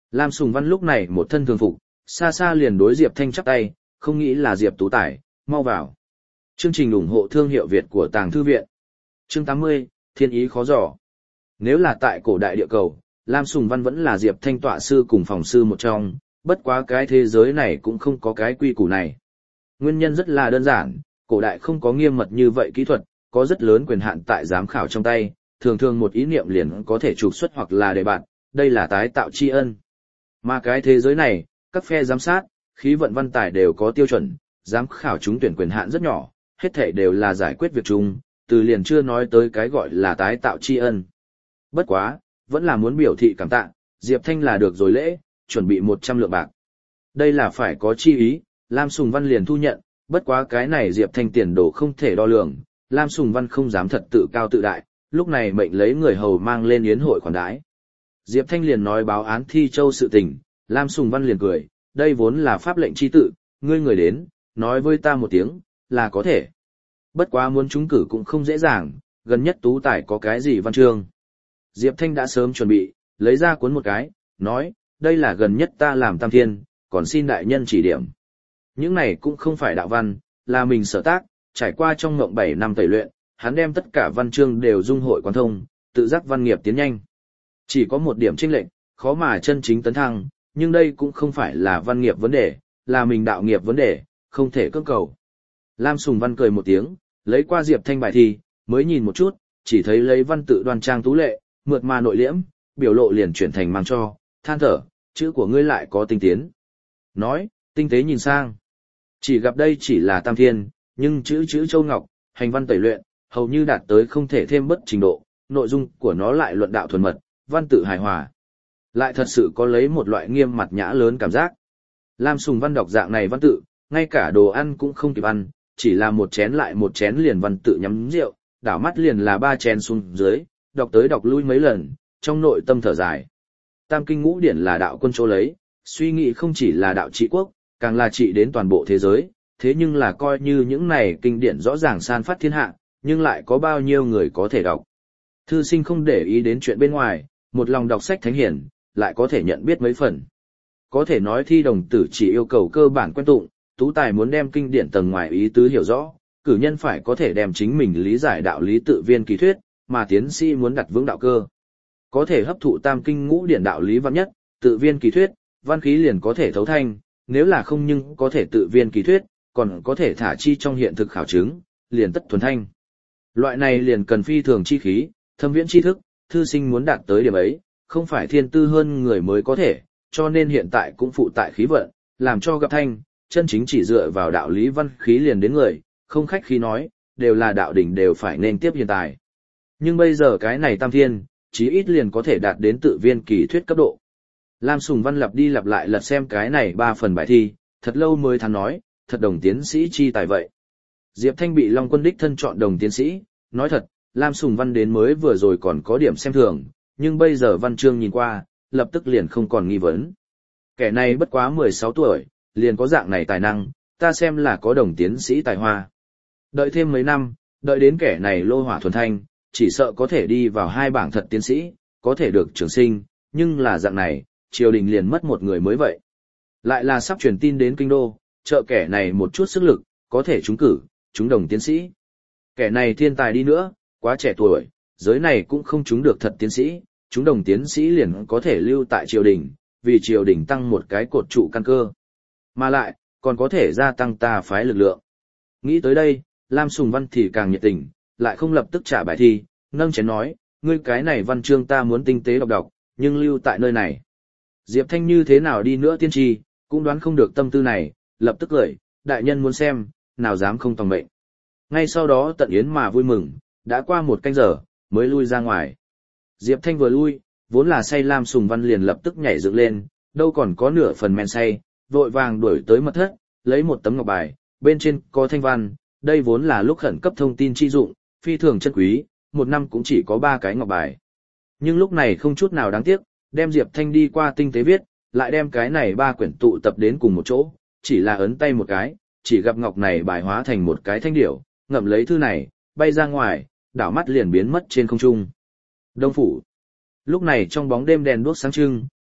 Lam Sùng Văn lúc này một thân thường phục, xa xa liền đối Diệp Thanh chắp tay, không nghĩ là Diệp Tú Tài, mau vào. Chương trình ủng hộ thương hiệu Việt của Tàng Thư Viện. Chương 80, Thiên ý khó dò. Nếu là tại cổ đại địa cầu, Lam Sùng Văn vẫn là Diệp Thanh tọa sư cùng phòng sư một trong, bất quá cái thế giới này cũng không có cái quy củ này. Nguyên nhân rất là đơn giản, cổ đại không có nghiêm mật như vậy kỹ thuật, có rất lớn quyền hạn tại giám khảo trong tay, thường thường một ý niệm liền có thể trục xuất hoặc là đề bạt, đây là tái tạo tri ân. Mà cái thế giới này, các phe giám sát, khí vận văn tài đều có tiêu chuẩn, giám khảo trúng tuyển quyền hạn rất nhỏ, hết thảy đều là giải quyết việc chung, từ liền chưa nói tới cái gọi là tái tạo tri ân. Bất quá, vẫn là muốn biểu thị cảm tạ, Diệp Thanh là được rồi lễ, chuẩn bị 100 lượng bạc. Đây là phải có chi ý, Lam Sùng Văn liền thu nhận, bất quá cái này Diệp Thanh tiền đồ không thể đo lường, Lam Sùng Văn không dám thật tự cao tự đại, lúc này mệnh lấy người hầu mang lên yến hội khoản đãi. Diệp Thanh liền nói báo án Thi Châu sự tình, Lam Sùng Văn liền cười, đây vốn là pháp lệnh chi tự, ngươi người đến, nói với ta một tiếng, là có thể. Bất quá muốn trúng cử cũng không dễ dàng, gần nhất Tú Tài có cái gì văn chương. Diệp Thanh đã sớm chuẩn bị, lấy ra cuốn một cái, nói, đây là gần nhất ta làm tam thiên, còn xin đại nhân chỉ điểm. Những này cũng không phải đạo văn, là mình sở tác, trải qua trong ngộng 7 năm tẩy luyện, hắn đem tất cả văn chương đều dung hội quán thông, tự giác văn nghiệp tiến nhanh. Chỉ có một điểm chênh lệch, khó mà chân chính tấn thăng, nhưng đây cũng không phải là văn nghiệp vấn đề, là mình đạo nghiệp vấn đề, không thể cưỡng cầu. Lam Sùng Văn cười một tiếng, lấy qua Diệp Thanh bài thi, mới nhìn một chút, chỉ thấy lấy văn tự đoan trang tú lệ, mượt mà nội liễm, biểu lộ liền chuyển thành mang cho, than thở, chữ của ngươi lại có tinh tiến. Nói, tinh tế nhìn sang. Chỉ gặp đây chỉ là tam thiên, nhưng chữ châu ngọc, hành văn tẩy luyện, hầu như đạt tới không thể thêm bất trình độ, nội dung của nó lại luận đạo thuần mật, văn tự hài hòa. Lại thật sự có lấy một loại nghiêm mặt nhã lớn cảm giác. Lam Sùng Văn đọc dạng này văn tự, ngay cả đồ ăn cũng không kịp ăn, chỉ là một chén lại một chén liền văn tự nhắm rượu, đảo mắt liền là 3 chén xuống dưới, đọc tới đọc lui mấy lần, trong nội tâm thở dài. Tam kinh ngũ điển là đạo quân chỗ lấy, suy nghĩ không chỉ là đạo trị quốc, càng là trị đến toàn bộ thế giới, thế nhưng là coi như những này kinh điển rõ ràng san phát thiên hạ, nhưng lại có bao nhiêu người có thể đọc. Thư sinh không để ý đến chuyện bên ngoài, một lòng đọc sách thánh hiển, lại có thể nhận biết mấy phần. Có thể nói thi đồng tử chỉ yêu cầu cơ bản quen tụng, Tú Tài muốn đem kinh điển tầng ngoài ý tứ hiểu rõ, cử nhân phải có thể đem chính mình lý giải đạo lý tự viên kỳ thuyết, mà tiến sĩ muốn đặt vững đạo cơ. Có thể hấp thụ tam kinh ngũ điển đạo lý văn nhất, tự viên kỳ thuyết, văn khí liền có thể thấu thanh, nếu là không nhưng có thể tự viên kỳ thuyết, còn có thể thả chi trong hiện thực khảo chứng, liền tất thuần thanh. Loại này liền cần phi thường chi khí, thâm viễn tri thức, thư sinh muốn đạt tới điểm ấy, không phải thiên tư hơn người mới có thể, cho nên hiện tại cũng phụ tại khí vận, làm cho gặp thanh, chân chính chỉ dựa vào đạo lý văn khí liền đến người, không khách khí nói, đều là đạo đỉnh đều phải nên tiếp hiện tại. Nhưng bây giờ cái này tam thiên, chí ít liền có thể đạt đến tự viên kỳ thuyết cấp độ. Lam Sùng Văn lặp đi lặp lại lật xem cái này 3 phần bài thi, thật lâu mới thắn nói, thật đồng tiến sĩ chi tài vậy. Diệp Thanh bị Long Quân đích thân chọn đồng tiến sĩ, nói thật, Lam Sùng Văn đến mới vừa rồi còn có điểm xem thường, nhưng bây giờ văn chương nhìn qua, lập tức liền không còn nghi vấn. Kẻ này bất quá 16 tuổi, liền có dạng này tài năng, ta xem là có đồng tiến sĩ tài hoa. Đợi thêm mấy năm, đợi đến kẻ này lô hỏa thuần thanh, chỉ sợ có thể đi vào 2 bảng thật tiến sĩ, có thể được trường sinh, nhưng là dạng này, triều đình liền mất một người mới vậy. Lại là sắp truyền tin đến kinh đô, trợ kẻ này một chút sức lực, có thể trúng cử, trúng đồng tiến sĩ. Kẻ này thiên tài đi nữa, quá trẻ tuổi, giới này cũng không trúng được thật tiến sĩ, trúng đồng tiến sĩ liền có thể lưu tại triều đình, vì triều đình tăng một cái cột trụ căn cơ. Mà lại, còn có thể gia tăng ta phái lực lượng. Nghĩ tới đây, Lam Sùng Văn thì càng nhiệt tình, lại không lập tức trả bài thi, nâng chén nói, ngươi cái này văn chương ta muốn tinh tế đọc, nhưng lưu tại nơi này. Diệp Thanh như thế nào đi nữa tiên tri, cũng đoán không được tâm tư này, lập tức cười, đại nhân muốn xem, nào dám không tòng mệnh. Ngay sau đó tận yến mà vui mừng, đã qua 1 canh giờ, mới lui ra ngoài. Diệp Thanh vừa lui, vốn là say Lam Sùng Văn liền lập tức nhảy dựng lên, đâu còn có nửa phần men say, vội vàng đuổi tới mật thất, lấy một tấm ngọc bài, bên trên có thanh văn, đây vốn là lúc khẩn cấp thông tin chi dụng, phi thường chân quý, 1 năm cũng chỉ có 3 cái ngọc bài. Nhưng lúc này không chút nào đáng tiếc, đem Diệp Thanh đi qua tinh tế viết, lại đem cái này 3 quyển tụ tập đến cùng một chỗ, chỉ là ấn tay một cái, chỉ gặp ngọc này bài hóa thành một cái thanh điểu, ngậm lấy thư này, bay ra ngoài, đảo mắt liền biến mất trên không trung. Đông phủ. Lúc này trong bóng đêm đèn đuốc sáng trưng,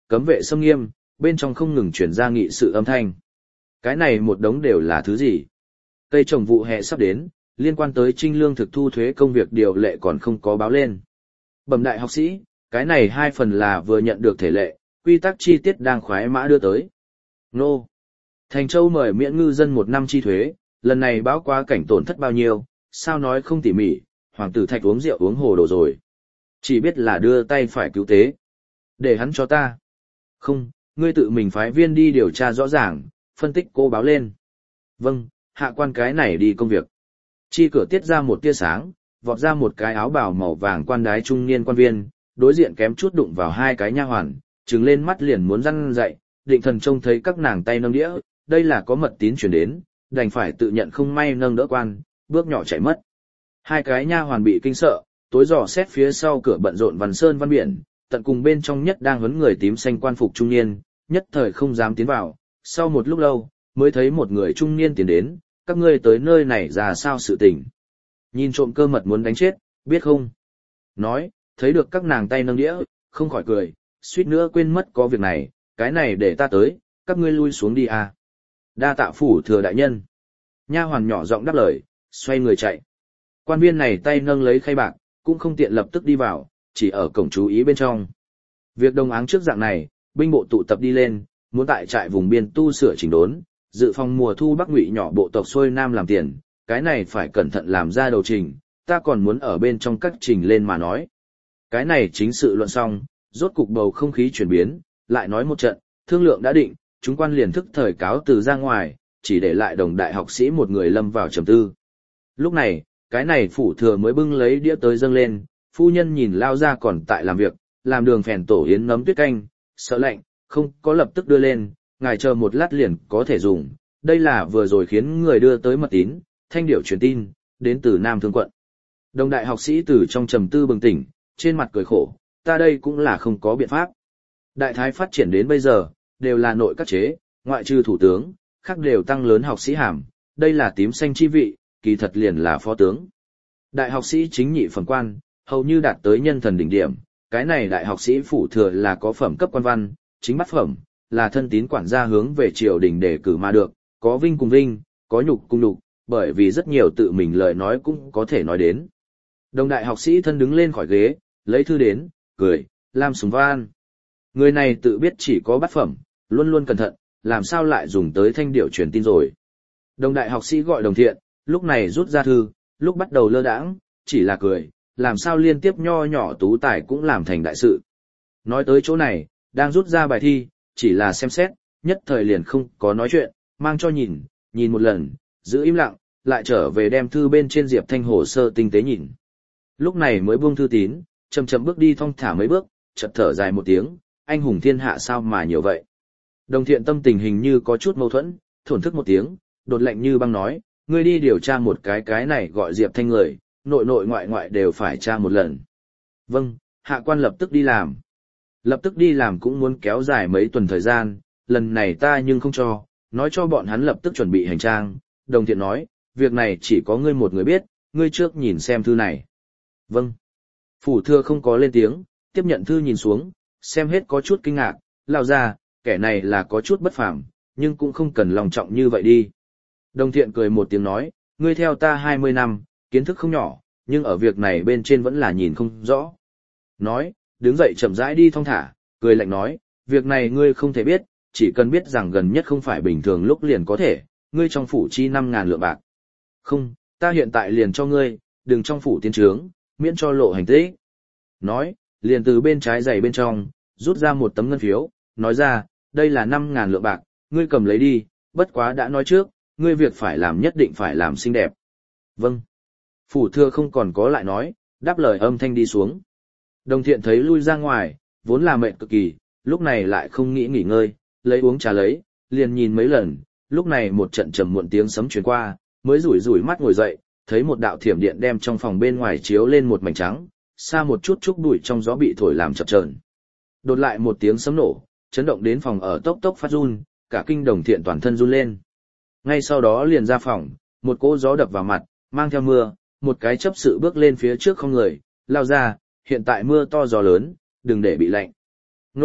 cấm vệ xâm nghiêm, bên trong không ngừng chuyển ra nghị sự âm thanh. Cái này một đống đều là thứ gì? Cây trồng vụ hè sắp đến, liên quan tới trinh lương thực thu thuế công việc điều lệ còn không có báo lên. Bẩm đại học sĩ, cái này 2 phần là vừa nhận được thể lệ, quy tắc chi tiết đang khoái mã đưa tới. Nô. Thành Châu mời miễn ngư dân 1 năm chi thuế, lần này báo qua cảnh tổn thất bao nhiêu, sao nói không tỉ mỉ, hoàng tử Thạch uống rượu uống hồ đồ rồi. Chỉ biết là đưa tay phải cứu tế. Để hắn cho ta. Không, ngươi tự mình phái viên đi điều tra rõ ràng, phân tích cô báo lên. Vâng, hạ quan cái này đi công việc. Chi cửa tiết ra một tia sáng, vọt ra một cái áo bào màu vàng quan đái trung niên quan viên, đối diện kém chút đụng vào 2 cái nha hoàn, trừng lên mắt liền muốn răn dậy, định thần trông thấy các nàng tay nâng đĩa, đây là có mật tín chuyển đến, đành phải tự nhận không may nâng đỡ quan, bước nhỏ chạy mất. 2 cái nha hoàn bị kinh sợ, tối dò xét phía sau cửa bận rộn văn sơn văn biển, tận cùng bên trong nhất đang huấn người tím xanh quan phục trung niên, nhất thời không dám tiến vào, sau một lúc lâu, mới thấy một người trung niên tiến đến, các ngươi tới nơi này ra sao sự tình. Nhìn trộm cơ mật muốn đánh chết, biết không? Nói, thấy được các nàng tay nâng đĩa, không khỏi cười, suýt nữa quên mất có việc này, cái này để ta tới, các ngươi lui xuống đi à. Đa tạ phủ thừa đại nhân. Nha hoàn nhỏ giọng đáp lời, xoay người chạy. Quan viên này tay nâng lấy khay bạc, cũng không tiện lập tức đi vào, chỉ ở cổng chú ý bên trong. Việc đồng áng trước dạng này, binh bộ tụ tập đi lên, muốn tại trại vùng biên tu sửa chỉnh đốn, dự phòng mùa thu Bắc Ngụy nhỏ bộ tộc xuôi nam làm tiền, cái này phải cẩn thận làm ra đầu trình, ta còn muốn ở bên trong các trình lên mà nói. Cái này chính sự luận xong, rốt cục bầu không khí chuyển biến, lại nói một trận, thương lượng đã định, chúng quan liền thức thời cáo từ ra ngoài, chỉ để lại Đồng đại học sĩ một người lâm vào trầm tư. Lúc này, cái này phủ thừa mới bưng lấy đĩa tới dâng lên, phu nhân nhìn lao ra còn tại làm việc, làm đường phèn tổ yến nấm tuyết canh, sợ lạnh, không có lập tức đưa lên, ngài chờ một lát liền có thể dùng, đây là vừa rồi khiến người đưa tới mật tín, thanh điệu truyền tin, đến từ Nam Thương quận. Đồng đại học sĩ từ trong trầm tư bừng tỉnh, trên mặt cười khổ, ta đây cũng là không có biện pháp. Đại thái phát triển đến bây giờ, đều là nội các chế, ngoại trừ thủ tướng, khác đều tăng lớn học sĩ hàm, đây là tím xanh chi vị, kỳ thật liền là phó tướng. Đại học sĩ chính nhị phẩm quan, hầu như đạt tới nhân thần đỉnh điểm, cái này đại học sĩ phủ thừa là có phẩm cấp quan văn, chính bát phẩm, là thân tín quản gia hướng về triều đình để cử mà được, có vinh cùng vinh, có nhục cùng nhục, bởi vì rất nhiều tự mình lời nói cũng có thể nói đến. Đồng đại học sĩ thân đứng lên khỏi ghế, lấy thư đến, cười, Lam Sùng Văn. Người này tự biết chỉ có bát phẩm, luôn luôn cẩn thận, làm sao lại dùng tới thanh điệu truyền tin rồi. Đồng đại học sĩ gọi Đồng Thiện, lúc này rút ra thư, lúc bắt đầu lơ đãng, chỉ là cười, làm sao liên tiếp nho nhỏ tú tài cũng làm thành đại sự. Nói tới chỗ này, đang rút ra bài thi, chỉ là xem xét, nhất thời liền không có nói chuyện, mang cho nhìn một lần, giữ im lặng, lại trở về đem thư bên trên Diệp Thanh hồ sơ tinh tế nhìn. Lúc này mới buông thư tín, chậm chậm bước đi thong thả mấy bước, chợt thở dài một tiếng, anh hùng thiên hạ sao mà nhiều vậy. Đồng Thiện tâm tình hình như có chút mâu thuẫn, thổn thức một tiếng, đột lạnh như băng nói, ngươi đi điều tra một cái này gọi Diệp Thanh người, nội nội ngoại ngoại đều phải tra một lần. Vâng, hạ quan lập tức đi làm. Lập tức đi làm cũng muốn kéo dài mấy tuần thời gian, lần này ta nhưng không cho, nói cho bọn hắn lập tức chuẩn bị hành trang. Đồng Thiện nói, việc này chỉ có ngươi một người biết, ngươi trước nhìn xem thư này. Vâng. Phủ thừa không có lên tiếng, tiếp nhận thư nhìn xuống, xem hết có chút kinh ngạc, lao ra, kẻ này là có chút bất phàm, nhưng cũng không cần lòng trọng như vậy đi. Đồng Thiện cười một tiếng nói, ngươi theo ta 20 năm, kiến thức không nhỏ, nhưng ở việc này bên trên vẫn là nhìn không rõ. Nói, đứng dậy chậm rãi đi thong thả, cười lạnh nói, việc này ngươi không thể biết, chỉ cần biết rằng gần nhất không phải bình thường lúc liền có thể, ngươi trong phủ chi 5.000 lượng bạc. Không, ta hiện tại liền cho ngươi, đừng trong phủ tiến trướng, miễn cho lộ hành tích. Nói, liền từ bên trái giày bên trong, rút ra một tấm ngân phiếu, nói ra, đây là 5.000 lượng bạc, ngươi cầm lấy đi, bất quá đã nói trước, ngươi việc phải làm nhất định phải làm xinh đẹp. Vâng. Phủ thừa không còn có lại nói, đáp lời âm thanh đi xuống. Đồng Thiện thấy lui ra ngoài, vốn là mệt cực kỳ, lúc này lại không nghĩ nghỉ ngơi, lấy uống trà lấy, liền nhìn mấy lần, lúc này một trận trầm muộn tiếng sấm truyền qua, mới rủi rủi mắt ngồi dậy, thấy một đạo thiểm điện đem trong phòng bên ngoài chiếu lên một mảnh trắng, xa một chút chút bụi trong gió bị thổi làm chập chờn. Đột lại một tiếng sấm nổ, chấn động đến phòng ở tốc tốc phát run, cả kinh Đồng Thiện toàn thân run lên. Ngay sau đó liền ra phòng, một cỗ gió đập vào mặt, mang theo mưa, một cái chấp sự bước lên phía trước không người, lao ra, hiện tại mưa to gió lớn, đừng để bị lạnh. Nô,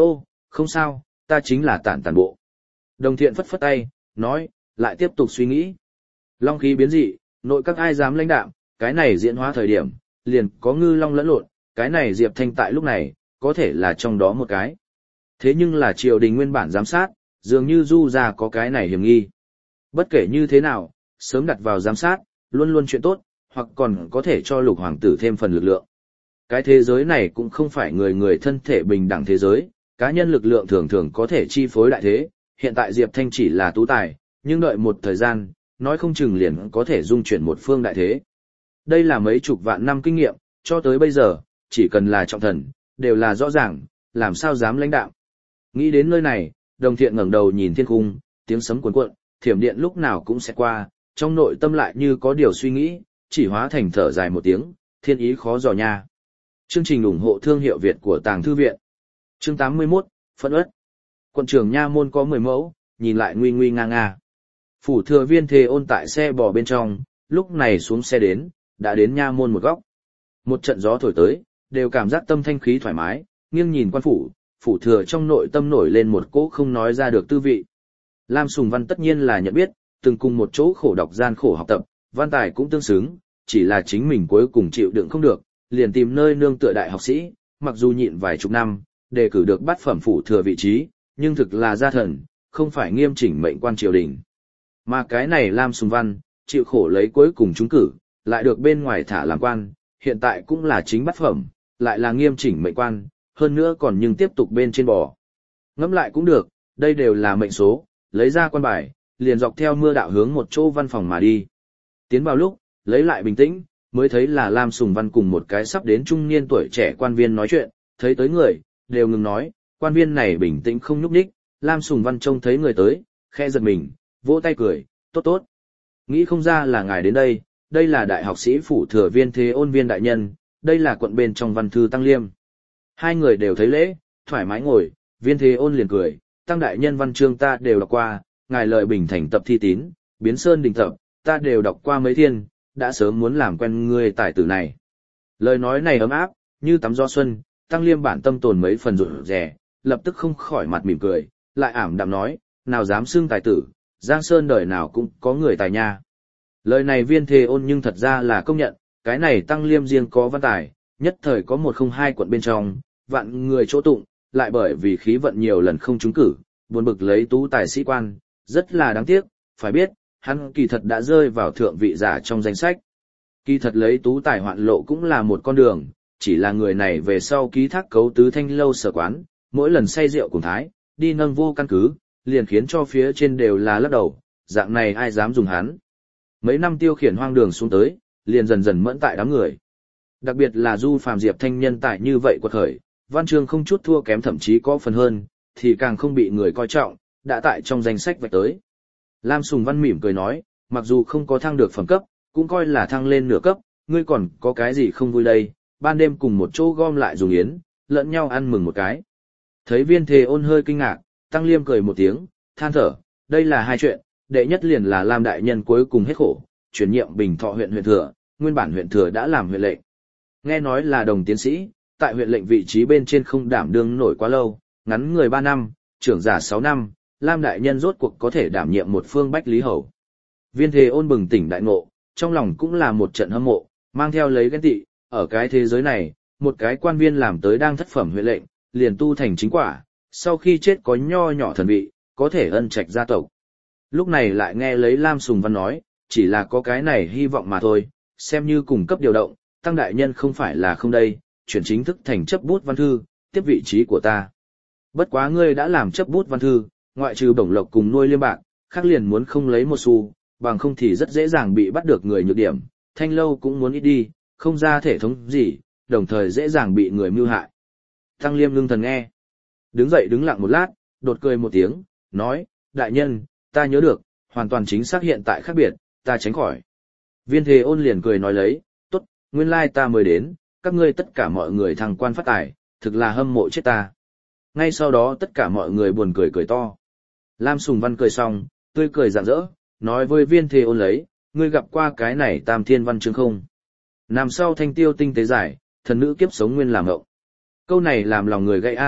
Không sao, ta chính là tản tản bộ. Đồng thiện phất phất tay, nói, lại tiếp tục suy nghĩ. Long khí biến dị, nội các ai dám lãnh đạm, cái này diễn hóa thời điểm, liền có ngư long lẫn lộn, cái này Diệp Thanh tại lúc này, có thể là trong đó một cái. Thế nhưng là triều đình nguyên bản giám sát, dường như du ra có cái này hiểm nghi. Bất kể như thế nào, sớm đặt vào giám sát, luôn luôn chuyện tốt, hoặc còn có thể cho lục hoàng tử thêm phần lực lượng. Cái thế giới này cũng không phải người người thân thể bình đẳng thế giới, cá nhân lực lượng thường thường có thể chi phối đại thế, hiện tại Diệp Thanh chỉ là tú tài, nhưng đợi một thời gian, nói không chừng liền có thể dung chuyển một phương đại thế. Đây là mấy chục vạn năm kinh nghiệm, cho tới bây giờ, chỉ cần là trọng thần, đều là rõ ràng, làm sao dám lãnh đạo. Nghĩ đến nơi này, đồng thiện ngẩng đầu nhìn thiên cung, tiếng sấm cuồn cuộn, thiểm điện lúc nào cũng sẽ qua, trong nội tâm lại như có điều suy nghĩ, chỉ hóa thành thở dài một tiếng, thiên ý khó dò nha. Chương trình ủng hộ thương hiệu Việt của Tàng Thư Viện. Chương 81, Phân ất. Quận trưởng Nha Môn có 10 mẫu, nhìn lại nguy nguy nga nga. Phủ thừa Viên Thế Ôn tại xe bò bên trong, lúc này xuống xe đến, đã đến Nha Môn một góc. Một trận gió thổi tới, đều cảm giác tâm thanh khí thoải mái, nghiêng nhìn quan phủ thừa trong nội tâm nổi lên một cỗ không nói ra được tư vị. Lam Sùng Văn tất nhiên là nhận biết, từng cùng một chỗ khổ đọc gian khổ học tập, văn tài cũng tương xứng, chỉ là chính mình cuối cùng chịu đựng không được, liền tìm nơi nương tựa đại học sĩ, mặc dù nhịn vài chục năm, đề cử được bát phẩm phủ thừa vị trí, nhưng thực là gia thần, không phải nghiêm chỉnh mệnh quan triều đình. Mà cái này Lam Sùng Văn, chịu khổ lấy cuối cùng trúng cử, lại được bên ngoài thả làm quan, hiện tại cũng là chính bát phẩm, lại là nghiêm chỉnh mệnh quan, hơn nữa còn nhưng tiếp tục bên trên bò. Ngẫm lại cũng được, đây đều là mệnh số, lấy ra quan bài, liền dọc theo mưa đạo hướng một chỗ văn phòng mà đi. Tiến vào lúc, lấy lại bình tĩnh, mới thấy là Lam Sùng Văn cùng một cái sắp đến trung niên tuổi trẻ quan viên nói chuyện, thấy tới người, đều ngừng nói, quan viên này bình tĩnh không nhúc nhích, Lam Sùng Văn trông thấy người tới, khẽ giật mình, vỗ tay cười, tốt tốt. Nghĩ không ra là ngài đến đây, đây là đại học sĩ phủ thừa Viên Thế Ôn viên đại nhân, đây là quận bên trong văn thư Tăng Liêm. Hai người đều thấy lễ, thoải mái ngồi, Viên Thế Ôn liền cười, Tăng đại nhân văn chương ta đều đọc qua, ngài lợi bình thành tập thi tín, biến sơn đình tập, ta đều đọc qua mấy thiên, đã sớm muốn làm quen người tài tử này. Lời nói này ấm áp, như tắm gió xuân, Tăng Liêm bản tâm tồn mấy phần rụt rè, lập tức không khỏi mặt mỉm cười, lại ảm đạm nói, nào dám xưng tài tử, Giang Sơn đời nào cũng có người tài nha. Lời này Viên Thế Ôn nhưng thật ra là công nhận, cái này Tăng Liêm riêng có văn tài, nhất thời có 102 quận bên trong, vạn người chỗ tụng, lại bởi vì khí vận nhiều lần không trúng cử, buồn bực lấy tú tài sĩ quan, rất là đáng tiếc, phải biết, hắn kỳ thật đã rơi vào thượng vị giả trong danh sách. Kỳ thật lấy tú tài hoạn lộ cũng là một con đường, chỉ là người này về sau ký thác cấu tứ thanh lâu sở quán, mỗi lần say rượu cùng thái, đi nâng vô căn cứ, liền khiến cho phía trên đều là lắc đầu, dạng này ai dám dùng hắn. Mấy năm tiêu khiển hoang đường xuống tới, liền dần dần mẫn tại đám người. Đặc biệt là Du Phàm Diệp Thanh nhân tài như vậy quật khởi, văn chương không chút thua kém thậm chí có phần hơn, thì càng không bị người coi trọng, đã tại trong danh sách vạch tới. Lam Sùng Văn mỉm cười nói, mặc dù không có thăng được phẩm cấp, cũng coi là thăng lên nửa cấp, ngươi còn có cái gì không vui đây, ban đêm cùng một chỗ gom lại dùng yến, lẫn nhau ăn mừng một cái. Thấy Viên Thế Ôn hơi kinh ngạc, Tăng Liêm cười một tiếng, than thở, đây là hai chuyện, đệ nhất liền là Lam đại nhân cuối cùng hết khổ, chuyển nhiệm Bình Thọ huyện thừa, nguyên bản huyện thừa đã làm huyện lệnh. Nghe nói là đồng tiến sĩ, tại huyện lệnh vị trí bên trên không đảm đương nổi quá lâu, ngắn người 3 năm, trưởng giả 6 năm, Lam đại nhân rốt cuộc có thể đảm nhiệm một phương bách lý hầu. Viên Thế Ôn bừng tỉnh đại ngộ, trong lòng cũng là một trận hâm mộ, mang theo lấy ghen tị, ở cái thế giới này, một cái quan viên làm tới đang thất phẩm huyện lệnh, liền tu thành chính quả, sau khi chết có nho nhỏ thần vị, có thể ân trạch gia tộc. Lúc này lại nghe lấy Lam Sùng Văn nói, chỉ là có cái này hy vọng mà thôi, xem như cùng cấp điều động, Tăng đại nhân không phải là không đây, chuyển chính thức thành chấp bút văn thư, tiếp vị trí của ta. Bất quá ngươi đã làm chấp bút văn thư, ngoại trừ bổng lộc cùng nuôi liêm bạc, khác liền muốn không lấy một xu, bằng không thì rất dễ dàng bị bắt được người nhược điểm, thanh lâu cũng muốn ít đi, không ra thể thống gì, đồng thời dễ dàng bị người mưu hại. Tăng Liêm ngưng thần nghe, đứng dậy đứng lặng một lát, đột cười một tiếng, nói, đại nhân, ta nhớ được, hoàn toàn chính xác hiện tại khác biệt, ta tránh khỏi. Viên Thế Ôn liền cười nói lấy, tốt, nguyên lai ta mới đến, các ngươi tất cả mọi người thăng quan phát tài, thực là hâm mộ chết ta. Ngay sau đó tất cả mọi người buồn cười cười to. Lam Sùng Văn cười xong, tươi cười rạng rỡ, nói với Viên Thế Ôn lấy, ngươi gặp qua cái này Tam Thiên văn chương không? Nằm sau thanh tiêu tinh tế giải, thần nữ kiếp sống nguyên làm ngộng. Câu này làm lòng người gãy a,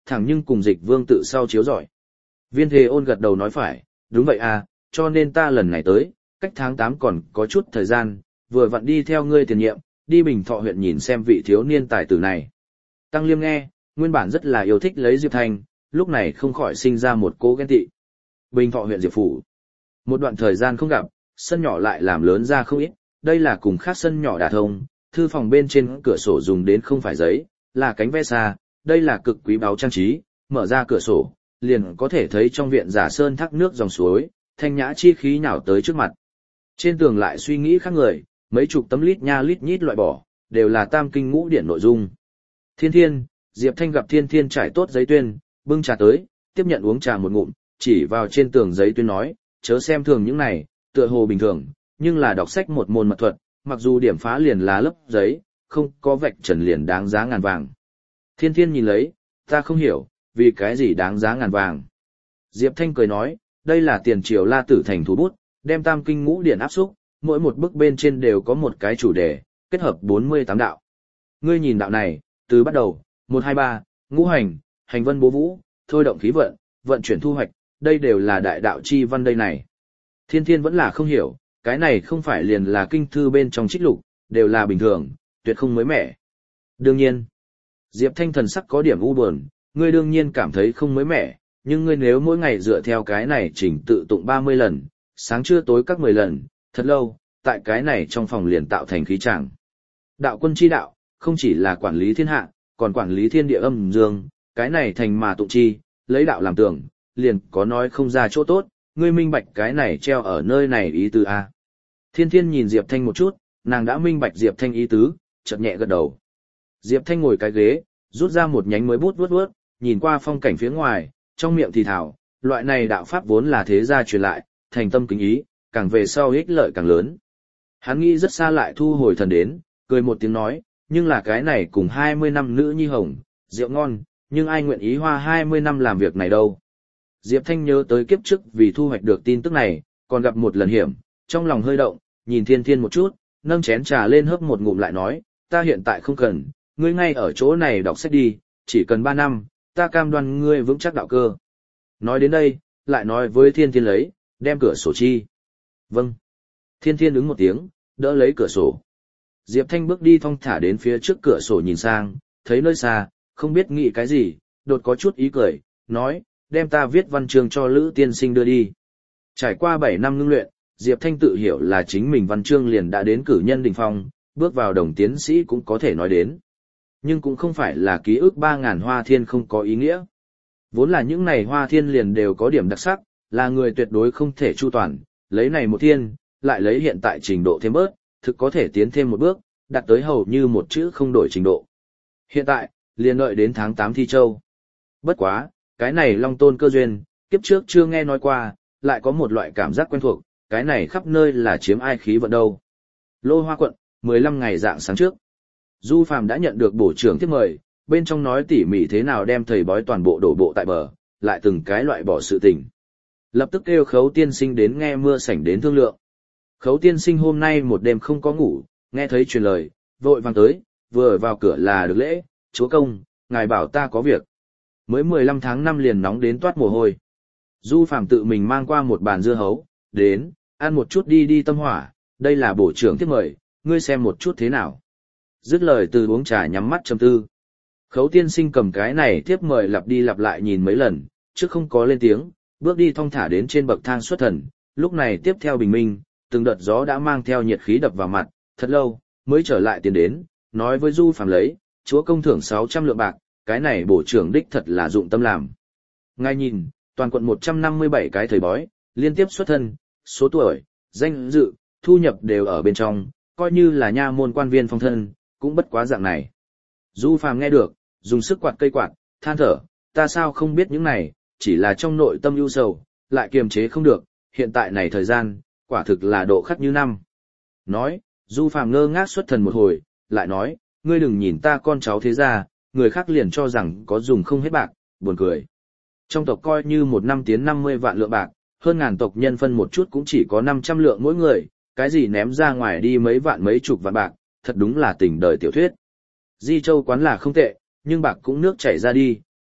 thẳng nhưng cùng Dịch Vương tự sau chiếu giỏi. Viên Thế Ôn gật đầu nói phải, đúng vậy à, cho nên ta lần này tới, cách tháng 8 còn có chút thời gian, vừa vặn đi theo ngươi tiền nhiệm, đi Bình Thọ huyện nhìn xem vị thiếu niên tài tử này. Tăng Liêm nghe, nguyên bản rất là yêu thích lấy Diệp Thanh, lúc này không khỏi sinh ra một cố ghen tị. Bình Thọ huyện Diệp phủ. Một đoạn thời gian không gặp, sân nhỏ lại làm lớn ra không ít, đây là cùng khác sân nhỏ đả thông, thư phòng bên trên cửa sổ dùng đến không phải giấy, là cánh ve xa, đây là cực quý báu trang trí, mở ra cửa sổ, liền có thể thấy trong viện giả sơn thác nước dòng suối, thanh nhã chi khí nhào tới trước mặt. Trên tường lại suy nghĩ khác người, mấy chục tấm lít nha lít nhít loại bỏ, đều là tam kinh ngũ điển nội dung. Thiên Thiên, Diệp Thanh gặp Thiên Thiên trải tốt giấy tuyên, bưng trà tới, tiếp nhận uống trà một ngụm, chỉ vào trên tường giấy tuyên nói, chớ xem thường những này, tựa hồ bình thường, nhưng là đọc sách một môn mật thuật, mặc dù điểm phá liền là lớp giấy, không có vạch trần liền đáng giá ngàn vàng. Thiên Thiên nhìn lấy, ta không hiểu, vì cái gì đáng giá ngàn vàng. Diệp Thanh cười nói, đây là tiền triều La Tử thành thủ bút, đem tam kinh ngũ điển áp xúc, mỗi một bức bên trên đều có một cái chủ đề, kết hợp 48 đạo. Ngươi nhìn đạo này, từ bắt đầu, 1, 2, 3, ngũ hành, hành vân bố vũ, thôi động khí vận, vận chuyển thu hoạch, đây đều là đại đạo chi văn đây này. Thiên Thiên vẫn là không hiểu, cái này không phải liền là kinh thư bên trong trích lục, đều là bình thường, tuyệt không mới mẻ. Đương nhiên, Diệp Thanh thần sắc có điểm u buồn, ngươi đương nhiên cảm thấy không mới mẻ, nhưng ngươi nếu mỗi ngày dựa theo cái này chỉnh tự tụng 30 lần, sáng trưa tối các 10 lần, thật lâu, tại cái này trong phòng liền tạo thành khí tràng. Đạo quân chi đạo, không chỉ là quản lý thiên hạ, còn quản lý thiên địa âm dương, cái này thành mà tụng chi, lấy đạo làm tưởng, liền có nói không ra chỗ tốt, ngươi minh bạch cái này treo ở nơi này ý tứ a. Thiên Thiên nhìn Diệp Thanh một chút, nàng đã minh bạch Diệp Thanh ý tứ, chợt nhẹ gật đầu. Diệp Thanh ngồi cái ghế, rút ra một nhánh mới bút vuốt, nhìn qua phong cảnh phía ngoài, trong miệng thì thào, loại này đạo pháp vốn là thế gia truyền lại, thành tâm kính ý, càng về sau ích lợi càng lớn. Hắn nghĩ rất xa lại thu hồi thần đến, cười một tiếng nói, nhưng là cái này cùng 20 năm nữ nhi hồng, rượu ngon, nhưng ai nguyện ý hoa 20 năm làm việc này đâu. Diệp Thanh nhớ tới kiếp trước vì thu hoạch được tin tức này, còn gặp một lần hiểm, trong lòng hơi động, nhìn Thiên Thiên một chút, nâng chén trà lên hớp một ngụm lại nói, ta hiện tại không cần, ngươi ngay ở chỗ này đọc sách đi, chỉ cần 3 năm, ta cam đoan ngươi vững chắc đạo cơ. Nói đến đây, lại nói với Thiên Thiên lấy, đem cửa sổ chi. Vâng. Thiên Thiên ứng một tiếng, đỡ lấy cửa sổ. Diệp Thanh bước đi thong thả đến phía trước cửa sổ nhìn sang, thấy nơi xa, không biết nghĩ cái gì, đột có chút ý cười, nói, đem ta viết văn chương cho Lữ tiên sinh đưa đi. Trải qua 7 năm ngưng luyện, Diệp Thanh tự hiểu là chính mình văn chương liền đã đến cử nhân đỉnh phong, bước vào đồng tiến sĩ cũng có thể nói đến. Nhưng cũng không phải là ký ức 3.000 hoa thiên không có ý nghĩa. Vốn là những này hoa thiên liền đều có điểm đặc sắc, là người tuyệt đối không thể chu toàn, lấy này một thiên, lại lấy hiện tại trình độ thêm bớt, thực có thể tiến thêm một bước, đạt tới hầu như một chữ không đổi trình độ. Hiện tại, liền đợi đến tháng 8 thi châu. Bất quá, cái này long tôn cơ duyên, kiếp trước chưa nghe nói qua, lại có một loại cảm giác quen thuộc, cái này khắp nơi là chiếm ai khí vận đâu. Lô Hoa quận, 15 ngày dạng sáng trước. Du Phàm đã nhận được bổ trưởng tiếp mời, bên trong nói tỉ mỉ thế nào đem thầy bói toàn bộ đổ bộ tại bờ, lại từng cái loại bỏ sự tình. Lập tức kêu Khấu tiên sinh đến nghe mưa sảnh đến thương lượng. Khấu tiên sinh hôm nay một đêm không có ngủ, nghe thấy truyền lời, vội vàng tới, vừa vào cửa là được lễ, chúa công, ngài bảo ta có việc. Mới 15 tháng 5 liền nóng đến toát mồ hôi. Du Phàm tự mình mang qua một bàn dưa hấu, đến, ăn một chút đi đi tâm hỏa, đây là bổ trưởng tiếp mời, ngươi xem một chút thế nào. Dứt lời từ uống trà nhắm mắt trầm tư. Khấu tiên sinh cầm cái này tiếp mời lặp đi lặp lại nhìn mấy lần, trước không có lên tiếng, bước đi thong thả đến trên bậc thang xuất thần, lúc này tiếp theo bình minh, từng đợt gió đã mang theo nhiệt khí đập vào mặt, thật lâu, mới trở lại tiến đến, nói với Du Phàm lấy, chúa công thưởng 600 lượng bạc, cái này bổ trưởng đích thật là dụng tâm làm. Ngài nhìn, toàn quận 157 cái thầy bói, liên tiếp xuất thân, số tuổi, danh dự, thu nhập đều ở bên trong, coi như là nha môn quan viên phong thân, cũng bất quá dạng này. Du Phàm nghe được, dùng sức quạt cây quạt, than thở, ta sao không biết những này, chỉ là trong nội tâm ưu sầu, lại kiềm chế không được, hiện tại này thời gian, quả thực là độ khắc như năm. Nói, Du Phàm ngơ ngác xuất thần một hồi, lại nói, ngươi đừng nhìn ta con cháu thế gia, người khác liền cho rằng có dùng không hết bạc, buồn cười. Trong tộc coi như một năm tiến 50 vạn lượng bạc, hơn ngàn tộc nhân phân một chút cũng chỉ có 500 lượng mỗi người, cái gì ném ra ngoài đi mấy vạn mấy chục vạn bạc, thật đúng là tình đời tiểu thuyết. Di Châu quán là không tệ, nhưng bạc cũng nước chảy ra đi,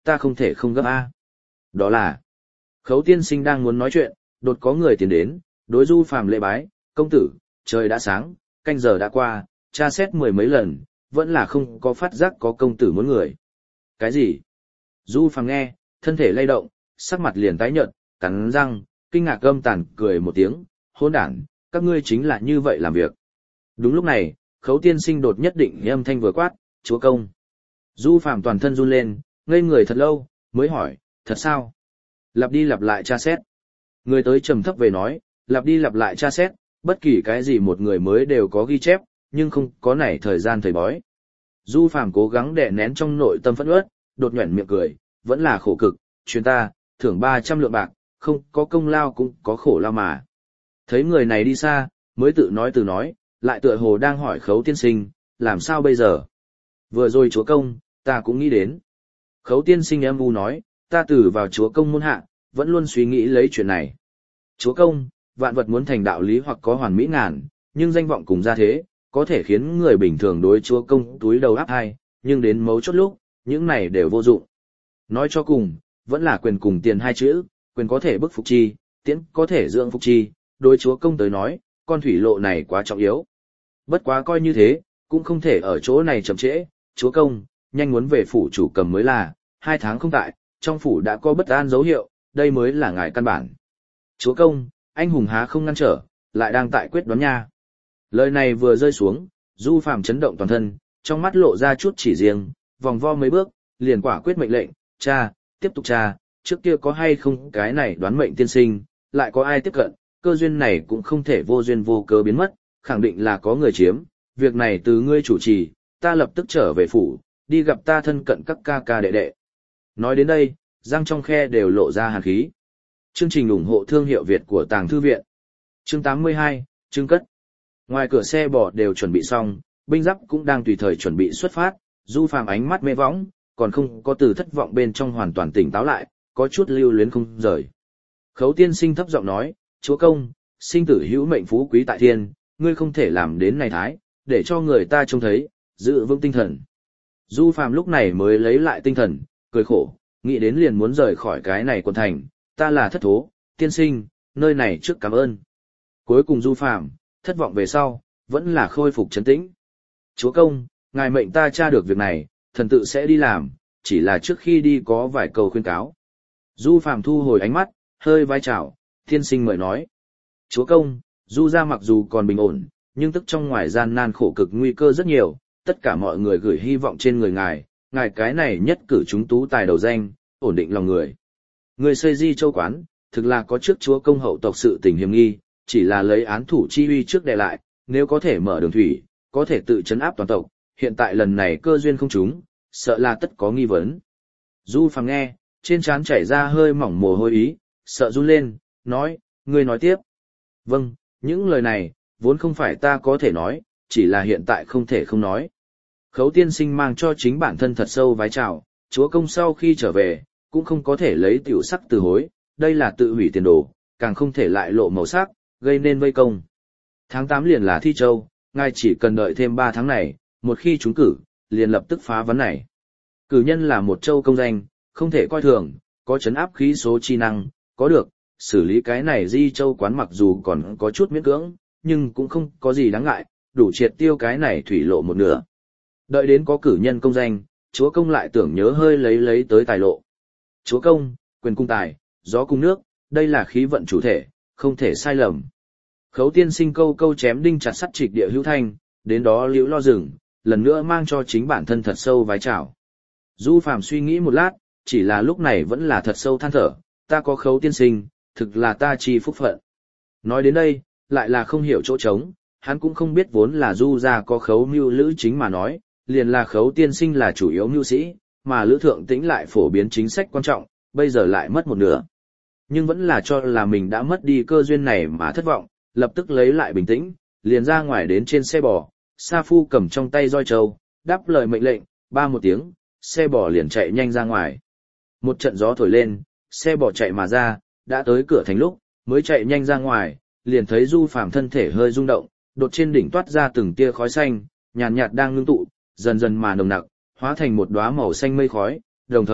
ta không thể không gấp A. Đó là, Khấu tiên sinh đang muốn nói chuyện, đột có người tiến đến, đối Du Phàm lễ bái, công tử, trời đã sáng, canh giờ đã qua, tra xét mười mấy lần, vẫn là không có phát giác có công tử muốn người. Cái gì? Du Phàm nghe, thân thể lay động, sắc mặt liền tái nhợt, cắn răng, kinh ngạc gầm tàn cười một tiếng, hỗn đản, các ngươi chính là như vậy làm việc. Đúng lúc này, Khấu tiên sinh đột nhất định âm thanh vừa quát, chúa công. Du Phàm toàn thân run lên, ngây người thật lâu, mới hỏi, thật sao? Lặp đi lặp lại tra xét. Người tới trầm thấp về nói, lặp đi lặp lại tra xét, bất kỳ cái gì một người mới đều có ghi chép, nhưng không có nảy thời gian thời bói. Du Phàm cố gắng đè nén trong nội tâm phẫn uất, đột nhoẻn miệng cười, vẫn là khổ cực, chuyến ta, thưởng 300 lượng bạc, không có công lao cũng có khổ lao mà. Thấy người này đi xa, mới tự nói, lại tựa hồ đang hỏi Khấu tiên sinh, làm sao bây giờ? Vừa rồi chúa công, ta cũng nghĩ đến. Khấu tiên sinh em u nói, ta từ vào chúa công môn hạ, vẫn luôn suy nghĩ lấy chuyện này. Chúa công, vạn vật muốn thành đạo lý hoặc có hoàn mỹ ngàn, nhưng danh vọng cùng gia thế, có thể khiến người bình thường đối chúa công túi đầu áp hai, nhưng đến mấu chốt lúc, những này đều vô dụng. Nói cho cùng, vẫn là quyền cùng tiền hai chữ, quyền có thể bức phục chi, tiễn có thể dưỡng phục chi, đối chúa công tới nói, con thủy lộ này quá trọng yếu. Bất quá coi như thế, cũng không thể ở chỗ này chậm trễ, chúa công, nhanh muốn về phủ chủ cầm mới là, 2 tháng không tại, trong phủ đã có bất an dấu hiệu, đây mới là ngài căn bản. Chúa công, anh hùng há không ngăn trở, lại đang tại quyết đoán nha. Lời này vừa rơi xuống, Du Phàm chấn động toàn thân, trong mắt lộ ra chút chỉ riêng, vòng vo mấy bước, liền quả quyết mệnh lệnh, cha, tiếp tục cha, trước kia có hay không cái này đoán mệnh tiên sinh, lại có ai tiếp cận, cơ duyên này cũng không thể vô duyên vô cớ biến mất, khẳng định là có người chiếm, việc này từ ngươi chủ trì, ta lập tức trở về phủ, đi gặp ta thân cận các ca ca đệ đệ. Nói đến đây, răng trong khe đều lộ ra hàn khí. Chương trình ủng hộ thương hiệu Việt của Tàng Thư Viện. Chương 82, trưng cất. Ngoài cửa xe bò đều chuẩn bị xong, binh giáp cũng đang tùy thời chuẩn bị xuất phát, Du Phàm ánh mắt mê võng, còn không có từ thất vọng bên trong hoàn toàn tỉnh táo lại, có chút lưu luyến không rời. Khấu tiên sinh thấp giọng nói, chúa công, sinh tử hữu mệnh phú quý tại thiên, ngươi không thể làm đến này thái, để cho người ta trông thấy, giữ vững tinh thần. Du Phàm lúc này mới lấy lại tinh thần, cười khổ, nghĩ đến liền muốn rời khỏi cái này quận thành, ta là thất thố, tiên sinh, nơi này trước cảm ơn. Cuối cùng Du Phàm thất vọng về sau, vẫn là khôi phục trấn tĩnh. Chúa công, ngài mệnh ta tra được việc này, thần tự sẽ đi làm, chỉ là trước khi đi có vài câu khuyên cáo. Du Phàm thu hồi ánh mắt, hơi vai chào, tiên sinh mời nói. Chúa công, Du gia mặc dù còn bình ổn, nhưng tức trong ngoài gian nan khổ cực nguy cơ rất nhiều, tất cả mọi người gửi hy vọng trên người ngài, ngài cái này nhất cử chúng tú tài đầu danh, ổn định lòng người. Người xây Di Châu quán, thực là có trước chúa công hậu tộc sự tình hiểm nghi, chỉ là lấy án thủ chi uy trước đè lại, nếu có thể mở đường thủy, có thể tự trấn áp toàn tộc, hiện tại lần này cơ duyên không trúng, sợ là tất có nghi vấn. Du Phàm nghe, trên trán chảy ra hơi mỏng mồ hôi ý, sợ run lên, nói, ngươi nói tiếp. Vâng, những lời này, vốn không phải ta có thể nói, chỉ là hiện tại không thể không nói. Khấu tiên sinh mang cho chính bản thân thật sâu vái chào, chúa công sau khi trở về, cũng không có thể lấy tiểu sắc từ hối, đây là tự hủy tiền đồ, càng không thể lại lộ màu sắc, gây nên vây công. Tháng 8 liền là thi châu, ngài chỉ cần đợi thêm 3 tháng này, một khi trúng cử, liền lập tức phá vấn này. Cử nhân là một châu công danh, không thể coi thường, có chấn áp khí số chi năng, có được, xử lý cái này Di Châu quán mặc dù còn có chút miễn cưỡng, nhưng cũng không có gì đáng ngại, đủ triệt tiêu cái này thủy lộ một nửa. Đợi đến có cử nhân công danh, chúa công lại tưởng nhớ hơi lấy tới tài lộ. Chúa công, quyền cung tài, gió cung nước, đây là khí vận chủ thể, không thể sai lầm. Khấu tiên sinh câu câu chém đinh chặt sắt trịch địa hữu thanh, đến đó liễu lo rừng, lần nữa mang cho chính bản thân thật sâu vái chào. Du Phàm suy nghĩ một lát, chỉ là lúc này vẫn là thật sâu than thở, ta có Khấu tiên sinh, thực là ta chi phúc phận. Nói đến đây, lại là không hiểu chỗ trống, hắn cũng không biết vốn là Du gia có Khấu mưu lữ chính mà nói, liền là Khấu tiên sinh là chủ yếu mưu sĩ, mà Lữ Thượng Tĩnh lại phổ biến chính sách quan trọng, bây giờ lại mất một nửa. Nhưng vẫn là cho là mình đã mất đi cơ duyên này mà thất vọng, lập tức lấy lại bình tĩnh, liền ra ngoài đến trên xe bò, Sa Phu cầm trong tay roi trâu, đáp lời mệnh lệnh, ba một tiếng, xe bò liền chạy nhanh ra ngoài. Một trận gió thổi lên, xe bò chạy mà ra, đã tới cửa thành lúc, mới chạy nhanh ra ngoài, liền thấy Du Phàm thân thể hơi rung động, đột trên đỉnh toát ra từng tia khói xanh, nhàn nhạt đang ngưng tụ, dần dần mà nồng nặc, hóa thành một đóa màu xanh mây khói, đồng thời,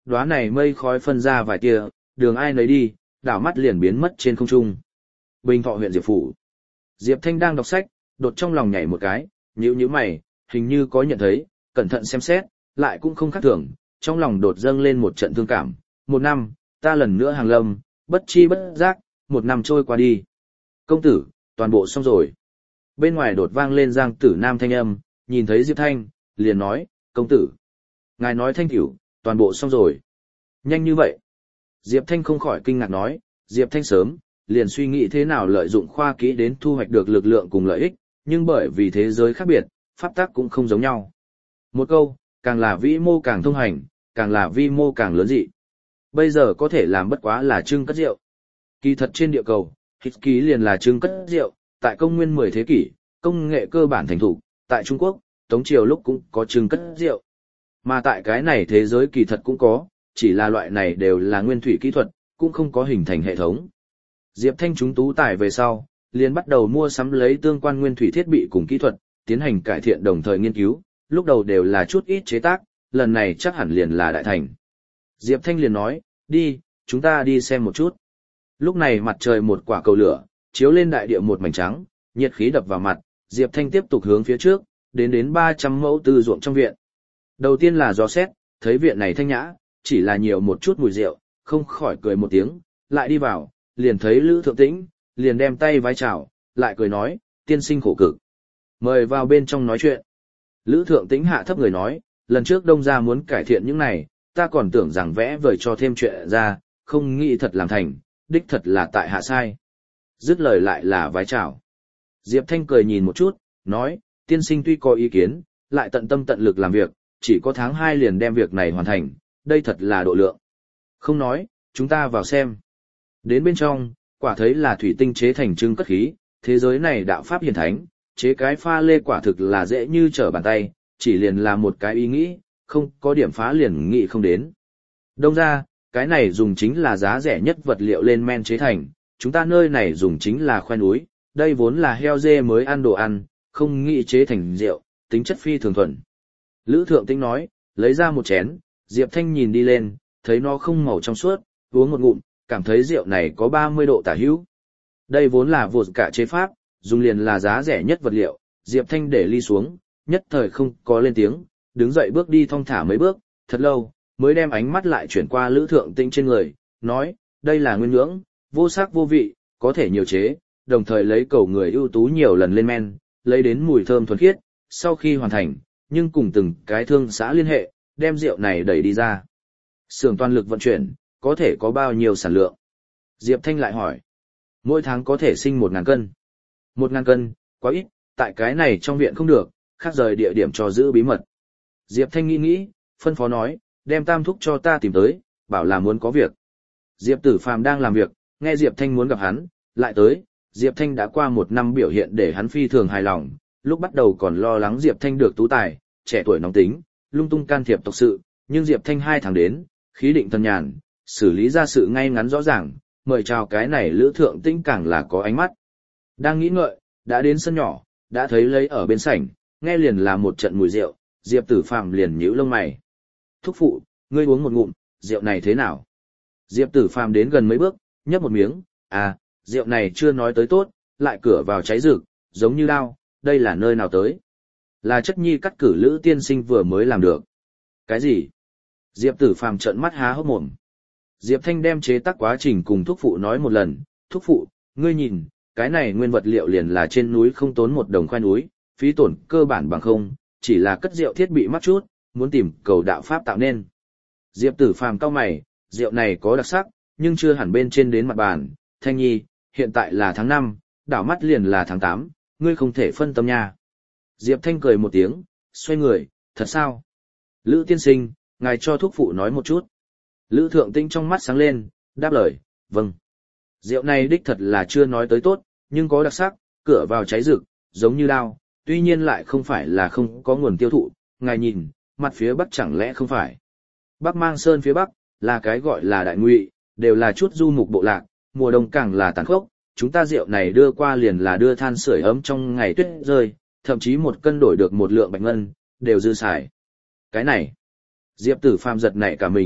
đóa này mây khói phân ra vài tia, đường ai nấy đi, đảo mắt liền biến mất trên không trung. Bình Thọ huyện Diệp phủ. Diệp Thanh đang đọc sách, đột trong lòng nhảy một cái, nhíu mày, hình như có nhận thấy, cẩn thận xem xét, lại cũng không khác thường, trong lòng đột dâng lên một trận thương cảm. Một năm, ta lần nữa hàng lâm, bất chi bất giác, một năm trôi qua đi. Công tử, toàn bộ xong rồi. Bên ngoài đột vang lên Giang Tử Nam thanh âm, nhìn thấy Diệp Thanh, liền nói, công tử. Ngài nói thanh tiểu, toàn bộ xong rồi. Nhanh như vậy. Diệp Thanh không khỏi kinh ngạc nói, Diệp Thanh sớm, liền suy nghĩ thế nào lợi dụng khoa kỹ đến thu hoạch được lực lượng cùng lợi ích, nhưng bởi vì thế giới khác biệt, pháp tắc cũng không giống nhau. Một câu, càng là vĩ mô càng thông hành, càng là vi mô càng lớn dị. Bây giờ có thể làm bất quá là trưng cất rượu. Kỳ thật trên địa cầu, hít ký liền là trưng cất rượu, tại công nguyên 10 thế kỷ, công nghệ cơ bản thành thủ, tại Trung Quốc, Tống Triều lúc cũng có trưng cất rượu. Mà tại cái này thế giới kỳ thật cũng có, chỉ là loại này đều là nguyên thủy kỹ thuật, cũng không có hình thành hệ thống. Diệp Thanh chúng tú tài về sau, liền bắt đầu mua sắm lấy tương quan nguyên thủy thiết bị cùng kỹ thuật, tiến hành cải thiện đồng thời nghiên cứu, lúc đầu đều là chút ít chế tác, lần này chắc hẳn liền là đại thành. Diệp Thanh liền nói, đi, chúng ta đi xem một chút. Lúc này mặt trời một quả cầu lửa, chiếu lên đại địa một mảnh trắng, nhiệt khí đập vào mặt, Diệp Thanh tiếp tục hướng phía trước, đến 300 mẫu tư ruộng trong viện. Đầu tiên là dò xét, thấy viện này thanh nhã, chỉ là nhiều một chút mùi rượu, không khỏi cười một tiếng, lại đi vào, liền thấy Lữ Thượng Tĩnh, liền đem tay vái chào, lại cười nói, tiên sinh khổ cực. Mời vào bên trong nói chuyện. Lữ Thượng Tĩnh hạ thấp người nói, lần trước Đông gia muốn cải thiện những này, ta còn tưởng rằng vẽ vời cho thêm chuyện ra, không nghĩ thật làm thành, đích thật là tại hạ sai. Dứt lời lại là vái chào. Diệp Thanh cười nhìn một chút, nói, tiên sinh tuy có ý kiến, lại tận tâm tận lực làm việc, chỉ có tháng 2 liền đem việc này hoàn thành, đây thật là độ lượng. Không nói, chúng ta vào xem. Đến bên trong, quả thấy là thủy tinh chế thành trưng cất khí, thế giới này đạo pháp hiển thánh, chế cái pha lê quả thực là dễ như trở bàn tay, chỉ liền là một cái ý nghĩ, không có điểm phá liền nghĩ không đến. Đông ra, cái này dùng chính là giá rẻ nhất vật liệu lên men chế thành, chúng ta nơi này dùng chính là khoai núi, đây vốn là heo dê mới ăn đồ ăn, không nghĩ chế thành rượu, tính chất phi thường thuần. Lữ Thượng Tĩnh nói, lấy ra một chén, Diệp Thanh nhìn đi lên, thấy nó không màu trong suốt, uống một ngụm, cảm thấy rượu này có 30 độ tả hữu. Đây vốn là vột cả chế pháp, dùng liền là giá rẻ nhất vật liệu, Diệp Thanh để ly xuống, nhất thời không có lên tiếng, đứng dậy bước đi thong thả mấy bước, thật lâu, mới đem ánh mắt lại chuyển qua Lữ Thượng Tĩnh trên người, nói, đây là nguyên nhưỡng, vô sắc vô vị, có thể nhiều chế, đồng thời lấy cầu người ưu tú nhiều lần lên men, lấy đến mùi thơm thuần khiết, sau khi hoàn thành, nhưng cùng từng cái thương xã liên hệ, đem rượu này đẩy đi ra. Xưởng toàn lực vận chuyển, có thể có bao nhiêu sản lượng? Diệp Thanh lại hỏi. Mỗi tháng có thể sinh 1.000 cân. 1.000 cân, quá ít, tại cái này trong viện không được, khác rời địa điểm cho giữ bí mật. Diệp Thanh nghĩ, phân phó nói, đem Tam Thúc cho ta tìm tới, bảo là muốn có việc. Diệp Tử Phàm đang làm việc, nghe Diệp Thanh muốn gặp hắn, lại tới, Diệp Thanh đã qua 1 năm biểu hiện để hắn phi thường hài lòng, lúc bắt đầu còn lo lắng Diệp Thanh được tú tài, trẻ tuổi nóng tính, lung tung can thiệp tộc sự, nhưng Diệp Thanh 2 tháng đến, khí định thần nhàn, xử lý ra sự ngay ngắn rõ ràng, mời chào cái này Lữ Thượng Tĩnh càng là có ánh mắt. Đang nghĩ ngợi, đã đến sân nhỏ, đã thấy lấy ở bên sảnh, nghe liền là một trận mùi rượu, Diệp Tử Phàm liền nhíu lông mày. Thúc phụ, ngươi uống một ngụm, rượu này thế nào? Diệp Tử Phàm đến gần mấy bước, nhấp một miếng, rượu này chưa nói tới tốt, lại cửa vào cháy rực, giống như đao, đây là nơi nào tới? Là chất nhi cắt cử Lữ tiên sinh vừa mới làm được. Cái gì? Diệp Tử Phàm trợn mắt há hốc mồm. Diệp Thanh đem chế tác quá trình cùng thúc phụ nói một lần, thúc phụ, ngươi nhìn, cái này nguyên vật liệu liền là trên núi không tốn 1 đồng khoai núi, phí tổn cơ bản bằng không, chỉ là cất rượu thiết bị mắc chút, muốn tìm cầu đạo pháp tạo nên. Diệp Tử Phàm cau mày, rượu này có đặc sắc, nhưng chưa hẳn bên trên đến mặt bàn, Thanh nhi, hiện tại là tháng 5, đảo mắt liền là tháng 8, ngươi không thể phân tâm nha. Diệp Thanh cười một tiếng, xoay người, thật sao? Lữ tiên sinh, ngài cho thúc phụ nói một chút. Lữ Thượng Tĩnh trong mắt sáng lên, đáp lời, vâng. Rượu này đích thật là chưa nói tới tốt, nhưng có đặc sắc, cửa vào cháy rực, giống như đao, tuy nhiên lại không phải là không có nguồn tiêu thụ, ngài nhìn, mặt phía bắc chẳng lẽ không phải. Bắc Mang Sơn phía bắc, là cái gọi là Đại Ngụy, đều là chút du mục bộ lạc, mùa đông càng là tàn khốc, chúng ta rượu này đưa qua liền là đưa than sưởi ấm trong ngày tuyết rơi, thậm chí 1 cân đổi được 1 lượng bạch ngân, đều dư xài. Cái này, Diệp Tử Phàm giật nảy cả mình,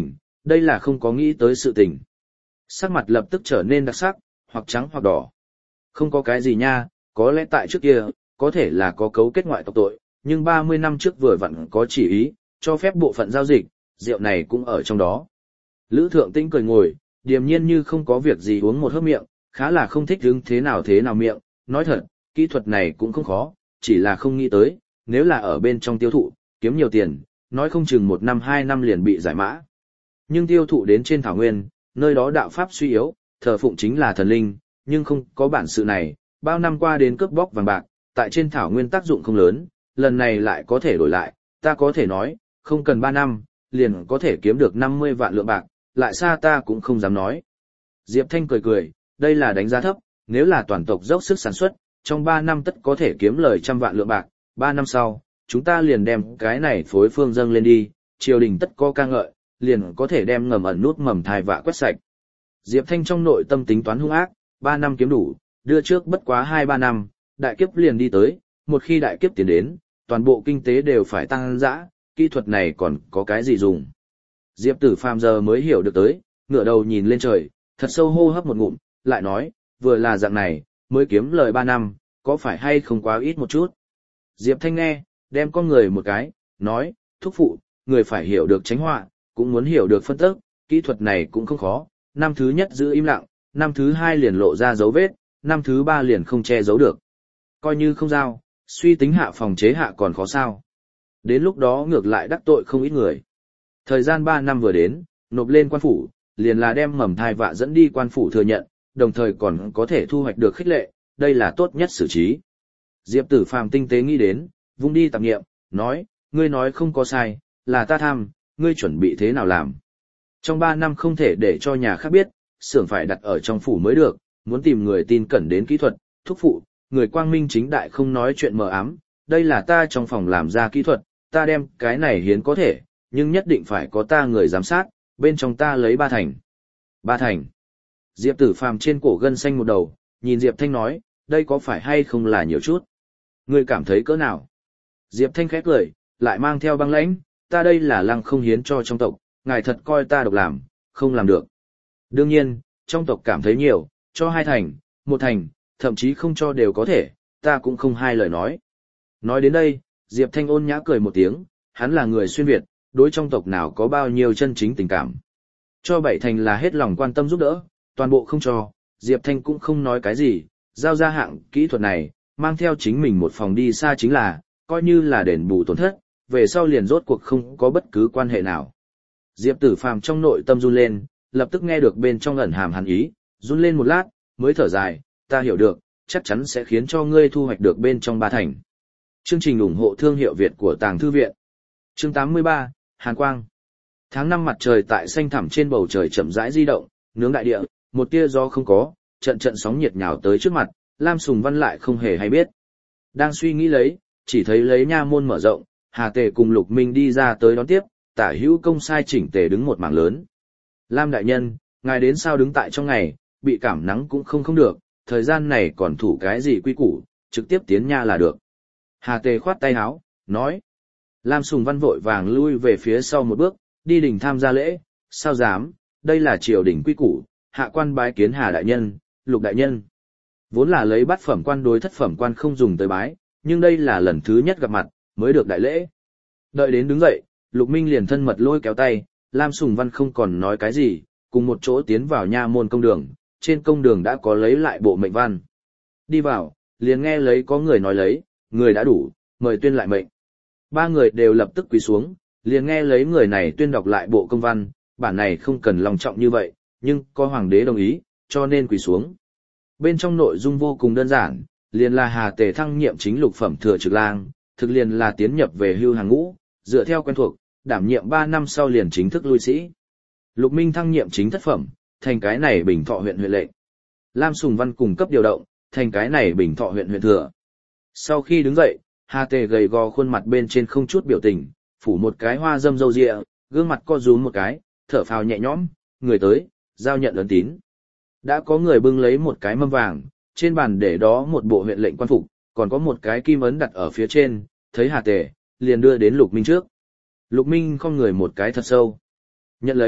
đây là không có nghĩ tới sự tình. Sắc mặt lập tức trở nên đặc sắc, hoặc trắng hoặc đỏ. Không có cái gì nha, có lẽ tại trước kia, có thể là có cấu kết ngoại tộc tội, nhưng 30 năm trước vừa vặn có chỉ ý, cho phép bộ phận giao dịch, rượu này cũng ở trong đó. Lữ Thượng Tĩnh cười ngồi, điềm nhiên như không có việc gì uống một hớp miệng, khá là không thích đứng thế nào miệng, nói thật, kỹ thuật này cũng không khó, chỉ là không nghĩ tới, nếu là ở bên trong tiêu thụ, kiếm nhiều tiền, nói không chừng 1 năm 2 năm liền bị giải mã. Nhưng tiêu thụ đến trên thảo nguyên, nơi đó đạo pháp suy yếu, thờ phụng chính là thần linh, nhưng không có bản sự này, bao năm qua đến cướp bóc vàng bạc, tại trên thảo nguyên tác dụng không lớn, lần này lại có thể đổi lại, ta có thể nói, không cần 3 năm, liền có thể kiếm được 50 vạn lượng bạc, lại xa ta cũng không dám nói. Diệp Thanh cười, đây là đánh giá thấp, nếu là toàn tộc dốc sức sản xuất, trong 3 năm tất có thể kiếm lời 100 vạn lượng bạc, 3 năm sau, chúng ta liền đem cái này phối phương dâng lên đi, triều đình tất có ca ngợi, liền có thể đem ngầm ẩn nút mầm thai vạ quét sạch. Diệp Thanh trong nội tâm tính toán hung ác, 3 năm kiếm đủ, đưa trước bất quá 2-3 năm, đại kiếp liền đi tới, một khi đại kiếp tiến đến, toàn bộ kinh tế đều phải tăng dã, kỹ thuật này còn có cái gì dùng. Diệp Tử Phàm giờ mới hiểu được tới, ngửa đầu nhìn lên trời, thật sâu hô hấp một ngụm, lại nói, vừa là dạng này, mới kiếm lời 3 năm, có phải hay không quá ít một chút. Diệp Thanh nghe, đem con người một cái, nói, thúc phụ, người phải hiểu được tránh họa, cũng muốn hiểu được phân tích, kỹ thuật này cũng không khó, năm thứ nhất giữ im lặng, năm thứ hai liền lộ ra dấu vết, năm thứ ba liền không che giấu được. Coi như không giao, suy tính hạ phòng chế hạ còn khó sao. Đến lúc đó ngược lại đắc tội không ít người. Thời gian 3 năm vừa đến, nộp lên quan phủ, liền là đem mầm thai vạ dẫn đi quan phủ thừa nhận, đồng thời còn có thể thu hoạch được khích lệ, đây là tốt nhất xử trí. Diệp Tử Phàm tinh tế nghĩ đến, vung đi tạp nghiệm, nói, ngươi nói không có sai, là ta tham, ngươi chuẩn bị thế nào làm. Trong 3 năm không thể để cho nhà khác biết, xưởng phải đặt ở trong phủ mới được, muốn tìm người tin cẩn đến kỹ thuật, thúc phụ, người quang minh chính đại không nói chuyện mờ ám, đây là ta trong phòng làm ra kỹ thuật, ta đem cái này hiến có thể, nhưng nhất định phải có ta người giám sát, bên trong ta lấy 3 thành. 3 thành. Diệp Tử Phàm trên cổ gân xanh một đầu, nhìn Diệp Thanh nói, đây có phải hay không là nhiều chút? Ngươi cảm thấy cỡ nào? Diệp Thanh khẽ cười, lại mang theo băng lãnh, ta đây là lăng không hiến cho trong tộc, ngài thật coi ta độc làm, không làm được. Đương nhiên, trong tộc cảm thấy nhiều, cho 2 thành, 1 thành, thậm chí không cho đều có thể, ta cũng không hai lời nói. Nói đến đây, Diệp Thanh ôn nhã cười một tiếng, hắn là người xuyên Việt, đối trong tộc nào có bao nhiêu chân chính tình cảm. Cho 7 thành là hết lòng quan tâm giúp đỡ, toàn bộ không cho, Diệp Thanh cũng không nói cái gì, giao ra hạng kỹ thuật này, mang theo chính mình một phòng đi xa chính là, coi như là đền bù tổn thất, về sau liền rốt cuộc không có bất cứ quan hệ nào. Diệp Tử Phàm trong nội tâm run lên, lập tức nghe được bên trong ẩn hàm hàn ý, run lên một lát, mới thở dài, ta hiểu được, chắc chắn sẽ khiến cho ngươi thu hoạch được bên trong 3 thành. Chương trình ủng hộ thương hiệu Việt của Tàng Thư Viện. Chương 83, Hàn Quang. Tháng 5 mặt trời tại xanh thẳm trên bầu trời chậm rãi di động, nướng đại địa, một tia gió không có, trận trận sóng nhiệt nhào tới trước mặt, Lam Sùng Văn lại không hề hay biết. Đang suy nghĩ lấy, chỉ thấy lấy nha môn mở rộng, Hà Tề cùng Lục Minh đi ra tới đón tiếp, tả hữu công sai chỉnh tề đứng một mảng lớn. Lam đại nhân, ngài đến sao đứng tại trong ngày, bị cảm nắng cũng không được, thời gian này còn thủ cái gì quy củ, trực tiếp tiến nha là được. Hà Tề khoát tay áo, nói. Lam Sùng Văn vội vàng lui về phía sau một bước, đi đình tham gia lễ, sao dám, đây là triều đình quy củ, hạ quan bái kiến Hà đại nhân, Lục đại nhân. Vốn là lấy bát phẩm quan đối thất phẩm quan không dùng tới bái, nhưng đây là lần thứ nhất gặp mặt, mới được đại lễ. Đợi đến đứng dậy, Lục Minh liền thân mật lôi kéo tay, Lam Sùng Văn không còn nói cái gì, cùng một chỗ tiến vào nha môn công đường, trên công đường đã có lấy lại bộ mệnh văn. Đi vào, liền nghe lấy có người nói lấy, người đã đủ, mời tuyên lại mệnh. 3 người đều lập tức quỳ xuống, liền nghe lấy người này tuyên đọc lại bộ công văn, bản này không cần lòng trọng như vậy, nhưng có hoàng đế đồng ý, cho nên quỳ xuống. Bên trong nội dung vô cùng đơn giản, liền là Hà Tề thăng nhiệm chính lục phẩm thừa trực lang, thực liền là tiến nhập về hưu hàng ngũ, dựa theo quen thuộc, đảm nhiệm 3 năm sau liền chính thức lui sĩ. Lục Minh thăng nhiệm chính thất phẩm, thành cái này Bình Thọ huyện huyện lệnh. Lam Sùng Văn cùng cấp điều động, thành cái này Bình Thọ huyện huyện thừa. Sau khi đứng dậy, Hà Tề gầy gò khuôn mặt bên trên không chút biểu tình, phủ một cái hoa dâm râu ria, gương mặt co rúm một cái, thở phào nhẹ nhõm, người tới, giao nhận ấn tín. Đã có người bưng lấy một cái mâm vàng, trên bàn để đó một bộ huyện lệnh quan phục, còn có một cái kim ấn đặt ở phía trên, thấy Hà Tề, liền đưa đến Lục Minh trước. Lục Minh không người một cái thật sâu. Nhận lấy,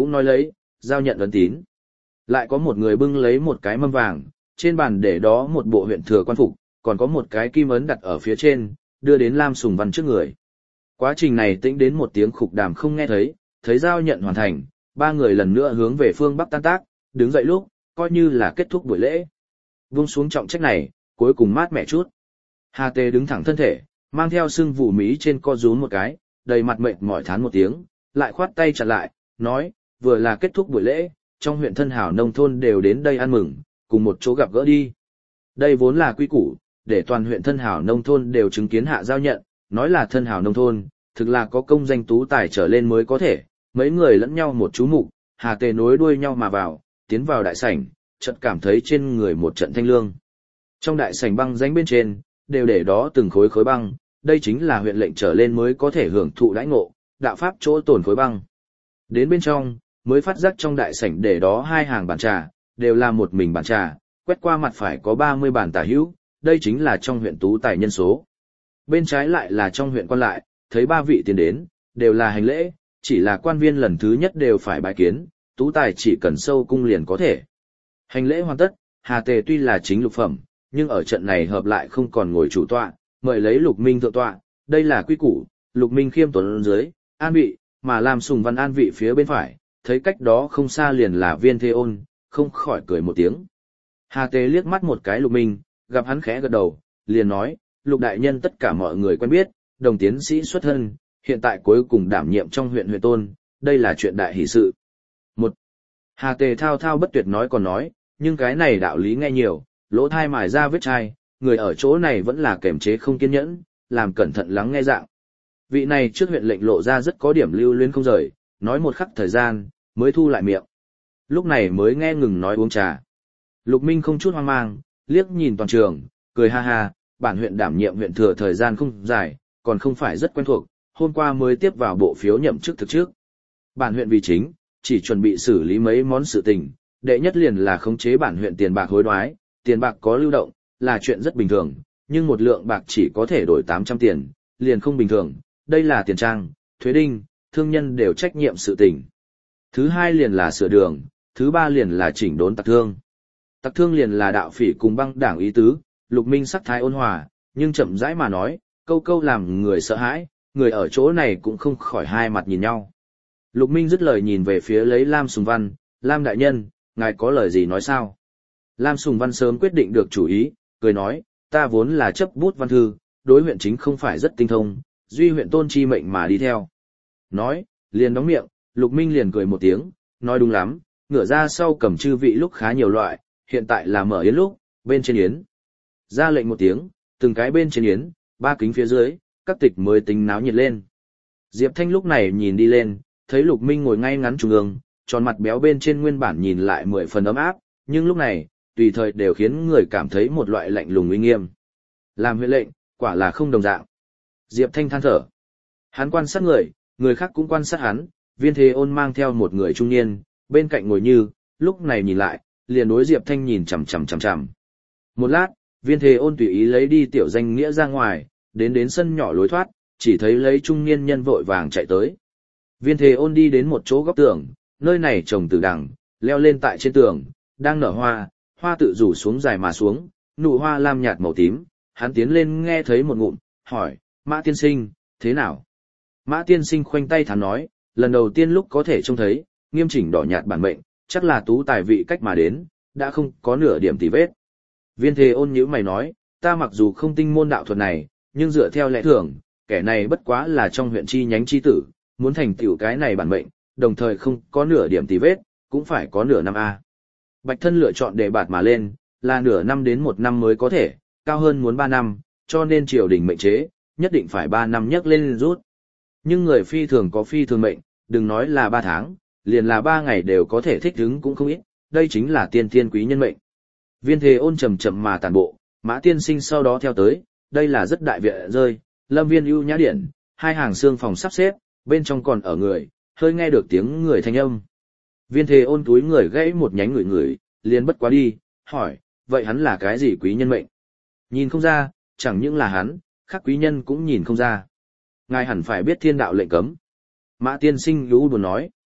cũng nói lấy, giao nhận ấn tín. Lại có một người bưng lấy một cái mâm vàng, trên bàn để đó một bộ huyện thừa quan phục, còn có một cái kim ấn đặt ở phía trên, đưa đến Lam Sùng Văn trước người. Quá trình này tĩnh đến một tiếng khục đàm không nghe thấy, thấy giao nhận hoàn thành, ba người lần nữa hướng về phương Bắc tan tác, đứng dậy lúc, coi như là kết thúc buổi lễ. Vung xuống trọng trách này, cuối cùng mát mẻ chút. Hà Tề đứng thẳng thân thể, mang theo sưng vụ mí trên co rúm một cái, đầy mặt mệt mỏi thán một tiếng, lại khoát tay chặt lại, nói, vừa là kết thúc buổi lễ, trong huyện thân hảo nông thôn đều đến đây ăn mừng, cùng một chỗ gặp gỡ đi. Đây vốn là quy củ, để toàn huyện thân hảo nông thôn đều chứng kiến hạ giao nhận, nói là thân hảo nông thôn, thực là có công danh tú tài trở lên mới có thể, mấy người lẫn nhau một chú mục, Hà Tề nối đuôi nhau mà vào, tiến vào đại sảnh, chợt cảm thấy trên người một trận thanh lương. Trong đại sảnh băng danh bên trên, đều để đó từng khối khối băng, đây chính là huyện lệnh trở lên mới có thể hưởng thụ đãi ngộ, đạo pháp chỗ tổn khối băng. Đến bên trong, mới phát giác trong đại sảnh để đó hai hàng bàn trà, đều là một mình bàn trà, quét qua mặt phải có 30 bàn tả hữu, đây chính là trong huyện tú tài nhân số. Bên trái lại là trong huyện quan lại, thấy ba vị tiến đến, đều là hành lễ, chỉ là quan viên lần thứ nhất đều phải bái kiến, tú tài chỉ cần sâu cung liền có thể. Hành lễ hoàn tất, Hà Tề tuy là chính lục phẩm, nhưng ở trận này hợp lại không còn ngồi chủ tọa, mời lấy Lục Minh thượng tọa, đây là quy củ, Lục Minh khiêm tốn dưới, an vị, mà làm Sùng Văn an vị phía bên phải, thấy cách đó không xa liền là Viên Thế Ôn, không khỏi cười một tiếng. Hà Tề liếc mắt một cái Lục Minh, gặp hắn khẽ gật đầu, liền nói, Lục đại nhân tất cả mọi người quen biết, đồng tiến sĩ xuất thân, hiện tại cuối cùng đảm nhiệm trong huyện huyện tôn, đây là chuyện đại hỷ sự. Một, Hà Tề thao thao bất tuyệt nói còn nói, nhưng cái này đạo lý nghe nhiều, lỗ thai mài ra vết chai, người ở chỗ này vẫn là kềm chế không kiên nhẫn, làm cẩn thận lắng nghe dạng. Vị này trước huyện lệnh lộ ra rất có điểm lưu luyến không rời, nói một khắc thời gian, mới thu lại miệng. Lúc này mới nghe ngừng nói uống trà. Lục Minh không chút hoang mang, liếc nhìn toàn trường, cười ha ha, bản huyện đảm nhiệm huyện thừa thời gian không dài, còn không phải rất quen thuộc, hôm qua mới tiếp vào bộ phiếu nhậm chức thực trước. Bản huyện vì chính, chỉ chuẩn bị xử lý mấy món sự tình, đệ nhất liền là khống chế bản huyện tiền bạc hối đoái, tiền bạc có lưu động, là chuyện rất bình thường, nhưng một lượng bạc chỉ có thể đổi 800 tiền, liền không bình thường, đây là tiền trang, thuế đinh, thương nhân đều trách nhiệm sự tình. Thứ hai liền là sửa đường, thứ ba liền là chỉnh đốn tặc thương. Tặc thương liền là đạo phỉ cùng băng đảng ý tứ, Lục Minh sắc thái ôn hòa, nhưng chậm rãi mà nói, câu câu làm người sợ hãi, người ở chỗ này cũng không khỏi hai mặt nhìn nhau. Lục Minh dứt lời nhìn về phía lấy Lam Sùng Văn, Lam đại nhân, ngài có lời gì nói sao? Lam Sùng Văn sớm quyết định được chủ ý, cười nói, ta vốn là chấp bút văn thư, đối huyện chính không phải rất tinh thông, duy huyện tôn chi mệnh mà đi theo. Nói, liền đóng miệng, Lục Minh liền cười một tiếng, nói đúng lắm, ngửa ra sau cầm chư vị lúc khá nhiều loại, hiện tại là mở yến lúc, bên trên yến. Ra lệnh một tiếng, từng cái bên trên yến, ba kính phía dưới, các tịch mới tính náo nhiệt lên. Diệp Thanh lúc này nhìn đi lên, thấy Lục Minh ngồi ngay ngắn trung ương, tròn mặt béo bên trên nguyên bản nhìn lại 10 phần ấm áp, nhưng lúc này, tùy thời đều khiến người cảm thấy một loại lạnh lùng uy nghiêm. Làm huyện lệnh, quả là không đồng dạng. Diệp Thanh than thở. Hắn quan sát người, người khác cũng quan sát hắn, Viên Thế Ôn mang theo một người trung niên, bên cạnh ngồi Như, lúc này nhìn lại, liền đối Diệp Thanh nhìn chằm chằm chằm chằm. Một lát, Viên Thế Ôn tùy ý lấy đi tiểu danh nghĩa ra ngoài, đến sân nhỏ lối thoát, chỉ thấy lấy trung niên nhân vội vàng chạy tới. Viên Thế Ôn đi đến một chỗ góc tường, nơi này trồng từ đằng, leo lên tại trên tường, đang nở hoa, hoa tự rủ xuống dài mà xuống, nụ hoa lam nhạt màu tím, hắn tiến lên nghe thấy một ngụm, hỏi, Mã tiên sinh, thế nào? Mã tiên sinh khoanh tay thắn nói, lần đầu tiên lúc có thể trông thấy, nghiêm chỉnh đỏ nhạt bản mệnh, chắc là tú tài vị cách mà đến, đã không có nửa điểm tì vết. Viên Thế Ôn nhíu mày nói, ta mặc dù không tinh môn đạo thuật này, nhưng dựa theo lẽ thường, kẻ này bất quá là trong huyện chi nhánh chi tử, muốn thành tựu cái này bản mệnh, đồng thời không có nửa điểm tì vết, cũng phải có nửa năm A. Bạch thân lựa chọn đề bạt mà lên, là nửa năm đến 1 năm mới có thể, cao hơn muốn 3 năm, cho nên triều đình mệnh chế, nhất định phải 3 năm nhấc lên rút. Nhưng người phi thường có phi thường mệnh, đừng nói là 3 tháng, liền là 3 ngày đều có thể thích ứng cũng không ít, đây chính là tiên thiên quý nhân mệnh. Viên Thế Ôn chậm chậm mà tản bộ, Mã tiên sinh sau đó theo tới, đây là rất đại viện rơi, lâm viên ưu nhã điển, 2 hàng xương phòng sắp xếp, bên trong còn ở người, hơi nghe được tiếng người thanh âm. Viên Thế Ôn túi người gãy một nhánh người, liền bất quá đi, hỏi, vậy hắn là cái gì quý nhân mệnh? Nhìn không ra, chẳng những là hắn, khác quý nhân cũng nhìn không ra. Ngài hẳn phải biết thiên đạo lệnh cấm. Mã tiên sinh lũ buồn nói.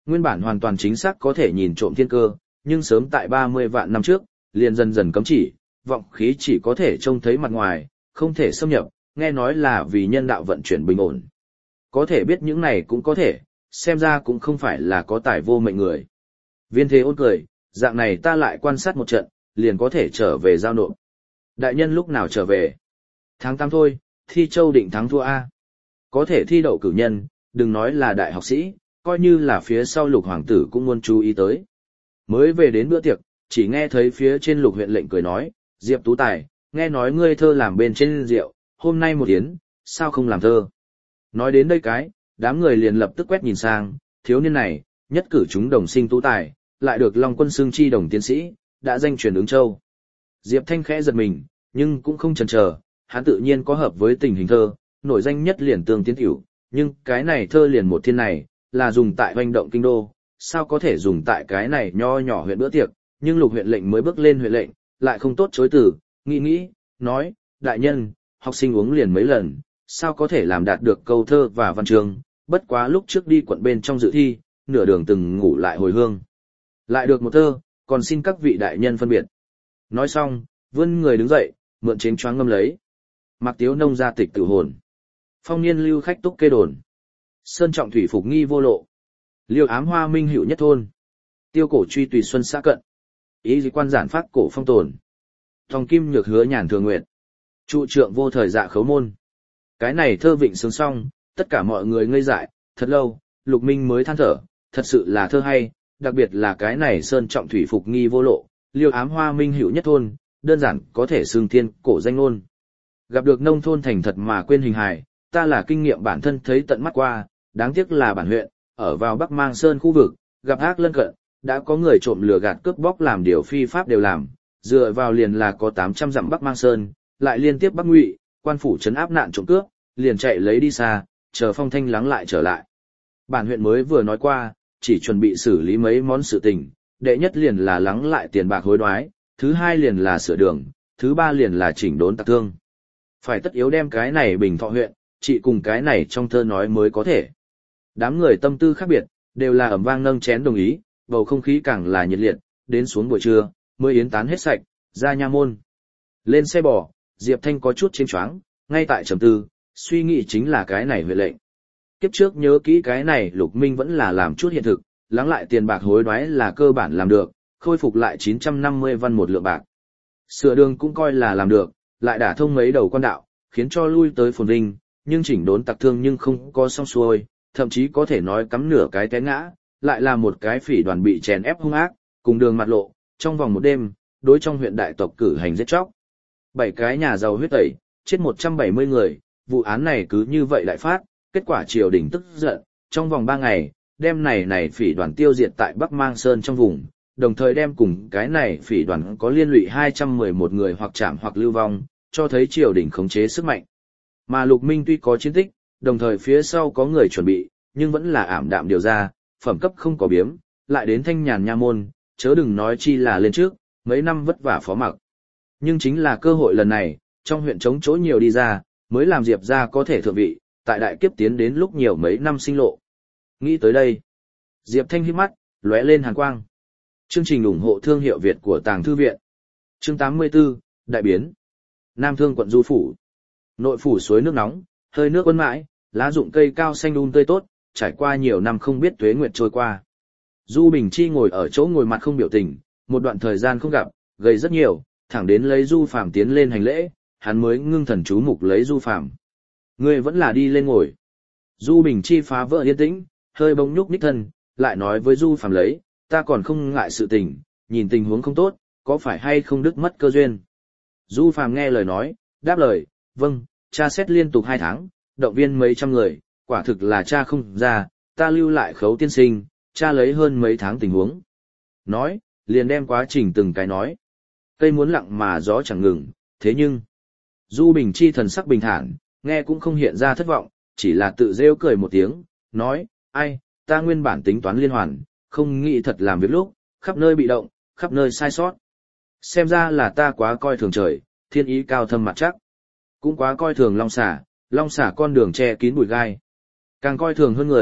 Nguyên bản hoàn toàn chính xác có thể nhìn trộm thiên cơ, nhưng sớm tại 30 vạn năm trước, liền dần dần cấm chỉ, vọng khí chỉ có thể trông thấy mặt ngoài, không thể xâm nhập, nghe nói là vì nhân đạo vận chuyển bình ổn. Có thể biết những này cũng có thể, xem ra cũng không phải là có tài vô mệnh người. Viên Thế Ôn cười, dạng này ta lại quan sát một trận, liền có thể trở về giao nộp. Đại nhân lúc nào trở về? Tháng 8 thôi, thi châu định thắng thua A. Có thể thi đậu cử nhân, đừng nói là đại học sĩ, coi như là phía sau Lục hoàng tử cũng muốn chú ý tới. Mới về đến bữa tiệc, chỉ nghe thấy phía trên Lục huyện lệnh cười nói, Diệp Tú Tài, nghe nói ngươi thơ làm bên trên rượu, hôm nay một yến, sao không làm thơ? Nói đến đây cái, đám người liền lập tức quét nhìn sang, thiếu niên này, nhất cử chúng đồng sinh Tú Tài, lại được Long Quân xưng chi đồng tiến sĩ, đã danh truyền ứng châu. Diệp Thanh khẽ giật mình, nhưng cũng không chần chờ, hắn tự nhiên có hợp với tình hình thơ, nổi danh nhất liền tương tiến tiểu, nhưng cái này thơ liền một thiên này, là dùng tại hoành động kinh đô, sao có thể dùng tại cái này nho nhỏ huyện bữa tiệc, nhưng Lục huyện lệnh mới bước lên huyện lệnh, lại không tốt chối từ, nghĩ, nói, đại nhân, học sinh uống liền mấy lần, sao có thể làm đạt được câu thơ và văn chương, bất quá lúc trước đi quận bên trong dự thi, nửa đường từng ngủ lại hồi hương. Lại được một thơ, còn xin các vị đại nhân phân biệt. Nói xong, vươn người đứng dậy, mượn chén choáng ngâm lấy. Mạc Tiếu Nông ra tịch tử hồn. Phong niên lưu khách túc kê đồn. Sơn trọng thủy phục nghi vô lộ. Liêu ám hoa minh hữu nhất thôn. Tiêu cổ truy tùy xuân xã cận. Ý dị quan giản phát cổ phong tồn. Thòng kim nhược hứa nhàn thường nguyện. Trụ trượng vô thời dạ khấu môn. Cái này thơ vịnh sướng xong, tất cả mọi người ngây dại, thật lâu, Lục Minh mới than thở, thật sự là thơ hay, đặc biệt là cái này sơn trọng thủy phục nghi vô lộ, liêu ám hoa minh hữu nhất thôn, đơn giản có thể xưng thiên cổ danh ngôn. Gặp được nông thôn thành thật mà quên hình hài, ta là kinh nghiệm bản thân thấy tận mắt qua, đáng tiếc là bản huyện, ở vào Bắc Mang Sơn khu vực, gặp ác lân cận, đã có người trộm lừa gạt cướp bóc làm điều phi pháp đều làm, dựa vào liền là có 800 dặm Bắc Mang Sơn, lại liên tiếp Bắc Ngụy, quan phủ trấn áp nạn trộm cướp, liền chạy lấy đi xa, chờ phong thanh lắng lại trở lại. Bản huyện mới vừa nói qua, chỉ chuẩn bị xử lý mấy món sự tình, đệ nhất liền là lắng lại tiền bạc hối đoái, thứ hai liền là sửa đường, thứ ba liền là chỉnh đốn tặc thương. Phải tất yếu đem cái này bình thọ huyện, chỉ cùng cái này trong thơ nói mới có thể. Đám người tâm tư khác biệt, đều là ầm vang nâng chén đồng ý, bầu không khí càng là nhiệt liệt, đến xuống buổi trưa, mới yến tán hết sạch, ra nha môn. Lên xe bò, Diệp Thanh có chút chênh choáng, ngay tại trầm tư, suy nghĩ chính là cái này huyện lệnh. Kiếp trước nhớ kỹ cái này Lục Minh vẫn là làm chút hiện thực, lắng lại tiền bạc hối đoái là cơ bản làm được, khôi phục lại 950 văn một lượng bạc. Sửa đường cũng coi là làm được, lại đả thông mấy đầu quan đạo, khiến cho lui tới phồn vinh, nhưng chỉnh đốn tặc thương nhưng không có xong xuôi, thậm chí có thể nói cắm nửa cái té ngã, lại là một cái phỉ đoàn bị chèn ép hung ác, cùng đường mặt lộ, trong vòng một đêm, đối trong huyện đại tộc cử hành giết chóc. 7 cái nhà giàu huyết tẩy, chết 170 người, vụ án này cứ như vậy lại phát, kết quả triều đình tức giận, trong vòng 3 ngày, đem này phỉ đoàn tiêu diệt tại Bắc Mang Sơn trong vùng, đồng thời đem cùng cái này phỉ đoàn có liên lụy 211 người hoặc trảm hoặc lưu vong, cho thấy triều đình khống chế sức mạnh. Mà Lục Minh tuy có chiến tích, đồng thời phía sau có người chuẩn bị, nhưng vẫn là ảm đạm điều ra, phẩm cấp không có biếm, lại đến thanh nhàn nha môn, chớ đừng nói chi là lên trước, mấy năm vất vả phó mặc. Nhưng chính là cơ hội lần này, trong huyện trống chỗ nhiều đi ra, mới làm Diệp ra có thể thượng vị, tại đại kiếp tiến đến lúc nhiều mấy năm sinh lộ. Nghĩ tới đây, Diệp Thanh híp mắt, lóe lên hàn quang. Chương trình ủng hộ thương hiệu Việt của Tàng Thư Viện. Chương 84, Đại biến. Nam Thương quận Du Phủ. Nội phủ suối nước nóng, hơi nước ôn mãi, lá rụng cây cao xanh tươi tốt, trải qua nhiều năm không biết tuế nguyệt trôi qua. Du Bình Chi ngồi ở chỗ ngồi mặt không biểu tình, một đoạn thời gian không gặp, gầy rất nhiều, thẳng đến lấy Du Phàm tiến lên hành lễ, hắn mới ngưng thần chú mục lấy Du Phàm. Ngươi vẫn là đi lên ngồi. Du Bình Chi phá vỡ yên tĩnh, hơi bỗng nhúc nhích thân, lại nói với Du Phàm lấy, ta còn không ngại sự tình, nhìn tình huống không tốt, có phải hay không đứt mất cơ duyên. Du Phàm nghe lời nói, đáp lời, vâng, cha xét liên tục 2 tháng, động viên mấy trăm người, quả thực là cha không ra, ta lưu lại Khấu tiên sinh, cha lấy hơn mấy tháng tình huống. Nói, liền đem quá trình từng cái nói. Cây muốn lặng mà gió chẳng ngừng, thế nhưng, Du Bình Chi thần sắc bình thản, nghe cũng không hiện ra thất vọng, chỉ là tự rêu cười một tiếng, nói, ai, ta nguyên bản tính toán liên hoàn, không nghĩ thật làm việc lúc, khắp nơi bị động, khắp nơi sai sót. Xem ra là ta quá coi thường trời, thiên ý cao thâm mặt chắc. Cũng quá coi thường long xả con đường che kín bụi gai. Càng coi thường hơn người,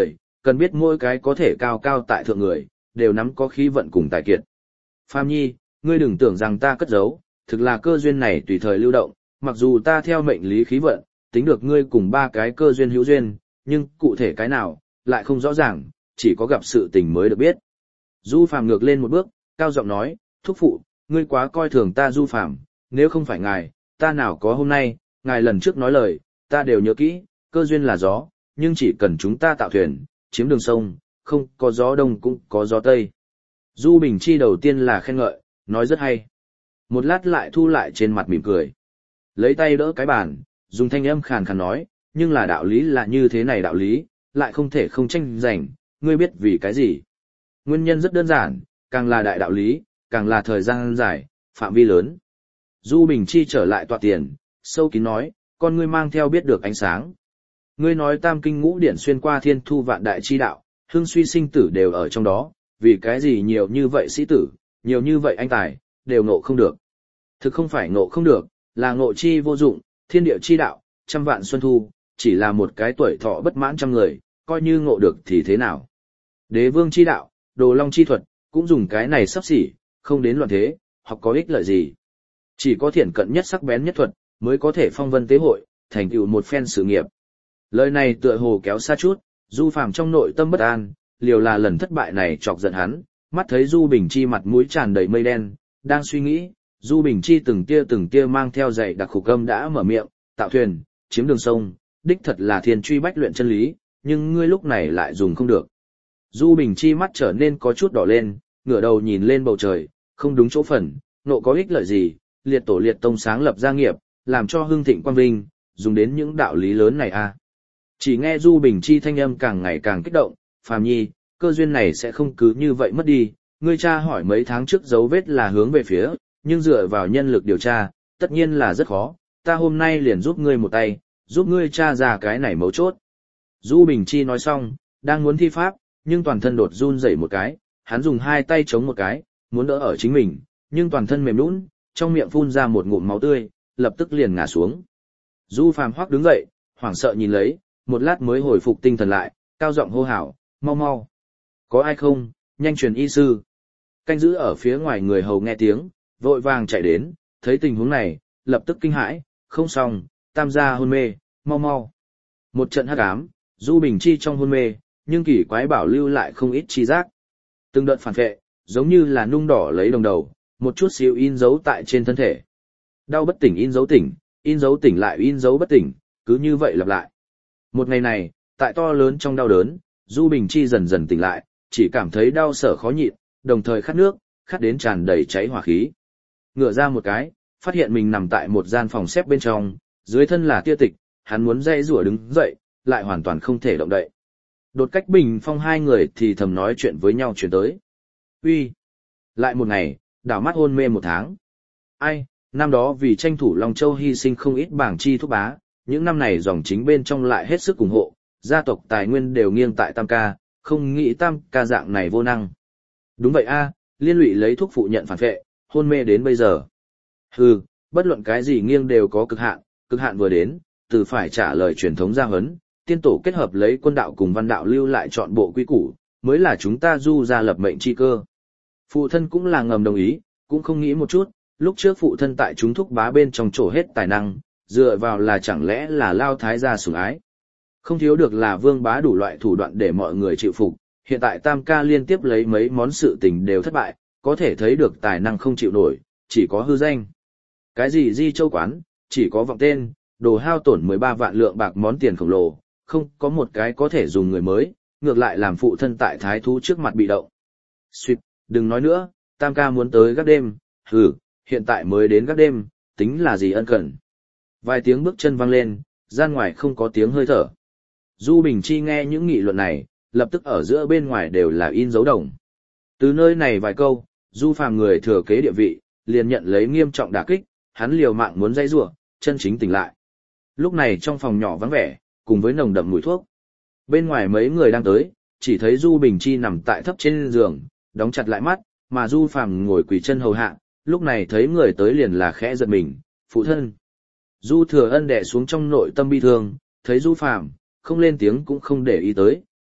cần biết mỗi cái có thể cao cao tại thượng người, đều nắm có khí vận cùng tài kiệt. Phàm Nhi, ngươi đừng tưởng rằng ta cất giấu, thực là cơ duyên này tùy thời lưu động, mặc dù ta theo mệnh lý khí vận, tính được ngươi cùng 3 cái cơ duyên hữu duyên, nhưng cụ thể cái nào, lại không rõ ràng, chỉ có gặp sự tình mới được biết. Du Phàm ngược lên một bước, cao giọng nói, thúc phụ, ngươi quá coi thường ta Du Phàm, nếu không phải ngài, ta nào có hôm nay, ngài lần trước nói lời, ta đều nhớ kỹ, cơ duyên là gió, nhưng chỉ cần chúng ta tạo thuyền, chiếm đường sông, không có gió đông cũng có gió tây. Du Bình Chi đầu tiên là khen ngợi, nói rất hay. Một lát lại thu lại trên mặt mỉm cười. Lấy tay đỡ cái bàn, dùng thanh âm khàn khàn nói, nhưng là đạo lý là như thế này đạo lý, lại không thể không tranh giành, ngươi biết vì cái gì. Nguyên nhân rất đơn giản, càng là đại đạo lý, càng là thời gian dài, phạm vi lớn. Du Bình Chi trở lại tọa tiền, sâu kín nói, con ngươi mang theo biết được ánh sáng. Ngươi nói tam kinh ngũ điển xuyên qua thiên thu vạn đại chi đạo, hưng suy sinh tử đều ở trong đó, vì cái gì nhiều như vậy sĩ tử, nhiều như vậy anh tài, đều ngộ không được. Thực không phải ngộ không được, là ngộ chi vô dụng, thiên địa chi đạo, trăm vạn xuân thu, chỉ là một cái tuổi thọ bất mãn trăm người, coi như ngộ được thì thế nào. Đế vương chi đạo, đồ long chi thuật, cũng dùng cái này sắp xỉ, không đến loạn thế, học có ích lợi gì. Chỉ có thiển cận nhất sắc bén nhất thuật, mới có thể phong vân tế hội, thành tựu một phen sự nghiệp. Lời này tựa hồ kéo xa chút, Du Phàm trong nội tâm bất an, liều là lần thất bại này chọc giận hắn, mắt thấy Du Bình Chi mặt mũi tràn đầy mây đen, đang suy nghĩ, Du Bình Chi từng tia mang theo dạy đặc khục âm đã mở miệng, tạo thuyền, chiếm đường sông, đích thật là thiên truy bách luyện chân lý, nhưng ngươi lúc này lại dùng không được. Du Bình Chi mắt trở nên có chút đỏ lên, ngửa đầu nhìn lên bầu trời, không đúng chỗ phần, nộ có ích lợi gì, liệt tổ liệt tông sáng lập gia nghiệp, làm cho hưng thịnh quang vinh, dùng đến những đạo lý lớn này à. Chỉ nghe Du Bình Chi thanh âm càng ngày càng kích động, Phàm Nhi, cơ duyên này sẽ không cứ như vậy mất đi, ngươi cha hỏi mấy tháng trước dấu vết là hướng về phía, nhưng dựa vào nhân lực điều tra, tất nhiên là rất khó, ta hôm nay liền giúp ngươi một tay, giúp ngươi tra ra cái này mấu chốt. Du Bình Chi nói xong, đang muốn thi pháp, nhưng toàn thân đột run rẩy một cái, hắn dùng 2 tay chống một cái, muốn đỡ ở chính mình, nhưng toàn thân mềm nhũn, trong miệng phun ra một ngụm máu tươi, lập tức liền ngã xuống. Du Phàm hoắc đứng dậy, hoảng sợ nhìn lấy, một lát mới hồi phục tinh thần lại, cao giọng hô hào, mau mau. Có ai không, nhanh truyền y sư. Canh giữ ở phía ngoài người hầu nghe tiếng, vội vàng chạy đến, thấy tình huống này, lập tức kinh hãi, không xong, tam gia hôn mê, mau mau. Một trận hắc ám, Du Bình Chi trong hôn mê, nhưng kỳ quái bảo lưu lại không ít chi giác. Từng đợt phản vệ, giống như là nung đỏ lấy đồng đầu, một chút xíu in dấu tại trên thân thể. Đau bất tỉnh, in dấu tỉnh lại in dấu bất tỉnh, cứ như vậy lặp lại. Một ngày này, tại to lớn trong đau đớn, Du Bình Chi dần dần tỉnh lại, chỉ cảm thấy đau sở khó nhịn, đồng thời khát nước, khát đến tràn đầy cháy hỏa khí. Ngửa ra một cái, phát hiện mình nằm tại một gian phòng xếp bên trong, dưới thân là tia tịch, hắn muốn dãy rủa đứng dậy, lại hoàn toàn không thể động đậy. Đột cách bình phong 2 người thì thầm nói chuyện với nhau chuyển tới. Uy, lại một ngày, đảo mắt hôn mê 1 tháng. Ai, năm đó vì tranh thủ Long Châu hy sinh không ít bảng chi thúc bá, những năm này dòng chính bên trong lại hết sức ủng hộ, gia tộc tài nguyên đều nghiêng tại Tam ca, không nghĩ Tam ca dạng này vô năng. Đúng vậy a, liên lụy lấy thuốc phụ nhận phản vệ, hôn mê đến bây giờ. Hừ, bất luận cái gì nghiêng đều có cực hạn vừa đến, từ phải trả lời truyền thống gia huấn, tiên tổ kết hợp lấy quân đạo cùng văn đạo lưu lại chọn bộ quy củ, mới là chúng ta Du gia lập mệnh chi cơ. Phụ thân cũng là ngầm đồng ý, cũng không nghĩ một chút, lúc trước phụ thân tại chúng thúc bá bên trong trổ hết tài năng, dựa vào là chẳng lẽ là lao thái gia sủng ái. Không thiếu được là vương bá đủ loại thủ đoạn để mọi người chịu phục, hiện tại Tam ca liên tiếp lấy mấy món sự tình đều thất bại, có thể thấy được tài năng không chịu nổi, chỉ có hư danh. Cái gì Di Châu quán, chỉ có vọng tên, đồ hao tổn 13 vạn lượng bạc món tiền khổng lồ, không có một cái có thể dùng người mới, ngược lại làm phụ thân tại thái thú trước mặt bị động. Xuyệt, đừng nói nữa, Tam ca muốn tới gác đêm, hiện tại mới đến gác đêm, tính là gì ân cần. Vài tiếng bước chân vang lên, gian ngoài không có tiếng hơi thở. Du Bình Chi nghe những nghị luận này, lập tức ở giữa bên ngoài đều là in dấu đồng. Từ nơi này vài câu, Du Phàm người thừa kế địa vị, liền nhận lấy nghiêm trọng đả kích, hắn liều mạng muốn dãy rủa, chân chính tỉnh lại. Lúc này trong phòng nhỏ vắng vẻ, cùng với nồng đậm mùi thuốc. Bên ngoài mấy người đang tới, chỉ thấy Du Bình Chi nằm tại thấp trên giường, đóng chặt lại mắt, mà Du Phàm ngồi quỳ chân hầu hạ, lúc này thấy người tới liền là khẽ giật mình, phụ thân. Du Thừa Ân đè xuống trong nội tâm bi thương, thấy Du Phàm không lên tiếng cũng không để ý tới,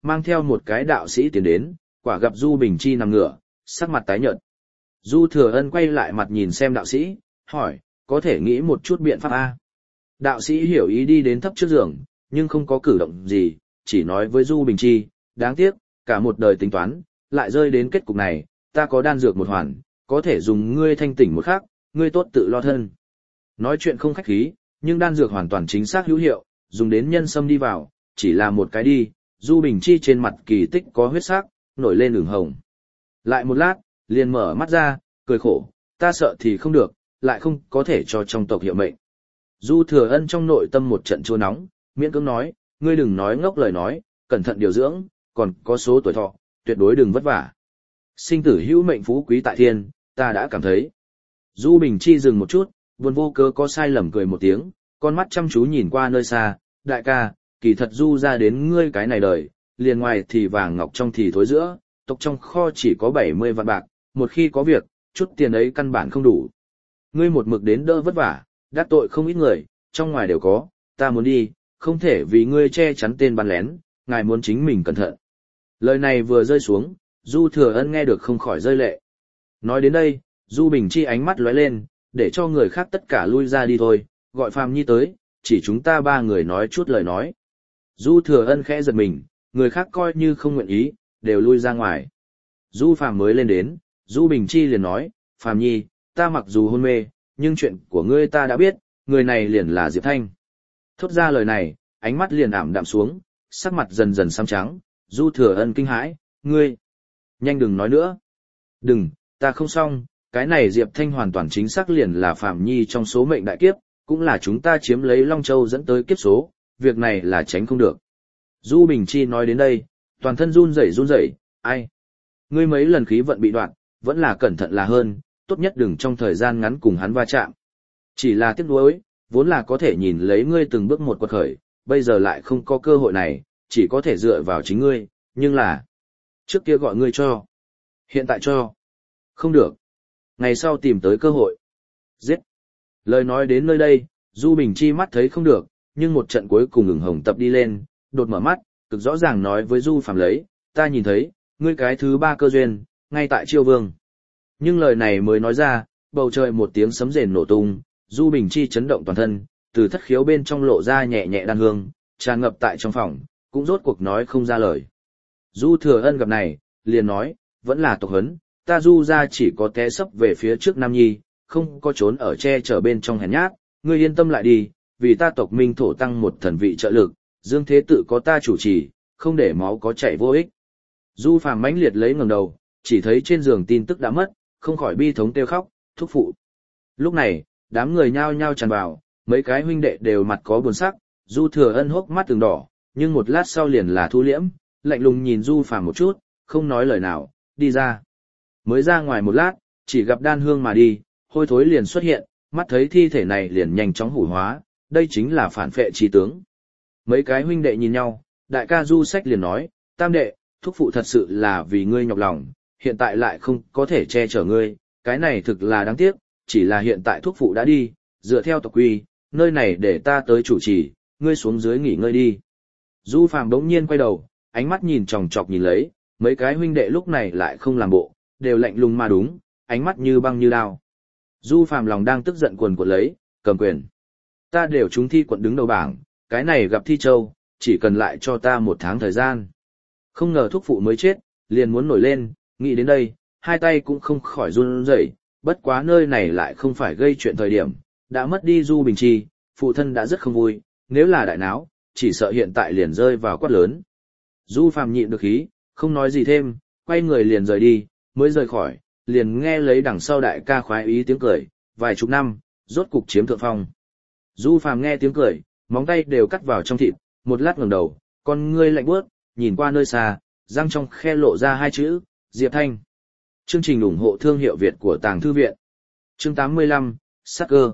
mang theo một cái đạo sĩ tiến đến, quả gặp Du Bình Chi nằm ngửa, sắc mặt tái nhợt. Du Thừa Ân quay lại mặt nhìn xem đạo sĩ, hỏi, có thể nghĩ một chút biện pháp a? Đạo sĩ hiểu ý đi đến thấp trước giường, nhưng không có cử động gì, chỉ nói với Du Bình Chi, đáng tiếc, cả một đời tính toán, lại rơi đến kết cục này, ta có đan dược một hoàn, có thể dùng ngươi thanh tỉnh một khắc, ngươi tốt tự lo thân. Nói chuyện không khách khí, nhưng đan dược hoàn toàn chính xác hữu hiệu, dùng đến nhân sâm đi vào, chỉ là một cái đi, Du Bình Chi trên mặt kỳ tích có huyết sắc, nổi lên ửng hồng. Lại một lát, liền mở mắt ra, cười khổ, ta sợ thì không được, lại không có thể cho trong tộc hiệu mệnh. Du Thừa Ân trong nội tâm một trận chua nóng, miễn cưỡng nói, ngươi đừng nói ngốc lời nói, cẩn thận điều dưỡng, còn có số tuổi thọ, tuyệt đối đừng vất vả. Sinh tử hữu mệnh phú quý tại thiên, ta đã cảm thấy. Du Bình Chi dừng một chút, buồn vô cớ có sai lầm cười một tiếng, con mắt chăm chú nhìn qua nơi xa, đại ca, kỳ thật Du ra đến ngươi cái này đời, liền ngoài thì vàng ngọc trong thì thối giữa, tộc trong kho chỉ có 70 vạn bạc, một khi có việc, chút tiền ấy căn bản không đủ. Ngươi một mực đến đỡ vất vả, đắc tội không ít người, trong ngoài đều có, ta muốn đi, không thể vì ngươi che chắn tên bắn lén, ngài muốn chính mình cẩn thận. Lời này vừa rơi xuống, Du Thừa Ân nghe được không khỏi rơi lệ. Nói đến đây, Du Bình Chi ánh mắt lóe lên, để cho người khác tất cả lui ra đi thôi, gọi Phàm Nhi tới, chỉ chúng ta ba người nói chút lời nói. Du Thừa Ân khẽ giật mình, người khác coi như không nguyện ý, đều lui ra ngoài. Du Phàm mới lên đến, Du Bình Chi liền nói, Phàm Nhi, ta mặc dù hôn mê, nhưng chuyện của ngươi ta đã biết, người này liền là Diệp Thanh. Thốt ra lời này, ánh mắt liền ảm đạm xuống, sắc mặt dần dần xám trắng, Du Thừa Ân kinh hãi, ngươi, nhanh đừng nói nữa. Đừng, ta không xong, cái này Diệp Thanh hoàn toàn chính xác liền là Phàm Nhi trong số mệnh đại kiếp, cũng là chúng ta chiếm lấy Long Châu dẫn tới kiếp số, việc này là tránh không được. Du Bình Chi nói đến đây, toàn thân run rẩy, ai? Ngươi mấy lần khí vận bị đoạn, vẫn là cẩn thận là hơn, tốt nhất đừng trong thời gian ngắn cùng hắn va chạm. Chỉ là tiếc nuối, vốn là có thể nhìn lấy ngươi từng bước một quật khởi, bây giờ lại không có cơ hội này, chỉ có thể dựa vào chính ngươi, nhưng là trước kia gọi ngươi cho, hiện tại cho. Không được. Ngày sau tìm tới cơ hội. Giết. Lời nói đến nơi đây, Du Bình Chi mắt thấy không được, nhưng một trận cuối cùng ửng hồng tập đi lên, đột mở mắt, cực rõ ràng nói với Du Phàm lấy, ta nhìn thấy, ngươi cái thứ ba cơ duyên, ngay tại Chiêu Vương. Nhưng lời này mới nói ra, bầu trời một tiếng sấm rền nổ tung, Du Bình Chi chấn động toàn thân, từ thất khiếu bên trong lộ ra nhẹ nhẹ đan hương, tràn ngập tại trong phòng, cũng rốt cuộc nói không ra lời. Du Thừa Ân gặp này, liền nói, vẫn là tộc hấn, ta Du ra chỉ có té sấp về phía trước Nam Nhi, không có trốn ở che chở bên trong hèn nhát, ngươi yên tâm lại đi, vì ta tộc Minh Thổ tăng một thần vị trợ lực, Dương Thế Tự có ta chủ trì, không để máu có chảy vô ích. Du Phàm mãnh liệt lấy ngẩng đầu, chỉ thấy trên giường tin tức đã mất, không khỏi bi thống kêu khóc, thúc phụ. Lúc này, đám người nhao nhao tràn vào, mấy cái huynh đệ đều mặt có buồn sắc, Du Thừa Ân hốc mắt từng đỏ, nhưng một lát sau liền là thu liễm, lạnh lùng nhìn Du Phàm một chút, không nói lời nào, đi ra. Mới ra ngoài một lát, chỉ gặp đan hương mà đi, hôi thối liền xuất hiện, mắt thấy thi thể này liền nhanh chóng hủ hóa, đây chính là phản phệ chi tướng. Mấy cái huynh đệ nhìn nhau, đại ca Du Sách liền nói, tam đệ, thúc phụ thật sự là vì ngươi nhọc lòng, hiện tại lại không có thể che chở ngươi, cái này thực là đáng tiếc, chỉ là hiện tại thúc phụ đã đi, dựa theo tộc quy, nơi này để ta tới chủ trì, ngươi xuống dưới nghỉ ngơi đi. Du Phàm đống nhiên quay đầu, ánh mắt nhìn chòng chọc nhìn lấy, mấy cái huynh đệ lúc này lại không làm bộ, đều lạnh lùng mà đúng, ánh mắt như băng như đao. Du Phàm lòng đang tức giận quần cuộn lấy, cầm quyền. Ta đều trúng thi quận đứng đầu bảng, cái này gặp thi châu, chỉ cần lại cho ta 1 tháng thời gian. Không ngờ thúc phụ mới chết, liền muốn nổi lên, nghĩ đến đây, hai tay cũng không khỏi run rẩy, bất quá nơi này lại không phải gây chuyện thời điểm, đã mất đi Du Bình Chi, phụ thân đã rất không vui, nếu là đại náo, chỉ sợ hiện tại liền rơi vào quát lớn. Du Phàm nhịn được khí, không nói gì thêm, quay người liền rời đi, mới rời khỏi, liền nghe lấy đằng sau đại ca khoái ý tiếng cười, vài chục năm, rốt cục chiếm thượng phong. Du Phàm nghe tiếng cười, móng tay đều cắt vào trong thịt, một lát ngẩng đầu, con ngươi lạnh buốt, nhìn qua nơi xa, răng trong khe lộ ra 2 chữ, Diệp Thanh. Chương trình ủng hộ thương hiệu Việt của Tàng Thư Viện. Chương 85, Sắc cơ.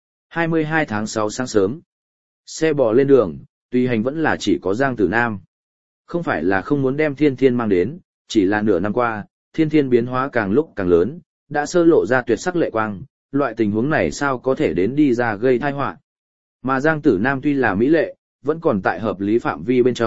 22 tháng 6 sáng sớm. Xe bò lên đường, tùy hành vẫn là chỉ có Giang Tử Nam. Không phải là không muốn đem Thiên Thiên mang đến, chỉ là nửa năm qua, Thiên Thiên biến hóa càng lúc càng lớn, đã sơ lộ ra tuyệt sắc lệ quang, loại tình huống này sao có thể đến đi ra gây tai họa. Mà Giang Tử Nam tuy là mỹ lệ, vẫn còn tại hợp lý phạm vi bên trong,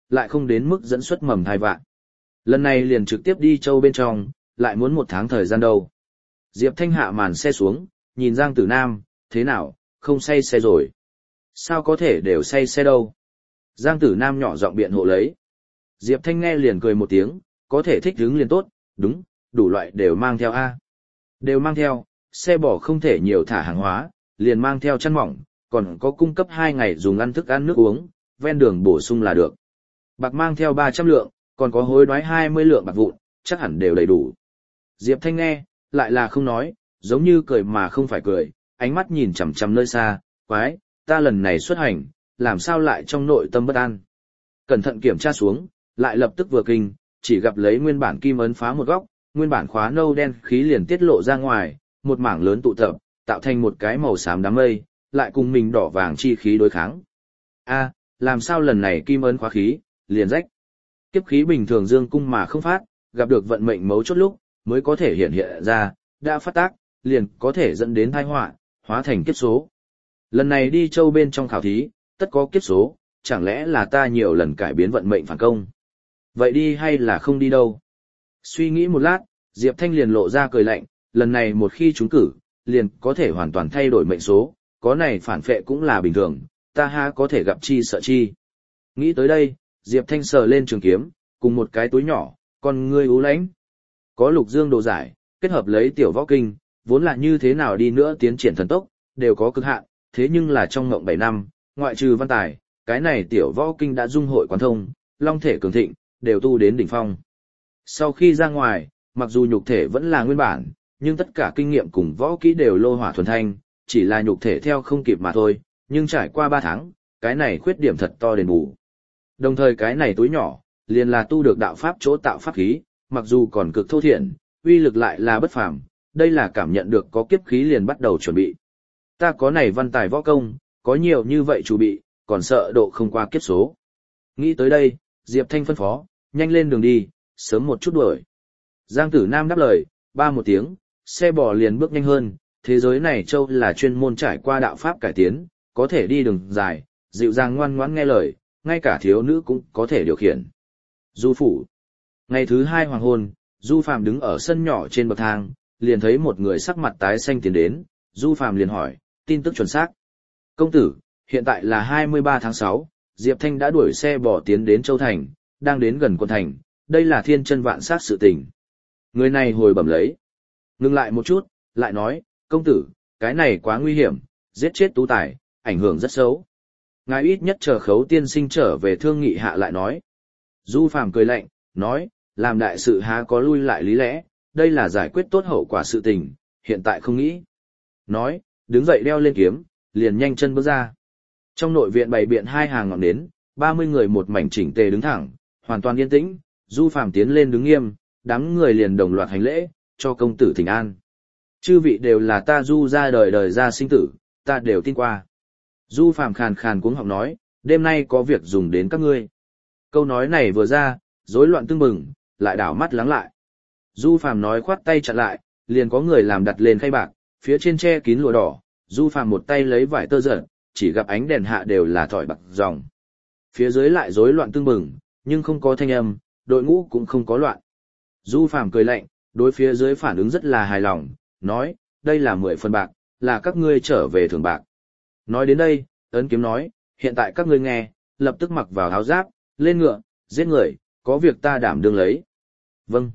lại không đến mức dẫn xuất mầm thai vạn. Lần này liền trực tiếp đi châu bên trong, lại muốn 1 tháng thời gian đâu. Diệp Thanh hạ màn xe xuống, nhìn Giang Tử Nam, thế nào, không say xe rồi. Sao có thể đều say xe đâu. Giang Tử Nam nhỏ giọng biện hộ lấy. Diệp Thanh nghe liền cười một tiếng, có thể thích hứng liền tốt, đúng, đủ loại đều mang theo a. Đều mang theo, xe bò không thể nhiều thả hàng hóa, liền mang theo chăn mỏng, còn có cung cấp 2 ngày dùng ăn thức ăn nước uống, ven đường bổ sung là được. Bạc mang theo 300 lượng, còn có hối đoái 20 lượng bạc vụn, chắc hẳn đều đầy đủ. Diệp Thanh nghe, lại là không nói, giống như cười mà không phải cười, ánh mắt nhìn chằm chằm nơi xa, quái, ta lần này xuất hành, làm sao lại trong nội tâm bất an. Cẩn thận kiểm tra xuống, lại lập tức vừa kinh, chỉ gặp lấy nguyên bản kim ấn phá một góc, nguyên bản khóa nâu đen khí liền tiết lộ ra ngoài, một mảng lớn tụ tập, tạo thành một cái màu xám đám mây, lại cùng mình đỏ vàng chi khí đối kháng. A, làm sao lần này kim ấn khóa khí, liền rách. Kiếp khí bình thường dương cung mà không phát, gặp được vận mệnh mấu chốt lúc, mới có thể hiện hiện ra, đã phát tác, liền có thể dẫn đến tai họa, hóa thành kiếp số. Lần này đi châu bên trong khảo thí, tất có kiếp số, chẳng lẽ là ta nhiều lần cải biến vận mệnh phản công. Vậy đi hay là không đi đâu? Suy nghĩ một lát, Diệp Thanh liền lộ ra cười lạnh, lần này một khi trúng cử, liền có thể hoàn toàn thay đổi mệnh số, có này phản phệ cũng là bình thường, ta ha có thể gặp chi sợ chi. Nghĩ tới đây, Diệp Thanh sờ lên trường kiếm, cùng một cái túi nhỏ, con ngươi ú lãnh. Có lục dương đồ giải, kết hợp lấy tiểu võ kinh, vốn là như thế nào đi nữa tiến triển thần tốc, đều có cực hạn, thế nhưng là trong ngộng 7 năm, ngoại trừ văn tài, cái này tiểu võ kinh đã dung hội quán thông, long thể cường thịnh, đều tu đến đỉnh phong. Sau khi ra ngoài, mặc dù nhục thể vẫn là nguyên bản, nhưng tất cả kinh nghiệm cùng võ kỹ đều lô hỏa thuần thanh, chỉ là nhục thể theo không kịp mà thôi, nhưng trải qua 3 tháng, cái này khuyết điểm thật to đền bù. Đồng thời cái này túi nhỏ, liền là tu được đạo pháp chỗ tạo pháp khí, mặc dù còn cực thô thiển, uy lực lại là bất phàm, đây là cảm nhận được có kiếp khí liền bắt đầu chuẩn bị. Ta có này văn tài võ công, có nhiều như vậy chủ bị, còn sợ độ không qua kiếp số. Nghĩ tới đây, Diệp Thanh phân phó, nhanh lên đường đi, sớm một chút đuổi. Giang Tử Nam đáp lời, ba một tiếng, xe bò liền bước nhanh hơn, thế giới này châu là chuyên môn trải qua đạo pháp cải tiến, có thể đi đường dài, dịu dàng ngoan ngoãn nghe lời, ngay cả thiếu nữ cũng có thể điều khiển. Du phủ. Ngày thứ 2 hoàng hôn, Du Phàm đứng ở sân nhỏ trên bậc thang, liền thấy một người sắc mặt tái xanh tiến đến, Du Phàm liền hỏi, tin tức chuẩn xác. Công tử, hiện tại là 23 tháng 6, Diệp Thanh đã đuổi xe bò tiến đến Châu Thành, đang đến gần quân thành, đây là thiên chân vạn sát sự tình. Người này hồi bẩm lấy. Ngừng lại một chút, lại nói, công tử, cái này quá nguy hiểm, giết chết tú tài, ảnh hưởng rất xấu. Ngài ít nhất chờ Khấu tiên sinh trở về thương nghị hạ lại nói. Du Phàm cười lạnh, nói, làm đại sự há có lui lại lý lẽ, đây là giải quyết tốt hậu quả sự tình, hiện tại không nghĩ. Nói, đứng dậy đeo lên kiếm, liền nhanh chân bước ra. Trong nội viện bày biện 2 hàng ngọn nến, 30 người một mảnh chỉnh tề đứng thẳng, hoàn toàn yên tĩnh, Du Phàm tiến lên đứng nghiêm, đám người liền đồng loạt hành lễ, cho công tử thỉnh an. Chư vị đều là ta Du ra đời đời ra sinh tử, ta đều tin qua. Du Phàm khàn khàn cuống họng nói, đêm nay có việc dùng đến các ngươi. Câu nói này vừa ra, rối loạn tương bừng, lại đảo mắt lắng lại. Du Phàm nói khoát tay chặn lại, liền có người làm đặt lên khay bạc, phía trên che kín lụa đỏ, Du Phàm một tay lấy vải tơ dệt, chỉ gặp ánh đèn hạ đều là thỏi bạc dòng. Phía dưới lại rối loạn tương bừng, nhưng không có thanh âm, đội ngũ cũng không có loạn. Du Phàm cười lạnh, đối phía dưới phản ứng rất là hài lòng, nói, đây là 10 phần bạc, là các ngươi trở về thưởng bạc. Nói đến đây, ấn kiếm nói, hiện tại các ngươi nghe, lập tức mặc vào áo giáp, lên ngựa, giết người, có việc ta đảm đương lấy. Vâng.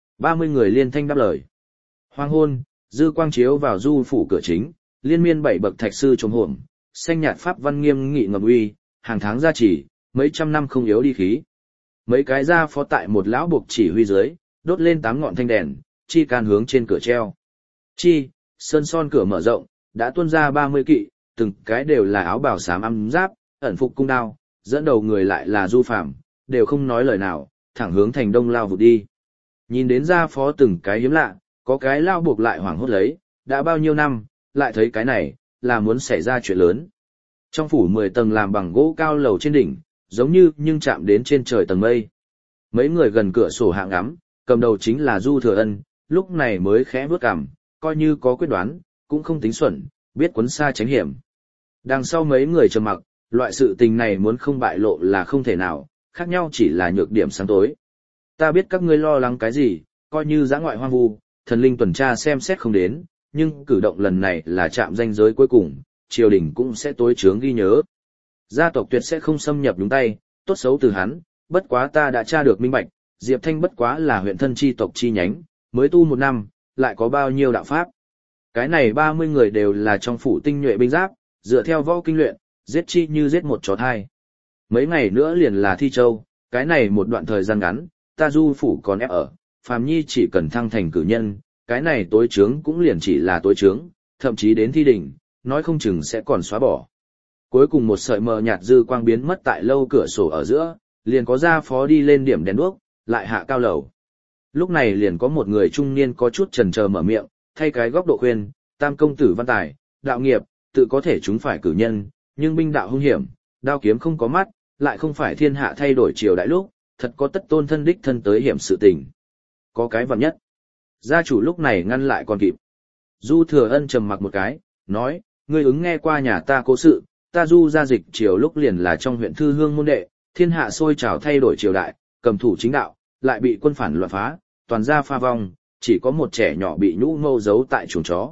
30 người liên thanh đáp lời. Hoàng hôn, dư quang chiếu vào Du phủ cửa chính, liên miên 7 bậc thạch sư trống hổm, xanh nhạt pháp văn nghiêm nghị ngầm uy, hàng tháng gia trì, mấy trăm năm không yếu đi khí. Mấy cái gia phó tại một lão buộc chỉ huy dưới, đốt lên 8 ngọn thanh đèn, chi can hướng trên cửa treo. Chi, sơn son cửa mở rộng, đã tuôn ra 30 kỵ, từng cái đều là áo bào xám ấm giáp, ẩn phục cung đao, dẫn đầu người lại là Du Phàm, đều không nói lời nào, thẳng hướng thành đông lao vụt đi. Nhìn đến gia phó từng cái hiếm lạ, có cái lao buộc lại hoảng hốt lấy, đã bao nhiêu năm, lại thấy cái này, là muốn xảy ra chuyện lớn. Trong phủ 10 tầng làm bằng gỗ cao lầu trên đỉnh, giống như nhưng chạm đến trên trời tầng mây. Mấy người gần cửa sổ hạng ngắm, cầm đầu chính là Du Thừa Ân, lúc này mới khẽ bước cằm, coi như có quyết đoán, cũng không tính xuẩn, biết quấn xa tránh hiểm. Đằng sau mấy người trầm mặc, loại sự tình này muốn không bại lộ là không thể nào, khác nhau chỉ là nhược điểm sáng tối. Ta biết các ngươi lo lắng cái gì, coi như dã ngoại hoang vu, thần linh tuần tra xem xét không đến, nhưng cử động lần này là chạm ranh giới cuối cùng, triều đình cũng sẽ tối chướng ghi nhớ. Gia tộc tuyệt sẽ không xâm nhập đúng tay, tốt xấu từ hắn, bất quá ta đã tra được minh bạch, Diệp Thanh bất quá là huyện thân chi tộc chi nhánh, mới tu 1 năm, lại có bao nhiêu đạo pháp. Cái này 30 người đều là trong phủ tinh nhuệ binh giáp, dựa theo võ kinh luyện, giết chi như giết một chó thai. Mấy ngày nữa liền là thi châu, cái này một đoạn thời gian ngắn, ta du phủ còn ép ở, phàm nhi chỉ cần thăng thành cử nhân, cái này tối trướng cũng liền chỉ là tối trướng, thậm chí đến thi đỉnh, nói không chừng sẽ còn xóa bỏ. Cuối cùng một sợi mờ nhạt dư quang biến mất tại lâu cửa sổ ở giữa, liền có gia phó đi lên điểm đèn đuốc, lại hạ cao lầu. Lúc này liền có một người trung niên có chút chần chờ mở miệng, thay cái góc độ khuyên, tam công tử văn tài, đạo nghiệp, tự có thể chúng phải cử nhân, nhưng binh đạo hung hiểm, đao kiếm không có mắt, lại không phải thiên hạ thay đổi triều đại lúc, thật có tất tôn thân đích thân tới hiểm sự tình. Có cái vạn nhất. Gia chủ lúc này ngăn lại còn kịp. Du Thừa Ân trầm mặc một cái, nói, ngươi ứng nghe qua nhà ta cố sự, ta du ra dịch triều lúc liền là trong huyện Thư Hương môn đệ, thiên hạ sôi trào thay đổi triều đại, cầm thủ chính đạo, lại bị quân phản loạn phá, toàn gia pha vong, chỉ có một trẻ nhỏ bị nhũ ngâu giấu tại chuồng chó.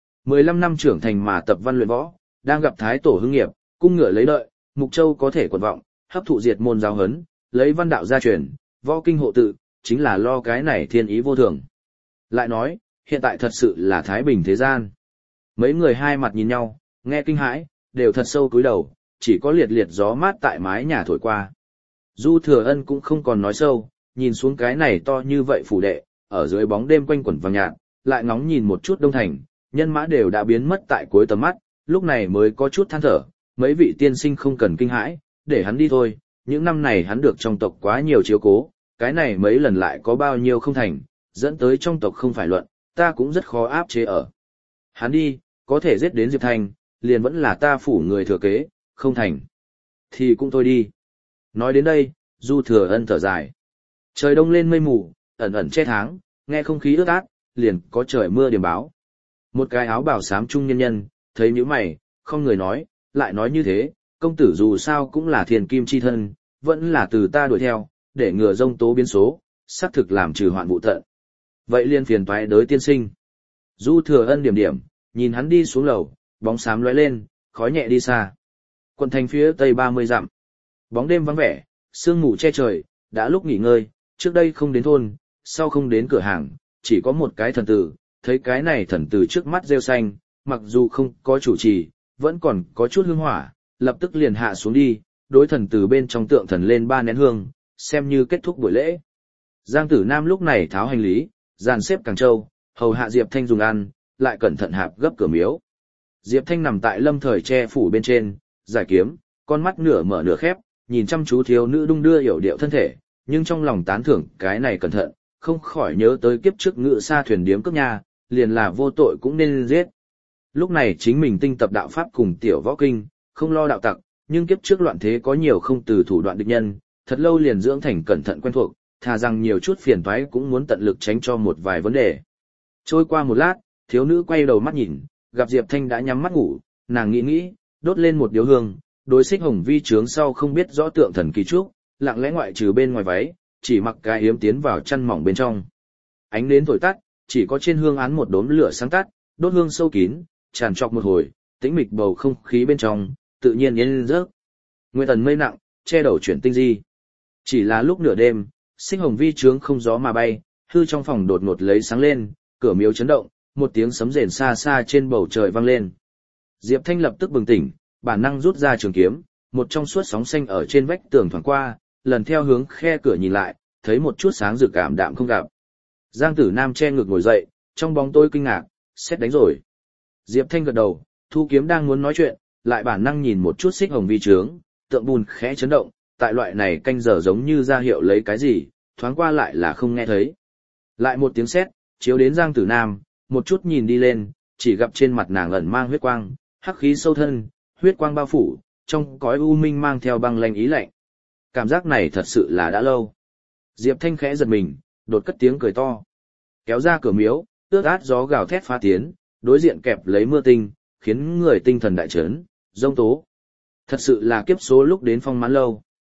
15 năm trưởng thành mà tập văn luyện võ, đang gặp thái tổ hưng nghiệp, cung ngựa lấy lợi, Mục Châu có thể quật vọng, hấp thụ diệt môn giáo hấn, lấy văn đạo gia truyền, võ kinh hộ tự, chính là lo cái này thiên ý vô thường. Lại nói, hiện tại thật sự là thái bình thế gian. Mấy người hai mặt nhìn nhau, nghe kinh hãi, đều thật sâu cúi đầu, chỉ có liệt liệt gió mát tại mái nhà thổi qua. Du Thừa Ân cũng không còn nói sâu, nhìn xuống cái này to như vậy phủ đệ, ở dưới bóng đêm quanh quẩn vàng nhạt, lại ngóng nhìn một chút đông thành, nhân mã đều đã biến mất tại cuối tầm mắt, lúc này mới có chút than thở, mấy vị tiên sinh không cần kinh hãi, để hắn đi thôi, những năm này hắn được trong tộc quá nhiều chiếu cố, cái này mấy lần lại có bao nhiêu không thành, dẫn tới trong tộc không phải luận, ta cũng rất khó áp chế ở. Hắn đi, có thể giết đến Diệp Thanh, liền vẫn là ta phủ người thừa kế, không thành. Thì cũng thôi đi. Nói đến đây, Du Thừa Ân thở dài. Trời đông lên mây mù, ẩn ẩn che tháng, nghe không khí ướt át, liền có trời mưa điểm báo. Một cái áo bào xám trung nhân nhân, thấy nhíu mày, không người nói, lại nói như thế, công tử dù sao cũng là thiền kim chi thân, vẫn là từ ta đuổi theo, để ngừa rông tố biến số, xác thực làm trừ hoạn vụ tận. Vậy liên phiền toái đới tiên sinh. Du Thừa Ân điểm điểm, nhìn hắn đi xuống lầu, bóng xám lóe lên, khói nhẹ đi xa. Quận thành phía tây 30 dặm. Bóng đêm vắng vẻ, sương mù che trời, đã lúc nghỉ ngơi, trước đây không đến thôn, sau không đến cửa hàng, chỉ có một cái thần tử, thấy cái này thần tử trước mắt rêu xanh, mặc dù không có chủ trì, vẫn còn có chút hương hỏa, lập tức liền hạ xuống đi, đối thần tử bên trong tượng thần lên 3 nén hương, xem như kết thúc buổi lễ. Giang Tử Nam lúc này tháo hành lý, dàn xếp càng châu, hầu hạ Diệp Thanh dùng ăn, lại cẩn thận hạp gấp cửa miếu. Diệp Thanh nằm tại lâm thời che phủ bên trên, giải kiếm, con mắt nửa mở nửa khép, nhìn chăm chú thiếu nữ đung đưa hiểu điệu thân thể, nhưng trong lòng tán thưởng cái này cẩn thận, không khỏi nhớ tới kiếp trước ngự sa thuyền điếm cướp nhà, liền là vô tội cũng nên giết. Lúc này chính mình tinh tập đạo pháp cùng tiểu võ kinh, không lo đạo tặc, nhưng kiếp trước loạn thế có nhiều không từ thủ đoạn địch nhân, thật lâu liền dưỡng thành cẩn thận quen thuộc, thà rằng nhiều chút phiền toái cũng muốn tận lực tránh cho một vài vấn đề. Trôi qua một lát, thiếu nữ quay đầu mắt nhìn, gặp Diệp Thanh đã nhắm mắt ngủ, nàng nghĩ nghĩ, đốt lên một điếu hương, đối xích hồng vi trướng sau không biết rõ tượng thần kỳ trúc, lặng lẽ ngoại trừ bên ngoài váy, chỉ mặc cái yếm tiến vào chăn mỏng bên trong. Ánh nến thổi tắt, chỉ có trên hương án một đốm lửa sáng tắt, đốt hương sâu kín, tràn trọc một hồi, tĩnh mịch bầu không khí bên trong, tự nhiên yên giấc. Nguyệt tần mây nặng, che đầu chuyển tinh di. Chỉ là lúc nửa đêm, xích hồng vi trướng không gió mà bay, hư trong phòng đột ngột lấy sáng lên, cửa miếu chấn động, một tiếng sấm rền xa xa trên bầu trời vang lên. Diệp Thanh lập tức bừng tỉnh, bản năng rút ra trường kiếm, một trong suốt sóng xanh ở trên vách tường thoáng qua, lần theo hướng khe cửa nhìn lại, thấy một chút sáng rực ảm đạm không gặp. Giang Tử Nam che ngực ngồi dậy, trong bóng tối kinh ngạc, xét đánh rồi. Diệp Thanh gật đầu, thu kiếm đang muốn nói chuyện, lại bản năng nhìn một chút xích hồng vi trướng, tượng bùn khẽ chấn động, tại loại này canh giờ giống như ra hiệu lấy cái gì, thoáng qua lại là không nghe thấy. Lại một tiếng sét, chiếu đến Giang Tử Nam, một chút nhìn đi lên, chỉ gặp trên mặt nàng ẩn mang huyết quang, hắc khí sâu thân, huyết quang bao phủ, trong cõi u minh mang theo băng lạnh ý lạnh. Cảm giác này thật sự là đã lâu. Diệp Thanh khẽ giật mình, đột cất tiếng cười to. Kéo ra cửa miếu, ướt át gió gào thét phá tiến, đối diện kẹp lấy mưa tinh, khiến người tinh thần đại chấn, rông tố. Thật sự là kiếp số lúc đến phong mãn lâu.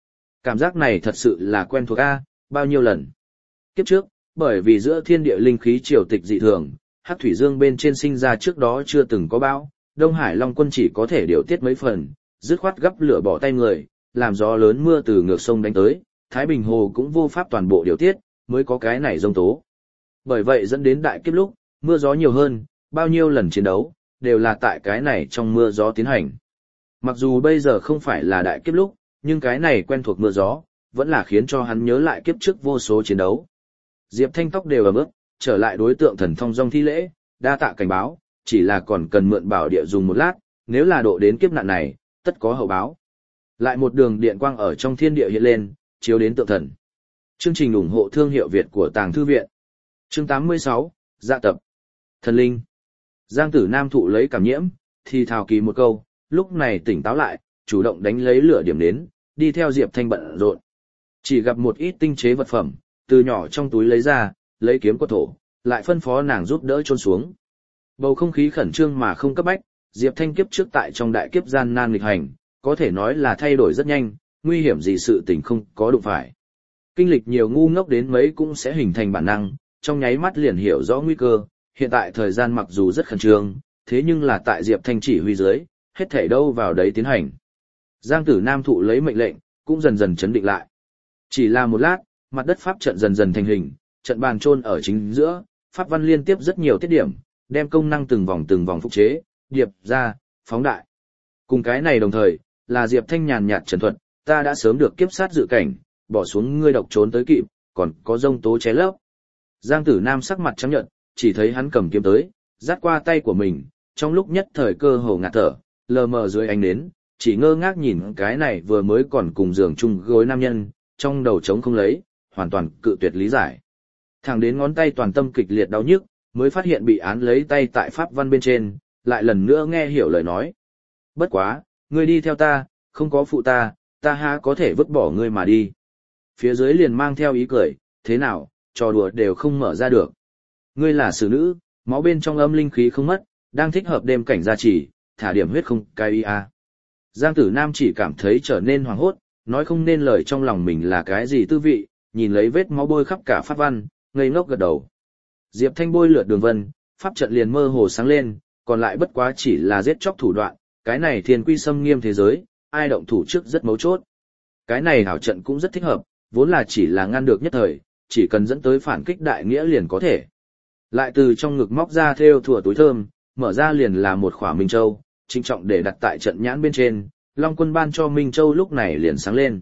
Cảm giác này thật sự là quen thuộc a, bao nhiêu lần. Kiếp trước, bởi vì giữa thiên địa linh khí triều tịch dị thường, Hắc Thủy Dương bên trên sinh ra trước đó chưa từng có bão, Đông Hải Long Quân chỉ có thể điều tiết mấy phần, dứt khoát gấp lửa bỏ tay người, làm gió lớn mưa từ ngược sông đánh tới, Thái Bình Hồ cũng vô pháp toàn bộ điều tiết, mới có cái này giông tố. Bởi vậy dẫn đến đại kiếp lúc, mưa gió nhiều hơn, bao nhiêu lần chiến đấu, đều là tại cái này trong mưa gió tiến hành. Mặc dù bây giờ không phải là đại kiếp lúc, nhưng cái này quen thuộc mưa gió, vẫn là khiến cho hắn nhớ lại kiếp trước vô số chiến đấu. Diệp Thanh tóc đều ẩm ướt, trở lại đối tượng thần thông dong thi lễ, đa tạ cảnh báo, chỉ là còn cần mượn bảo địa dùng một lát, nếu là độ đến kiếp nạn này, tất có hậu báo. Lại một đường điện quang ở trong thiên địa hiện lên, chiếu đến tượng thần. Chương trình ủng hộ thương hiệu Việt của Tàng Thư Viện. Chương 86, Dạ tập. Thần linh. Giang Tử Nam thụ lấy cảm nhiễm, thì thào kỳ một câu, lúc này tỉnh táo lại, chủ động đánh lấy lửa điểm đến, đi theo Diệp Thanh bận rộn. Chỉ gặp một ít tinh chế vật phẩm, từ nhỏ trong túi lấy ra, lấy kiếm của thổ, lại phân phó nàng giúp đỡ chôn xuống. Bầu không khí khẩn trương mà không cấp bách, Diệp Thanh kiếp trước tại trong đại kiếp gian nan nghịch hành, có thể nói là thay đổi rất nhanh, nguy hiểm gì sự tình không có đụng phải. Kinh lịch nhiều ngu ngốc đến mấy cũng sẽ hình thành bản năng, trong nháy mắt liền hiểu rõ nguy cơ, hiện tại thời gian mặc dù rất khẩn trương, thế nhưng là tại Diệp Thanh chỉ huy dưới, hết thảy đâu vào đấy tiến hành. Giang Tử Nam thụ lấy mệnh lệnh, cũng dần dần chấn định lại. Chỉ là một lát, mặt đất pháp trận dần dần thành hình, trận bàn chôn ở chính giữa, pháp văn liên tiếp rất nhiều tiết điểm, đem công năng từng vòng phục chế, điệp ra, phóng đại. Cùng cái này đồng thời, là Diệp Thanh nhàn nhạt trần thuật, ta đã sớm được kiếp sát dự cảnh, bỏ xuống ngươi độc trốn tới kịp, còn có dông tố ché lấp. Giang Tử Nam sắc mặt trắng nhợt, chỉ thấy hắn cầm kiếm tới, dắt qua tay của mình, trong lúc nhất thời cơ hồ ngạt thở, lờ mờ dưới ánh nến, chỉ ngơ ngác nhìn cái này vừa mới còn cùng giường chung gối nam nhân, trong đầu trống không lấy, hoàn toàn cự tuyệt lý giải. Thẳng đến ngón tay toàn tâm kịch liệt đau nhức, mới phát hiện bị án lấy tay tại pháp văn bên trên, lại lần nữa nghe hiểu lời nói. Bất quá, ngươi đi theo ta, không có phụ ta, ta há có thể vứt bỏ ngươi mà đi. Phía dưới liền mang theo ý cười, thế nào, trò đùa đều không mở ra được. Ngươi là xử nữ, máu bên trong âm linh khí không mất, đang thích hợp đêm cảnh gia trì, thả điểm huyết không cai ia. Giang Tử Nam chỉ cảm thấy trở nên hoảng hốt, nói không nên lời trong lòng mình là cái gì tư vị, nhìn lấy vết máu bôi khắp cả pháp văn, ngây ngốc gật đầu. Diệp Thanh bôi lượt đường vân, pháp trận liền mơ hồ sáng lên, còn lại bất quá chỉ là giết chóc thủ đoạn, cái này thiên quy xâm nghiêm thế giới, ai động thủ trước rất mấu chốt. Cái này hảo trận cũng rất thích hợp, vốn là chỉ là ngăn được nhất thời, chỉ cần dẫn tới phản kích đại nghĩa liền có thể. Lại từ trong ngực móc ra thêu thủa túi thơm, mở ra liền là một khỏa Minh Châu, trinh trọng để đặt tại trận nhãn bên trên, Long Quân ban cho Minh Châu lúc này liền sáng lên.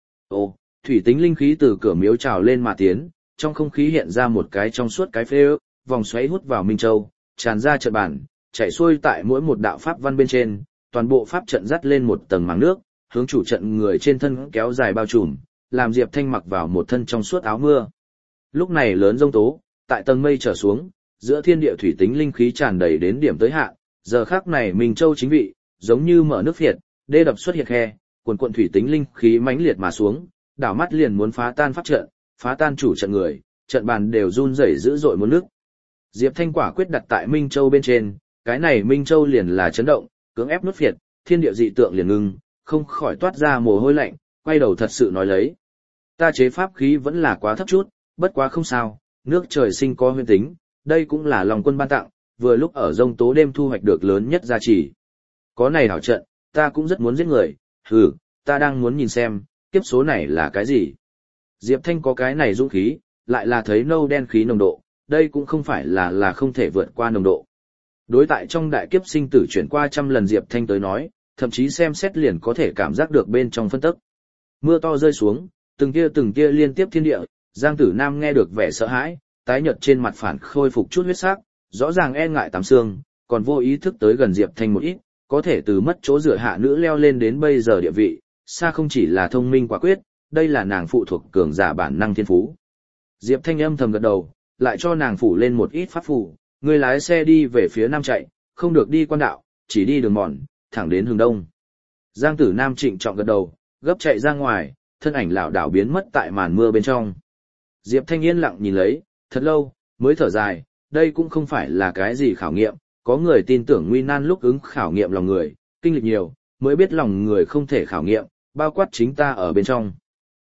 Ồ, thủy tính linh khí từ cửa miếu trào lên mà tiến, trong không khí hiện ra một cái trong suốt cái phê ước, vòng xoáy hút vào Minh Châu, tràn ra trận bản, chảy xuôi tại mỗi một đạo pháp văn bên trên, toàn bộ pháp trận dắt lên một tầng màng nước, hướng chủ trận người trên thân kéo dài bao trùm, làm Diệp Thanh mặc vào một thân trong suốt áo mưa. Lúc này lớn giông tố, tại tầng mây trở xuống, giữa thiên địa thủy tính linh khí tràn đầy đến điểm tới hạn, giờ khắc này Minh Châu chính vị, giống như mở nước phiệt, đê đập xuất hiện khe, cuồn cuộn thủy tính linh khí mãnh liệt mà xuống, đảo mắt liền muốn phá tan pháp trận, phá tan chủ trận người, trận bàn đều run rẩy dữ dội muốn nước. Diệp Thanh quả quyết đặt tại Minh Châu bên trên, cái này Minh Châu liền là chấn động, cưỡng ép nuốt phiệt, thiên địa dị tượng liền ngưng, không khỏi toát ra mồ hôi lạnh, quay đầu thật sự nói lấy. Ta chế pháp khí vẫn là quá thấp chút, bất quá không sao, nước trời sinh có huyền tính, đây cũng là lòng quân ban tặng, vừa lúc ở giông tố đêm thu hoạch được lớn nhất gia trì. Có này hảo trận, ta cũng rất muốn giết người, ta đang muốn nhìn xem, kiếp số này là cái gì. Diệp Thanh có cái này dũng khí, lại là thấy nâu đen khí nồng độ, đây cũng không phải là không thể vượt qua nồng độ. Đối tại trong đại kiếp sinh tử chuyển qua trăm lần Diệp Thanh tới nói, thậm chí xem xét liền có thể cảm giác được bên trong phân tức. Mưa to rơi xuống, từng tia liên tiếp thiên địa, Giang Tử Nam nghe được vẻ sợ hãi, tái nhợt trên mặt phản khôi phục chút huyết sắc, rõ ràng e ngại tám xương, còn vô ý thức tới gần Diệp Thanh một ít, có thể từ mất chỗ dựa hạ nữ leo lên đến bây giờ địa vị, xa không chỉ là thông minh quả quyết, đây là nàng phụ thuộc cường giả bản năng thiên phú. Diệp Thanh âm thầm gật đầu, lại cho nàng phủ lên một ít pháp phù, người lái xe đi về phía nam chạy, không được đi quan đạo, chỉ đi đường mòn, thẳng đến hướng đông. Giang Tử Nam trịnh trọng gật đầu, gấp chạy ra ngoài, thân ảnh lảo đảo biến mất tại màn mưa bên trong. Diệp Thanh yên lặng nhìn lấy, thật lâu, mới thở dài, đây cũng không phải là cái gì khảo nghiệm, có người tin tưởng nguy nan lúc ứng khảo nghiệm lòng người, kinh lịch nhiều, mới biết lòng người không thể khảo nghiệm, bao quát chính ta ở bên trong.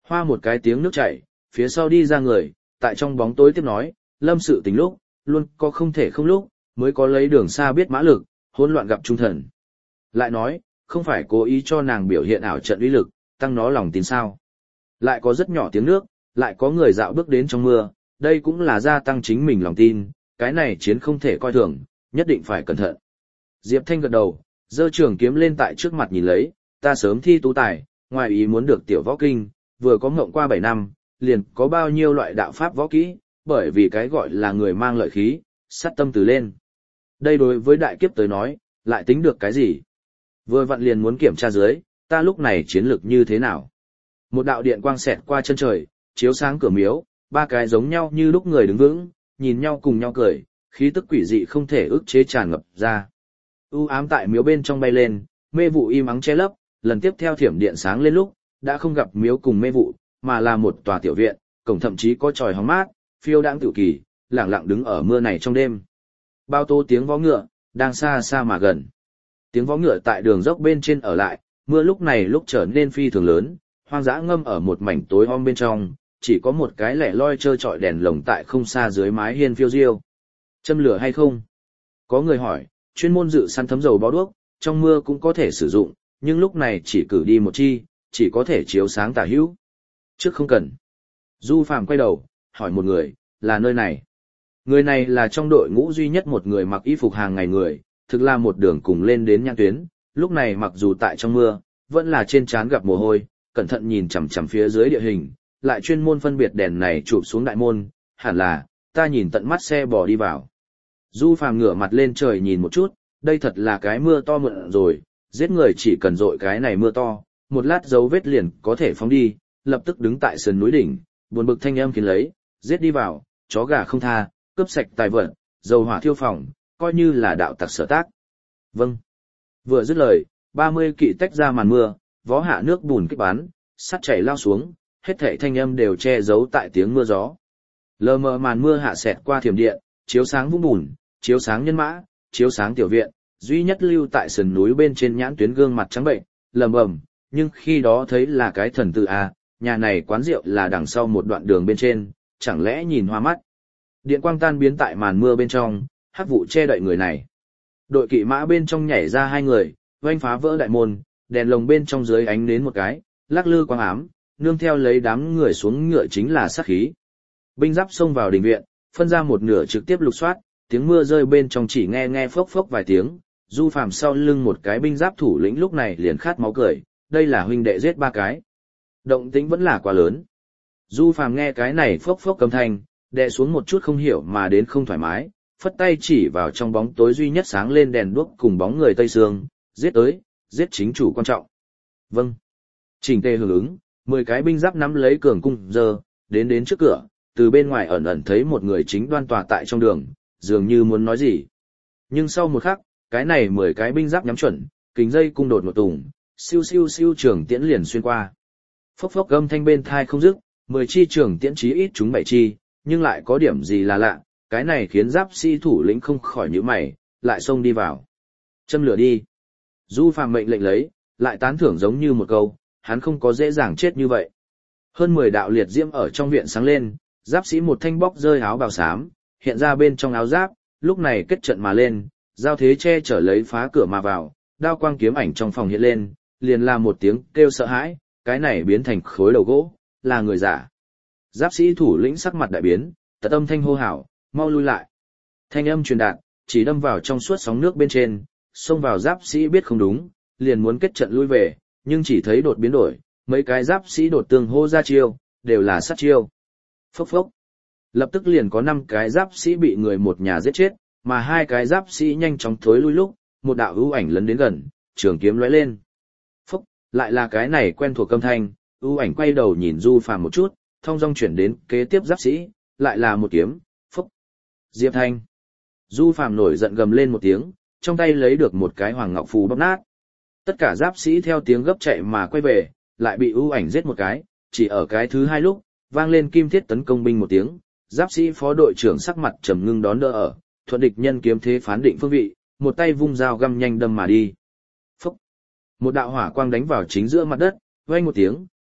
Hoa một cái tiếng nước chảy, phía sau đi ra người, tại trong bóng tối tiếp nói, Lâm sự tình lúc, luôn có không thể không lúc, mới có lấy đường xa biết mã lực, hỗn loạn gặp trung thần. Lại nói, không phải cố ý cho nàng biểu hiện ảo trận uy lực, tăng nó lòng tin sao. Lại có rất nhỏ tiếng nước, lại có người dạo bước đến trong mưa, đây cũng là gia tăng chính mình lòng tin, cái này chiến không thể coi thường, nhất định phải cẩn thận. Diệp Thanh gật đầu, giơ trường kiếm lên tại trước mặt nhìn lấy, ta sớm thi tú tài, ngoài ý muốn được tiểu võ kinh, vừa có ngộng qua 7 năm, liền có bao nhiêu loại đạo pháp võ kỹ, bởi vì cái gọi là người mang lợi khí, sát tâm từ lên. Đây đối với đại kiếp tới nói, lại tính được cái gì? Vừa vặn liền muốn kiểm tra dưới, ta lúc này chiến lược như thế nào? Một đạo điện quang xẹt qua chân trời, chiếu sáng cửa miếu, ba cái giống nhau như lúc người đứng vững, nhìn nhau cùng nhau cười, khí tức quỷ dị không thể ức chế tràn ngập ra. U ám tại miếu bên trong bay lên, mê vụ im ắng che lấp, lần tiếp theo thiểm điện sáng lên lúc, đã không gặp miếu cùng mê vụ, mà là một tòa tiểu viện, cổng thậm chí có tròi hóng mát, phiêu đãng tự kỳ, lẳng lặng đứng ở mưa này trong đêm. Bao tô tiếng vó ngựa, đang xa xa mà gần. Tiếng vó ngựa tại đường dốc bên trên ở lại, mưa lúc này lúc trở nên phi thường lớn, hoang dã ngâm ở một mảnh tối om bên trong, chỉ có một cái lẻ loi trơ trọi đèn lồng tại không xa dưới mái hiên phiêu diêu. Châm lửa hay không? Có người hỏi, chuyên môn dự săn thấm dầu bó đuốc, trong mưa cũng có thể sử dụng, nhưng lúc này chỉ cử đi một chi, chỉ có thể chiếu sáng tả hữu. Trước không cần. Du Phàm quay đầu, hỏi một người, là nơi này. Người này là trong đội ngũ duy nhất một người mặc y phục hàng ngày người, thực là một đường cùng lên đến nhãn tuyến, lúc này mặc dù tại trong mưa, vẫn là trên trán gặp mồ hôi, cẩn thận nhìn chằm chằm phía dưới địa hình, lại chuyên môn phân biệt đèn này chụp xuống đại môn, hẳn là, ta nhìn tận mắt xe bò đi vào. Du Phàm ngửa mặt lên trời nhìn một chút, đây thật là cái mưa to mượn rồi, giết người chỉ cần dội cái này mưa to, một lát dấu vết liền có thể phóng đi, lập tức đứng tại sườn núi đỉnh, buồn bực thanh âm khiến lấy, giết đi vào, chó gà không tha, cướp sạch tài vật, dầu hỏa thiêu phòng, coi như là đạo tặc sở tác. Vâng. Vừa dứt lời, 30 kỵ tách ra màn mưa, vó hạ nước bùn kích bắn, sắt chảy lao xuống, hết thảy thanh âm đều che giấu tại tiếng mưa gió. Lờ mờ màn mưa hạ xẹt qua thiểm điện, chiếu sáng vũng bùn, chiếu sáng nhân mã, chiếu sáng tiểu viện, duy nhất lưu tại sườn núi bên trên nhãn tuyến gương mặt trắng bệnh, lầm bầm, nhưng khi đó thấy là cái thần tự a, nhà này quán rượu là đằng sau một đoạn đường bên trên, chẳng lẽ nhìn hoa mắt. Điện quang tan biến tại màn mưa bên trong, hắc vụ che đậy người này. Đội kỵ mã bên trong nhảy ra hai người, oanh phá vỡ đại môn, đèn lồng bên trong dưới ánh nến một cái, lắc lư quang ám, nương theo lấy đám người xuống ngựa chính là sát khí. Binh giáp xông vào đình viện, phân ra một nửa trực tiếp lục soát, tiếng mưa rơi bên trong chỉ nghe phốc phốc vài tiếng, Du Phàm sau lưng một cái binh giáp thủ lĩnh lúc này liền khát máu cười, đây là huynh đệ giết ba cái. Động tĩnh vẫn là quá lớn. Du Phàm nghe cái này phốc phốc âm thanh, đè xuống một chút không hiểu mà đến không thoải mái, phất tay chỉ vào trong bóng tối duy nhất sáng lên đèn đuốc cùng bóng người Tây Sương, giết tới, giết chính chủ quan trọng. Vâng. Chỉnh tề hưởng ứng, 10 cái binh giáp nắm lấy cường cung giờ, đến trước cửa, từ bên ngoài ẩn ẩn thấy một người chính đoan tòa tại trong đường, dường như muốn nói gì. Nhưng sau một khắc, cái này 10 cái binh giáp nhắm chuẩn, kính dây cung đột một tùng, siêu siêu siêu trường tiễn liền xuyên qua. Phốc phốc âm thanh bên thai không dứt, 10 chi trường tiễn chí ít chúng 7 chi, nhưng lại có điểm gì là lạ, cái này khiến giáp sĩ thủ lĩnh không khỏi nhíu mày, lại xông đi vào. Châm lửa đi. Du Phàm mệnh lệnh lấy, lại tán thưởng giống như một câu, hắn không có dễ dàng chết như vậy. Hơn 10 đạo liệt diễm ở trong viện sáng lên, giáp sĩ một thanh bóc rơi áo bào xám, hiện ra bên trong áo giáp, lúc này kết trận mà lên, giao thế che chở lấy phá cửa mà vào, đao quang kiếm ảnh trong phòng hiện lên, liền là một tiếng kêu sợ hãi, cái này biến thành khối đầu gỗ, là người giả. Giáp sĩ thủ lĩnh sắc mặt đại biến, tật âm thanh hô hào, mau lui lại. Thanh âm truyền đạt, chỉ đâm vào trong suốt sóng nước bên trên, xông vào giáp sĩ biết không đúng, liền muốn kết trận lui về, nhưng chỉ thấy đột biến đổi, mấy cái giáp sĩ đột tương hô ra chiêu, đều là sát chiêu. Phốc phốc. Lập tức liền có 5 cái giáp sĩ bị người một nhà giết chết, mà 2 cái giáp sĩ nhanh chóng thối lui lúc, một đạo ưu ảnh lấn đến gần, trường kiếm lóe lên. Phốc, lại là cái này quen thuộc âm thanh, ưu ảnh quay đầu nhìn Du Phàm một chút, thong dong chuyển đến kế tiếp giáp sĩ, lại là một kiếm, phốc. Diệp Thanh. Du Phàm nổi giận gầm lên một tiếng, trong tay lấy được một cái hoàng ngọc phù bóp nát. Tất cả giáp sĩ theo tiếng gấp chạy mà quay về, lại bị ưu ảnh giết một cái, chỉ ở cái thứ 2 lúc, vang lên kim thiết tấn công binh một tiếng, giáp sĩ phó đội trưởng sắc mặt trầm ngưng đón đỡ ở, thuận địch nhân kiếm thế phán định phương vị, một tay vung dao găm nhanh đâm mà đi. Phốc. Một đạo hỏa quang đánh vào chính giữa mặt đất, vang một tiếng,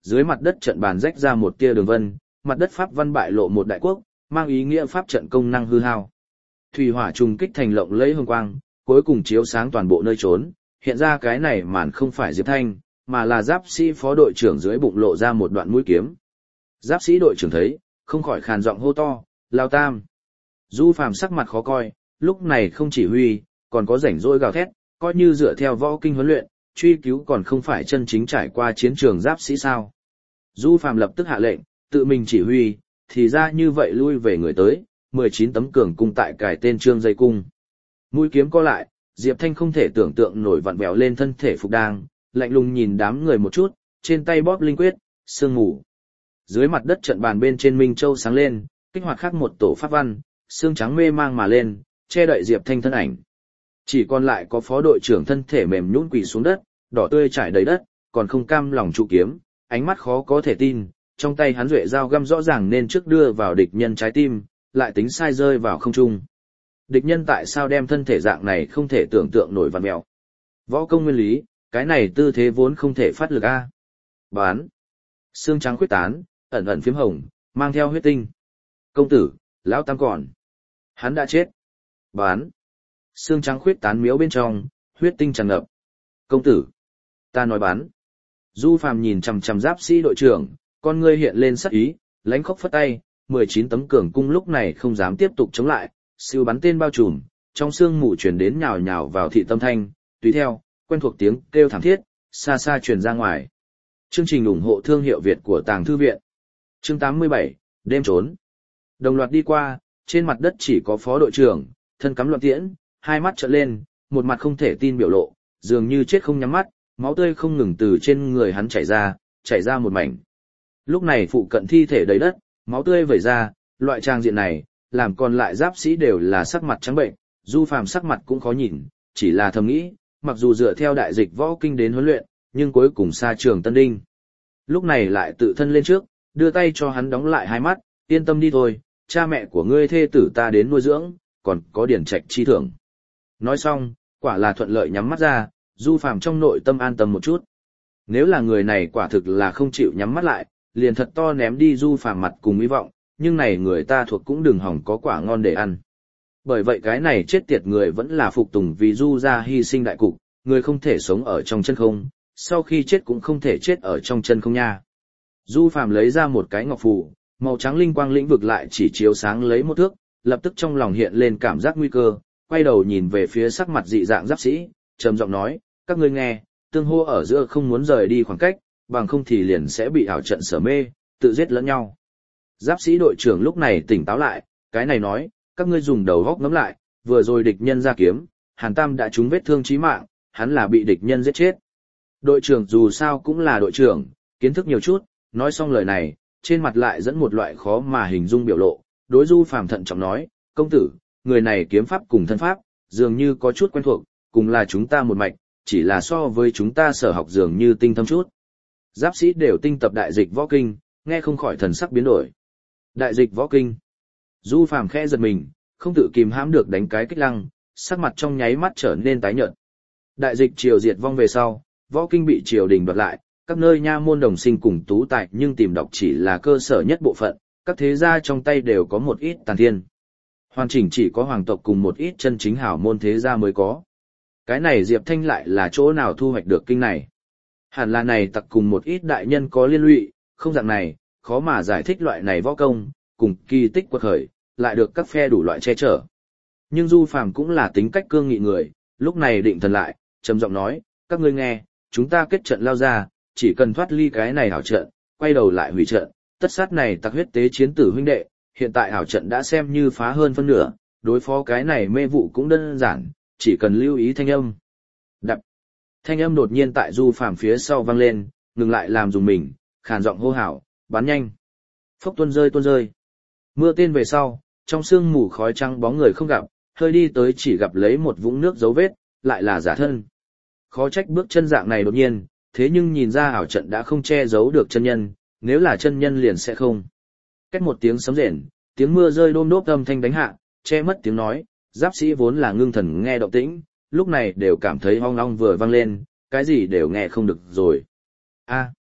Dưới mặt đất trận bàn rách ra một tia đường vân, mặt đất pháp văn bại lộ một đại quốc, mang ý nghĩa pháp trận công năng hư hao. Thủy hỏa trùng kích thành lộng lẫy hồng quang, cuối cùng chiếu sáng toàn bộ nơi trốn, hiện ra cái này màn không phải Diệp Thanh, mà là giáp sĩ phó đội trưởng dưới bụng lộ ra một đoạn mũi kiếm. Giáp sĩ đội trưởng thấy, không khỏi khàn giọng hô to, Lao Tam. Du Phàm sắc mặt khó coi, lúc này không chỉ huy, còn có rảnh rỗi gào thét, coi như dựa theo võ kinh huấn luyện, truy cứu còn không phải chân chính trải qua chiến trường giáp sĩ sao. Du Phàm lập tức hạ lệnh, tự mình chỉ huy, thì ra như vậy lui về người tới, 19 tấm cường cung tại cài tên trương dây cung. Mũi kiếm co lại, Diệp Thanh không thể tưởng tượng nổi vặn vẹo lên thân thể phục đang, lạnh lùng nhìn đám người một chút, trên tay bóp linh quyết, sương mù. Dưới mặt đất trận bàn bên trên Minh Châu sáng lên, kích hoạt khác một tổ pháp văn, xương trắng mê mang mà lên, che đậy Diệp Thanh thân ảnh. Chỉ còn lại có phó đội trưởng thân thể mềm nhũn quỳ xuống đất, đỏ tươi trải đầy đất, còn không cam lòng trụ kiếm, ánh mắt khó có thể tin, trong tay hắn duệ dao găm rõ ràng nên trước đưa vào địch nhân trái tim, lại tính sai rơi vào không trung. Địch nhân tại sao đem thân thể dạng này không thể tưởng tượng nổi vặn mèo. Võ công nguyên lý, cái này tư thế vốn không thể phát lực a. Bán. Xương trắng khuyết tán, ẩn ẩn phiếm hồng, mang theo huyết tinh. Công tử, lão Tam còn. Hắn đã chết. Bán. Xương trắng khuyết tán miếu bên trong, huyết tinh tràn ngập. Công tử. Ta nói bán. Du Phàm nhìn chằm chằm giáp sĩ đội trưởng, con ngươi hiện lên sắc ý, lánh khóc phất tay, 19 tấm cường cung lúc này không dám tiếp tục chống lại, siêu bắn tên bao trùm, trong xương mù truyền đến nhào nhào vào thị tâm thanh, tùy theo, quen thuộc tiếng kêu thảm thiết, xa xa truyền ra ngoài. Chương trình ủng hộ thương hiệu Việt của Tàng Thư Viện. Chương 87, đêm trốn. Đồng loạt đi qua, trên mặt đất chỉ có phó đội trưởng, thân cắm loạn tiễn, hai mắt trợn lên, một mặt không thể tin biểu lộ, dường như chết không nhắm mắt, máu tươi không ngừng từ trên người hắn chảy ra một mảnh. Lúc này phụ cận thi thể đầy đất, máu tươi vẩy ra, loại trang diện này, làm còn lại giáp sĩ đều là sắc mặt trắng bệnh, Du Phàm sắc mặt cũng khó nhìn, chỉ là thầm nghĩ, mặc dù dựa theo đại dịch võ kinh đến huấn luyện, nhưng cuối cùng xa trường Tân Đinh. Lúc này lại tự thân lên trước, đưa tay cho hắn đóng lại hai mắt, yên tâm đi thôi, cha mẹ của ngươi thê tử ta đến nuôi dưỡng, còn có điển trạch chi thưởng. Nói xong, quả là thuận lợi nhắm mắt ra, Du Phàm trong nội tâm an tâm một chút. Nếu là người này quả thực là không chịu nhắm mắt lại, liền thật to ném đi Du Phàm mặt cùng hy vọng, nhưng này người ta thuộc cũng đừng hỏng có quả ngon để ăn. Bởi vậy cái này chết tiệt người vẫn là phục tùng vì Du ra hy sinh đại cục, người không thể sống ở trong chân không, sau khi chết cũng không thể chết ở trong chân không nha. Du Phàm lấy ra một cái ngọc phù, màu trắng linh quang lĩnh vực lại chỉ chiếu sáng lấy một thước, lập tức trong lòng hiện lên cảm giác nguy cơ, quay đầu nhìn về phía sắc mặt dị dạng giáp sĩ, trầm giọng nói, các ngươi nghe, tương hô ở giữa không muốn rời đi khoảng cách, bằng không thì liền sẽ bị ảo trận sở mê, tự giết lẫn nhau. Giáp sĩ đội trưởng lúc này tỉnh táo lại, cái này nói, các ngươi dùng đầu góc ngẫm lại, vừa rồi địch nhân ra kiếm, Hàn Tam đã trúng vết thương chí mạng, hắn là bị địch nhân giết chết. Đội trưởng dù sao cũng là đội trưởng, kiến thức nhiều chút, nói xong lời này, trên mặt lại dẫn một loại khó mà hình dung biểu lộ, đối Du Phàm thận trọng nói, công tử, người này kiếm pháp cùng thân pháp, dường như có chút quen thuộc, cùng là chúng ta một mạch, chỉ là so với chúng ta sở học dường như tinh thâm chút. Giáp sĩ đều tinh tập đại dịch võ kinh, nghe không khỏi thần sắc biến đổi. Đại dịch võ kinh. Du Phàm khẽ giật mình, không tự kìm hãm được đánh cái kích lăng, sắc mặt trong nháy mắt trở nên tái nhợt. Đại dịch triều diệt vong về sau, võ kinh bị triều đình đoạt lại, các nơi nha môn đồng sinh cùng tú tài nhưng tìm đọc chỉ là cơ sở nhất bộ phận, các thế gia trong tay đều có một ít tàn thiên. Hoàn chỉnh chỉ có hoàng tộc cùng một ít chân chính hảo môn thế gia mới có. Cái này Diệp Thanh lại là chỗ nào thu hoạch được kinh này? Hẳn là này tặc cùng một ít đại nhân có liên lụy, không dạng này, khó mà giải thích loại này võ công, cùng kỳ tích quật khởi, lại được các phe đủ loại che chở. Nhưng Du Phàm cũng là tính cách cương nghị người, lúc này định thần lại, trầm giọng nói, các ngươi nghe, chúng ta kết trận lao ra, chỉ cần thoát ly cái này hảo trận, quay đầu lại hủy trận, tất sát này tặc huyết tế chiến tử huynh đệ, hiện tại hảo trận đã xem như phá hơn phân nửa, đối phó cái này mê vụ cũng đơn giản, chỉ cần lưu ý thanh âm. Đập. Thanh âm đột nhiên tại Du Phàm phía sau vang lên, ngừng lại làm dùng mình, khàn giọng hô hào, bắn nhanh. Phốc tuôn rơi. Mưa tên về sau, trong sương mù khói trắng bóng người không gặp, hơi đi tới chỉ gặp lấy một vũng nước dấu vết, lại là giả thân. Khó trách bước chân dạng này đột nhiên, thế nhưng nhìn ra ảo trận đã không che giấu được chân nhân, nếu là chân nhân liền sẽ không. Cách một tiếng sấm rền, tiếng mưa rơi đôm đốp âm thanh đánh hạ, che mất tiếng nói, giáp sĩ vốn là ngưng thần nghe động tĩnh, lúc này đều cảm thấy ong ong vừa vang lên, cái gì đều nghe không được rồi. A.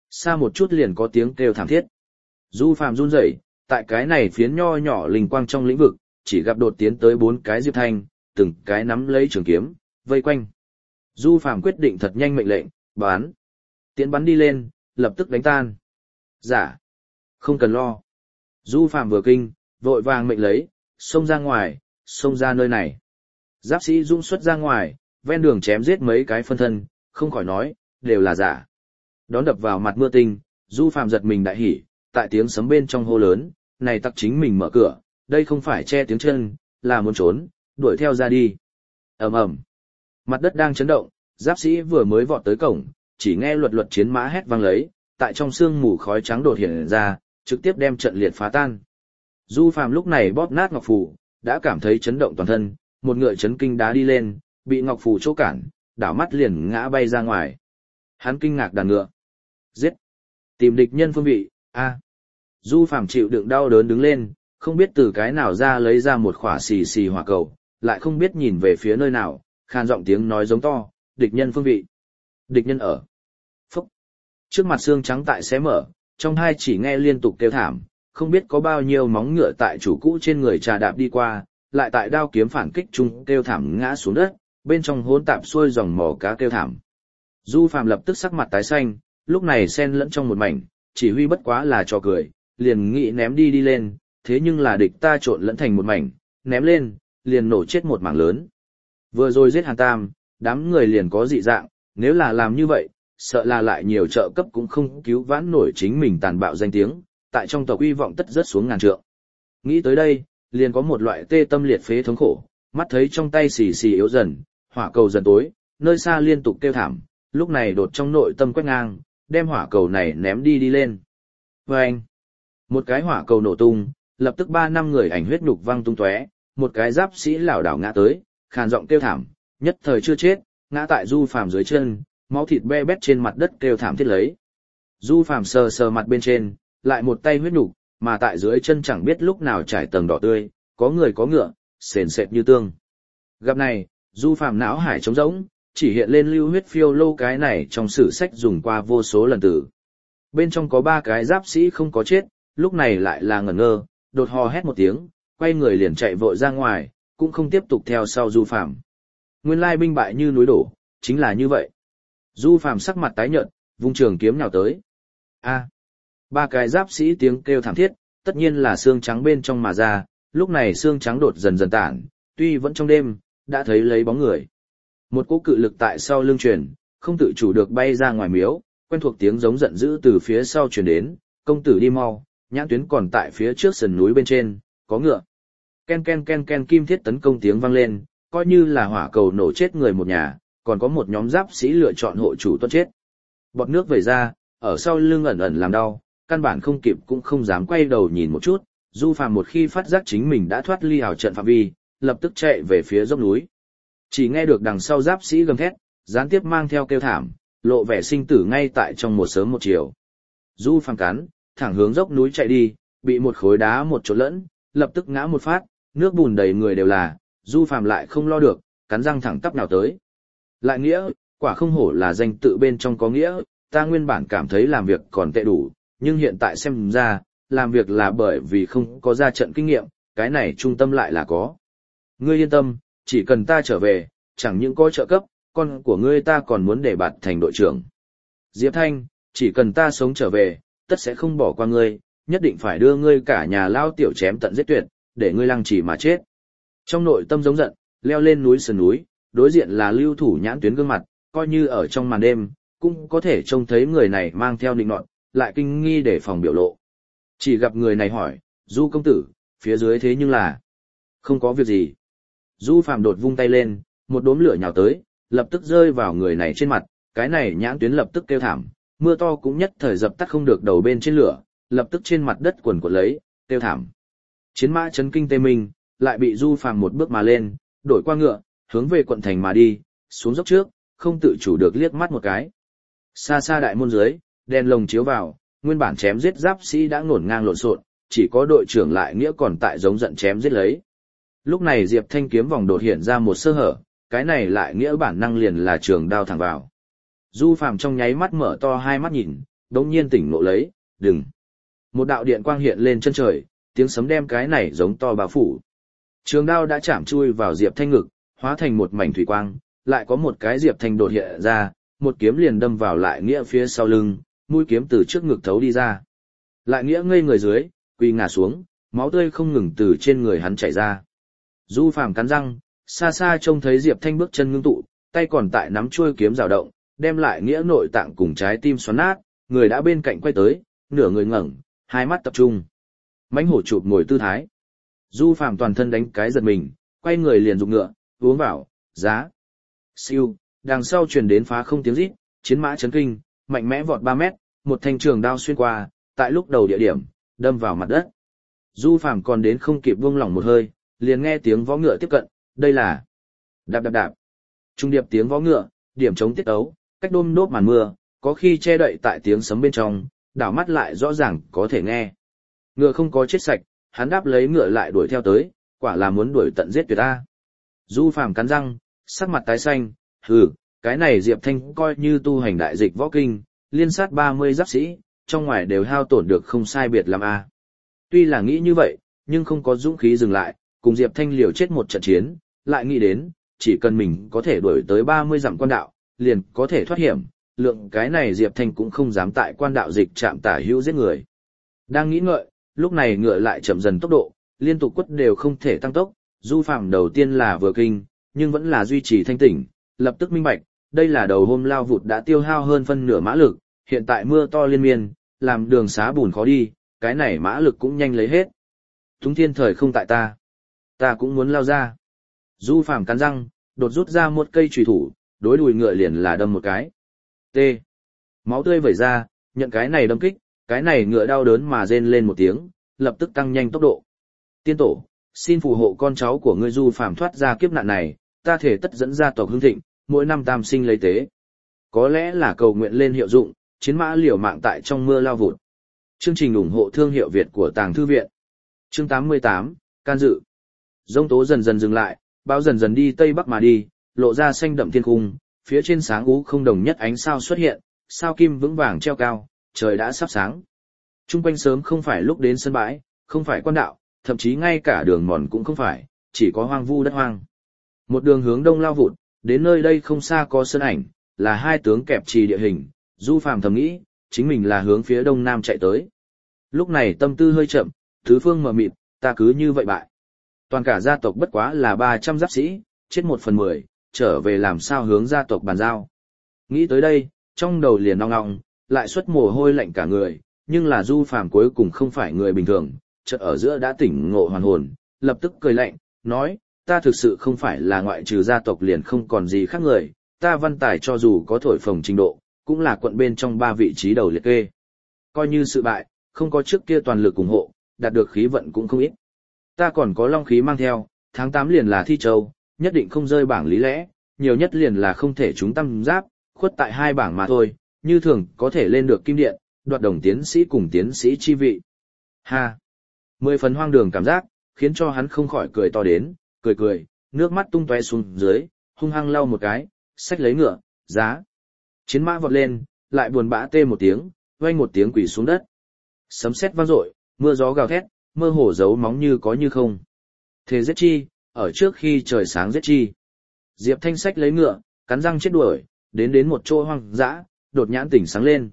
Xa một chút liền có tiếng kêu thảm thiết. Du Phàm run rẩy, tại cái này phiến nho nhỏ linh quang trong lĩnh vực, chỉ gặp đột tiến tới 4 cái Diệp Thanh, từng cái nắm lấy trường kiếm, vây quanh. Du Phàm quyết định thật nhanh mệnh lệnh, bắn. Tiến bắn đi lên, lập tức đánh tan. Dạ. Không cần lo. Du Phàm vừa kinh, vội vàng mệnh lấy, xông ra ngoài, xông ra nơi này. Giáp sĩ dũng xuất ra ngoài, ven đường chém giết mấy cái phân thân, không khỏi nói, đều là giả. Đón đập vào mặt mưa tinh, Du Phàm giật mình đại hỉ, tại tiếng sấm bên trong hô lớn, này tặc chính mình mở cửa, đây không phải che tiếng chân, là muốn trốn, đuổi theo ra đi. Ầm ầm. Mặt đất đang chấn động, giáp sĩ vừa mới vọt tới cổng, chỉ nghe luật luật chiến mã hét vang lấy, tại trong sương mù khói trắng đột hiện ra, trực tiếp đem trận liệt phá tan. Du Phàm lúc này bóp nát ngọc phù, đã cảm thấy chấn động toàn thân, một ngựa chấn kinh đá đi lên, bị ngọc phù chỗ cản, đảo mắt liền ngã bay ra ngoài. Hắn kinh ngạc đàn ngựa. Giết! Tìm địch nhân phương vị, a. Du Phàm chịu đựng đau đớn đứng lên, không biết từ cái nào ra lấy ra một khỏa xì xì hỏa cầu, lại không biết nhìn về phía nơi nào, khan giọng tiếng nói giống to, địch nhân phương vị. Địch nhân ở. Phúc! Trước mặt xương trắng tại xé mở, trong hai chỉ nghe liên tục kêu thảm, không biết có bao nhiêu móng ngựa tại chủ cũ trên người trà đạp đi qua, lại tại đao kiếm phản kích chung kêu thảm ngã xuống đất, bên trong hỗn tạp xuôi dòng mỏ cá kêu thảm. Du Phàm lập tức sắc mặt tái xanh, lúc này xen lẫn trong một mảnh, chỉ huy bất quá là trò cười, liền nghĩ ném đi lên, thế nhưng là địch ta trộn lẫn thành một mảnh, ném lên, liền nổ chết một mảng lớn. Vừa rồi giết Hàn Tam, đám người liền có dị dạng, nếu là làm như vậy, sợ là lại nhiều trợ cấp cũng không cứu vãn nổi chính mình tàn bạo danh tiếng, tại trong tộc uy vọng tất rớt xuống ngàn trượng. Nghĩ tới đây, liền có một loại tê tâm liệt phế thống khổ, mắt thấy trong tay xì xì yếu dần, hỏa cầu dần tối, nơi xa liên tục kêu thảm, lúc này đột trong nội tâm quét ngang, đem hỏa cầu này ném đi lên. Vâng! Một cái hỏa cầu nổ tung, lập tức 3-5 người ảnh huyết nhục văng tung tóe, một cái giáp sĩ lảo đảo ngã tới, khàn giọng kêu thảm, nhất thời chưa chết, ngã tại Du Phàm dưới chân, máu thịt be bét trên mặt đất kêu thảm thiết lấy. Du Phàm sờ sờ mặt bên trên, lại một tay huyết nhục, mà tại dưới chân chẳng biết lúc nào trải tầng đỏ tươi, có người có ngựa, sền sệt như tương. Gặp này, Du Phàm não hải trống rỗng, chỉ hiện lên lưu huyết phiêu lâu cái này trong sử sách dùng qua vô số lần từ. Bên trong có 3 cái giáp sĩ không có chết, lúc này lại là ngẩn ngơ, đột hò hét một tiếng, quay người liền chạy vội ra ngoài, cũng không tiếp tục theo sau Du Phàm. Nguyên lai binh bại như núi đổ, chính là như vậy. Du Phàm sắc mặt tái nhợt, vung trường kiếm nhào tới. A! 3 cái giáp sĩ tiếng kêu thảm thiết, tất nhiên là xương trắng bên trong mà ra, lúc này xương trắng đột dần dần tản, tuy vẫn trong đêm, đã thấy lấy bóng người. Một cỗ cự lực tại sau lưng truyền, không tự chủ được bay ra ngoài miếu, quen thuộc tiếng giống giận dữ từ phía sau truyền đến, công tử đi mau, nhãn tuyến còn tại phía trước sườn núi bên trên, có ngựa. Ken ken ken ken kim thiết tấn công tiếng vang lên, coi như là hỏa cầu nổ chết người một nhà, còn có một nhóm giáp sĩ lựa chọn hộ chủ tuân chết. Bọt nước vẩy ra, ở sau lưng ẩn ẩn làm đau, căn bản không kịp cũng không dám quay đầu nhìn một chút, Du Phàm một khi phát giác chính mình đã thoát ly ảo trận phạm vi, lập tức chạy về phía dốc núi. Chỉ nghe được đằng sau giáp sĩ gầm thét, gián tiếp mang theo kêu thảm, lộ vẻ sinh tử ngay tại trong một sớm một chiều. Du Phàm cắn, thẳng hướng dốc núi chạy đi, bị một khối đá một chỗ lẫn, lập tức ngã một phát, nước bùn đầy người đều là, Du Phàm lại không lo được, cắn răng thẳng tắp nào tới. Lại nghĩa, quả không hổ là danh tự bên trong có nghĩa, ta nguyên bản cảm thấy làm việc còn tệ đủ, nhưng hiện tại xem ra, làm việc là bởi vì không có ra trận kinh nghiệm, cái này trung tâm lại là có. Ngươi yên tâm, chỉ cần ta trở về, chẳng những có trợ cấp, con của ngươi ta còn muốn để bạt thành đội trưởng. Diệp Thanh, chỉ cần ta sống trở về, tất sẽ không bỏ qua ngươi, nhất định phải đưa ngươi cả nhà lao tiểu chém tận giết tuyệt, để ngươi lăng trì mà chết. Trong nội tâm giống giận, leo lên núi sườn núi, đối diện là Lưu Thủ nhãn tuyến gương mặt, coi như ở trong màn đêm, cũng có thể trông thấy người này mang theo định nọt, lại kinh nghi để phòng biểu lộ. Chỉ gặp người này hỏi, Du công tử, phía dưới thế nhưng là... Không có việc gì. Du Phàm đột vung tay lên, một đốm lửa nhào tới, lập tức rơi vào người này trên mặt, cái này nhãn tuyến lập tức kêu thảm, mưa to cũng nhất thời dập tắt không được đầu bên trên lửa, lập tức trên mặt đất quần quật lấy, kêu thảm. Chiến mã chấn kinh tê minh, lại bị Du Phàm một bước mà lên, đổi qua ngựa, hướng về quận thành mà đi, xuống dốc trước, không tự chủ được liếc mắt một cái. Xa xa đại môn dưới, đèn lồng chiếu vào, nguyên bản chém giết giáp sĩ đã ngổn ngang lộn xộn, chỉ có đội trưởng lại nghĩa còn tại giống giận chém giết lấy. Lúc này Diệp Thanh kiếm vòng đột hiện ra một sơ hở, cái này lại nghĩa bản năng liền là trường đao thẳng vào. Du Phàm trong nháy mắt mở to hai mắt nhìn, đống nhiên tỉnh ngộ lấy, đừng. Một đạo điện quang hiện lên chân trời, tiếng sấm đem cái này giống to bao phủ. Trường đao đã chạm chui vào Diệp Thanh ngực, hóa thành một mảnh thủy quang, lại có một cái Diệp Thanh đột hiện ra, một kiếm liền đâm vào Lại Nghĩa phía sau lưng, mũi kiếm từ trước ngực thấu đi ra. Lại Nghĩa ngây người dưới, quỳ ngã xuống, máu tươi không ngừng từ trên người hắn chảy ra. Du Phàm cắn răng, xa xa trông thấy Diệp Thanh bước chân ngưng tụ, tay còn tại nắm chuôi kiếm rào động, đem Lại Nghĩa nội tạng cùng trái tim xoắn nát, người đã bên cạnh quay tới, nửa người ngẩng, hai mắt tập trung. Mãnh hổ chụp ngồi tư thái. Du Phàm toàn thân đánh cái giật mình, quay người liền giục ngựa, uống vào, giá. Siêu, đằng sau truyền đến phá không tiếng rít, chiến mã chấn kinh, mạnh mẽ vọt 3 mét, một thanh trường đao xuyên qua, tại lúc đầu địa điểm, đâm vào mặt đất. Du Phàm còn đến không kịp buông lỏng một hơi, liền nghe tiếng vó ngựa tiếp cận, đây là đạp đạp đạp. Trung điệp tiếng vó ngựa, điểm chống tiết ấu, cách đôm đốp màn mưa, có khi che đậy tại tiếng sấm bên trong, đảo mắt lại rõ ràng có thể nghe. Ngựa không có chết sạch, hắn đáp lấy ngựa lại đuổi theo tới, quả là muốn đuổi tận giết tuyệt ta. Du Phàm cắn răng, sắc mặt tái xanh, hừ, cái này Diệp Thanh coi như tu hành đại dịch võ kinh, liên sát 30 giáp sĩ, trong ngoài đều hao tổn được không sai biệt lắm a. Tuy là nghĩ như vậy, nhưng không có dũng khí dừng lại, cùng Diệp Thanh liều chết một trận chiến, lại nghĩ đến, chỉ cần mình có thể đuổi tới 30 dặm quan đạo, liền có thể thoát hiểm, lượng cái này Diệp Thanh cũng không dám tại quan đạo dịch chạm tả hữu giết người. Đang nghĩ ngợi, lúc này ngựa lại chậm dần tốc độ, liên tục quất đều không thể tăng tốc, Du Phàm đầu tiên là vừa kinh, nhưng vẫn là duy trì thanh tỉnh, lập tức minh bạch, đây là đầu hôm lao vụt đã tiêu hao hơn phân nửa mã lực, hiện tại mưa to liên miên, làm đường xá bùn khó đi, cái này mã lực cũng nhanh lấy hết. Túng thiên thời không tại ta cũng muốn lao ra. Du Phàm cắn răng, đột rút ra một cây chùy thủ, đối đùi ngựa liền là đâm một cái. T. Máu tươi vẩy ra, nhận cái này đâm kích, cái này ngựa đau đớn mà rên lên một tiếng, lập tức tăng nhanh tốc độ. Tiên tổ, xin phù hộ con cháu của ngươi Du Phàm thoát ra kiếp nạn này, ta thể tất dẫn gia tộc hưng thịnh, mỗi năm tam sinh lấy tế. Có lẽ là cầu nguyện lên hiệu dụng, chiến mã liều mạng tại trong mưa lao vụt. Chương trình ủng hộ thương hiệu Việt của Tàng Thư Viện. Chương 88, can dự. Giông tố dần dần dừng lại, bão dần dần đi tây bắc mà đi, lộ ra xanh đậm thiên cung, phía trên sáng ú không đồng nhất ánh sao xuất hiện, sao kim vững vàng treo cao, trời đã sắp sáng. Trung quanh sớm không phải lúc đến sân bãi, không phải quan đạo, thậm chí ngay cả đường mòn cũng không phải, chỉ có hoang vu đất hoang. Một đường hướng đông lao vụt, đến nơi đây không xa có sơn ảnh, là hai tướng kẹp trì địa hình, Du Phàm thầm nghĩ, chính mình là hướng phía đông nam chạy tới. Lúc này tâm tư hơi chậm, tứ phương mờ mịt, ta cứ như vậy bại. Toàn cả gia tộc bất quá là 300 giáp sĩ, chết 1/10, trở về làm sao hướng gia tộc bàn giao. Nghĩ tới đây, trong đầu liền nong nong, lại xuất mồ hôi lạnh cả người, nhưng là Du Phàm cuối cùng không phải người bình thường, chợt ở giữa đã tỉnh ngộ hoàn hồn, lập tức cười lạnh, nói, ta thực sự không phải là ngoại trừ gia tộc liền không còn gì khác người, ta văn tài cho dù có thổi phồng trình độ, cũng là quận bên trong 3 vị trí đầu liệt kê. Coi như sự bại, không có trước kia toàn lực ủng hộ, đạt được khí vận cũng không ít. Ta còn có long khí mang theo, tháng 8 liền là thi châu, nhất định không rơi bảng lý lẽ, nhiều nhất liền là không thể trúng tam giáp, khuất tại 2 bảng mà thôi, như thường có thể lên được kim điện, đoạt đồng tiến sĩ cùng tiến sĩ chi vị. Ha! 10 phần hoang đường cảm giác, khiến cho hắn không khỏi cười to đến, cười, nước mắt tung tóe xuống dưới, hung hăng lau một cái, xách lấy ngựa, giá. Chiến mã vọt lên, lại buồn bã tê một tiếng, vang một tiếng quỳ xuống đất. Sấm sét vang dội, mưa gió gào thét, mơ hồ giấu móng như có như không. Thế giết chi, ở trước khi trời sáng giết chi. Diệp Thanh xách lấy ngựa, cắn răng chết đuổi, đến một chỗ hoang dã, đột nhãn tỉnh sáng lên.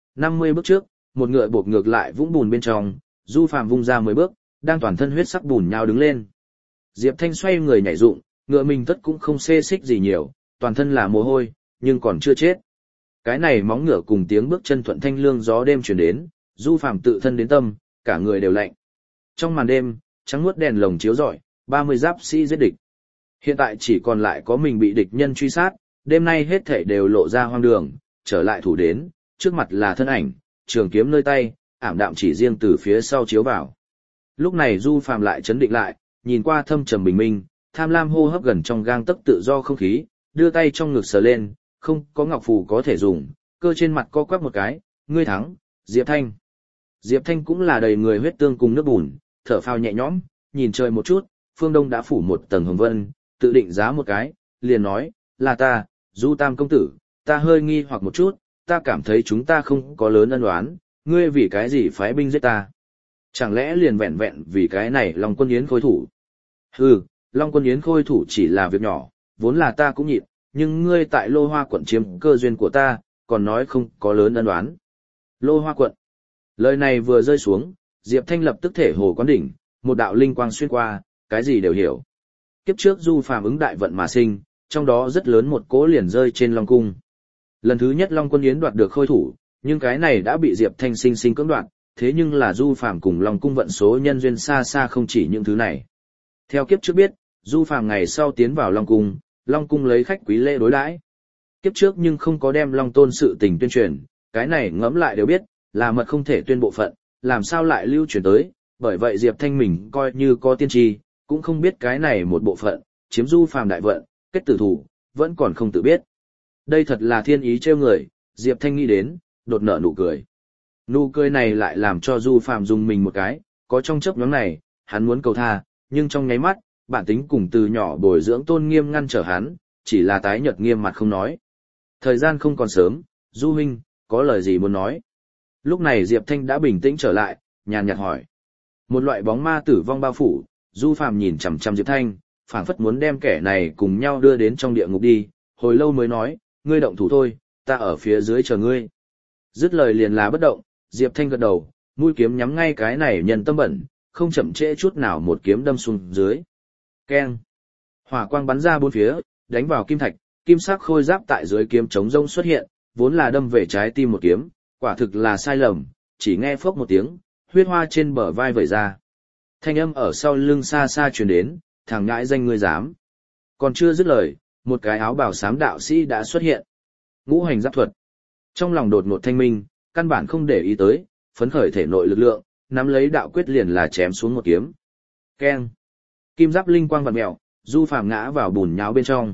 50 bước trước, một ngựa buộc ngược lại vũng bùn bên trong, Du Phàm vung ra 10 bước, đang toàn thân huyết sắc bùn nhào đứng lên. Diệp Thanh xoay người nhảy dụng, ngựa mình tất cũng không xê xích gì nhiều, toàn thân là mồ hôi, nhưng còn chưa chết. Cái này móng ngựa cùng tiếng bước chân thuận thanh lương gió đêm truyền đến, Du Phàm tự thân đến tâm, cả người đều lạnh. Trong màn đêm, trắng muốt đèn lồng chiếu rọi, 30 giáp sĩ giết địch. Hiện tại chỉ còn lại có mình bị địch nhân truy sát, đêm nay hết thảy đều lộ ra hoang đường, trở lại thủ đến, trước mặt là thân ảnh, trường kiếm nơi tay, ảm đạm chỉ riêng từ phía sau chiếu vào. Lúc này Du Phàm lại chấn định lại, nhìn qua thâm trầm bình minh, tham lam hô hấp gần trong gang tấc tự do không khí, đưa tay trong ngực sờ lên, không có ngọc phù có thể dùng, cơ trên mặt co quắp một cái, ngươi thắng, Diệp Thanh. Diệp Thanh cũng là đầy người huyết tương cùng nước bùn, thở phào nhẹ nhõm, nhìn trời một chút, phương đông đã phủ một tầng hồng vân, tự định giá một cái, liền nói, là ta, Du Tam công tử, ta hơi nghi hoặc một chút, ta cảm thấy chúng ta không có lớn ân oán, ngươi vì cái gì phái binh giết ta? Chẳng lẽ liền vẹn vẹn vì cái này Long Quân Yến khôi thủ? Hừ, Long Quân Yến khôi thủ chỉ là việc nhỏ, vốn là ta cũng nhịn, nhưng ngươi tại Lô Hoa quận chiếm cơ duyên của ta, còn nói không có lớn ân oán. Lô Hoa quận. Lời này vừa rơi xuống, Diệp Thanh lập tức thể hồ quán đỉnh, một đạo linh quang xuyên qua, cái gì đều hiểu. Kiếp trước Du Phàm ứng đại vận mà sinh, trong đó rất lớn một cỗ liền rơi trên Long cung. Lần thứ nhất Long Quân Yến đoạt được khôi thủ, nhưng cái này đã bị Diệp Thanh sinh sinh cưỡng đoạt, thế nhưng là Du Phàm cùng Long cung vận số nhân duyên xa xa không chỉ những thứ này. Theo kiếp trước biết, Du Phàm ngày sau tiến vào Long cung lấy khách quý lễ đối đãi. Kiếp trước nhưng không có đem Long Tôn sự tình tuyên truyền, cái này ngẫm lại đều biết, là mật không thể tuyên bộ phận, làm sao lại lưu truyền tới, bởi vậy Diệp Thanh mình coi như có tiên tri, cũng không biết cái này một bộ phận, chiếm Du Phàm đại vận, kết tử thủ, vẫn còn không tự biết. Đây thật là thiên ý trêu người, Diệp Thanh nghĩ đến, đột nở nụ cười. Nụ cười này lại làm cho Du Phàm dùng mình một cái, có trong chớp nhoáng này, hắn muốn cầu tha, nhưng trong nháy mắt, bản tính cùng từ nhỏ bồi dưỡng tôn nghiêm ngăn trở hắn, chỉ là tái nhợt nghiêm mặt không nói. Thời gian không còn sớm, Du huynh, có lời gì muốn nói? Lúc này Diệp Thanh đã bình tĩnh trở lại, nhàn nhạt hỏi. Một loại bóng ma tử vong bao phủ, Du Phàm nhìn chằm chằm Diệp Thanh, phảng phất muốn đem kẻ này cùng nhau đưa đến trong địa ngục đi, hồi lâu mới nói, ngươi động thủ thôi, ta ở phía dưới chờ ngươi. Dứt lời liền là bất động, Diệp Thanh gật đầu, mũi kiếm nhắm ngay cái này nhân tâm bẩn, không chậm trễ chút nào một kiếm đâm xuống dưới. Keng! Hỏa quang bắn ra bốn phía, đánh vào kim thạch, kim sắc khôi giáp tại dưới kiếm chống rông xuất hiện, vốn là đâm về trái tim một kiếm, quả thực là sai lầm, chỉ nghe phốc một tiếng, huyết hoa trên bờ vai vẩy ra. Thanh âm ở sau lưng xa xa truyền đến, thằng ngãi danh ngươi dám. Còn chưa dứt lời, một cái áo bào xám đạo sĩ đã xuất hiện. Ngũ hành giáp thuật. Trong lòng đột ngột thanh minh, căn bản không để ý tới, phấn khởi thể nội lực lượng, nắm lấy đạo quyết liền là chém xuống một kiếm. Keng. Kim giáp linh quang vặn mèo, Du Phàm ngã vào bùn nháo bên trong.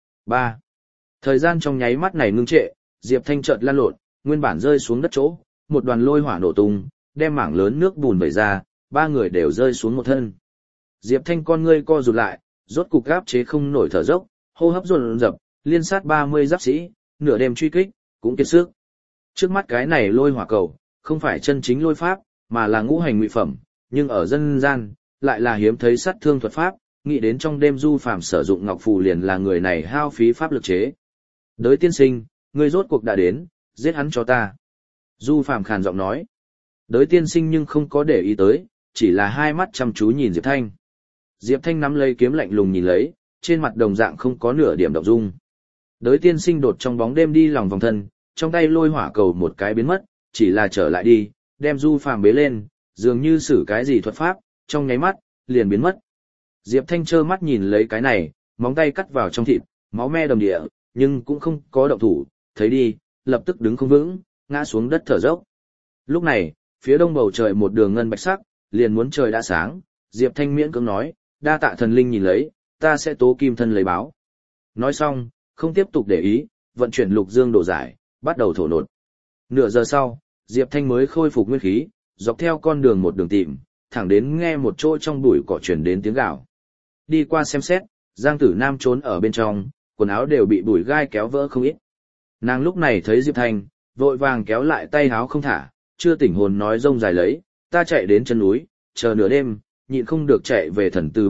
3. Thời gian trong nháy mắt này ngưng trệ, Diệp Thanh chợt lăn lộn, nguyên bản rơi xuống đất chỗ, một đoàn lôi hỏa nổ tung, đem mảng lớn nước bùn vẩy ra, ba người đều rơi xuống một thân. Diệp Thanh con ngươi co rụt lại, rốt cục áp chế không nổi thở dốc, hô hấp dồn dập, liên sát 30 giáp sĩ, nửa đêm truy kích, cũng kiệt sức. Trước mắt cái này lôi hỏa cầu, không phải chân chính lôi pháp, mà là ngũ hành ngụy phẩm, nhưng ở dân gian, lại là hiếm thấy sát thương thuật pháp, nghĩ đến trong đêm Du Phàm sử dụng ngọc phù liền là người này hao phí pháp lực chế. Đới tiên sinh, ngươi rốt cuộc đã đến, giết hắn cho ta. Du Phàm khàn giọng nói. Đới tiên sinh nhưng không có để ý tới, chỉ là hai mắt chăm chú nhìn Diệp Thanh. Diệp Thanh nắm lấy kiếm lạnh lùng nhìn lấy, trên mặt đồng dạng không có nửa điểm động dung. Đới tiên sinh đột trong bóng đêm đi lòng vòng thân, trong tay lôi hỏa cầu một cái biến mất, chỉ là trở lại đi, đem Du Phàm bế lên, dường như sử cái gì thuật pháp, trong nháy mắt, liền biến mất. Diệp Thanh trơ mắt nhìn lấy cái này, móng tay cắt vào trong thịt, máu me đầm địa, nhưng cũng không có động thủ, thấy đi, lập tức đứng không vững, ngã xuống đất thở dốc. Lúc này, phía đông bầu trời một đường ngân bạch sắc, liền muốn trời đã sáng, Diệp Thanh miễn cưỡng nói, đa tạ thần linh nhìn lấy, ta sẽ tố kim thân lấy báo. Nói xong, không tiếp tục để ý, vận chuyển lục dương đổ giải, bắt đầu thổ nột. Nửa giờ sau, Diệp Thanh mới khôi phục nguyên khí, dọc theo con đường một đường tìm, thẳng đến nghe một chỗ trong bụi cỏ truyền đến tiếng gào. Đi qua xem xét, Giang Tử Nam trốn ở bên trong, quần áo đều bị bụi gai kéo vỡ không ít. Nàng lúc này thấy Diệp Thanh, vội vàng kéo lại tay áo không thả, chưa tỉnh hồn nói rông dài lấy, ta chạy đến chân núi, chờ nửa đêm, nhịn không được chạy về thần từ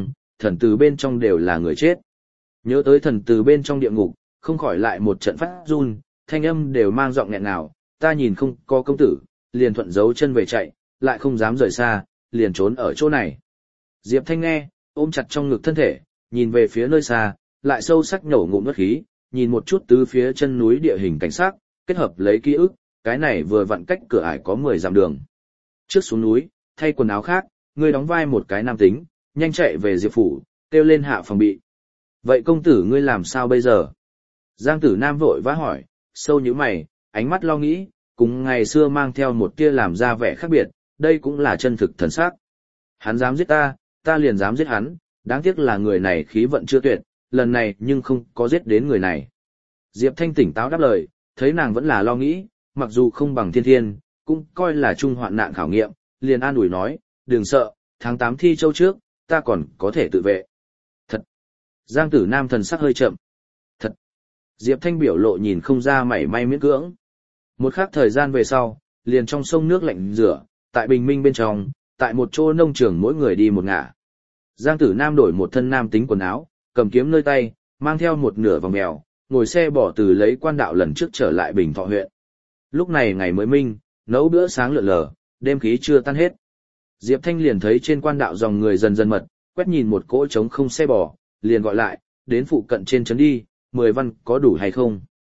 bên trong đều là người chết. Nhớ tới thần từ bên trong địa ngục, không khỏi lại một trận phát run, thanh âm đều mang giọng nghẹn nào, ta nhìn không có công tử, liền thuận dấu chân về chạy, lại không dám rời xa, liền trốn ở chỗ này. Diệp Thanh nghe, ôm chặt trong ngực thân thể, nhìn về phía nơi xa, lại sâu sắc nhổ ngụm nước khí, nhìn một chút tứ phía chân núi địa hình cảnh sắc, kết hợp lấy ký ức, cái này vừa vặn cách cửa ải có 10 dặm đường. Trước xuống núi, thay quần áo khác, ngươi đóng vai một cái nam tính, nhanh chạy về Diệp phủ, kêu lên hạ phòng bị. Vậy công tử ngươi làm sao bây giờ? Giang Tử Nam vội vã hỏi, sâu như mày, ánh mắt lo nghĩ, cùng ngày xưa mang theo một tia làm ra vẻ khác biệt, đây cũng là chân thực thần sắc. Hắn dám giết ta, ta liền dám giết hắn, đáng tiếc là người này khí vận chưa tuyệt, lần này nhưng không có giết đến người này. Diệp Thanh tỉnh táo đáp lời, thấy nàng vẫn là lo nghĩ, mặc dù không bằng thiên thiên, cũng coi là chung hoạn nạn khảo nghiệm, liền an ủi nói, đừng sợ, tháng 8 thi châu trước, ta còn có thể tự vệ. Thật! Giang Tử Nam thần sắc hơi chậm. Thật! Diệp Thanh biểu lộ nhìn không ra mảy may miễn cưỡng. Một khắc thời gian về sau, liền trong sông nước lạnh rửa, tại bình minh bên trong, tại một chỗ nông trường mỗi người đi một ngả. Giang Tử Nam đổi một thân nam tính quần áo, cầm kiếm nơi tay, mang theo một nửa vòng mèo, ngồi xe bỏ từ lấy quan đạo lần trước trở lại Bình Thọ huyện. Lúc này ngày mới minh, nấu bữa sáng lượn lờ, đêm khí chưa tan hết. Diệp Thanh liền thấy trên quan đạo dòng người dần dần mật, quét nhìn một cỗ trống không xe bò, liền gọi lại, đến phụ cận trên trấn đi, 10 văn có đủ hay không?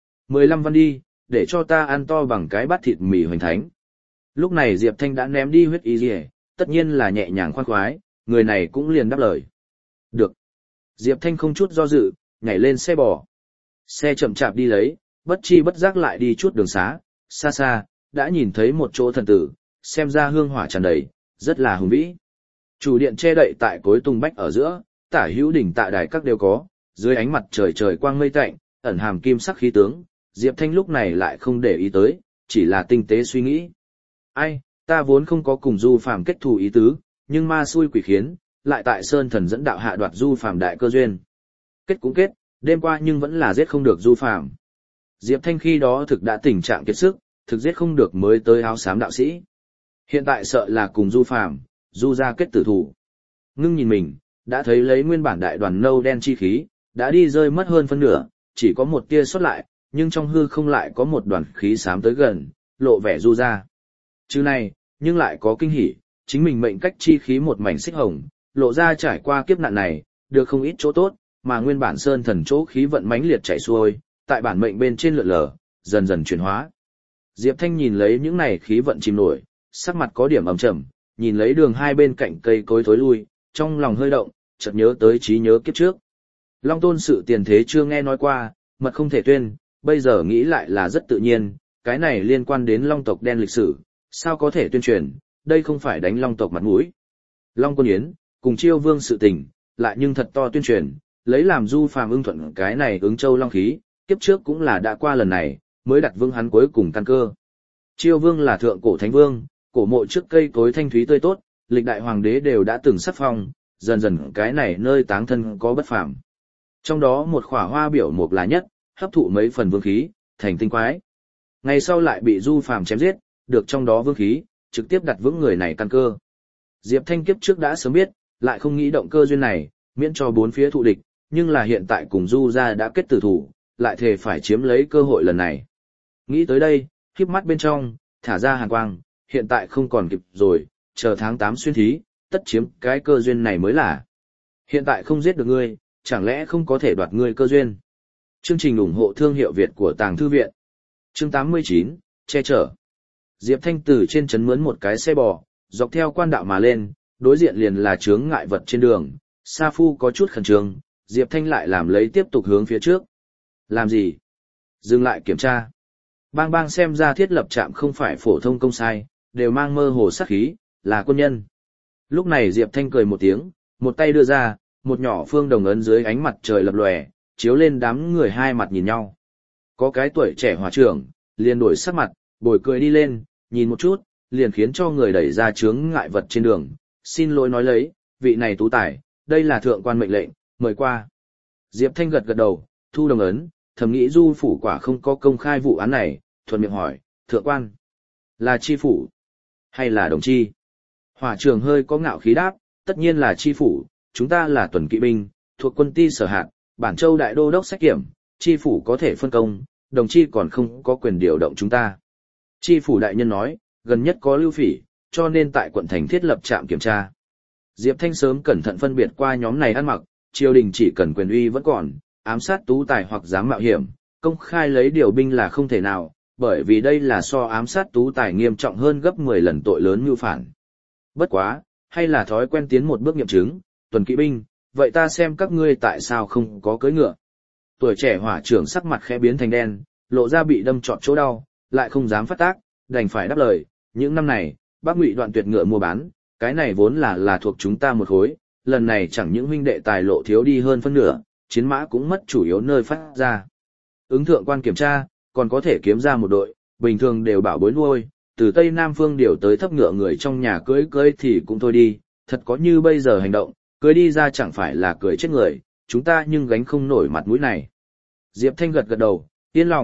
15 văn đi, để cho ta ăn to bằng cái bát thịt mì hoành thánh. Lúc này Diệp Thanh đã ném đi huyết y rìa, tất nhiên là nhẹ nhàng khoan khoái, người này cũng liền đáp lời. Được. Diệp Thanh không chút do dự, nhảy lên xe bò. Xe chậm chạp đi lấy, bất chi bất giác lại đi chút đường xá, xa xa, đã nhìn thấy một chỗ thần tử, xem ra hương hỏa tràn đầy, rất là hùng vĩ. Chủ điện che đậy tại cối tung bách ở giữa, tả hữu đỉnh tạ đài các đều có, dưới ánh mặt trời trời quang mây tạnh, ẩn hàm kim sắc khí tướng, Diệp Thanh lúc này lại không để ý tới, chỉ là tinh tế suy nghĩ. Ai, ta vốn không có cùng Du Phàm kết thù ý tứ, nhưng ma xui quỷ khiến, lại tại Sơn Thần dẫn đạo hạ đoạt Du Phàm đại cơ duyên. Kết cũng kết, đêm qua nhưng vẫn là giết không được Du Phàm. Diệp Thanh khi đó thực đã tình trạng kiệt sức, thực giết không được mới tới áo xám đạo sĩ. Hiện tại sợ là cùng Du Phàm, Du ra kết tử thủ. Ngưng nhìn mình, đã thấy lấy nguyên bản đại đoàn nâu đen chi khí, đã đi rơi mất hơn phân nửa, chỉ có một tia sót lại, nhưng trong hư không lại có một đoàn khí xám tới gần, lộ vẻ Du ra. Chứ này, nhưng lại có kinh hỉ, chính mình mệnh cách chi khí một mảnh xích hồng, lộ ra trải qua kiếp nạn này, được không ít chỗ tốt, mà nguyên bản Sơn Thần chỗ khí vận mãnh liệt chảy xuôi, tại bản mệnh bên trên lượn lờ, dần dần chuyển hóa. Diệp Thanh nhìn lấy những này khí vận chìm nổi, sắc mặt có điểm ẩm trầm, nhìn lấy đường hai bên cạnh cây cối thối lui, trong lòng hơi động, chợt nhớ tới trí nhớ kiếp trước. Long Tôn sự tiền thế chưa nghe nói qua, mật không thể tuyên, bây giờ nghĩ lại là rất tự nhiên, cái này liên quan đến Long tộc đen lịch sử, sao có thể tuyên truyền, đây không phải đánh Long tộc mặt mũi. Long Quân Yến, cùng Chiêu Vương sự tình, lại nhưng thật to tuyên truyền, lấy làm Du Phàm ưng thuận cái này ứng châu long khí, kiếp trước cũng là đã qua lần này, mới đặt vương hắn cuối cùng căn cơ. Chiêu Vương là thượng cổ thánh vương, cổ mộ trước cây cối thanh thúy tươi tốt, lịch đại hoàng đế đều đã từng sắc phong, dần dần cái này nơi táng thân có bất phàm. Trong đó một khỏa hoa biểu mục là nhất, hấp thụ mấy phần vương khí, thành tinh quái. Ngày sau lại bị Du Phàm chém giết, được trong đó vương khí, trực tiếp đặt vững người này căn cơ. Diệp Thanh kiếp trước đã sớm biết, lại không nghĩ động cơ duyên này, miễn cho bốn phía thụ địch, nhưng là hiện tại cùng Du gia đã kết tử thủ, lại thề phải chiếm lấy cơ hội lần này. Nghĩ tới đây, khép mắt bên trong, thả ra hàn quang, hiện tại không còn kịp rồi, chờ tháng 8 xuyên thí, tất chiếm cái cơ duyên này mới là. Hiện tại không giết được ngươi, chẳng lẽ không có thể đoạt ngươi cơ duyên. Chương trình ủng hộ thương hiệu Việt của Tàng Thư Viện. Chương 89, che chở. Diệp Thanh từ trên trấn mướn một cái xe bò, dọc theo quan đạo mà lên, đối diện liền là chướng ngại vật trên đường. Sa Phu có chút khẩn trương, Diệp Thanh lại làm lấy tiếp tục hướng phía trước. Làm gì? Dừng lại kiểm tra. Bang bang xem ra thiết lập trạm không phải phổ thông công sai, đều mang mơ hồ sát khí, là quân nhân. Lúc này Diệp Thanh cười một tiếng, một tay đưa ra, một nhỏ phương đồng ấn dưới ánh mặt trời lập lòe, chiếu lên đám người hai mặt nhìn nhau. Có cái tuổi trẻ hòa trưởng, liền đổi sắc mặt, bồi cười đi lên, nhìn một chút, liền khiến cho người đẩy ra chướng ngại vật trên đường. Xin lỗi nói lấy, vị này tú tài, đây là thượng quan mệnh lệnh, mời qua. Diệp Thanh gật gật đầu, thu đồng ấn, thầm nghĩ Du phủ quả không có công khai vụ án này, thuận miệng hỏi, thượng quan, là chi phủ, hay là đồng chi? Hỏa trưởng hơi có ngạo khí đáp, tất nhiên là chi phủ, chúng ta là tuần kỵ binh, thuộc quân ti sở hạt, bản châu đại đô đốc xét kiểm, chi phủ có thể phân công, đồng chi còn không có quyền điều động chúng ta. Chi phủ đại nhân nói, gần nhất có lưu phỉ, cho nên tại quận thành thiết lập trạm kiểm tra. Diệp Thanh sớm cẩn thận phân biệt qua nhóm này ăn mặc, triều đình chỉ cần quyền uy vẫn còn, ám sát tú tài hoặc dám mạo hiểm, công khai lấy điều binh là không thể nào, bởi vì đây là so ám sát tú tài nghiêm trọng hơn gấp 10 lần tội lớn mưu phản. Bất quá, hay là thói quen tiến một bước nghiệm chứng, tuần kỵ binh, vậy ta xem các ngươi tại sao không có cưỡi ngựa. Tuổi trẻ hỏa trưởng sắc mặt khẽ biến thành đen, lộ ra bị đâm trọt chỗ đau, lại không dám phát tác, đành phải đáp lời, những năm này, bác Ngụy Đoạn tuyệt ngựa mua bán, cái này vốn là thuộc chúng ta một khối, lần này chẳng những huynh đệ tài lộ thiếu đi hơn phân nửa, chiến mã cũng mất chủ yếu nơi phát ra. Ứng thượng quan kiểm tra, còn có thể kiếm ra một đội, bình thường đều bảo bối nuôi, từ Tây Nam Phương điều tới thấp ngựa người trong nhà cưới thì cũng thôi đi, thật có như bây giờ hành động, cưới đi ra chẳng phải là cười chết người, chúng ta nhưng gánh không nổi mặt mũi này. Diệp Thanh gật gật đầu, yên lòng,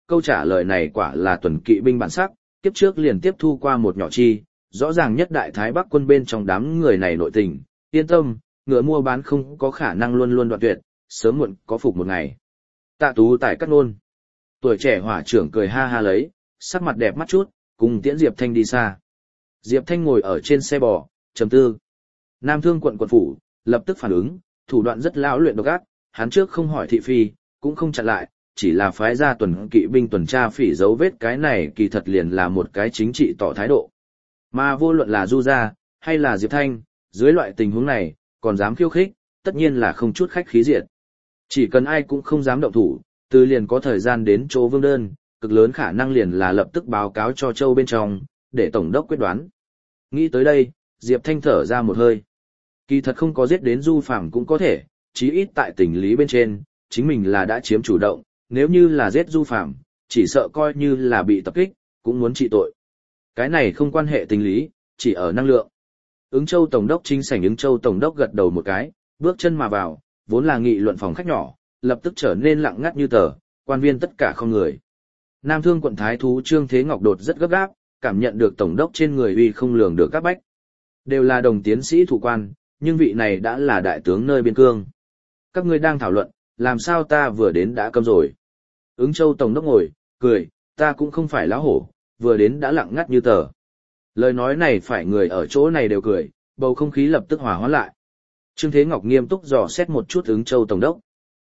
câu trả lời này quả là tuần kỵ binh bản sắc, kiếp trước liền tiếp thu qua một nhỏ chi, rõ ràng nhất đại thái Bắc quân bên trong đám người này nội tình, yên tâm, ngựa mua bán không có khả năng luôn luôn đoạn tuyệt, sớm muộn có phục một ngày. Tạ Tú Tài cắt nôn. Tuổi trẻ hỏa trưởng cười ha ha lấy, sắc mặt đẹp mắt chút, cùng tiễn Diệp Thanh đi xa. Diệp Thanh ngồi ở trên xe bò, trầm tư. Nam Thương quận quận phủ, lập tức phản ứng, thủ đoạn rất lão luyện độc ác, hắn trước không hỏi thị phi, cũng không chặn lại, chỉ là phái ra tuần kỵ binh tuần tra phỉ dấu vết, cái này kỳ thật liền là một cái chính trị tỏ thái độ. Mà vô luận là Du Gia, hay là Diệp Thanh, dưới loại tình huống này, còn dám khiêu khích, tất nhiên là không chút khách khí diệt. Chỉ cần ai cũng không dám động thủ, từ liền có thời gian đến chỗ Vương Đơn, cực lớn khả năng liền là lập tức báo cáo cho Châu bên trong, để Tổng đốc quyết đoán. Nghĩ tới đây, Diệp Thanh thở ra một hơi. Kỳ thật không có giết đến Du Phàm cũng có thể, chí ít tại tình lý bên trên, chính mình là đã chiếm chủ động, nếu như là giết Du Phàm, chỉ sợ coi như là bị tập kích, cũng muốn trị tội. Cái này không quan hệ tình lý, chỉ ở năng lượng. Ứng Châu Tổng đốc chính sảnh Ứng Châu Tổng đốc gật đầu một cái, bước chân mà vào, vốn là nghị luận phòng khách nhỏ, lập tức trở nên lặng ngắt như tờ, quan viên tất cả không người. Nam Thương quận thái thú Trương Thế Ngọc đột rất gấp gáp, cảm nhận được tổng đốc trên người uy không lường được các bách. Đều là đồng tiến sĩ thủ quan, nhưng vị này đã là đại tướng nơi biên cương. Các ngươi đang thảo luận, làm sao ta vừa đến đã câm rồi. Ứng Châu Tổng đốc ngồi, cười, ta cũng không phải lão hổ, vừa đến đã lặng ngắt như tờ. Lời nói này phải người ở chỗ này đều cười, bầu không khí lập tức hòa hoãn lại. Trương Thế Ngọc nghiêm túc dò xét một chút Ứng Châu Tổng đốc.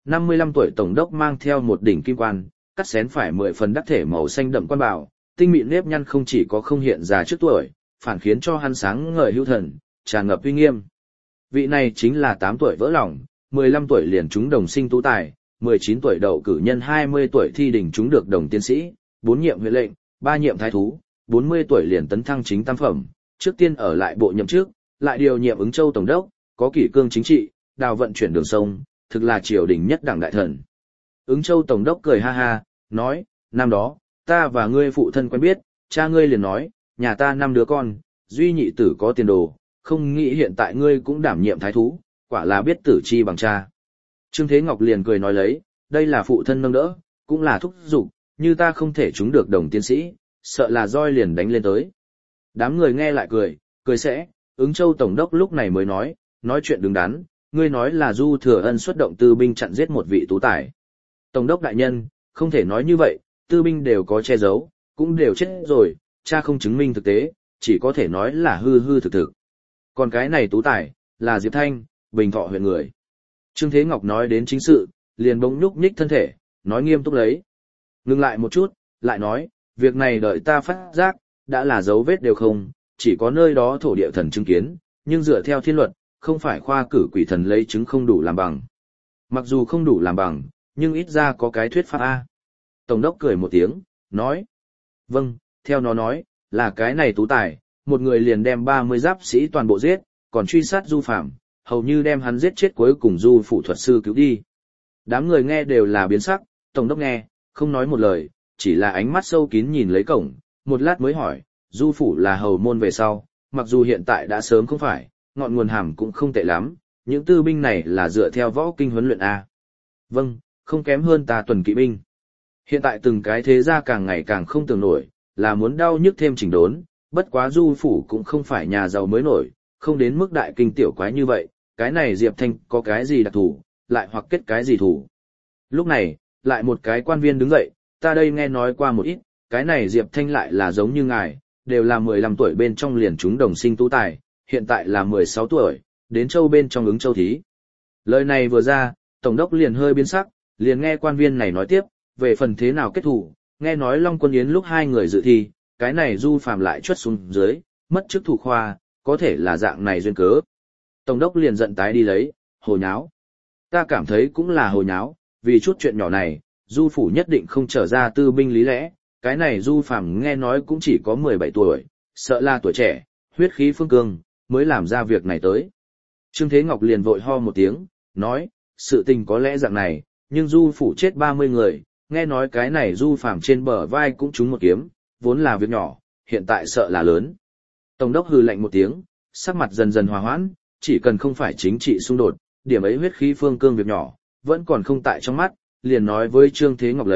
55 tuổi Tổng đốc mang theo một đỉnh kim quan, cắt xén phải 10 phần đắc thể màu xanh đậm quan bảo, tinh mịn nếp nhăn không chỉ có không hiện già trước tuổi, phản khiến cho hắn sáng ngời hữu thần, tràn ngập uy nghiêm. Vị này chính là 8 tuổi vỡ lòng, 15 tuổi liền trúng đồng sinh tú tài, 19 tuổi đậu cử nhân 20 tuổi thi đỉnh trúng được đồng tiến sĩ, 4 nhiệm huyện lệnh, 3 nhiệm thái thú, 40 tuổi liền tấn thăng chính tam phẩm, trước tiên ở lại bộ nhậm trước, lại điều nhiệm Ứng Châu Tổng đốc, có kỷ cương chính trị, đào vận chuyển đường sông, thực là triều đình nhất đảng đại thần. Ứng Châu Tổng đốc cười ha ha, nói, năm đó, ta và ngươi phụ thân quen biết, cha ngươi liền nói, nhà ta 5 đứa con, duy nhị tử có tiền đồ, không nghĩ hiện tại ngươi cũng đảm nhiệm thái thú, quả là biết tử chi bằng cha. Trương Thế Ngọc liền cười nói lấy, đây là phụ thân nâng đỡ, cũng là thúc giục, như ta không thể trúng được đồng tiến sĩ, sợ là roi liền đánh lên tới. Đám người nghe lại cười sẽ, Ứng Châu Tổng đốc lúc này mới nói chuyện đứng đắn, ngươi nói là Du Thừa Ân xuất động tư binh chặn giết một vị tú tài. Tổng đốc đại nhân, không thể nói như vậy, tư binh đều có che giấu, cũng đều chết rồi, cha không chứng minh thực tế, chỉ có thể nói là hư hư thực thực. Còn cái này tú tài, là Diệp Thanh, Bình Thọ huyện người. Trương Thế Ngọc nói đến chính sự, liền bỗng nhúc nhích thân thể, nói nghiêm túc lấy. Ngừng lại một chút, lại nói, việc này đợi ta phát giác, đã là dấu vết đều không, chỉ có nơi đó thổ địa thần chứng kiến, nhưng dựa theo thiên luật, không phải khoa cử quỷ thần lấy chứng không đủ làm bằng. Mặc dù không đủ làm bằng, nhưng ít ra có cái thuyết pháp A. Tổng đốc cười một tiếng, nói. Vâng, theo nó nói, là cái này tú tài, một người liền đem 30 giáp sĩ toàn bộ giết, còn truy sát Du Phạm, hầu như đem hắn giết chết cuối cùng Du phủ thuật sư cứu đi. Đám người nghe đều là biến sắc, tổng đốc nghe, không nói một lời, chỉ là ánh mắt sâu kín nhìn lấy cổng, một lát mới hỏi, Du phủ là hầu môn về sau, mặc dù hiện tại đã sớm không phải, ngọn nguồn hàm cũng không tệ lắm, những tư binh này là dựa theo võ kinh huấn luyện A. Vâng, không kém hơn ta tuần kỵ binh. Hiện tại từng cái thế gia càng ngày càng không tưởng nổi, là muốn đau nhức thêm chỉnh đốn, bất quá Du phủ cũng không phải nhà giàu mới nổi, không đến mức đại kinh tiểu quái như vậy, cái này Diệp Thanh có cái gì đặc thù, lại hoặc kết cái gì thủ. Lúc này, lại một cái quan viên đứng dậy, ta đây nghe nói qua một ít, cái này Diệp Thanh lại là giống như ngài, đều là 15 tuổi bên trong liền chúng đồng sinh tú tài, hiện tại là 16 tuổi, đến Châu bên trong Ứng Châu thí. Lời này vừa ra, Tổng đốc liền hơi biến sắc, liền nghe quan viên này nói tiếp, về phần thế nào kết thủ, nghe nói Long Quân Yến lúc hai người dự thi, cái này Du Phàm lại chuất xuống dưới, mất chức thủ khoa, có thể là dạng này duyên cớ. Tổng đốc liền giận tái đi lấy, hồ nháo. Ta cảm thấy cũng là hồ nháo, vì chút chuyện nhỏ này, Du phủ nhất định không trở ra tư binh lý lẽ, cái này Du Phàm nghe nói cũng chỉ có 17 tuổi, sợ là tuổi trẻ, huyết khí phương cương, mới làm ra việc này tới. Trương Thế Ngọc liền vội ho một tiếng, nói, sự tình có lẽ dạng này, nhưng Du phủ chết 30 người, nghe nói cái này Du Phàm trên bờ vai cũng trúng một kiếm, vốn là việc nhỏ, hiện tại sợ là lớn. Tổng đốc hừ lạnh một tiếng, sắc mặt dần dần hòa hoãn, chỉ cần không phải chính trị xung đột, điểm ấy huyết khí phương cương việc nhỏ, vẫn còn không tại trong mắt, liền nói với Trương Thế Ngọc lấy,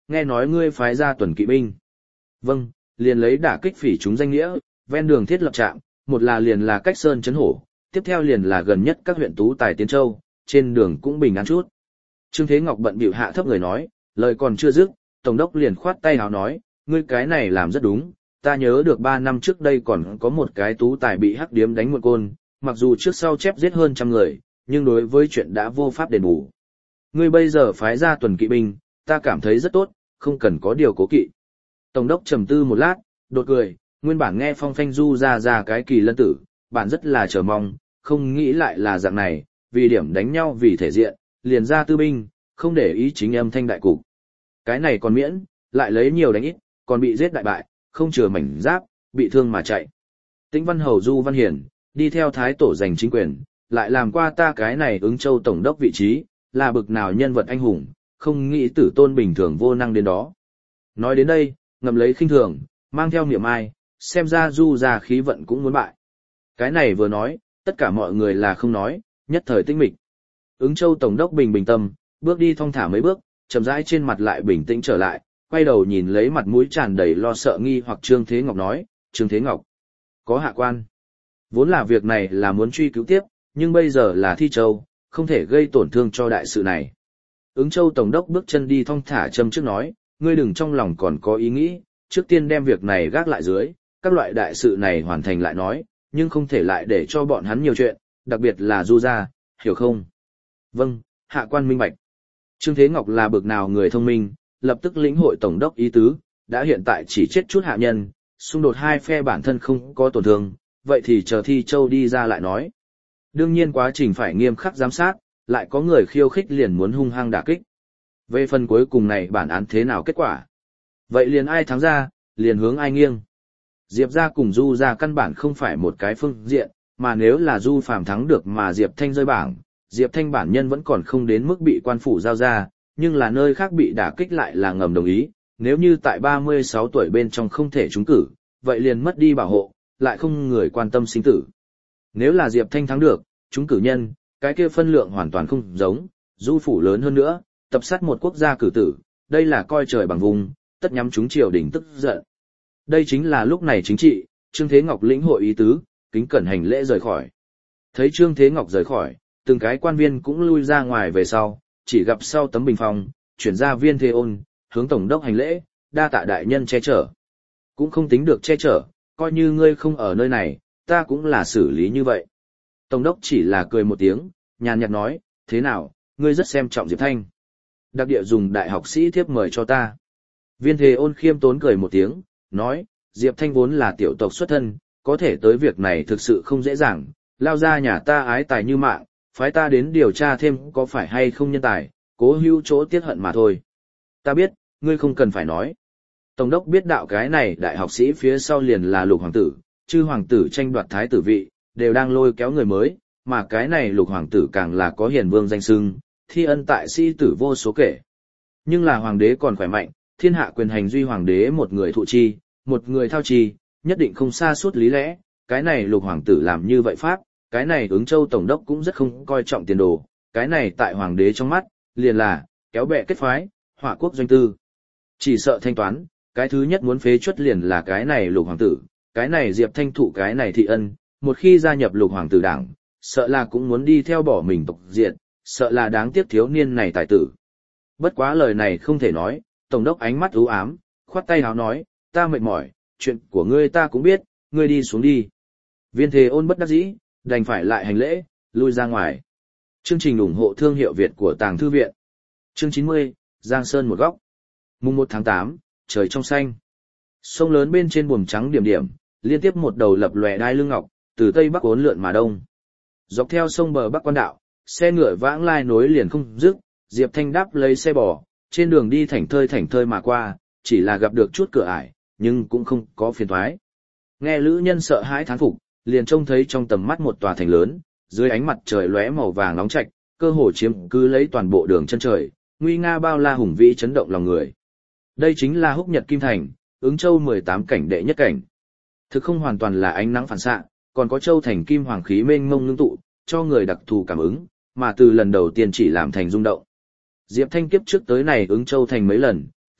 nghe nói ngươi phái ra tuần kỵ binh. Vâng, liền lấy đả kích phỉ chúng danh nghĩa, ven đường thiết lập trạm, một là liền là cách sơn chấn hổ, tiếp theo liền là gần nhất các huyện Tú Tài Tiến Châu, trên đường cũng bình an chút. Trương Thế Ngọc bận bịu hạ thấp người nói, lời còn chưa dứt, tổng đốc liền khoát tay hào nói, ngươi cái này làm rất đúng, ta nhớ được 3 năm trước đây còn có một cái Tú Tài bị hắc điếm đánh một côn, mặc dù trước sau chép giết hơn 100 người, nhưng đối với chuyện đã vô pháp đền bù. Ngươi bây giờ phái ra tuần kỵ binh, ta cảm thấy rất tốt, không cần có điều cố kỵ. Tổng đốc trầm tư một lát, đột cười, nguyên bản nghe phong phanh du ra cái kỳ lân tử, bạn rất là chờ mong, không nghĩ lại là dạng này, vì điểm đánh nhau vì thể diện, liền ra tư binh, không để ý chính âm thanh đại cục. Cái này còn miễn, lại lấy nhiều đánh ít, còn bị giết đại bại, không chừa mảnh giáp, bị thương mà chạy. Tĩnh Văn Hầu Du Văn Hiển, đi theo thái tổ giành chính quyền, lại làm qua ta cái này Ứng Châu tổng đốc vị trí, là bực nào nhân vật anh hùng, không nghĩ tử tôn bình thường vô năng đến đó. Nói đến đây, ngầm lấy khinh thường, mang theo niệm ai, xem ra Du ra khí vận cũng muốn bại. Cái này vừa nói, tất cả mọi người là không nói, nhất thời tinh mịch. Ứng Châu tổng đốc bình tâm, bước đi thong thả mấy bước, chậm rãi trên mặt lại bình tĩnh trở lại, quay đầu nhìn lấy mặt mũi tràn đầy lo sợ nghi hoặc Trương Thế Ngọc nói, Trương Thế Ngọc, có hạ quan. Vốn là việc này là muốn truy cứu tiếp, nhưng bây giờ là Thi Châu, không thể gây tổn thương cho đại sự này. Ứng Châu tổng đốc bước chân đi thong thả châm trước nói, ngươi đừng trong lòng còn có ý nghĩ, trước tiên đem việc này gác lại dưới, các loại đại sự này hoàn thành lại nói, nhưng không thể lại để cho bọn hắn nhiều chuyện, đặc biệt là Du gia, hiểu không? Vâng, hạ quan minh bạch. Trương Thế Ngọc là bực nào người thông minh, lập tức lĩnh hội tổng đốc ý tứ, đã hiện tại chỉ chết chút hạ nhân, xung đột hai phe bản thân không có tổn thương, vậy thì chờ Thi Châu đi ra lại nói. Đương nhiên quá trình phải nghiêm khắc giám sát, lại có người khiêu khích liền muốn hung hăng đả kích. Về phần cuối cùng này bản án thế nào kết quả? Vậy liền ai thắng ra, liền hướng ai nghiêng. Diệp ra cùng Du ra căn bản không phải một cái phương diện, mà nếu là Du Phàm thắng được mà Diệp Thanh rơi bảng, Diệp Thanh bản nhân vẫn còn không đến mức bị quan phủ giao ra, nhưng là nơi khác bị đả kích lại là ngầm đồng ý, nếu như tại 36 tuổi bên trong không thể trúng cử, vậy liền mất đi bảo hộ, lại không người quan tâm sinh tử. Nếu là Diệp Thanh thắng được, trúng cử nhân, cái kia phân lượng hoàn toàn không giống, Du phủ lớn hơn nữa, tập sát một quốc gia cử tử, đây là coi trời bằng vùng, tất nhắm chúng triều đình tức giận. Đây chính là lúc này chính trị, Trương Thế Ngọc lĩnh hội ý tứ, kính cẩn hành lễ rời khỏi. Thấy Trương Thế Ngọc rời khỏi, từng cái quan viên cũng lui ra ngoài về sau, chỉ gặp sau tấm bình phong, chuyển ra Viên Thế Ôn, hướng tổng đốc hành lễ, đa tạ đại nhân che chở. Cũng không tính được che chở, coi như ngươi không ở nơi này, ta cũng là xử lý như vậy. Tổng đốc chỉ là cười một tiếng, nhàn nhạt nói, thế nào, ngươi rất xem trọng Diệp Thanh. Đặc địa dùng đại học sĩ thiếp mời cho ta. Viên Thế Ôn khiêm tốn cười một tiếng, nói, Diệp Thanh vốn là tiểu tộc xuất thân, có thể tới việc này thực sự không dễ dàng, lao ra nhà ta ái tài như mạng, phái ta đến điều tra thêm có phải hay không nhân tài, cố hữu chỗ tiết hận mà thôi. Ta biết, ngươi không cần phải nói. Tổng đốc biết đạo cái này đại học sĩ phía sau liền là Lục hoàng tử, chư hoàng tử tranh đoạt thái tử vị, đều đang lôi kéo người mới, mà cái này Lục hoàng tử càng là có hiền vương danh xưng, thi ân tại sĩ tử vô số kể. Nhưng là hoàng đế còn khỏe mạnh, thiên hạ quyền hành duy hoàng đế một người thụ chi, một người thao chi, nhất định không xa suốt lý lẽ, cái này Lục hoàng tử làm như vậy pháp, cái này Ứng Châu tổng đốc cũng rất không coi trọng tiền đồ, cái này tại hoàng đế trong mắt, liền là kéo bè kết phái, họa quốc doanh tư. Chỉ sợ thanh toán, cái thứ nhất muốn phế chuất liền là cái này Lục hoàng tử, cái này Diệp Thanh thụ cái này thị ân, một khi gia nhập Lục hoàng tử đảng, sợ là cũng muốn đi theo bỏ mình tộc diện, sợ là đáng tiếc thiếu niên này tài tử. Bất quá lời này không thể nói, tổng đốc ánh mắt u ám, khoát tay áo nói, ta mệt mỏi, chuyện của ngươi ta cũng biết, ngươi đi xuống đi. Viên Thế Ôn bất đắc dĩ, đành phải lại hành lễ, lui ra ngoài. Chương trình ủng hộ thương hiệu Việt của Tàng Thư Viện. Chương 90, Giang Sơn một góc. Mùng 1 tháng 8, trời trong xanh. Sông lớn bên trên buồm trắng điểm điểm, liên tiếp một đầu lập lòe đai lưng ngọc, từ tây bắc uốn lượn mà đông. Dọc theo sông bờ Bắc Quan đạo, xe ngựa vãng lai nối liền không dứt, Diệp Thanh đáp lấy xe bò, trên đường đi thảnh thơi mà qua, chỉ là gặp được chút cửa ải, nhưng cũng không có phiền toái. Nghe lữ nhân sợ hãi thán phục, liền trông thấy trong tầm mắt một tòa thành lớn, dưới ánh mặt trời lóe màu vàng nóng chạch, cơ hồ chiếm cứ lấy toàn bộ đường chân trời, nguy nga bao la hùng vĩ chấn động lòng người. Đây chính là Húc Nhật Kim Thành, Ứng Châu 18 cảnh đệ nhất cảnh. Thực không hoàn toàn là ánh nắng phản xạ, còn có châu thành kim hoàng khí mênh mông ngưng tụ, cho người đặc thù cảm ứng, mà từ lần đầu tiên chỉ làm thành rung động. Diệp Thanh kiếp trước tới này Ứng Châu thành mấy lần,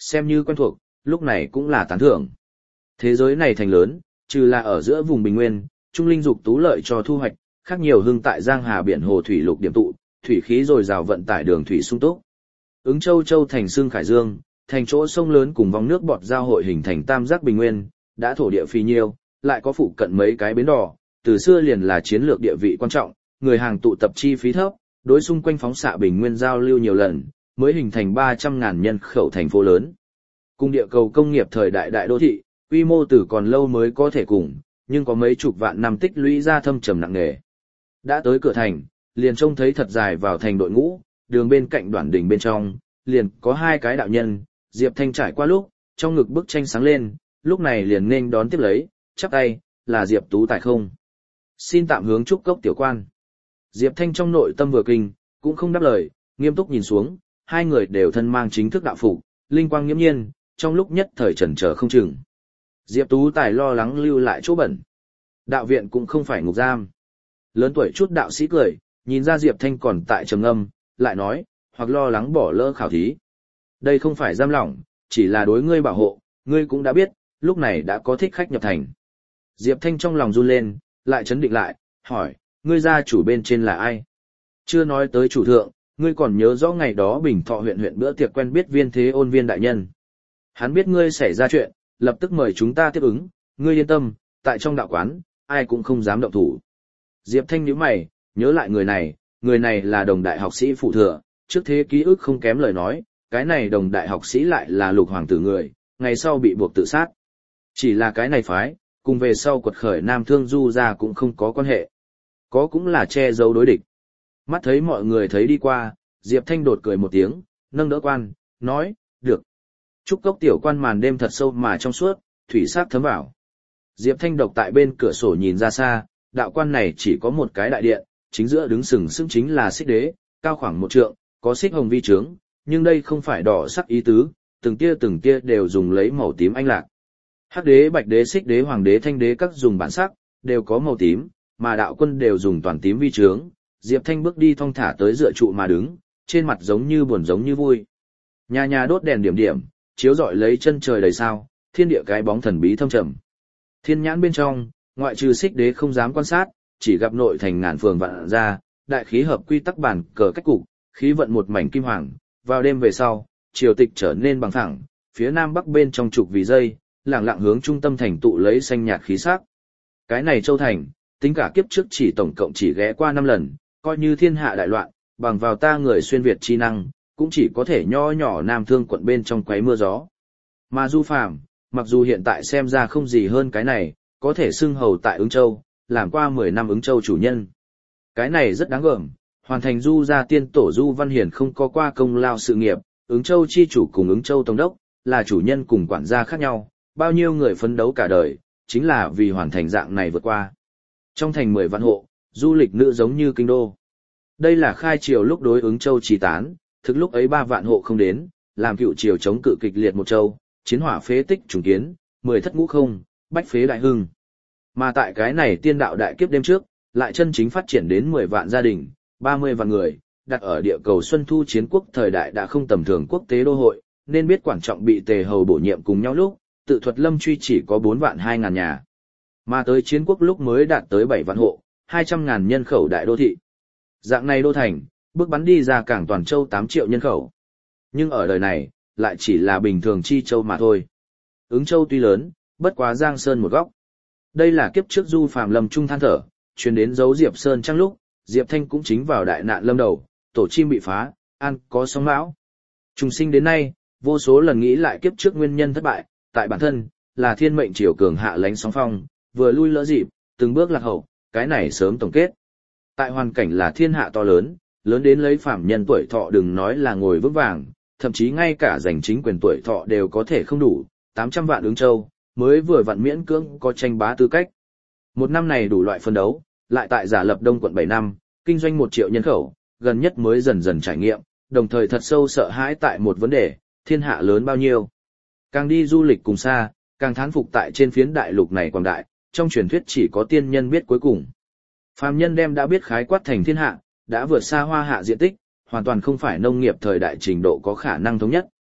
xem như quen thuộc, lúc này cũng là tán thưởng. Thế giới này thành lớn, trừ là ở giữa vùng bình nguyên, trung linh dục tú lợi cho thu hoạch, khác nhiều hưng tại Giang Hà biển hồ thủy lục điểm tụ, thủy khí dồi dào vận tải đường thủy sung túc. Ứng Châu Châu thành xương Khải Dương, thành chỗ sông lớn cùng vòng nước bọt giao hội hình thành tam giác bình nguyên, đã thổ địa phi nhiêu, lại có phụ cận mấy cái bến đò, từ xưa liền là chiến lược địa vị quan trọng, người hàng tụ tập chi phí thấp, đối xung quanh phóng xạ bình nguyên giao lưu nhiều lần, mới hình thành 300.000 nhân khẩu thành phố lớn. Cùng địa cầu công nghiệp thời đại đại đô thị, quy mô từ còn lâu mới có thể cùng, nhưng có mấy chục vạn năm tích lũy ra thâm trầm nặng nề. Đã tới cửa thành, liền trông thấy thật dài vào thành đội ngũ, đường bên cạnh đoạn đỉnh bên trong, liền có hai cái đạo nhân, Diệp Thanh trải qua lúc, trong ngực bức tranh sáng lên, lúc này liền nên đón tiếp lấy, chắp tay, là Diệp Tú Tài không? Xin tạm hướng trúc cốc tiểu quan. Diệp Thanh trong nội tâm vừa kinh, cũng không đáp lời, nghiêm túc nhìn xuống, hai người đều thân mang chính thức đạo phục, linh quang nghiễm nhiên, trong lúc nhất thời chần chờ không chừng. Diệp Tú Tài lo lắng lưu lại chỗ bẩn. Đạo viện cũng không phải ngục giam. Lớn tuổi chút đạo sĩ cười, nhìn ra Diệp Thanh còn tại trầm ngâm, lại nói, hoặc lo lắng bỏ lỡ khảo thí. Đây không phải giam lỏng, chỉ là đối ngươi bảo hộ, ngươi cũng đã biết, lúc này đã có thích khách nhập thành. Diệp Thanh trong lòng run lên, lại chấn định lại, hỏi, ngươi gia chủ bên trên là ai? Chưa nói tới chủ thượng, ngươi còn nhớ rõ ngày đó Bình Thọ huyện bữa tiệc quen biết Viên Thế Ôn Viên đại nhân. Hắn biết ngươi xảy ra chuyện, lập tức mời chúng ta tiếp ứng, ngươi yên tâm, tại trong đạo quán, ai cũng không dám động thủ. Diệp Thanh nhíu mày, nhớ lại người này là đồng đại học sĩ phụ thừa, trước thế ký ức không kém lời nói, cái này đồng đại học sĩ lại là Lục hoàng tử người, ngày sau bị buộc tự sát. Chỉ là cái này phái, cùng về sau quật khởi Nam Thương Du ra cũng không có quan hệ. Có cũng là che giấu đối địch. Mắt thấy mọi người thấy đi qua, Diệp Thanh đột cười một tiếng, nâng đỡ quan, nói, được. Trúc cốc tiểu quan màn đêm thật sâu mà trong suốt, thủy sắc thấm vào. Diệp Thanh độc tại bên cửa sổ nhìn ra xa, đạo quan này chỉ có một cái đại điện, chính giữa đứng sừng sững chính là xích đế, cao khoảng 1 trượng, có xích hồng vi trướng, nhưng đây không phải đỏ sắc ý tứ, từng tia đều dùng lấy màu tím anh lạc. Hắc đế, bạch đế, xích đế, hoàng đế, thanh đế các dùng bản sắc, đều có màu tím, mà đạo quân đều dùng toàn tím vi trướng. Diệp Thanh bước đi thong thả tới dựa trụ mà đứng, trên mặt giống như buồn giống như vui. Nhà nhà đốt đèn điểm điểm, chiếu rọi lấy chân trời đầy sao, thiên địa cái bóng thần bí thâm trầm. Thiên nhãn bên trong, ngoại trừ xích đế không dám quan sát, chỉ gặp nội thành ngàn phường vạn ra, đại khí hợp quy tắc bản cờ cách cục, khí vận một mảnh kim hoàng. Vào đêm về sau, triều tịch trở nên bằng thẳng, phía nam bắc bên trong trục vì dây, lẳng lặng hướng trung tâm thành tụ lấy xanh nhạt khí sắc. Cái này châu thành, tính cả kiếp trước chỉ tổng cộng chỉ ghé qua 5 lần, coi như thiên hạ đại loạn, bằng vào ta người xuyên Việt chi năng, cũng chỉ có thể nho nhỏ Nam Thương quận bên trong quấy mưa gió. Mà Du Phàm, mặc dù hiện tại xem ra không gì hơn cái này, có thể xưng hầu tại Ứng Châu, làm qua 10 năm Ứng Châu chủ nhân. Cái này rất đáng gờm, hoàn thành Du gia tiên tổ Du Văn Hiển không có qua công lao sự nghiệp, Ứng Châu chi chủ cùng Ứng Châu tổng đốc, là chủ nhân cùng quản gia khác nhau, bao nhiêu người phấn đấu cả đời, chính là vì hoàn thành dạng này vượt qua. Trong thành 10 vạn hộ, du lịch nữ giống như kinh đô. Đây là khai triều lúc đối Ứng Châu trì tán, thực lúc ấy 3 vạn hộ không đến, làm cựu triều chống cự kịch liệt một châu, chiến hỏa phế tích trùng kiến, 10 thất ngũ không, bách phế đại hưng. Mà tại cái này tiên đạo đại kiếp đêm trước, lại chân chính phát triển đến 10 vạn gia đình, 30 vạn người, đặt ở địa cầu Xuân Thu chiến quốc thời đại đã không tầm thường quốc tế đô hội, nên biết quan trọng bị Tề Hầu bổ nhiệm cùng nhau lúc, tự thuật Lâm Truy chỉ có 4 vạn 2 ngàn nhà. Mà tới chiến quốc lúc mới đạt tới 7 vạn hộ, 200.000 nhân khẩu đại đô thị. Dạng này đô thành, bước bắn đi ra cảng toàn châu 8 triệu nhân khẩu. Nhưng ở đời này, lại chỉ là bình thường chi châu mà thôi. Ứng Châu tuy lớn, bất quá Giang Sơn một góc. Đây là kiếp trước Du Phàm lâm trung than thở, truyền đến dấu Diệp Sơn trăng lúc, Diệp Thanh cũng chính vào đại nạn lâm đầu, tổ chim bị phá, an có sóng bão. Trùng sinh đến nay, vô số lần nghĩ lại kiếp trước nguyên nhân thất bại, tại bản thân, là thiên mệnh triều cường hạ lánh sóng phong, vừa lui lỡ dịp, từng bước lạc hậu, cái này sớm tổng kết. Tại hoàn cảnh là thiên hạ to lớn, lớn đến lấy phạm nhân tuổi thọ đừng nói là ngồi vững vàng, thậm chí ngay cả giành chính quyền tuổi thọ đều có thể không đủ, 800 vạn Ứng Châu, mới vừa vặn miễn cưỡng có tranh bá tư cách. Một năm này đủ loại phân đấu, lại tại giả lập Đông quận 7 năm, kinh doanh 1 triệu nhân khẩu, gần nhất mới dần dần trải nghiệm, đồng thời thật sâu sợ hãi tại một vấn đề, thiên hạ lớn bao nhiêu. Càng đi du lịch cùng xa, càng thán phục tại trên phiến đại lục này quảng đại, trong truyền thuyết chỉ có tiên nhân biết cuối cùng. Phàm nhân đem đã biết khái quát thành thiên hạ, đã vượt xa hoa hạ diện tích, hoàn toàn không phải nông nghiệp thời đại trình độ có khả năng thống nhất.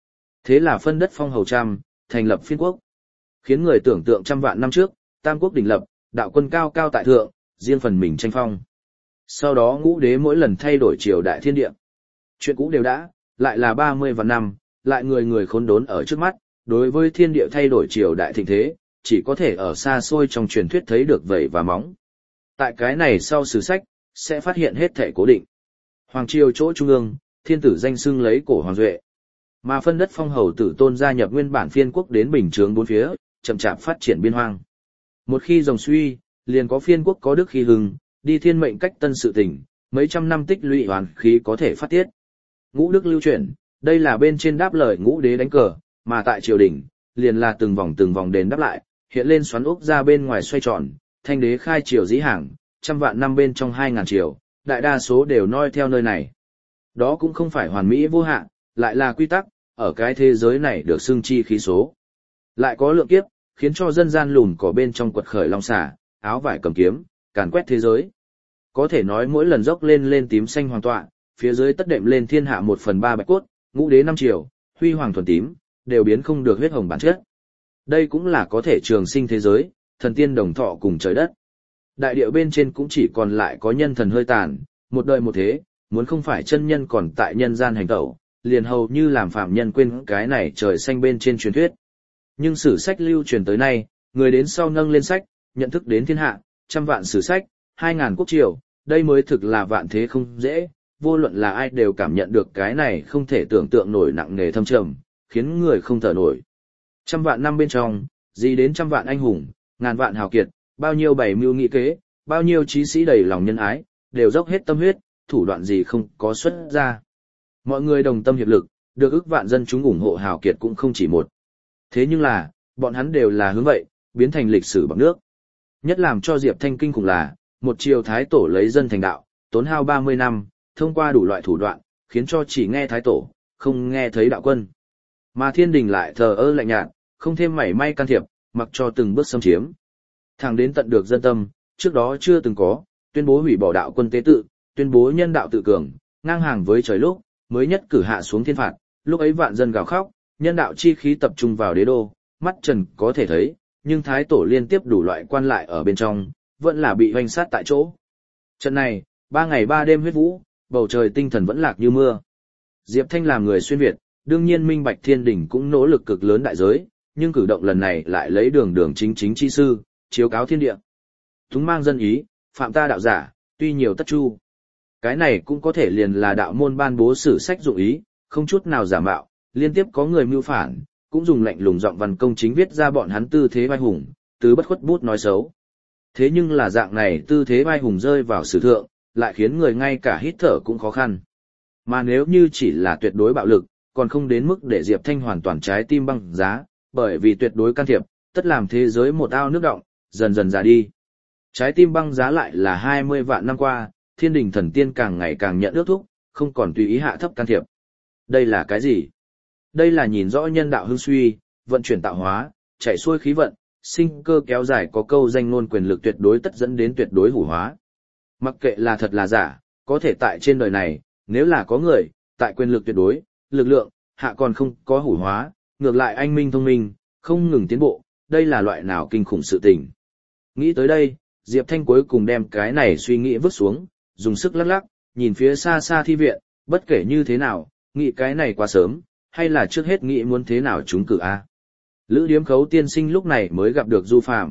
Thế là phân đất phong hầu trăm, thành lập phiên quốc. Khiến người tưởng tượng trăm vạn năm trước, tam quốc đỉnh lập, đạo quân cao cao tại thượng, riêng phần mình tranh phong. Sau đó ngũ đế mỗi lần thay đổi triều đại thiên địa. Chuyện cũ đều đã, lại là 30 vạn năm, lại người người khốn đốn ở trước mắt, đối với thiên địa thay đổi triều đại thịnh thế, chỉ có thể ở xa xôi trong truyền thuyết thấy được vẩy và móng. Tại cái này sau sử sách, sẽ phát hiện hết thể cố định. Hoàng triều chỗ trung ương, thiên tử danh xưng lấy cổ Hoàng Duệ. Mà phân đất phong hầu tử tôn gia nhập nguyên bản phiên quốc đến bình chướng bốn phía, chậm chạp phát triển biên hoang. Một khi dòng suy, liền có phiên quốc có đức khi hưng, đi thiên mệnh cách tân sự tình, mấy trăm năm tích lũy hoàn khí có thể phát tiết. Ngũ đức lưu chuyển, đây là bên trên đáp lời ngũ đế đánh cờ, mà tại triều đình, liền là từng vòng đền đáp lại, hiện lên xoắn ốc ra bên ngoài xoay tròn, thanh đế khai triều dĩ hàng, trăm vạn năm bên trong 2000 triều, đại đa số đều noi theo nơi này. Đó cũng không phải hoàn mỹ vô hạn, lại là quy tắc, ở cái thế giới này được xưng chi khí số. Lại có lượng kiếp, khiến cho dân gian lùn cỏ bên trong quật khởi long xà, áo vải cầm kiếm, càn quét thế giới. Có thể nói mỗi lần dốc lên tím xanh hoàng tọa, phía dưới tất đệm lên thiên hạ 1/3 bạch cốt, ngũ đế 5 triều, huy hoàng thuần tím, đều biến không được huyết hồng bản chất. Đây cũng là có thể trường sinh thế giới, thần tiên đồng thọ cùng trời đất. Đại địa bên trên cũng chỉ còn lại có nhân thần hơi tàn, một đời một thế, muốn không phải chân nhân còn tại nhân gian hành tẩu, liền hầu như làm phạm nhân quên cái này trời xanh bên trên truyền thuyết. Nhưng sử sách lưu truyền tới nay, người đến sau nâng lên sách, nhận thức đến thiên hạ, trăm vạn sử sách, 2000 quốc triều, đây mới thực là vạn thế không dễ, vô luận là ai đều cảm nhận được cái này không thể tưởng tượng nổi nặng nề thâm trầm, khiến người không thở nổi. Trăm vạn năm bên trong, gì đến trăm vạn anh hùng, ngàn vạn hào kiệt, bao nhiêu bày mưu nghị kế, bao nhiêu chí sĩ đầy lòng nhân ái, đều dốc hết tâm huyết, thủ đoạn gì không có xuất ra. Mọi người đồng tâm hiệp lực, được ức vạn dân chúng ủng hộ hào kiệt cũng không chỉ một. Thế nhưng là, bọn hắn đều là hướng vậy, biến thành lịch sử bằng nước. Nhất làm cho Diệp Thanh kinh khủng là, một triều thái tổ lấy dân thành đạo, tốn hao 30 năm, thông qua đủ loại thủ đoạn, khiến cho chỉ nghe thái tổ, không nghe thấy đạo quân. Mà thiên đình lại thờ ơ lạnh nhạt, không thêm mảy may can thiệp, mặc cho từng bước xâm chiếm. Thẳng đến tận được dân tâm, trước đó chưa từng có, tuyên bố hủy bỏ đạo quân tế tự, tuyên bố nhân đạo tự cường, ngang hàng với trời lúc, mới nhất cử hạ xuống thiên phạt, lúc ấy vạn dân gào khóc, nhân đạo chi khí tập trung vào đế đô, mắt trần có thể thấy, nhưng thái tổ liên tiếp đủ loại quan lại ở bên trong, vẫn là bị hoành sát tại chỗ. Trận này, 3 ngày 3 đêm huyết vũ, bầu trời tinh thần vẫn lạc như mưa. Diệp Thanh làm người xuyên Việt, đương nhiên minh bạch thiên đình cũng nỗ lực cực lớn đại giới, nhưng cử động lần này lại lấy đường chính chi sư, chiếu cáo thiên địa. Túng mang dân ý, phạm ta đạo giả, tuy nhiều tất chu. Cái này cũng có thể liền là đạo môn ban bố sử sách dụng ý, không chút nào giả mạo, liên tiếp có người mưu phản, cũng dùng lạnh lùng giọng văn công chính viết ra bọn hắn tư thế vai hùng, tứ bất khuất bút nói xấu. Thế nhưng là dạng này tư thế vai hùng rơi vào sử thượng, lại khiến người ngay cả hít thở cũng khó khăn. Mà nếu như chỉ là tuyệt đối bạo lực, còn không đến mức để Diệp Thanh hoàn toàn trái tim băng giá, bởi vì tuyệt đối can thiệp, tất làm thế giới một ao nước động, dần dần già đi. Trái tim băng giá lại là 20 vạn năm qua, thiên đình thần tiên càng ngày càng nhận ước thúc, không còn tùy ý hạ thấp can thiệp. Đây là cái gì? Đây là nhìn rõ nhân đạo hưng suy, vận chuyển tạo hóa, chạy xuôi khí vận, sinh cơ kéo dài có câu danh ngôn quyền lực tuyệt đối tất dẫn đến tuyệt đối hủ hóa. Mặc kệ là thật là giả, có thể tại trên đời này, nếu là có người, tại quyền lực tuyệt đối, lực lượng, hạ còn không có hủ hóa, ngược lại anh minh thông minh, không ngừng tiến bộ, đây là loại nào kinh khủng sự tình. Nghĩ tới đây, Diệp Thanh cuối cùng đem cái này suy nghĩ vứt xuống, dùng sức lắc lắc, nhìn phía xa xa thi viện, bất kể như thế nào, nghĩ cái này quá sớm, hay là trước hết nghĩ muốn thế nào trúng cử a. Lữ Điếm Khấu tiên sinh lúc này mới gặp được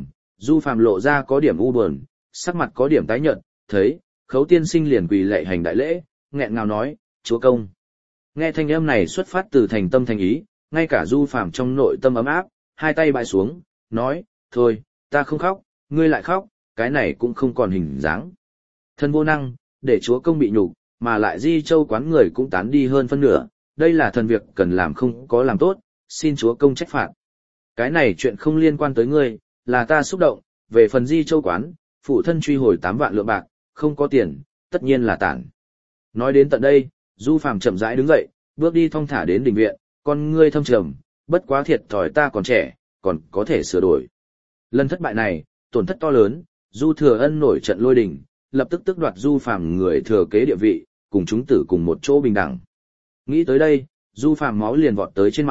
Du Phàm lộ ra có điểm u buồn, sắc mặt có điểm tái nhợt, thấy, Khấu tiên sinh liền quỳ lạy hành đại lễ, nghẹn ngào nói, chúa công. Nghe thanh âm này xuất phát từ thành tâm thành ý, ngay cả Du Phàm trong nội tâm ấm áp, hai tay bại xuống, nói, thôi, ta không khóc, ngươi lại khóc, cái này cũng không còn hình dáng. Thân vô năng, để chúa công bị nhục, mà lại Di Châu quán người cũng tán đi hơn phân nửa, đây là thần việc cần làm không có làm tốt, xin chúa công trách phạt. Cái này chuyện không liên quan tới ngươi, là ta xúc động, về phần Di Châu quán, phụ thân truy hồi 8 vạn lượng bạc, không có tiền, tất nhiên là tản. Nói đến tận đây, Du Phàm chậm rãi đứng dậy, bước đi thong thả đến đình viện, con ngươi thâm trầm, bất quá thiệt thòi ta còn trẻ, còn có thể sửa đổi. Lần thất bại này, tổn thất to lớn, Du Thừa Ân nổi trận lôi đình, lập tức tước đoạt Du Phàm người thừa kế địa vị, cùng chúng tử cùng một chỗ bình đẳng. Nghĩ tới đây, Du Phàm máu liền vọt tới trên mặt,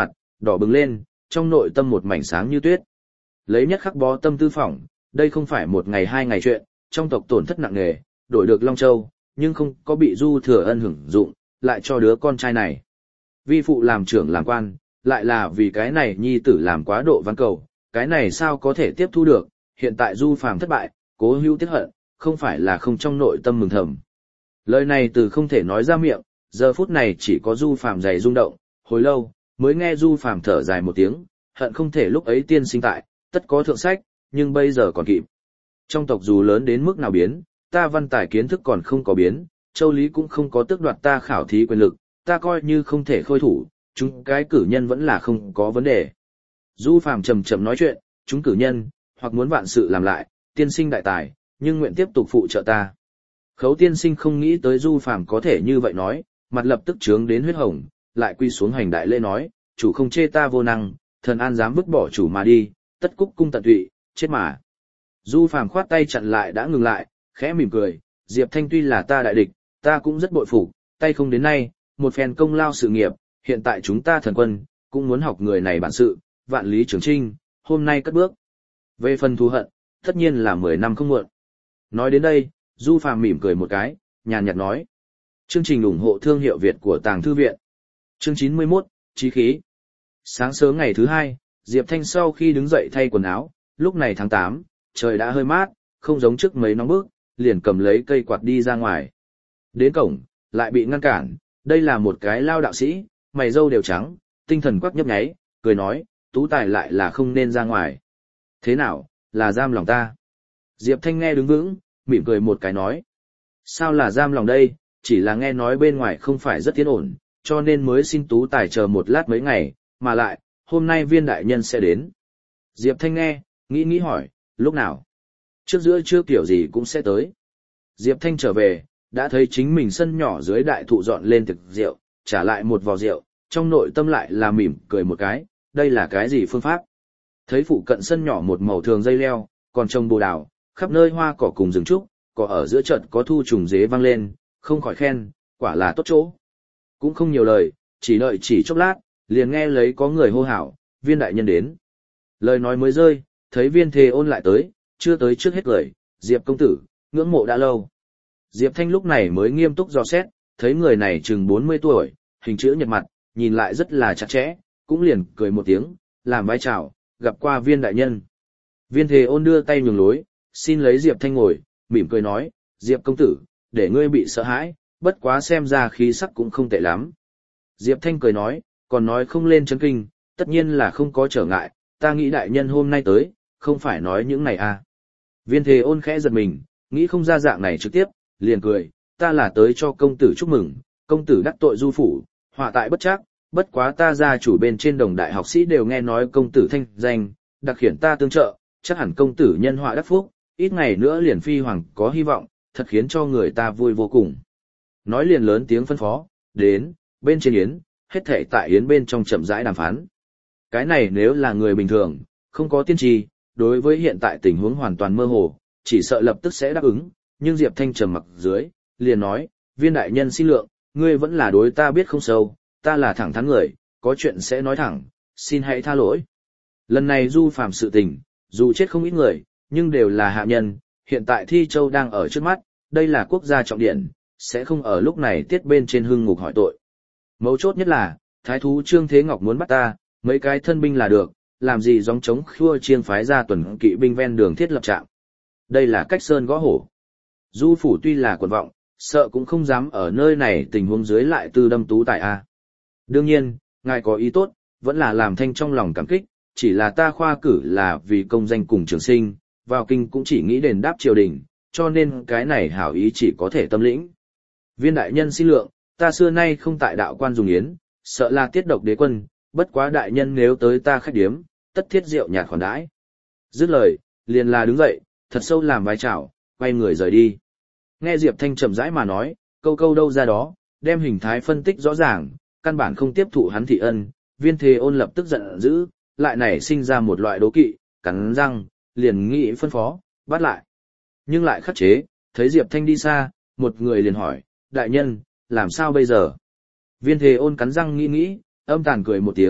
đỏ bừng lên, trong nội tâm một mảnh sáng như tuyết. Lấy nhất khắc bó tâm tư phỏng, đây không phải một ngày hai ngày chuyện, trong tộc tổn thất nặng nề, đổi được Long Châu, nhưng không có bị Du Thừa Ân hưởng dụng, lại cho đứa con trai này. Vi phụ làm trưởng làm quan, lại là vì cái này nhi tử làm quá độ văn cầu, cái này sao có thể tiếp thu được, hiện tại Du Phàm thất bại, Cố Hữu tiếc hận, không phải là không trong nội tâm mừng thầm. Lời này từ không thể nói ra miệng, giờ phút này chỉ có Du Phàm dày rung động, hồi lâu, mới nghe Du Phàm thở dài một tiếng, hận không thể lúc ấy tiên sinh tại, tất có thượng sách, nhưng bây giờ còn kịp. Trong tộc dù lớn đến mức nào biến, ta văn tài kiến thức còn không có biến, Châu Lý cũng không có tước đoạt ta khảo thí quyền lực, ta coi như không thể khôi thủ, chúng cái cử nhân vẫn là không có vấn đề. Du Phàm chậm chậm nói chuyện, chúng cử nhân, hoặc muốn vạn sự làm lại, tiên sinh đại tài, nhưng nguyện tiếp tục phụ trợ ta. Khấu tiên sinh không nghĩ tới Du Phàm có thể như vậy nói, mặt lập tức trướng đến huyết hồng, lại quy xuống hành đại lễ nói, chủ không chê ta vô năng, thần an dám vứt bỏ chủ mà đi, tất cúc cung tận tụy, chết mà. Du Phàm khoát tay chặn lại đã ngừng lại, khẽ mỉm cười, Diệp Thanh tuy là ta đại địch, ta cũng rất bội phục, tay không đến nay, một phen công lao sự nghiệp, hiện tại chúng ta thần quân, cũng muốn học người này bản sự, vạn lý trường trinh, hôm nay cất bước. Về phần thù hận, tất nhiên là 10 năm không muộn. Nói đến đây, Du Phàm mỉm cười một cái, nhàn nhạt nói. Chương trình ủng hộ thương hiệu Việt của Tàng Thư Viện. Chương 91, Chí khí. Sáng sớm ngày thứ hai, Diệp Thanh sau khi đứng dậy thay quần áo, lúc này tháng 8, trời đã hơi mát, không giống trước mấy nóng bức, liền cầm lấy cây quạt đi ra ngoài. Đến cổng, lại bị ngăn cản, đây là một cái lao đạo sĩ, mày râu đều trắng, tinh thần quắc nhấp nháy, cười nói, Tú Tài lại là không nên ra ngoài. Thế nào, là giam lòng ta? Diệp Thanh nghe đứng vững, mỉm cười một cái nói. Sao là giam lòng đây, chỉ là nghe nói bên ngoài không phải rất tiến ổn, cho nên mới xin Tú Tài chờ một lát mấy ngày, mà lại, hôm nay viên đại nhân sẽ đến. Diệp Thanh nghe, nghĩ hỏi, lúc nào? Trước giữa trưa kiểu gì cũng sẽ tới. Diệp Thanh trở về, đã thấy chính mình sân nhỏ dưới đại thụ dọn lên thực rượu, trả lại một vò rượu, trong nội tâm lại là mỉm cười một cái, đây là cái gì phương pháp? Thấy phụ cận sân nhỏ một màu thường dây leo, còn trồng bồ đào, khắp nơi hoa cỏ cùng rừng trúc, cỏ ở giữa trận có thu trùng dế vang lên, không khỏi khen, quả là tốt chỗ. Cũng không nhiều lời, chỉ đợi chỉ chốc lát, liền nghe lấy có người hô hào, viên đại nhân đến. Lời nói mới rơi, thấy viên Thế Ôn lại tới, chưa tới trước hết cười, Diệp công tử, ngưỡng mộ đã lâu. Diệp Thanh lúc này mới nghiêm túc dò xét, thấy người này chừng 40 tuổi, hình chữ nhật mặt, nhìn lại rất là chặt chẽ, cũng liền cười một tiếng, làm vai chào, gặp qua viên đại nhân. Viên Thế Ôn đưa tay nhường lối, xin lấy Diệp Thanh ngồi, mỉm cười nói, Diệp công tử, để ngươi bị sợ hãi, bất quá xem ra khí sắc cũng không tệ lắm. Diệp Thanh cười nói, còn nói không lên chấn kinh, tất nhiên là không có trở ngại, ta nghĩ đại nhân hôm nay tới, không phải nói những này à. Viên Thế Ôn khẽ giật mình, nghĩ không ra dạng này trực tiếp, liền cười, ta là tới cho công tử chúc mừng, công tử đắc tội Du phủ, họa tại bất trắc, bất quá ta gia chủ bên trên đồng đại học sĩ đều nghe nói công tử thanh danh, đặc khiển ta tương trợ, chắc hẳn công tử nhân họa đắc phúc, ít ngày nữa liền phi hoàng có hy vọng, thật khiến cho người ta vui vô cùng. Nói liền lớn tiếng phân phó, đến, bên trên yến, hết thảy tại yến bên trong chậm rãi đàm phán. Cái này nếu là người bình thường, không có tiên tri, đối với hiện tại tình huống hoàn toàn mơ hồ, chỉ sợ lập tức sẽ đáp ứng, nhưng Diệp Thanh trầm mặc dưới, liền nói, viên đại nhân xin lượng, ngươi vẫn là đối ta biết không sâu, ta là thẳng thắn người, có chuyện sẽ nói thẳng, xin hãy tha lỗi. Lần này Du Phàm sự tình, dù chết không ít người, nhưng đều là hạ nhân, hiện tại Thi Châu đang ở trước mắt, đây là quốc gia trọng điện, sẽ không ở lúc này tiết bên trên hưng ngục hỏi tội. Mấu chốt nhất là, Thái thú Trương Thế Ngọc muốn bắt ta, mấy cái thân binh là được, làm gì gióng trống khua chiêng phái ra tuần kỵ binh ven đường thiết lập trạm. Đây là cách sơn gõ hổ. Du phủ tuy là quần vọng, sợ cũng không dám ở nơi này tình huống dưới lại tư đâm Tú Tài a. Đương nhiên, ngài có ý tốt, vẫn là làm Thanh trong lòng cảm kích, chỉ là ta khoa cử là vì công danh cùng trường sinh, vào kinh cũng chỉ nghĩ đền đáp triều đình, cho nên cái này hảo ý chỉ có thể tâm lĩnh. Viên đại nhân xin lượng, ta xưa nay không tại đạo quan dùng yến, sợ là tiết độc đế quân, bất quá đại nhân nếu tới ta khách điếm, tất thiết rượu nhạt khoản đãi. Dứt lời, liền là đứng dậy, thật sâu làm vai chào, quay người rời đi. Nghe Diệp Thanh chậm rãi mà nói, câu câu đâu ra đó, đem hình thái phân tích rõ ràng, căn bản không tiếp thụ hắn thị ân, Viên Thế Ôn lập tức giận dữ, lại nảy sinh ra một loại đố kỵ, cắn răng, liền nghĩ phân phó, bắt lại. Nhưng lại khắc chế, thấy Diệp Thanh đi xa, một người liền hỏi, đại nhân, làm sao bây giờ? Viên Thế Ôn cắn răng nghĩ, âm tàn cười một tiếng,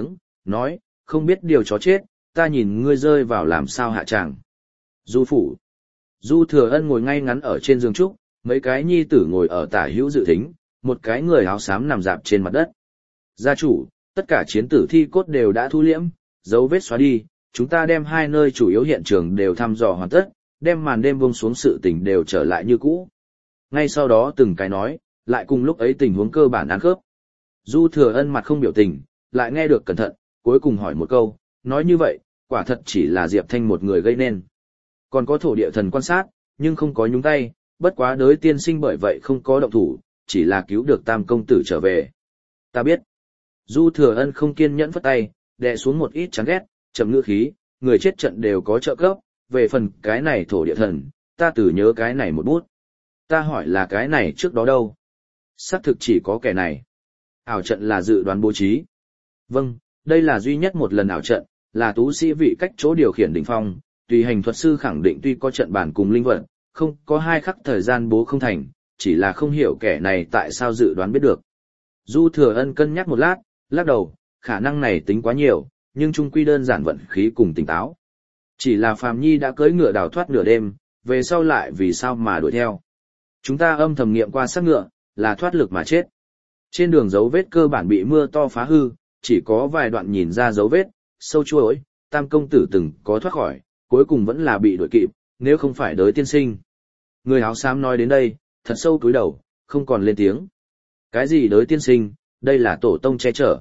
nói, không biết điều chó chết, ta nhìn ngươi rơi vào làm sao hạ tràng. Du phủ. Du Thừa Ân ngồi ngay ngắn ở trên giường trúc, mấy cái nhi tử ngồi ở tả hữu dự thính, một cái người áo xám nằm dạp trên mặt đất. Gia chủ, tất cả chiến tử thi cốt đều đã thu liễm, dấu vết xóa đi, chúng ta đem hai nơi chủ yếu hiện trường đều thăm dò hoàn tất, đem màn đêm buông xuống sự tình đều trở lại như cũ. Ngay sau đó từng cái nói, lại cùng lúc ấy tình huống cơ bản ăn khớp. Du Thừa Ân mặt không biểu tình, lại nghe được cẩn thận, cuối cùng hỏi một câu, nói như vậy, quả thật chỉ là Diệp Thanh một người gây nên. Còn có thổ địa thần quan sát, nhưng không có nhúng tay, bất quá đới tiên sinh bởi vậy không có động thủ, chỉ là cứu được tam công tử trở về. Ta biết. Du Thừa Ân không kiên nhẫn phất tay, đè xuống một ít chán ghét, chậm ngữ khí, người chết trận đều có trợ cấp, về phần cái này thổ địa thần, ta từ nhớ cái này một bút. Ta hỏi là cái này trước đó đâu? Xác thực chỉ có kẻ này. Ảo trận là dự đoán bố trí. Vâng, đây là duy nhất một lần ảo trận, là tú sĩ vị cách chỗ điều khiển đỉnh phong, tùy hành thuật sư khẳng định tuy có trận bản cùng linh vật, không có hai khắc thời gian bố không thành, chỉ là không hiểu kẻ này tại sao dự đoán biết được. Du Thừa Ân cân nhắc một lát, lắc đầu, khả năng này tính quá nhiều, nhưng chung quy đơn giản vận khí cùng tỉnh táo. Chỉ là Phàm Nhi đã cưỡi ngựa đào thoát nửa đêm, về sau lại vì sao mà đuổi theo. Chúng ta âm thầm nghiệm qua xác ngựa, là thoát lực mà chết. Trên đường dấu vết cơ bản bị mưa to phá hư, chỉ có vài đoạn nhìn ra dấu vết, sâu chuỗi, tam công tử từng có thoát khỏi, cuối cùng vẫn là bị đuổi kịp, nếu không phải đới tiên sinh. Người áo xám nói đến đây, thật sâu cúi đầu, không còn lên tiếng. Cái gì đới tiên sinh, đây là tổ tông che chở.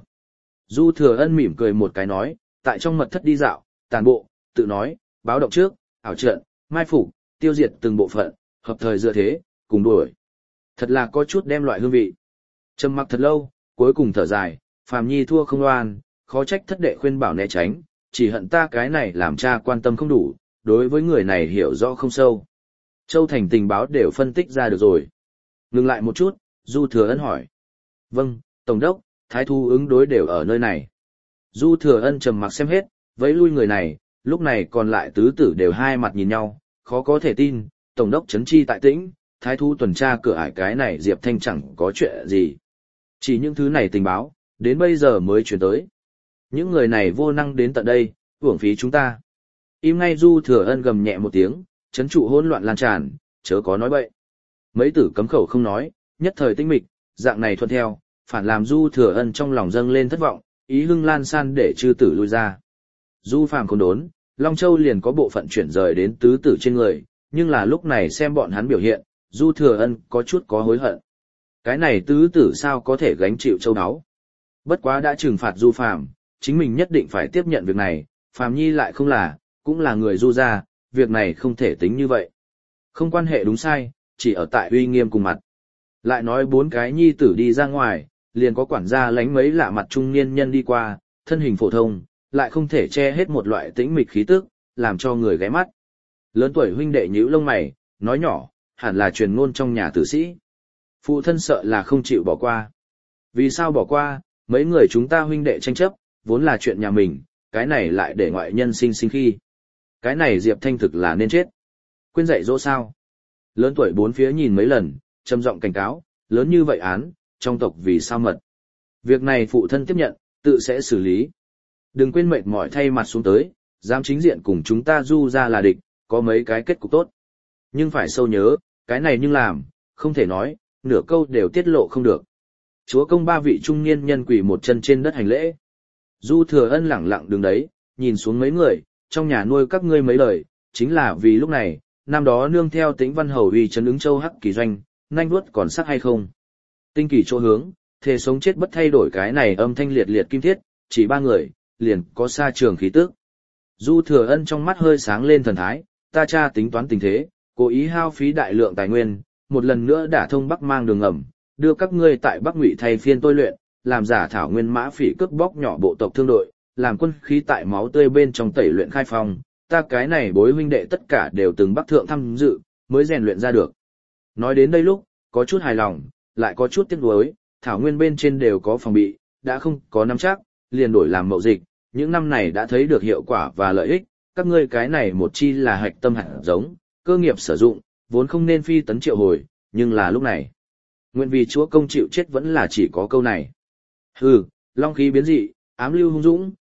Du Thừa Ân mỉm cười một cái nói, tại trong mật thất đi dạo, tàn bộ, tự nói, báo động trước, ảo trận, mai phục, tiêu diệt từng bộ phận, hợp thời dựa thế, cùng đuổi. Thật là có chút đem loại hương vị. Trầm mặc thật lâu, cuối cùng thở dài, Phàm Nhi thua không oan, khó trách thất đệ khuyên bảo né tránh, chỉ hận ta cái này làm cha quan tâm không đủ, đối với người này hiểu rõ không sâu. Châu Thành tình báo đều phân tích ra được rồi. Ngừng lại một chút, Du Thừa Ân hỏi. Vâng, Tổng đốc, Thái Thu ứng đối đều ở nơi này. Du Thừa Ân trầm mặc xem hết, vẫy lui người này, lúc này còn lại tứ tử đều hai mặt nhìn nhau, khó có thể tin, Tổng đốc Trấn Chi tại Tĩnh, Thái Thu tuần tra cửa ải cái này Diệp Thanh chẳng có chuyện gì. Chỉ những thứ này tình báo, đến bây giờ mới chuyển tới. Những người này vô năng đến tận đây, uổng phí chúng ta. Im ngay. Du Thừa Ân gầm nhẹ một tiếng, trấn trụ hỗn loạn lan tràn, chớ có nói bậy. Mấy tử cấm khẩu không nói, nhất thời tinh mịch, dạng này thuận theo, phản làm Du Thừa Ân trong lòng dâng lên thất vọng, ý hưng lan san để chư tử lui ra. Du Phàm khốn đốn, Long Châu liền có bộ phận chuyển rời đến tứ tử trên người, nhưng là lúc này xem bọn hắn biểu hiện, Du Thừa Ân có chút có hối hận. Cái này tứ tử sao có thể gánh chịu châu áo? Bất quá đã trừng phạt Du Phàm, chính mình nhất định phải tiếp nhận việc này, Phàm Nhi lại không là, cũng là người Du gia, việc này không thể tính như vậy. Không quan hệ đúng sai, chỉ ở tại uy nghiêm cùng mặt. Lại nói bốn cái nhi tử đi ra ngoài, liền có quản gia lánh mấy lạ mặt trung niên nhân đi qua, thân hình phổ thông, lại không thể che hết một loại tĩnh mịch khí tức, làm cho người ghé mắt. Lớn tuổi huynh đệ nhíu lông mày, nói nhỏ, hẳn là truyền ngôn trong nhà tử sĩ. Phụ thân sợ là không chịu bỏ qua. Vì sao bỏ qua, mấy người chúng ta huynh đệ tranh chấp, vốn là chuyện nhà mình, cái này lại để ngoại nhân sinh khi. Cái này Diệp Thanh thực là nên chết. Quên dạy dỗ sao? Lớn tuổi bốn phía nhìn mấy lần, trầm giọng cảnh cáo, lớn như vậy án, trong tộc vì sao mật. Việc này phụ thân tiếp nhận, tự sẽ xử lý. Đừng quên mệt mỏi thay mặt xuống tới, dám chính diện cùng chúng ta Du ra là địch, có mấy cái kết cục tốt. Nhưng phải sâu nhớ, cái này nhưng làm, không thể nói, nửa câu đều tiết lộ không được. Chúa công ba vị trung niên nhân quỳ một chân trên đất hành lễ. Du Thừa Ân lẳng lặng đứng đấy, nhìn xuống mấy người, trong nhà nuôi các ngươi mấy lời, chính là vì lúc này, năm đó nương theo Tĩnh Văn Hầu uy chấn ứng châu Hắc Kỳ doanh, nhanh vuốt còn sắc hay không. Tinh kỳ chỗ hướng, thề sống chết bất thay đổi cái này âm thanh liệt liệt kim thiết, chỉ ba người, liền có xa trường khí tức. Du Thừa Ân trong mắt hơi sáng lên thần thái, ta cha tính toán tình thế, cố ý hao phí đại lượng tài nguyên, một lần nữa đả thông Bắc mang đường ngầm, đưa các ngươi tại Bắc Ngụy thay phiên tôi luyện, làm giả thảo nguyên mã phỉ cướp bóc nhỏ bộ tộc thương đội, làm quân khí tại máu tươi bên trong tẩy luyện khai phong, ta cái này bối huynh đệ tất cả đều từng Bắc thượng tham dự, mới rèn luyện ra được. Nói đến đây lúc, có chút hài lòng, lại có chút tiếc nuối, thảo nguyên bên trên đều có phòng bị, đã không có nắm chắc, liền đổi làm mậu dịch, những năm này đã thấy được hiệu quả và lợi ích, các ngươi cái này một chi là hạch tâm hạt giống, cơ nghiệp sử dụng, vốn không nên phi tấn triệu hồi, nhưng là lúc này. Nguyện vì chúa công chịu chết vẫn là chỉ có câu này. Hừ, long khí biến dị, ám lưu hung dũng,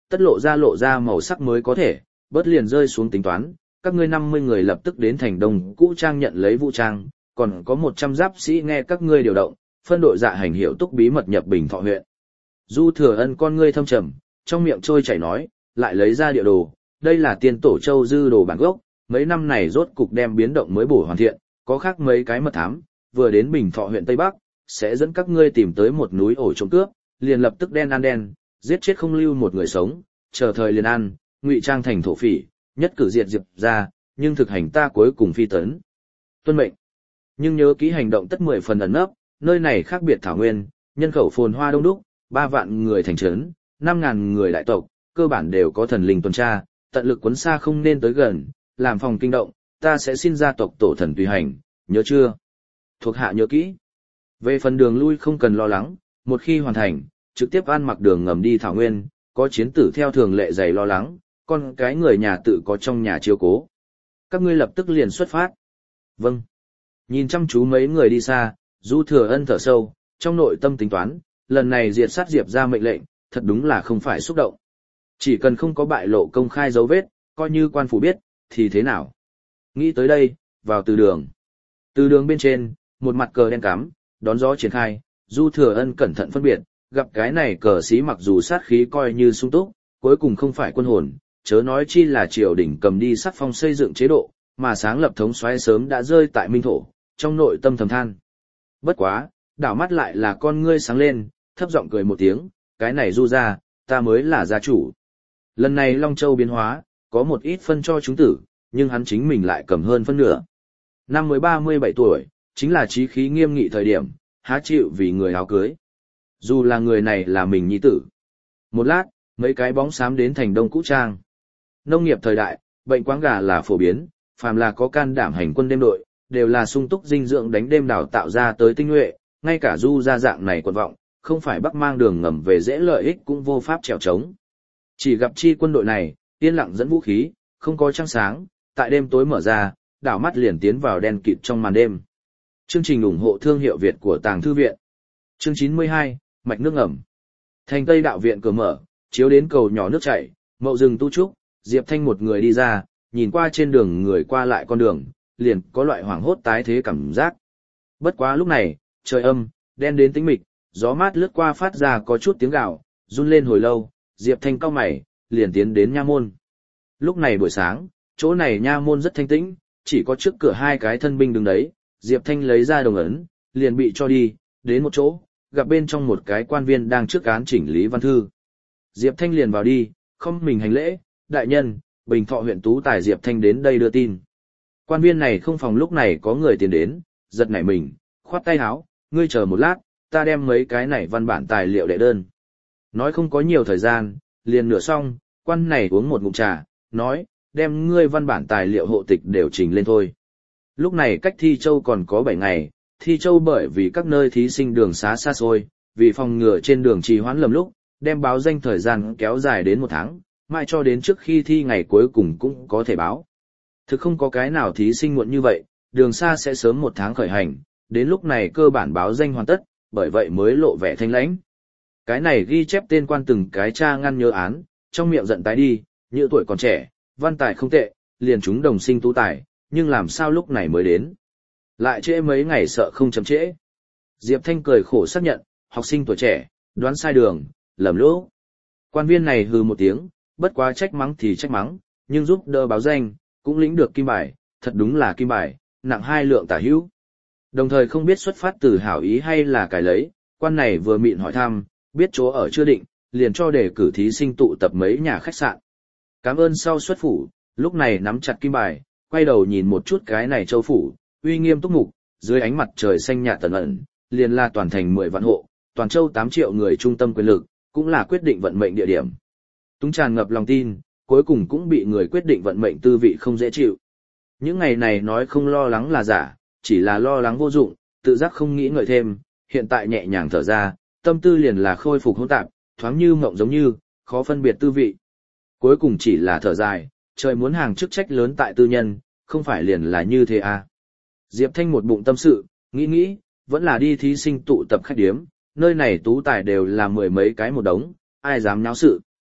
tất lộ ra màu sắc mới có thể, bớt liền rơi xuống tính toán, các ngươi 50 người lập tức đến thành Đông Cũ Trang nhận lấy vũ trang, còn có 100 giáp sĩ nghe các ngươi điều động, phân đội dạ hành hiệu túc bí mật nhập Bình Thọ huyện. Du Thừa Ân con ngươi thâm trầm, trong miệng trôi chảy nói, lại lấy ra địa đồ, đây là tiên tổ châu dư đồ bản gốc, mấy năm này rốt cục đem biến động mới bổ hoàn thiện, có khác mấy cái mật thám, vừa đến Bình Thọ huyện Tây Bắc, sẽ dẫn các ngươi tìm tới một núi ổ trộm cướp, liền lập tức đen ăn đen, giết chết không lưu một người sống, chờ thời liền ăn, ngụy trang thành thổ phỉ, nhất cử diệt diệp ra, nhưng thực hành ta cuối cùng phi tấn. Tuân mệnh. Nhưng nhớ kỹ hành động tất 10 phần ẩn nấp, nơi này khác biệt thảo nguyên, nhân khẩu phồn hoa đông đúc, 3 vạn người thành trấn, 5.000 người đại tộc, cơ bản đều có thần linh tuần tra, tận lực quấn xa không nên tới gần, làm phòng kinh động, ta sẽ xin gia tộc tổ thần tùy hành, nhớ chưa? Thuộc hạ nhớ kỹ. Về phần đường lui không cần lo lắng, một khi hoàn thành, trực tiếp ăn mặc đường ngầm đi thảo nguyên, có chiến tử theo thường lệ dày lo lắng, con cái người nhà tự có trong nhà chiếu cố. Các ngươi lập tức liền xuất phát. Vâng. Nhìn chăm chú mấy người đi xa, Du Thừa Ân thở sâu, trong nội tâm tính toán, lần này diệt sát Diệp ra mệnh lệnh, thật đúng là không phải xúc động. Chỉ cần không có bại lộ công khai dấu vết, coi như quan phủ biết, thì thế nào? Nghĩ tới đây, vào từ đường. Từ đường bên trên, một mặt cờ đen cắm, đón gió triển khai, Du Thừa Ân cẩn thận phân biệt, gặp cái này cờ xí mặc dù sát khí coi như sung túc, cuối cùng không phải quân hồn, chớ nói chi là triều đình cầm đi sắc phong xây dựng chế độ, mà sáng lập thống soái sớm đã rơi tại minh thổ, trong nội tâm thầm than. Bất quá, đảo mắt lại là con ngươi sáng lên, thấp giọng cười một tiếng, cái này Du ra, ta mới là gia chủ. Lần này Long Châu biến hóa, có một ít phân cho chúng tử, nhưng hắn chính mình lại cầm hơn phân nửa. Năm mới 37 tuổi, chính là chí khí nghiêm nghị thời điểm, há chịu vì người áo cưới. Dù là người này là mình nhi tử. Một lát, mấy cái bóng xám đến thành Đông Cũ Trang. Nông nghiệp thời đại, bệnh quáng gà là phổ biến, phàm là có can đảm hành quân đêm đội, đều là sung túc dinh dưỡng đánh đêm đào tạo ra tới tinh nhuệ, ngay cả Du gia dạng này quần vọng, không phải bắc mang đường ngầm về dễ lợi ích cũng vô pháp trèo trống. Chỉ gặp chi quân đội này, yên lặng dẫn vũ khí, không có trăng sáng, tại đêm tối mở ra, đảo mắt liền tiến vào đen kịt trong màn đêm. Chương trình ủng hộ thương hiệu Việt của Tàng Thư Viện. Chương 92, mạch nước ngầm. Thành Tây đạo viện cửa mở, chiếu đến cầu nhỏ nước chảy, mậu rừng tu trúc, Diệp Thanh một người đi ra, nhìn qua trên đường người qua lại con đường, liền có loại hoảng hốt tái thế cảm giác. Bất quá lúc này, trời âm, đen đến tĩnh mịch, gió mát lướt qua phát ra có chút tiếng gạo, run lên hồi lâu, Diệp Thanh cau mày, liền tiến đến nha môn. Lúc này buổi sáng, chỗ này nha môn rất thanh tĩnh, chỉ có trước cửa 2 cái thân binh đứng đấy, Diệp Thanh lấy ra đồng ấn, liền bị cho đi, đến một chỗ, gặp bên trong một cái quan viên đang trước án chỉnh lý văn thư. Diệp Thanh liền vào đi, không mình hành lễ, đại nhân, Bình Thọ huyện Tú Tài Diệp Thanh đến đây đưa tin. Quan viên này không phòng lúc này có người tiến đến, giật nảy mình, khoát tay áo, ngươi chờ một lát, ta đem mấy cái này văn bản tài liệu đệ đơn. Nói không có nhiều thời gian, liền nửa xong, quan này uống một ngụm trà, nói, đem ngươi văn bản tài liệu hộ tịch đều trình lên thôi. Lúc này cách Thi Châu còn có 7 ngày, Thi Châu bởi vì các nơi thí sinh đường xá xa xôi, vì phòng ngừa trên đường trì hoãn lầm lúc, đem báo danh thời gian kéo dài đến 1 tháng, mãi cho đến trước khi thi ngày cuối cùng cũng có thể báo. Thực không có cái nào thí sinh muộn như vậy, đường xa sẽ sớm 1 tháng khởi hành, đến lúc này cơ bản báo danh hoàn tất, bởi vậy mới lộ vẻ thanh lãnh. Cái này ghi chép tên quan từng cái tra ngăn nhớ án, trong miệng giận tái đi, như tuổi còn trẻ, văn tài không tệ, liền chúng đồng sinh tú tài, nhưng làm sao lúc này mới đến. Lại trễ mấy ngày sợ không chậm trễ. Diệp Thanh cười khổ xác nhận, học sinh tuổi trẻ, đoán sai đường, lầm lỗ. Quan viên này hừ một tiếng, bất quá trách mắng thì trách mắng, nhưng giúp đỡ báo danh, cũng lĩnh được kim bài, thật đúng là kim bài, nặng 2 lượng tả hữu. Đồng thời không biết xuất phát từ hảo ý hay là cải lấy, quan này vừa mịn hỏi thăm, biết chỗ ở chưa định, liền cho đề cử thí sinh tụ tập mấy nhà khách sạn. Cảm ơn sau xuất phủ, lúc này nắm chặt kim bài, quay đầu nhìn một chút cái này châu phủ, uy nghiêm túc mục, dưới ánh mặt trời xanh nhạt tần ẩn, liền là toàn thành 10 vạn hộ, toàn châu 8 triệu người trung tâm quyền lực, cũng là quyết định vận mệnh địa điểm. Túng tràn ngập lòng tin, cuối cùng cũng bị người quyết định vận mệnh tư vị không dễ chịu. Những ngày này nói không lo lắng là giả, chỉ là lo lắng vô dụng, tự giác không nghĩ ngợi thêm, hiện tại nhẹ nhàng thở ra, tâm tư liền là khôi phục hỗn tạp, thoáng như mộng giống như, khó phân biệt tư vị. Cuối cùng chỉ là thở dài, trời muốn hàng chức trách lớn tại tư nhân, không phải liền là như thế à. Diệp Thanh một bụng tâm sự, nghĩ, vẫn là đi thí sinh tụ tập khách điếm, nơi này tú tài đều là 10 mấy cái một đống, ai dám nháo sự.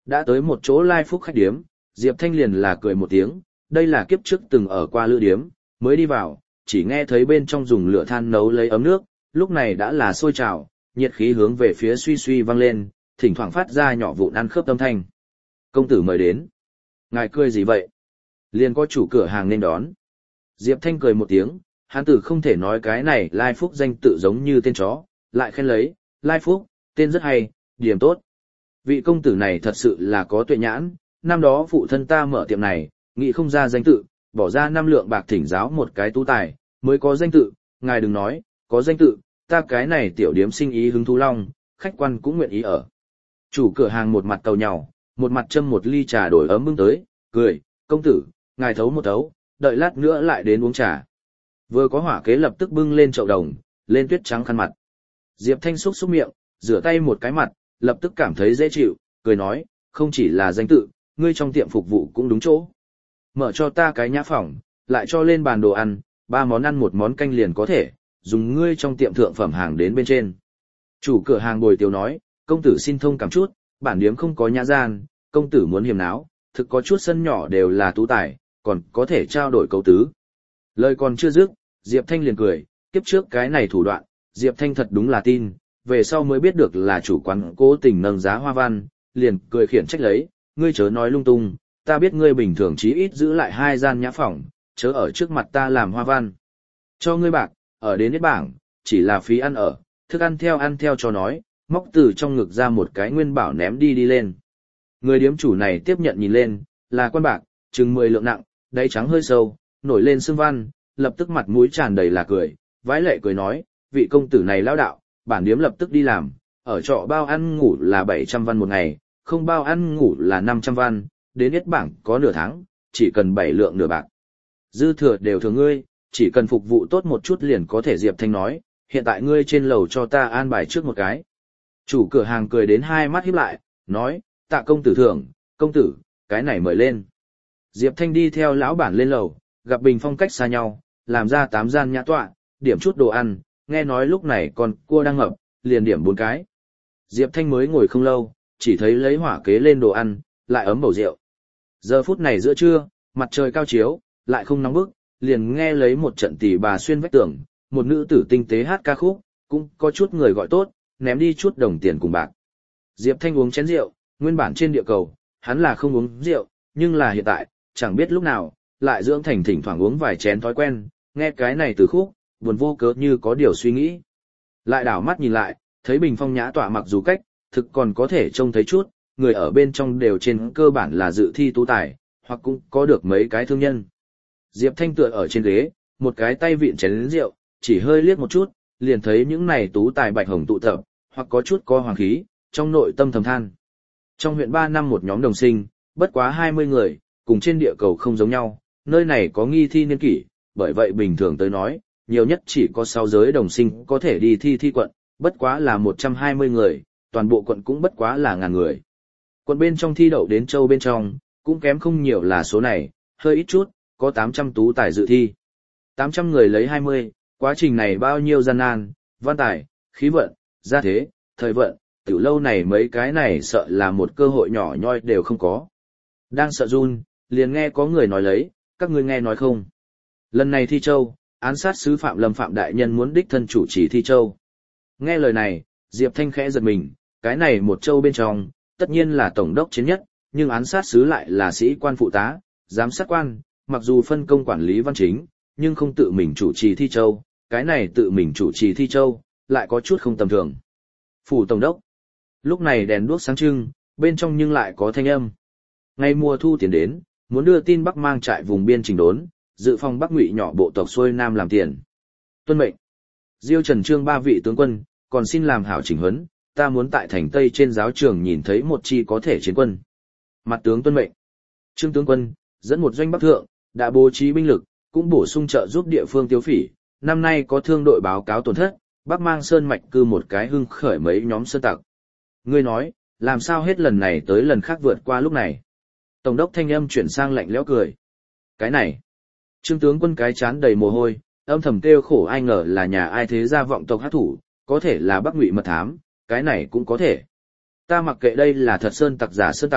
Đã tới một chỗ lai phúc khách điếm, Diệp Thanh liền là cười một tiếng, đây là kiếp trước từng ở qua lữ điếm, mới đi vào, chỉ nghe thấy bên trong dùng lửa than nấu lấy ấm nước, lúc này đã là sôi trào, nhiệt khí hướng về phía suy suy vang lên, thỉnh thoảng phát ra nhỏ vụn ăn khớp âm thanh. Công tử mời đến. Ngài cười gì vậy? Liền có chủ cửa hàng nên đón. Diệp Thanh cười một tiếng, hắn tử không thể nói cái này Lai Phúc danh tự giống như tên chó, lại khen lấy, Lai Phúc, tên rất hay, điểm tốt. Vị công tử này thật sự là có tuệ nhãn, năm đó phụ thân ta mở tiệm này, nghĩ không ra danh tự, bỏ ra 5 lượng bạc thỉnh giáo một cái tú tài, mới có danh tự, ngài đừng nói, có danh tự, ta cái này tiểu điếm sinh ý hứng thú long, khách quan cũng nguyện ý ở. Chủ cửa hàng một mặt tàu nhàu, một mặt châm một ly trà đổi ấm bưng tới, cười, công tử, ngài thấu một thấu, đợi lát nữa lại đến uống trà. Vừa có hỏa kế lập tức bưng lên chậu đồng, lên tuyết trắng khăn mặt. Diệp Thanh xúc xúc miệng, rửa tay một cái mặt, lập tức cảm thấy dễ chịu, cười nói, không chỉ là danh tự, ngươi trong tiệm phục vụ cũng đúng chỗ. Mở cho ta cái nhã phòng, lại cho lên bàn đồ ăn, 3 món ăn 1 món canh liền có thể, dùng ngươi trong tiệm thượng phẩm hàng đến bên trên. Chủ cửa hàng bồi tiểu nói, công tử xin thông cảm chút, bản điếm không có nhã gian, công tử muốn hiềm náo, thực có chút sân nhỏ đều là tú tài, còn có thể trao đổi cấu tứ. Lời còn chưa dứt, Diệp Thanh liền cười, kiếp trước cái này thủ đoạn, Diệp Thanh thật đúng là tin, về sau mới biết được là chủ quán cố tình nâng giá hoa văn, liền cười khiển trách lấy, ngươi chớ nói lung tung, ta biết ngươi bình thường chí ít giữ lại 2 gian nhã phòng, chớ ở trước mặt ta làm hoa văn. Cho ngươi bạc, ở đến hết bảng, chỉ là phí ăn ở, thức ăn theo cho nói, móc từ trong ngực ra một cái nguyên bảo ném đi lên. Người điếm chủ này tiếp nhận nhìn lên, là quan bạc, chừng 10 lượng nặng, đáy trắng hơi sâu, nổi lên sương văn, lập tức mặt mũi tràn đầy là cười, vái lệ cười nói, vị công tử này lão đạo, bản điếm lập tức đi làm, ở trọ bao ăn ngủ là 700 văn một ngày, không bao ăn ngủ là 500 văn, đến hết bảng có nửa tháng, chỉ cần 7 lượng nửa bạc. Dư thừa đều thừa ngươi, chỉ cần phục vụ tốt một chút liền có thể. Diệp Thanh nói, hiện tại ngươi trên lầu cho ta an bài trước một cái. Chủ cửa hàng cười đến 2 mắt híp lại, nói, tạ công tử thưởng, công tử, cái này mời lên. Diệp Thanh đi theo lão bản lên lầu, gặp bình phong cách xa nhau, làm ra 8 gian nhã tọa, điểm chút đồ ăn, nghe nói lúc này còn cua đang ngập, liền điểm 4 cái. Diệp Thanh mới ngồi không lâu, chỉ thấy lấy hỏa kế lên đồ ăn, lại ấm bầu rượu. Giờ phút này giữa trưa, mặt trời cao chiếu, lại không nóng bức, liền nghe lấy một trận tỉ bà xuyên vách tường, một nữ tử tinh tế hát ca khúc, cũng có chút người gọi tốt, ném đi chút đồng tiền cùng bạc. Diệp Thanh uống chén rượu, nguyên bản trên địa cầu, hắn là không uống rượu, nhưng là hiện tại, chẳng biết lúc nào, lại dưỡng thành thỉnh thoảng uống vài chén thói quen, nghe cái này từ khúc, buồn vô cớ như có điều suy nghĩ. Lại đảo mắt nhìn lại, thấy bình phong nhã tọa mặc dù cách, thực còn có thể trông thấy chút, người ở bên trong đều trên cơ bản là dự thi tú tài, hoặc cũng có được mấy cái thương nhân. Diệp Thanh tựa ở trên ghế, một cái tay vịn chén rượu, chỉ hơi liếc một chút, liền thấy những này tú tài bạch hồng tụ tập, hoặc có chút co hoàng khí, trong nội tâm thầm than. Trong huyện 3 năm một nhóm đồng sinh, bất quá 20 người, cùng trên địa cầu không giống nhau, nơi này có nghi thi niên kỷ, bởi vậy bình thường tới nói, nhiều nhất chỉ có 6 giới đồng sinh có thể đi thi quận, bất quá là 120 người, toàn bộ quận cũng bất quá là ngàn người. Quận bên trong thi đậu đến châu bên trong, cũng kém không nhiều là số này, hơi ít chút, có 800 tú tài dự thi. 800 người lấy 20, quá trình này bao nhiêu gian nan, văn tài, khí vận, gia thế, thời vận, tiểu lâu này mấy cái này sợ là một cơ hội nhỏ nhoi đều không có. Đang sợ run, liền nghe có người nói lấy, các ngươi nghe nói không? Lần này thi châu, án sát sứ Phạm Lâm Phạm Đại Nhân muốn đích thân chủ trì thi châu. Nghe lời này, Diệp Thanh khẽ giật mình, cái này một châu bên trong, tất nhiên là tổng đốc chiến nhất, nhưng án sát sứ lại là sĩ quan phụ tá, giám sát quan, mặc dù phân công quản lý văn chính, nhưng không tự mình chủ trì thi châu, cái này tự mình chủ trì thi châu, lại có chút không tầm thường. Phủ tổng đốc. Lúc này đèn đuốc sáng trưng, bên trong nhưng lại có thanh âm. Ngày mùa thu tiến đến, muốn đưa tin Bắc mang trại vùng biên chỉnh đốn, dự phòng Bắc Ngụy nhỏ bộ tộc xuôi nam làm tiền. Tuân mệnh. Diêu Trần Trương 3 vị tướng quân, còn xin làm hảo chỉnh huấn, ta muốn tại thành Tây trên giáo trường nhìn thấy một chi có thể chiến quân. Mặt tướng tuân mệnh. Trương tướng quân, dẫn một doanh Bắc thượng, đã bố trí binh lực, cũng bổ sung trợ giúp địa phương tiêu phỉ. Năm nay có thương đội báo cáo tổn thất, Bắc mang sơn mạch cư một cái hưng khởi mấy nhóm sơn tặc. Ngươi nói, làm sao hết lần này tới lần khác vượt qua lúc này? Tổng đốc thanh âm chuyển sang lạnh lẽo cười. Cái này, Trương tướng quân cái chán đầy mồ hôi, âm thầm kêu khổ, ai ngờ là nhà ai thế gia vọng tộc hắc thủ, có thể là Bắc Ngụy mật thám, cái này cũng có thể. Ta mặc kệ đây là thật sơn tặc giả sơn tặc,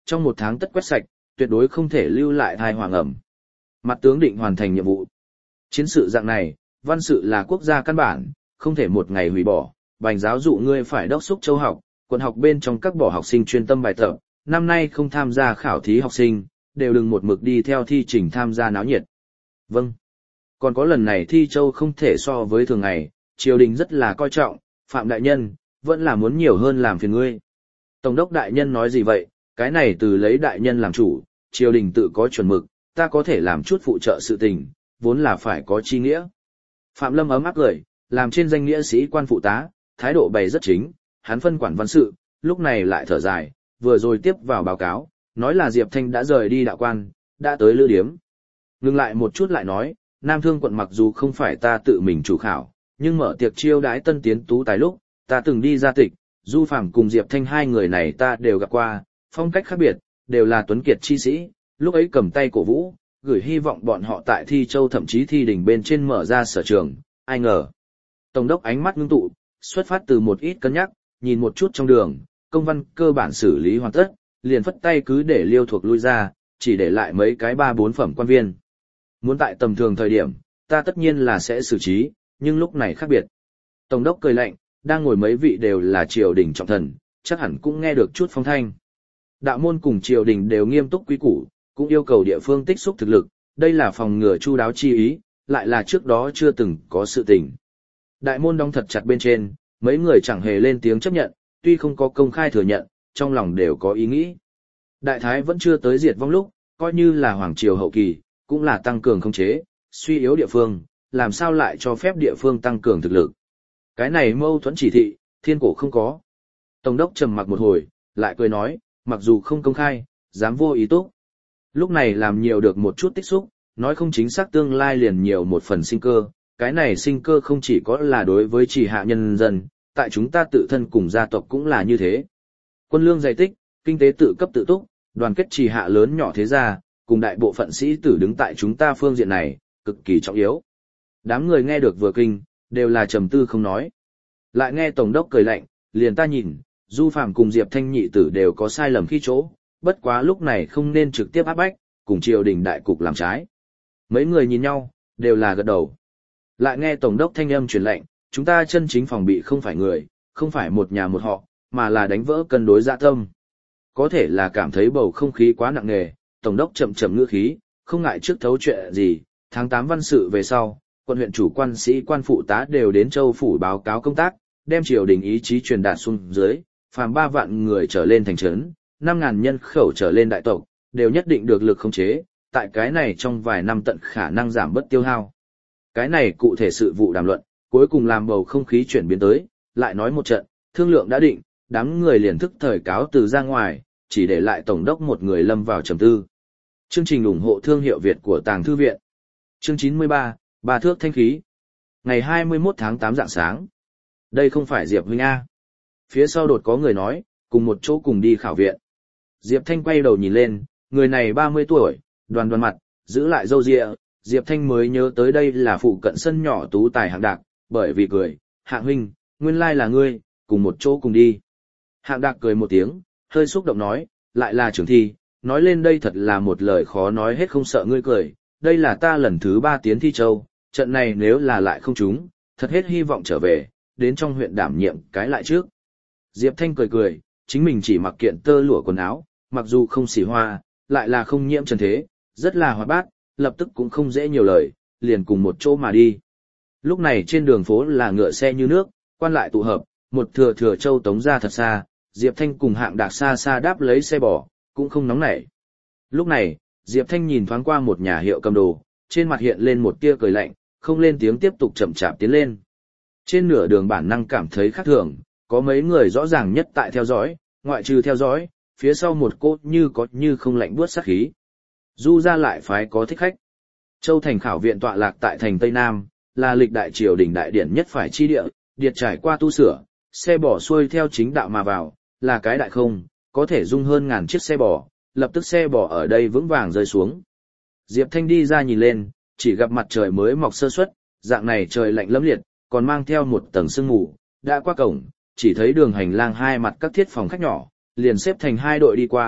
Trong 1 tháng tất quét sạch, tuyệt đối không thể lưu lại thai hoàng ẩm. Mặt tướng định hoàn thành nhiệm vụ. Chiến sự dạng này, văn sự là quốc gia căn bản, không thể một ngày hủy bỏ. Bành giáo dụ ngươi phải đốc xúc châu học, quận học bên trong các bỏ học sinh chuyên tâm bài tập, năm nay không tham gia khảo thí học sinh, đều đừng một mực đi theo thi trình tham gia náo nhiệt. Vâng. Còn có lần này thi châu không thể so với thường ngày, triều đình rất là coi trọng, Phạm đại nhân, vẫn là muốn nhiều hơn làm phiền ngươi. Tổng đốc đại nhân nói gì vậy, cái này từ lấy đại nhân làm chủ, triều đình tự có chuẩn mực, ta có thể làm chút phụ trợ sự tình, vốn là phải có chi nghĩa. Phạm Lâm ấm áp cười, làm trên danh nghĩa sĩ quan phụ tá, thái độ bày rất chính, hắn phân quản văn sự, lúc này lại thở dài, vừa rồi tiếp vào báo cáo, nói là Diệp Thanh đã rời đi đạo quan, đã tới lữ điếm. Ngừng lại một chút lại nói, Nam Thương quận mặc dù không phải ta tự mình chủ khảo, nhưng mở tiệc chiêu đãi tân tiến tú tài lúc, ta từng đi ra tịch, Du Phàm cùng Diệp Thanh hai người này ta đều gặp qua, phong cách khác biệt, đều là tuấn kiệt chi sĩ, lúc ấy cầm tay cổ vũ, gửi hy vọng bọn họ tại thi châu thậm chí thi đỉnh bên trên mở ra sở trường, ai ngờ. Tổng đốc ánh mắt ngưng tụ, xuất phát từ một ít cân nhắc, nhìn một chút trong đường, công văn cơ bản xử lý hoàn tất, liền phất tay cứ để Liêu Thuộc lui ra, chỉ để lại mấy cái 3-4 phẩm quan viên. Muốn tại tầm thường thời điểm, ta tất nhiên là sẽ xử trí, nhưng lúc này khác biệt. Tổng đốc cười lạnh, đang ngồi mấy vị đều là triều đình trọng thần, chắc hẳn cũng nghe được chút phong thanh. Đạo môn cùng triều đình đều nghiêm túc quý củ, cũng yêu cầu địa phương tích xúc thực lực, đây là phòng ngừa chu đáo chi ý, lại là trước đó chưa từng có sự tình. Đại môn đóng thật chặt bên trên, mấy người chẳng hề lên tiếng chấp nhận, tuy không có công khai thừa nhận, trong lòng đều có ý nghĩ. Đại thái vẫn chưa tới diệt vong lúc, coi như là hoàng triều hậu kỳ, cũng là tăng cường khống chế, suy yếu địa phương, làm sao lại cho phép địa phương tăng cường thực lực. Cái này mâu thuẫn chỉ thị, thiên cổ không có. Tổng đốc trầm mặc một hồi, lại cười nói, mặc dù không công khai, dám vô ý túc. Lúc này làm nhiều được một chút tích xúc, nói không chính xác tương lai liền nhiều một phần sinh cơ, cái này sinh cơ không chỉ có là đối với chỉ hạ nhân dân, tại chúng ta tự thân cùng gia tộc cũng là như thế. Quân lương dày tích, kinh tế tự cấp tự túc, đoàn kết chỉ hạ lớn nhỏ thế gia, cùng đại bộ phận sĩ tử đứng tại chúng ta phương diện này, cực kỳ trọng yếu. Đám người nghe được vừa kinh, đều là trầm tư không nói. Lại nghe tổng đốc cười lạnh, liền ta nhìn, Du Phàm cùng Diệp Thanh nhị tử đều có sai lầm khi chỗ, bất quá lúc này không nên trực tiếp áp bách, cùng triều đình đại cục làm trái. Mấy người nhìn nhau, đều là gật đầu. Lại nghe tổng đốc thanh âm truyền lệnh, chúng ta chân chính phòng bị không phải người, không phải một nhà một họ, mà là đánh vỡ cân đối dạ tâm. Có thể là cảm thấy bầu không khí quá nặng nề, tổng đốc chậm chậm ngữ khí, không ngại trước thấu chuyện gì, tháng 8 văn sự về sau, quận huyện chủ quan sĩ quan phụ tá đều đến châu phủ báo cáo công tác, đem triều đình ý chí truyền đạt xuống dưới, phàm 3 vạn người trở lên thành trấn, 5.000 nhân khẩu trở lên đại tộc, đều nhất định được lực khống chế, tại cái này trong vài năm tận khả năng giảm bớt tiêu hao. Cái này cụ thể sự vụ đàm luận, cuối cùng làm bầu không khí chuyển biến tới, lại nói một trận, thương lượng đã định, đám người liền thức thời cáo từ ra ngoài, chỉ để lại tổng đốc một người lâm vào trầm tư. Chương trình ủng hộ thương hiệu Việt của Tàng Thư Viện. Chương 93, Ba thước thanh khí. Ngày 21 tháng 8 rạng sáng. Đây không phải Diệp huynh A. Phía sau đột có người nói, cùng một chỗ cùng đi khảo viện. Diệp Thanh quay đầu nhìn lên, người này 30 tuổi, đoàn đoàn mặt, giữ lại râu ria. Diệp Thanh mới nhớ tới đây là phụ cận sân nhỏ tú tài Hạng Đạc, bởi vì cười, Hạng huynh, nguyên lai là ngươi, cùng một chỗ cùng đi. Hạng Đạc cười một tiếng, hơi xúc động nói, lại là trưởng thi, nói lên đây thật là một lời khó nói hết không sợ ngươi cười, đây là ta lần thứ 3 tiến thi châu, trận này nếu là lại không trúng, thật hết hy vọng trở về, đến trong huyện đảm nhiệm cái lại trước. Diệp Thanh cười cười, chính mình chỉ mặc kiện tơ lụa quần áo, mặc dù không xỉ hoa, lại là không nhiễm trần thế, rất là hoạt bát, lập tức cũng không dễ nhiều lời, liền cùng một chỗ mà đi. Lúc này trên đường phố là ngựa xe như nước, quan lại tụ hợp, một thừa châu tống ra thật xa, Diệp Thanh cùng Hạng Đạc xa xa đáp lấy xe bò, cũng không nóng nảy. Lúc này, Diệp Thanh nhìn thoáng qua một nhà hiệu cầm đồ, trên mặt hiện lên một tia cười lạnh, không lên tiếng tiếp tục chậm chạp tiến lên. Trên nửa đường bản năng cảm thấy khác thường, có mấy người rõ ràng nhất tại theo dõi, ngoại trừ theo dõi, phía sau một cô như có như không lạnh buốt sát khí. Du ra lại phái có thích khách. Châu thành khảo viện tọa lạc tại thành Tây Nam, là lịch đại triều đình đại điển nhất phải chi địa, điệt trải qua tu sửa, xe bò xuôi theo chính đạo mà vào, là cái đại không, có thể dung hơn ngàn chiếc xe bò, lập tức xe bò ở đây vững vàng rơi xuống. Diệp Thanh đi ra nhìn lên, chỉ gặp mặt trời mới mọc sơ suất, dạng này trời lạnh lẫm liệt, còn mang theo một tầng sương mù, đã qua cổng, chỉ thấy đường hành lang hai mặt các thiết phòng khách nhỏ, liền xếp thành hai đội đi qua,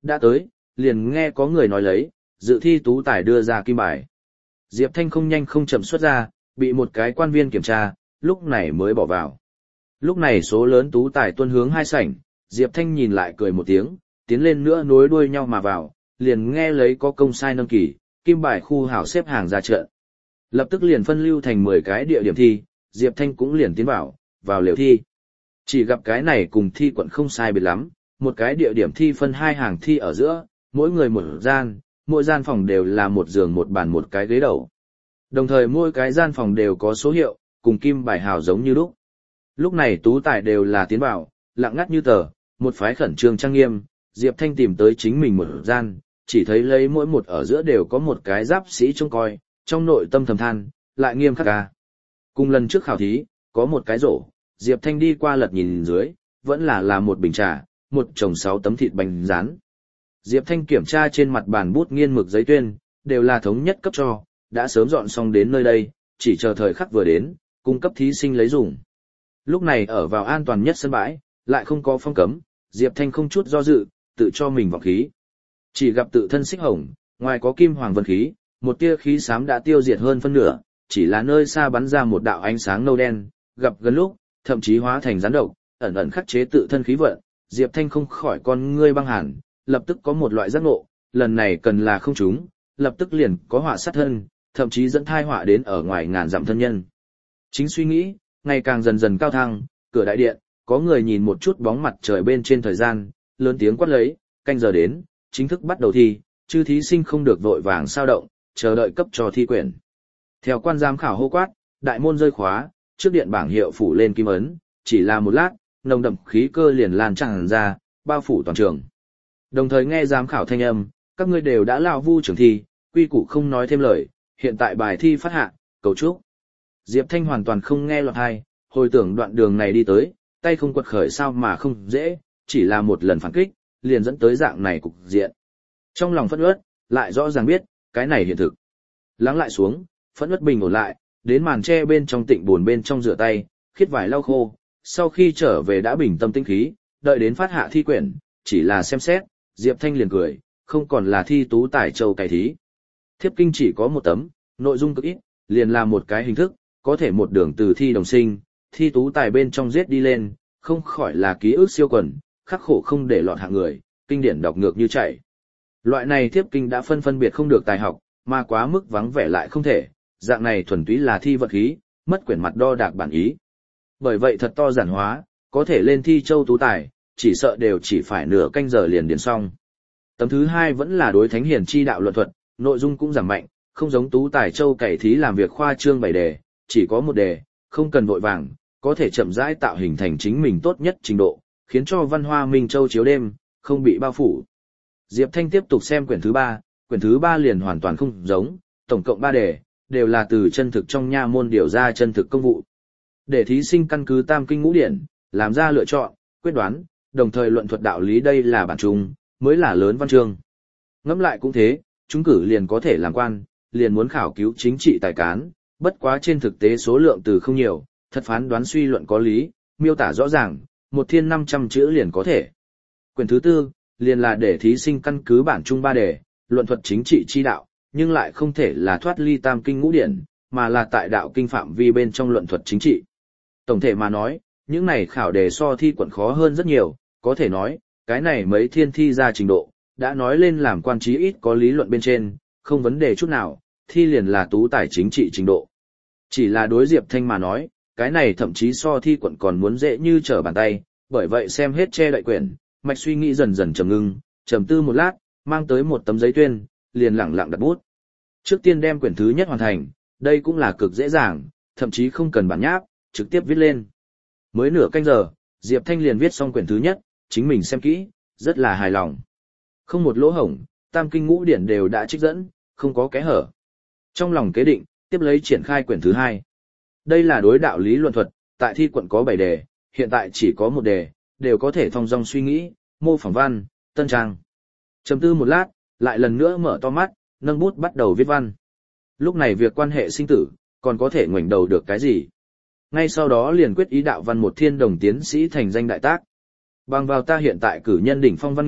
đã tới, liền nghe có người nói lấy, dự thi tú tài đưa ra kim bài. Diệp Thanh không nhanh không chậm xuất ra, bị một cái quan viên kiểm tra, lúc này mới bỏ vào. Lúc này số lớn tú tài tuân hướng hai sảnh, Diệp Thanh nhìn lại cười một tiếng, tiến lên nữa nối đuôi nhau mà vào, liền nghe lấy có công sai nâng kỳ, kim bài khu hảo xếp hàng ra trận. Lập tức liền phân lưu thành 10 cái địa điểm thi, Diệp Thanh cũng liền tiến vào lều thi. Chỉ gặp cái này cùng thi quận không sai biệt lắm, một cái địa điểm thi phân 2 hàng thi ở giữa, mỗi người một gian, mỗi gian phòng đều là một giường một bàn một cái ghế đầu. Đồng thời mỗi cái gian phòng đều có số hiệu, cùng kim bài hào giống như lúc. Lúc này tú tài đều là tiến vào, lặng ngắt như tờ, một phái khẩn trương trang nghiêm, Diệp Thanh tìm tới chính mình một gian, chỉ thấy lấy mỗi một ở giữa đều có một cái giáp sĩ trông coi, trong nội tâm thầm than, lại nghiêm khắc ca. Cùng lần trước khảo thí, có một cái rổ, Diệp Thanh đi qua lật nhìn dưới, vẫn là một bình trà, một chồng 6 tấm thịt bánh rán. Diệp Thanh kiểm tra trên mặt bàn bút nghiên mực giấy tuyên, đều là thống nhất cấp cho, đã sớm dọn xong đến nơi đây, chỉ chờ thời khắc vừa đến, cung cấp thí sinh lấy dùng. Lúc này ở vào an toàn nhất sân bãi, lại không có phong cấm, Diệp Thanh không chút do dự, tự cho mình vào khí. Chỉ gặp tự thân xích hồng, ngoài có kim hoàng vân khí, một tia khí xám đã tiêu diệt hơn phân nửa, chỉ là nơi xa bắn ra một đạo ánh sáng nâu đen, gặp gần lúc, thậm chí hóa thành rắn độc, ẩn ẩn khắc chế tự thân khí vận, Diệp Thanh không khỏi con ngươi băng hàn, lập tức có một loại giác ngộ, lần này cần là không trúng, lập tức liền có họa sát thân, thậm chí dẫn thai họa đến ở ngoài ngàn dặm thân nhân. Chính suy nghĩ, ngày càng dần dần cao thăng, cửa đại điện, có người nhìn một chút bóng mặt trời bên trên thời gian, lớn tiếng quát lấy, canh giờ đến, chính thức bắt đầu thi, chư thí sinh không được vội vàng sao động, chờ đợi cấp cho thi quyển. Theo quan giám khảo hô quát, đại môn rơi khóa, trước điện bảng hiệu phủ lên kim ấn, chỉ là một lát, nồng đậm khí cơ liền lan tràn ra, bao phủ toàn trường. Đồng thời nghe giám khảo thanh âm, các ngươi đều đã lao vu trường thi, quy củ không nói thêm lời, hiện tại bài thi phát hạ, cầu chúc. Diệp Thanh hoàn toàn không nghe lọt tai, hồi tưởng đoạn đường này đi tới, tay không quật khởi sao mà không dễ, chỉ là một lần phản kích, liền dẫn tới dạng này cục diện. Trong lòng phẫn uất, lại rõ ràng biết, cái này hiện thực. Lắng lại xuống, phẫn uất bình ổn lại, đến màn tre bên trong tịnh buồn bên trong rửa tay, khiết vải lau khô, sau khi trở về đã bình tâm tinh khí, đợi đến phát hạ thi quyển, chỉ là xem xét, Diệp Thanh liền cười, không còn là thi tú tài châu cải thí. Thiếp kinh chỉ có một tấm, nội dung cực ít, liền là một cái hình thức, có thể một đường từ thi đồng sinh, thi tú tài bên trong giết đi lên, không khỏi là ký ức siêu quần, khắc khổ không để lọt hạng người, kinh điển đọc ngược như chảy. Loại này thiếp kinh đã phân biệt không được tài học, mà quá mức vắng vẻ lại không thể, dạng này thuần túy là thi vật khí, mất quyển mặt đo đạc bản ý. Bởi vậy thật to giản hóa, có thể lên thi châu tú tài, chỉ sợ đều chỉ phải nửa canh giờ liền điền xong. Tấm thứ 2 vẫn là đối thánh hiền chi đạo luận thuật, nội dung cũng giảm mạnh, không giống tú tài châu cày thí làm việc khoa trương 7 đề, chỉ có một đề, không cần vội vàng, có thể chậm rãi tạo hình thành chính mình tốt nhất trình độ, khiến cho văn hoa minh châu chiếu đêm, không bị bao phủ. Diệp Thanh tiếp tục xem quyển thứ 3 liền hoàn toàn không giống, tổng cộng 3 đề, đều là từ chân thực trong nha môn điều ra chân thực công vụ. Để thí sinh căn cứ tam kinh ngũ điển, làm ra lựa chọn, quyết đoán, đồng thời luận thuật đạo lý đây là bản chung, mới là lớn văn chương. Ngẫm lại cũng thế, chúng cử liền có thể làm quan, liền muốn khảo cứu chính trị tài cán, bất quá trên thực tế số lượng từ không nhiều, thật phán đoán suy luận có lý, miêu tả rõ ràng, 1.500 chữ liền có thể. Quyển thứ 4, liền là để thí sinh căn cứ bản chung 3 đề, luận thuật chính trị chi đạo, nhưng lại không thể là thoát ly tam kinh ngũ điển, mà là tại đạo kinh phạm vi bên trong luận thuật chính trị. Tổng thể mà nói, những này khảo đề so thi quận khó hơn rất nhiều, có thể nói, cái này mấy thiên thi ra trình độ, đã nói lên làm quan trí ít có lý luận bên trên, không vấn đề chút nào, thi liền là tú tài chính trị trình độ. Chỉ là đối Diệp Thanh mà nói, cái này thậm chí so thi quận còn muốn dễ như trở bàn tay, bởi vậy xem hết che đậy quyển, mạch suy nghĩ dần dần trầm ngưng, trầm tư một lát, mang tới một tấm giấy tuyên, liền lẳng lặng đặt bút. Trước tiên đem quyển thứ nhất hoàn thành, đây cũng là cực dễ dàng, thậm chí không cần bản nháp, trực tiếp viết lên. Mới nửa canh giờ, Diệp Thanh liền viết xong quyển thứ nhất, chính mình xem kỹ, rất là hài lòng. Không một lỗ hổng, tam kinh ngũ điển đều đã trích dẫn, không có kẽ hở. Trong lòng kế định, tiếp lấy triển khai quyển thứ 2. Đây là đối đạo lý luận thuật, tại thi quận có 7 đề, hiện tại chỉ có 1 đề, đều có thể thong dong suy nghĩ, mô phỏng văn, tân trang. Trầm tư một lát, lại lần nữa mở to mắt, nâng bút bắt đầu viết văn. Lúc này việc quan hệ sinh tử, còn có thể ngoảnh đầu được cái gì? Ngay sau đó liền quyết ý đạo văn một thiên đồng tiến sĩ thành danh đại tác. Bằng vào ta hiện tại cử nhân đỉnh phong văn nghiệp,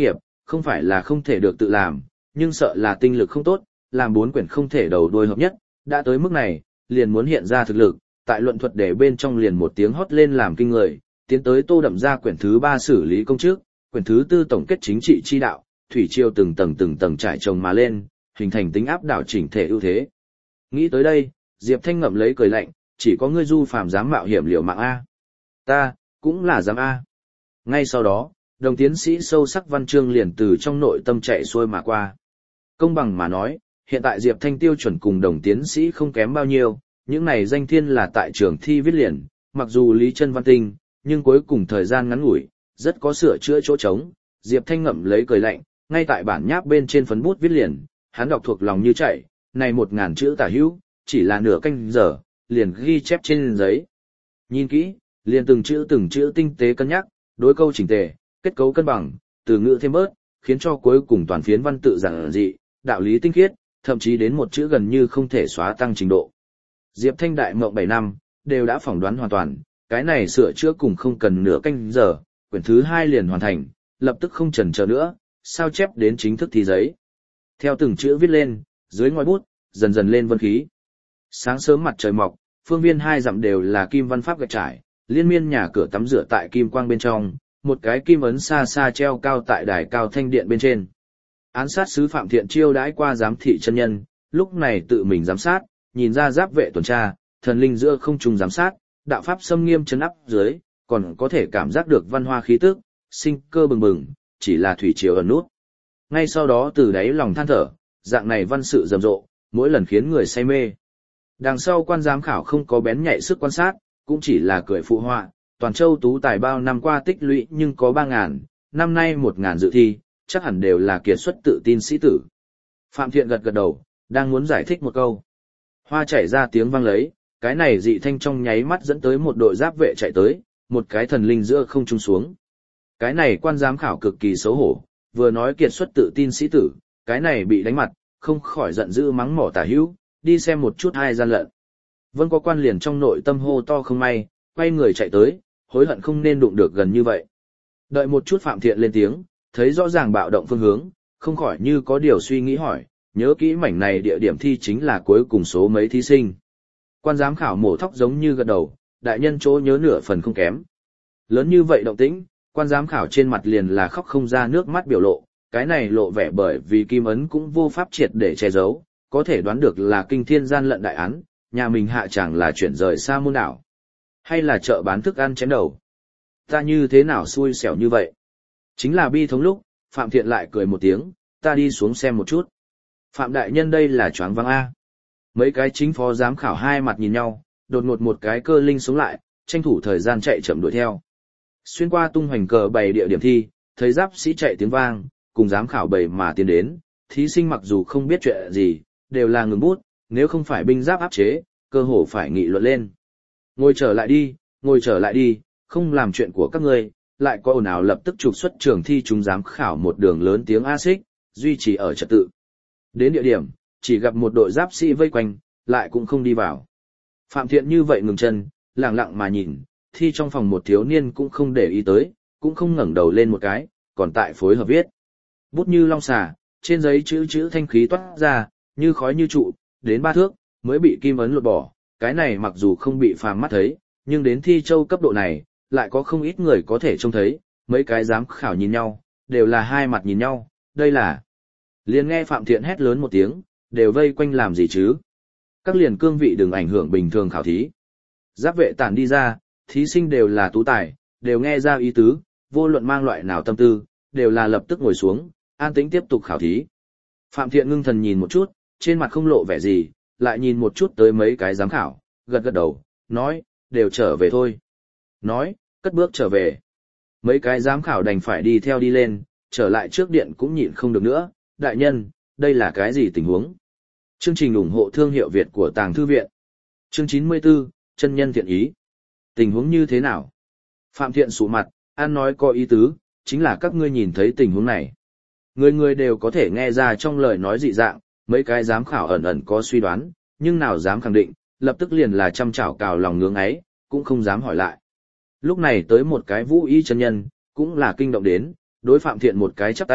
không phải là không thể được tự làm, nhưng sợ là tinh lực không tốt, làm 4 quyển không thể đầu đuôi hợp nhất, đã tới mức này, liền muốn hiện ra thực lực, tại luận thuật để bên trong liền một tiếng hót lên làm kinh người, tiến tới Tô Đậm ra quyển thứ 3 xử lý công chức, quyển thứ 4 tổng kết chính trị chi đạo, thủy triều từng tầng trải chồng mà lên, hình thành tính áp đảo chỉnh thể ưu thế. Nghĩ tới đây, Diệp Thanh ngậm lấy cười lạnh, chỉ có ngươi Du Phàm dám mạo hiểm liều mạng a. Ta cũng là dám a. Ngay sau đó, đồng tiến sĩ sâu sắc văn chương liền từ trong nội tâm chạy xuôi mà qua. Công bằng mà nói, hiện tại Diệp Thanh tiêu chuẩn cùng đồng tiến sĩ không kém bao nhiêu, những này danh thiên là tại trường thi viết liền, mặc dù lý chân văn tinh, nhưng cuối cùng thời gian ngắn ngủi, rất có sửa chữa chỗ trống. Diệp Thanh ngậm lấy cười lạnh, ngay tại bản nháp bên trên phấn bút viết liền, hắn đọc thuộc lòng như chảy, này 1000 chữ tả hữu, chỉ là nửa canh giờ, liền ghi chép trên giấy. Nhìn kỹ, liền từng chữ tinh tế cân nhắc, đối câu chỉnh tề, kết cấu cân bằng, từ ngữ thêm bớt, khiến cho cuối cùng toàn phiến văn tự giản dị, đạo lý tinh khiết, thậm chí đến một chữ gần như không thể xóa tăng trình độ. Diệp Thanh đại mộng 7 năm, đều đã phỏng đoán hoàn toàn, cái này sửa chữa cùng không cần nửa canh giờ, quyển thứ 2 liền hoàn thành, lập tức không chần chờ nữa, sao chép đến chính thức thi giấy. Theo từng chữ viết lên, dưới ngòi bút, dần dần lên vân khí. Sáng sớm mặt trời mọc, phương viên 2 dặm đều là kim văn pháp gạch trải, liên miên nhà cửa tắm rửa tại kim quang bên trong, một cái kim ấn xa xa treo cao tại đài cao thanh điện bên trên. Án sát sứ Phạm Thiện chiêu đãi qua giám thị chân nhân, lúc này tự mình giám sát, nhìn ra giáp vệ tuần tra, thần linh giữa không trung giám sát, đạo pháp xâm nghiêm trấn áp dưới, còn có thể cảm giác được văn hoa khí tức, sinh cơ bừng bừng, chỉ là thủy triều ẩn nút. Ngay sau đó từ đáy lòng than thở, dạng này văn sự rầm rộ, mỗi lần khiến người say mê. Đằng sau quan giám khảo không có bén nhạy sức quan sát, cũng chỉ là cười phụ họa, toàn châu tú tài bao năm qua tích lũy nhưng có 3.000, năm nay 1.000 dự thi, chắc hẳn đều là kiệt xuất tự tin sĩ tử. Phạm Thiện gật gật đầu, đang muốn giải thích một câu. Hoa chảy ra tiếng vang lấy, cái này dị thanh trong nháy mắt dẫn tới một đội giáp vệ chạy tới, một cái thần linh giữa không trung xuống. Cái này quan giám khảo cực kỳ xấu hổ, vừa nói kiệt xuất tự tin sĩ tử, cái này bị đánh mặt, không khỏi giận dữ mắng mỏ tả hữu, đi xem một chút hai gian lận. Vân có quan liền trong nội tâm hô to không may, quay người chạy tới, hối hận không nên đụng được gần như vậy. Đợi một chút Phạm Thiện lên tiếng, thấy rõ ràng bạo động phương hướng, không khỏi như có điều suy nghĩ hỏi, nhớ kỹ mảnh này địa điểm thi chính là cuối cùng số mấy thí sinh. Quan giám khảo mổ thóc giống như gật đầu, đại nhân chỗ nhớ nửa phần không kém. Lớn như vậy động tĩnh, quan giám khảo trên mặt liền là khóc không ra nước mắt biểu lộ, cái này lộ vẻ bởi vì kim ấn cũng vô pháp triệt để che giấu, có thể đoán được là kinh thiên gian lận đại án, nhà mình hạ chẳng là chuyển rời xa môn đảo. Hay là chợ bán thức ăn chém đầu. Ta như thế nào xui xẻo như vậy? Chính là bi thống lúc, Phạm Thiện lại cười một tiếng, ta đi xuống xem một chút. Phạm đại nhân đây là choáng váng A. Mấy cái chính phó giám khảo hai mặt nhìn nhau, đột ngột một cái cơ linh sống lại, tranh thủ thời gian chạy chậm đuổi theo. Xuyên qua tung hoành cờ bày địa điểm thi, thấy giáp sĩ chạy tiếng vang, cùng giám khảo bày mà tiến đến, thí sinh mặc dù không biết chuyện gì, đều là ngừng bút, nếu không phải binh giáp áp chế, cơ hồ phải nghị luận lên. Ngồi trở lại đi, không làm chuyện của các ngươi, lại có ồn ào lập tức trục xuất trường thi chúng giám khảo một đường lớn tiếng a xích, duy trì ở trật tự. Đến địa điểm, chỉ gặp một đội giáp sĩ vây quanh, lại cũng không đi vào. Phạm Thiện như vậy ngừng chân, lặng lặng mà nhìn, thi trong phòng một thiếu niên cũng không để ý tới, cũng không ngẩng đầu lên một cái, còn tại phối hợp viết. Bút như long xà, trên giấy chữ thanh khí toát ra, như khói như trụ, đến 3 thước, mới bị kim ấn lột bỏ. Cái này mặc dù không bị phàm mắt thấy, nhưng đến thi châu cấp độ này, lại có không ít người có thể trông thấy, mấy cái giám khảo nhìn nhau, đều là hai mặt nhìn nhau, đây là. Liền nghe Phạm Thiện hét lớn một tiếng, đều vây quanh làm gì chứ? Các liền cương vị đừng ảnh hưởng bình thường khảo thí. Giáp vệ tản đi ra, thí sinh đều là tú tài, đều nghe ra ý tứ, vô luận mang loại nào tâm tư, đều là lập tức ngồi xuống, an tĩnh tiếp tục khảo thí. Phạm Thiện ngưng thần nhìn một chút, trên mặt không lộ vẻ gì, lại nhìn một chút tới mấy cái giám khảo, gật gật đầu, nói, đều trở về thôi. Nói, cất bước trở về. Mấy cái giám khảo đành phải đi theo đi lên, trở lại trước điện cũng nhịn không được nữa, đại nhân, đây là cái gì tình huống? Chương trình ủng hộ thương hiệu Việt của Tàng Thư Viện. Chương 94, chân nhân thiện ý. Tình huống như thế nào? Phạm Thiện sụ mặt, an nói có ý tứ, chính là các ngươi nhìn thấy tình huống này. Người người đều có thể nghe ra trong lời nói dị dạng, mấy cái giám khảo ẩn ẩn có suy đoán, nhưng nào dám khẳng định, lập tức liền là chăm chảo cào lòng ngưỡng ấy, cũng không dám hỏi lại. Lúc này tới một cái vũ y chân nhân, cũng là kinh động đến, đối Phạm Thiện một cái chắp tay,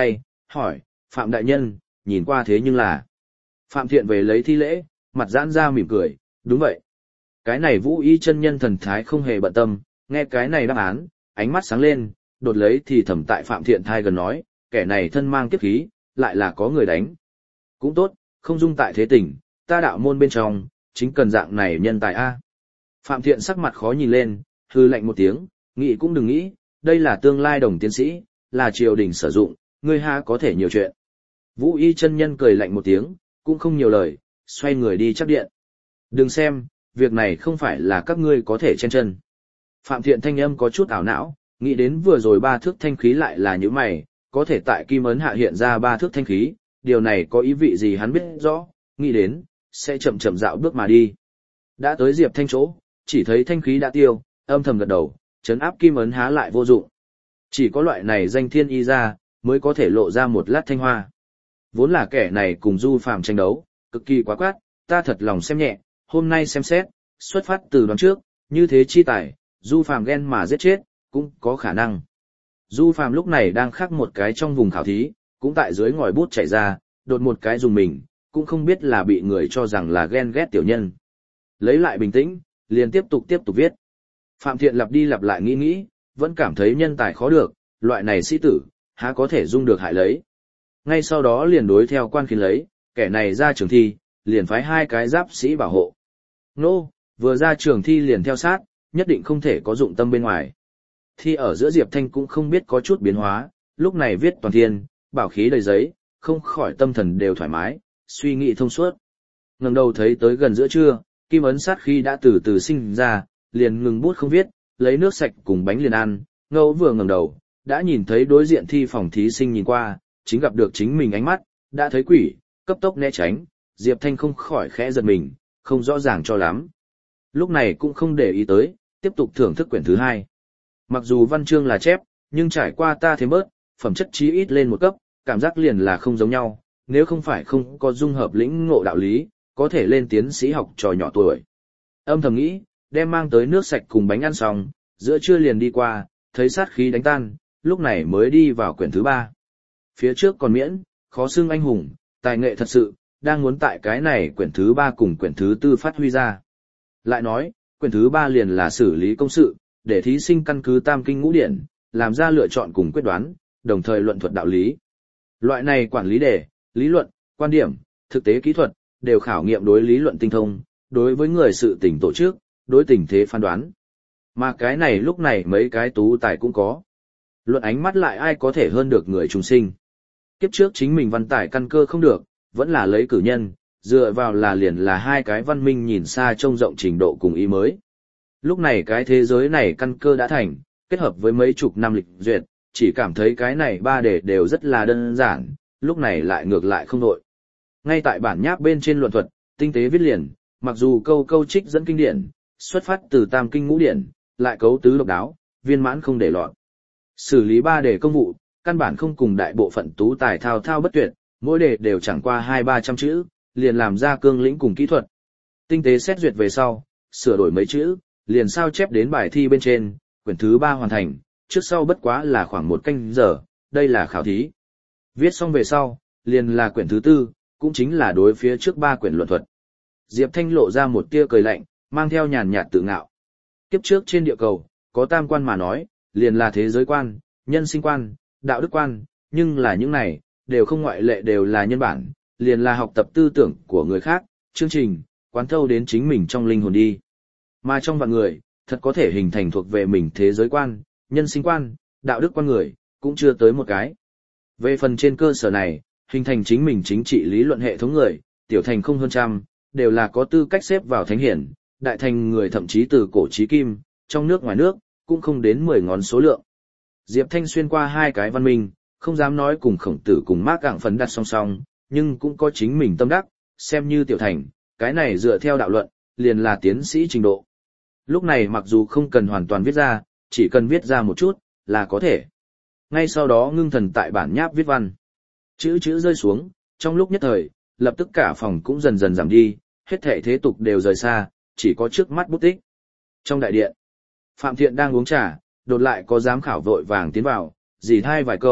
hỏi, Phạm đại nhân, nhìn qua thế nhưng là... Phạm Thiện về lấy thi lễ, mặt giãn ra mỉm cười, đúng vậy. Cái này Vũ Y chân nhân thần thái không hề bận tâm, nghe cái này đáp án, ánh mắt sáng lên, đột lấy thì thầm tại Phạm Thiện thai gần nói, kẻ này thân mang kiếp khí, lại là có người đánh. Cũng tốt, không dung tại thế tình, ta đạo môn bên trong, chính cần dạng này nhân tài A. Phạm Thiện sắc mặt khó nhìn lên, hư lạnh một tiếng, nghĩ cũng đừng nghĩ, đây là tương lai đồng tiến sĩ, là triều đình sử dụng, ngươi ha có thể nhiều chuyện. Vũ Y chân nhân cười lạnh một tiếng, cũng không nhiều lời, xoay người đi chắc điện. Đừng xem, việc này không phải là các ngươi có thể chen chân. Phạm Thiện thanh âm có chút ảo não, nghĩ đến vừa rồi 3 thước thanh khí lại là những mày, có thể tại kim ấn hạ hiện ra 3 thước thanh khí, điều này có ý vị gì hắn biết rõ, nghĩ đến, sẽ chậm chậm dạo bước mà đi. Đã tới Diệp Thanh chỗ, chỉ thấy thanh khí đã tiêu, âm thầm gật đầu, trấn áp kim ấn há lại vô dụng. Chỉ có loại này danh thiên y ra, mới có thể lộ ra một lát thanh hoa. Vốn là kẻ này cùng Du Phàm tranh đấu, cực kỳ quá quát, ta thật lòng xem nhẹ, hôm nay xem xét, xuất phát từ đoán trước, như thế chi tài, Du Phàm ghen mà giết chết, cũng có khả năng. Du Phàm lúc này đang khắc một cái trong vùng khảo thí, cũng tại dưới ngòi bút chạy ra, đột một cái dùng mình, cũng không biết là bị người cho rằng là ghen ghét tiểu nhân. Lấy lại bình tĩnh, liền tiếp tục viết. Phạm Thiện lặp đi lặp lại nghĩ, vẫn cảm thấy nhân tài khó được, loại này sĩ tử, há có thể dung được hại lấy. Ngay sau đó liền đối theo quan khiến lấy, kẻ này ra trường thi, liền phái 2 cái giáp sĩ bảo hộ. Nô, vừa ra trường thi liền theo sát, nhất định không thể có dụng tâm bên ngoài. Thi ở giữa Diệp Thanh cũng không biết có chút biến hóa, lúc này viết toàn thiên, bảo khí đầy giấy, không khỏi tâm thần đều thoải mái, suy nghĩ thông suốt. Ngẩng đầu thấy tới gần giữa trưa, kim ấn sát khi đã từ từ sinh ra, liền ngừng bút không viết, lấy nước sạch cùng bánh liền ăn, ngẫu vừa ngẩng đầu, đã nhìn thấy đối diện thi phòng thí sinh nhìn qua, chính gặp được chính mình ánh mắt, đã thấy quỷ, cấp tốc né tránh, Diệp Thanh không khỏi khẽ giật mình, không rõ ràng cho lắm. Lúc này cũng không để ý tới, tiếp tục thưởng thức quyển thứ 2. Mặc dù văn chương là chép, nhưng trải qua ta thêm bớt, phẩm chất chí ít lên một cấp, cảm giác liền là không giống nhau, nếu không phải không có dung hợp lĩnh ngộ đạo lý, có thể lên tiến sĩ học trò nhỏ tuổi. Âm thầm nghĩ, đem mang tới nước sạch cùng bánh ăn xong, giữa trưa liền đi qua, thấy sát khí đánh tan, lúc này mới đi vào quyển thứ 3. Phía trước còn miễn, khó xưng anh hùng, tài nghệ thật sự, đang muốn tại cái này quyển thứ 3 cùng quyển thứ 4 phát huy ra. Lại nói, quyển thứ 3 liền là xử lý công sự, để thí sinh căn cứ tam kinh ngũ điển, làm ra lựa chọn cùng quyết đoán, đồng thời luận thuật đạo lý. Loại này quản lý đề, lý luận, quan điểm, thực tế kỹ thuật, đều khảo nghiệm đối lý luận tinh thông, đối với người sự tình tổ chức, đối tình thế phán đoán. Mà cái này lúc này mấy cái tú tài cũng có. Luận ánh mắt lại ai có thể hơn được người trùng sinh. Kiếp trước chính mình văn tài căn cơ không được, vẫn là lấy cử nhân, dựa vào là liền là 2 cái văn minh nhìn xa trông rộng trình độ cùng ý mới. Lúc này cái thế giới này căn cơ đã thành, kết hợp với mấy chục năm lịch duyệt, chỉ cảm thấy cái này 3 đề đều rất là đơn giản, lúc này lại ngược lại không nội. Ngay tại bản nháp bên trên luận thuật, tinh tế viết liền, mặc dù câu câu trích dẫn kinh điển, xuất phát từ tam kinh ngũ điển, lại cấu tứ độc đáo, viên mãn không để lọt. Xử lý 3 đề công vụ, căn bản không cùng đại bộ phận tú tài thao thao bất tuyệt, mỗi đề đều chẳng qua 200-300 chữ, liền làm ra cương lĩnh cùng kỹ thuật. Tinh tế xét duyệt về sau, sửa đổi mấy chữ, liền sao chép đến bài thi bên trên, quyển thứ 3 hoàn thành, trước sau bất quá là khoảng 1 canh giờ, đây là khảo thí. Viết xong về sau, liền là quyển thứ 4, cũng chính là đối phía trước 3 quyển luận thuật. Diệp Thanh lộ ra một tia cười lạnh, mang theo nhàn nhạt tự ngạo. Kiếp trước trên địa cầu, có tam quan mà nói, liền là thế giới quan, nhân sinh quan, đạo đức quan, nhưng là những này, đều không ngoại lệ đều là nhân bản, liền là học tập tư tưởng của người khác, chương trình, quán thâu đến chính mình trong linh hồn đi. Mà trong vạn người, thật có thể hình thành thuộc về mình thế giới quan, nhân sinh quan, đạo đức quan người, cũng chưa tới một cái. Về phần trên cơ sở này, hình thành chính mình chính trị lý luận hệ thống người, tiểu thành không hơn trăm, đều là có tư cách xếp vào thánh hiển, đại thành người thậm chí từ cổ chí kim, trong nước ngoài nước, cũng không đến 10 ngón số lượng. Diệp Thanh xuyên qua 2 cái văn minh, không dám nói cùng Khổng Tử cùng Mác Gạng phấn đặt song song, nhưng cũng có chính mình tâm đắc, xem như tiểu thành, cái này dựa theo đạo luận, liền là tiến sĩ trình độ. Lúc này mặc dù không cần hoàn toàn viết ra, chỉ cần viết ra một chút, là có thể. Ngay sau đó ngưng thần tại bản nháp viết văn. Chữ chữ rơi xuống, trong lúc nhất thời, lập tức cả phòng cũng dần dần giảm đi, hết thảy thế tục đều rời xa, chỉ có trước mắt bút tích. Trong đại điện, Phạm Thiện đang uống trà, đột lại có giám khảo vội vàng tiến vào, dì thai vài câu,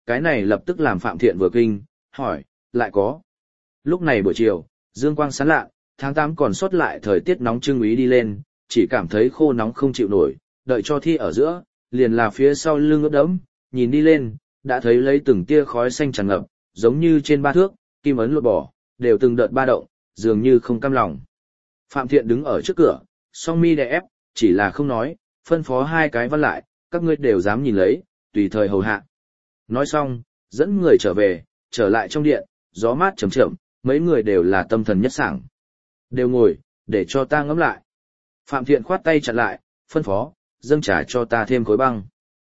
cái này lập tức làm Phạm Thiện vừa kinh, hỏi, lại có. Lúc này buổi chiều, dương quang sáng lạ, tháng 8 còn sót lại thời tiết nóng trưng ý đi lên, chỉ cảm thấy khô nóng không chịu nổi, đợi cho thi ở giữa, liền là phía sau lưng ướt đẫm, nhìn đi lên, đã thấy lấy từng tia khói xanh tràn ngập, giống như trên 3 thước, kim ấn lột bỏ, đều từng đợt ba động, dường như không cam lòng. Phạm Thiện đứng ở trước cửa, song mi đè ép, chỉ là không nói, phân phó 2 cái văn lại, các ngươi đều dám nhìn lấy, tùy thời hầu hạ. Nói xong, dẫn người trở về, trở lại trong điện, gió mát chậm chậm, mấy người đều là tâm thần nhất sảng. Đều ngồi, để cho ta ngẫm lại. Phạm Thiện khoát tay chặn lại, phân phó, dâng trà cho ta thêm khối băng.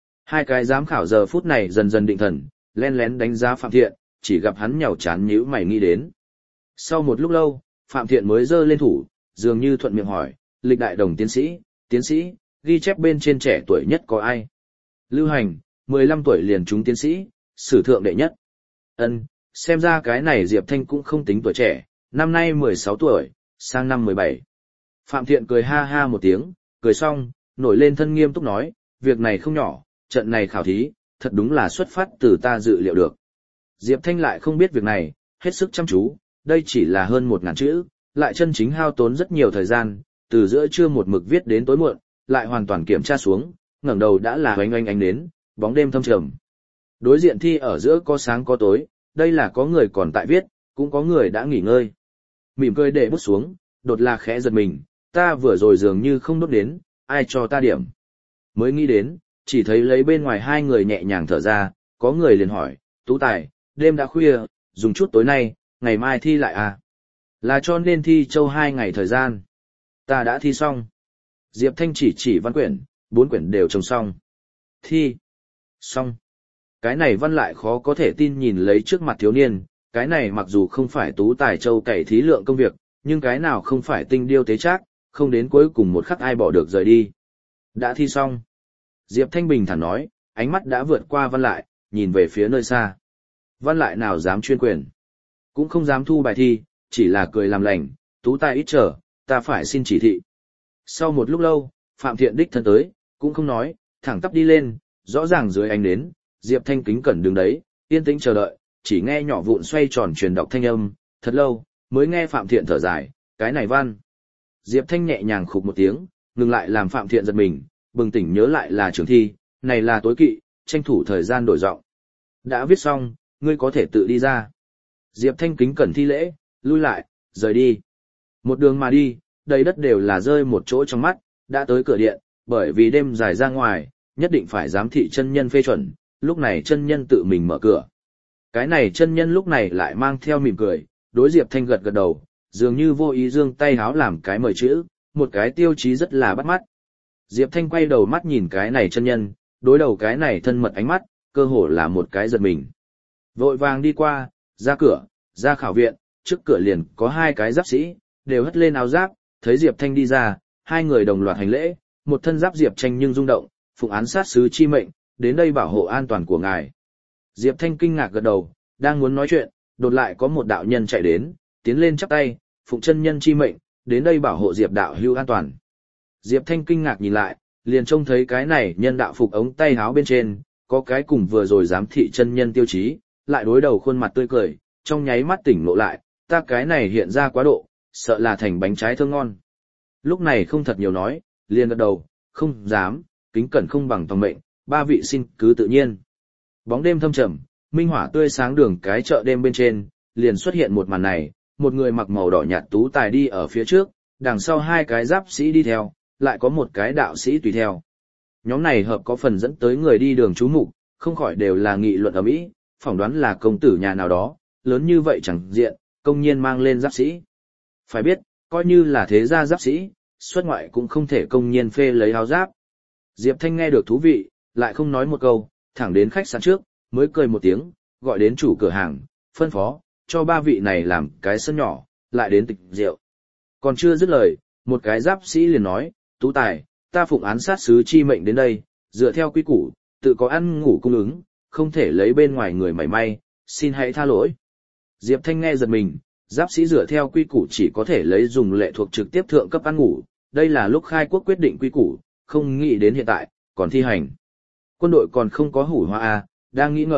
2 cái giám khảo giờ phút này dần dần định thần, len lén đánh giá Phạm Thiện, chỉ gặp hắn nhàu chán nhíu mày nghĩ đến. Sau một lúc lâu, Phạm Thiện mới giơ lên thủ, dường như thuận miệng hỏi, lịch đại đồng tiến sĩ, ghi chép bên trên trẻ tuổi nhất có ai? Lưu Hành, 15 tuổi liền trúng tiến sĩ, sử thượng đệ nhất. Ân, xem ra cái này Diệp Thanh cũng không tính tuổi trẻ, năm nay 16 tuổi, sang năm 17. Phạm Thiện cười ha ha một tiếng, cười xong, nổi lên thân nghiêm túc nói, việc này không nhỏ, trận này khảo thí, thật đúng là xuất phát từ ta dự liệu được. Diệp Thanh lại không biết việc này, hết sức chăm chú, đây chỉ là hơn 1000 chữ, lại chân chính hao tốn rất nhiều thời gian, từ giữa trưa một mực viết đến tối muộn, lại hoàn toàn kiểm tra xuống, ngẩng đầu đã là oanh oanh ánh đến, bóng đêm thâm trầm. Đối diện thi ở giữa có sáng có tối, đây là có người còn tại viết, cũng có người đã nghỉ ngơi. Mỉm cười để bút xuống, đột là khẽ giật mình, ta vừa rồi dường như không đốt đến, ai cho ta điểm. Mới nghĩ đến, chỉ thấy lấy bên ngoài 2 người nhẹ nhàng thở ra, có người liền hỏi, Tú Tài, đêm đã khuya, dùng chút tối nay, ngày mai thi lại à? Là cho nên thi châu 2 ngày thời gian. Ta đã thi xong. Diệp Thanh chỉ văn quyển, 4 quyển đều trồng xong. Thi. Xong. Cái này văn lại khó có thể tin nhìn lấy trước mặt thiếu niên, cái này mặc dù không phải Tú Tài châu cày thí lượng công việc, nhưng cái nào không phải tinh điêu tế trác, không đến cuối cùng một khắc ai bỏ được rời đi. Đã thi xong. Diệp Thanh bình thản nói, ánh mắt đã vượt qua văn lại, nhìn về phía nơi xa. Văn lại nào dám chuyên quyền, cũng không dám thu bài thi, chỉ là cười làm lành, Tú Tài ít chờ, ta phải xin chỉ thị. Sau một lúc lâu, Phạm Thiện đích thân tới, cũng không nói, thẳng tắp đi lên, rõ ràng dưới ánh đến, Diệp Thanh kính cẩn đứng đấy, yên tĩnh chờ đợi, chỉ nghe nhỏ vụn xoay tròn truyền đọc thanh âm, thật lâu, mới nghe Phạm Thiện thở dài, cái này văn. Diệp Thanh nhẹ nhàng khục một tiếng, ngừng lại làm Phạm Thiện giật mình, bừng tỉnh nhớ lại là trường thi, này là tối kỵ, tranh thủ thời gian đổi giọng. Đã viết xong, ngươi có thể tự đi ra. Diệp Thanh kính cẩn thi lễ, lui lại, rời đi. Một đường mà đi, đầy đất đều là rơi một chỗ trong mắt, đã tới cửa điện, bởi vì đêm dài ra ngoài, nhất định phải giám thị chân nhân phê chuẩn, lúc này chân nhân tự mình mở cửa. Cái này chân nhân lúc này lại mang theo mỉm cười, đối Diệp Thanh gật gật đầu, dường như vô ý giương tay háo làm cái mời chữ, một cái tiêu chí rất là bắt mắt. Diệp Thanh quay đầu mắt nhìn cái này chân nhân, đối đầu cái này thân mật ánh mắt, cơ hồ là một cái giật mình. Vội vàng đi qua, ra cửa, ra khảo viện, trước cửa liền có 2 cái giáp sĩ, đều hất lên áo giáp, thấy Diệp Thanh đi ra, 2 người đồng loạt hành lễ, một thân giáp Diệp Thanh nhưng rung động, phụng án sát sứ chi mệnh, đến đây bảo hộ an toàn của ngài. Diệp Thanh kinh ngạc gật đầu, đang muốn nói chuyện, đột lại có một đạo nhân chạy đến, tiến lên chắp tay, phụng chân nhân chi mệnh, đến đây bảo hộ Diệp đạo hữu an toàn. Diệp Thanh kinh ngạc nhìn lại, liền trông thấy cái này nhân đạo phục ống tay áo bên trên, có cái cùng vừa rồi giám thị chân nhân tiêu chí, lại đối đầu khuôn mặt tươi cười, trong nháy mắt tỉnh ngộ lại, ta cái này hiện ra quá độ, sợ là thành bánh trái thơm ngon. Lúc này không thật nhiều nói, liền gật đầu, không dám, kính cẩn không bằng tòng mệnh, 3 vị xin cứ tự nhiên. Bóng đêm thâm trầm, minh hỏa tươi sáng đường cái chợ đêm bên trên, liền xuất hiện một màn này, một người mặc màu đỏ nhạt Tú Tài đi ở phía trước, đằng sau 2 cái giáp sĩ đi theo, lại có một cái đạo sĩ tùy theo. Nhóm này hợp có phần dẫn tới người đi đường chú mục, không khỏi đều là nghị luận ầm ĩ, phỏng đoán là công tử nhà nào đó, lớn như vậy chẳng diện, công nhiên mang lên giáp sĩ. Phải biết, coi như là thế gia giáp sĩ, xuất ngoại cũng không thể công nhiên phê lấy áo giáp. Diệp Thanh nghe được thú vị, lại không nói một câu, thẳng đến khách sạn trước, mới cười một tiếng, gọi đến chủ cửa hàng, phân phó, cho 3 vị này làm cái sân nhỏ, lại đến tịch rượu. Còn chưa dứt lời, một cái giáp sĩ liền nói, Tú Tài, ta phụng án sát sứ chi mệnh đến đây, dựa theo quy củ, tự có ăn ngủ cung ứng, không thể lấy bên ngoài người mảy may, xin hãy tha lỗi. Diệp Thanh nghe giật mình, giáp sĩ dựa theo quy củ chỉ có thể lấy dùng lệ thuộc trực tiếp thượng cấp ăn ngủ, đây là lúc khai quốc quyết định quy củ, không nghĩ đến hiện tại, còn thi hành. Quân đội còn không có hủ hoa đang nghĩ ngợi,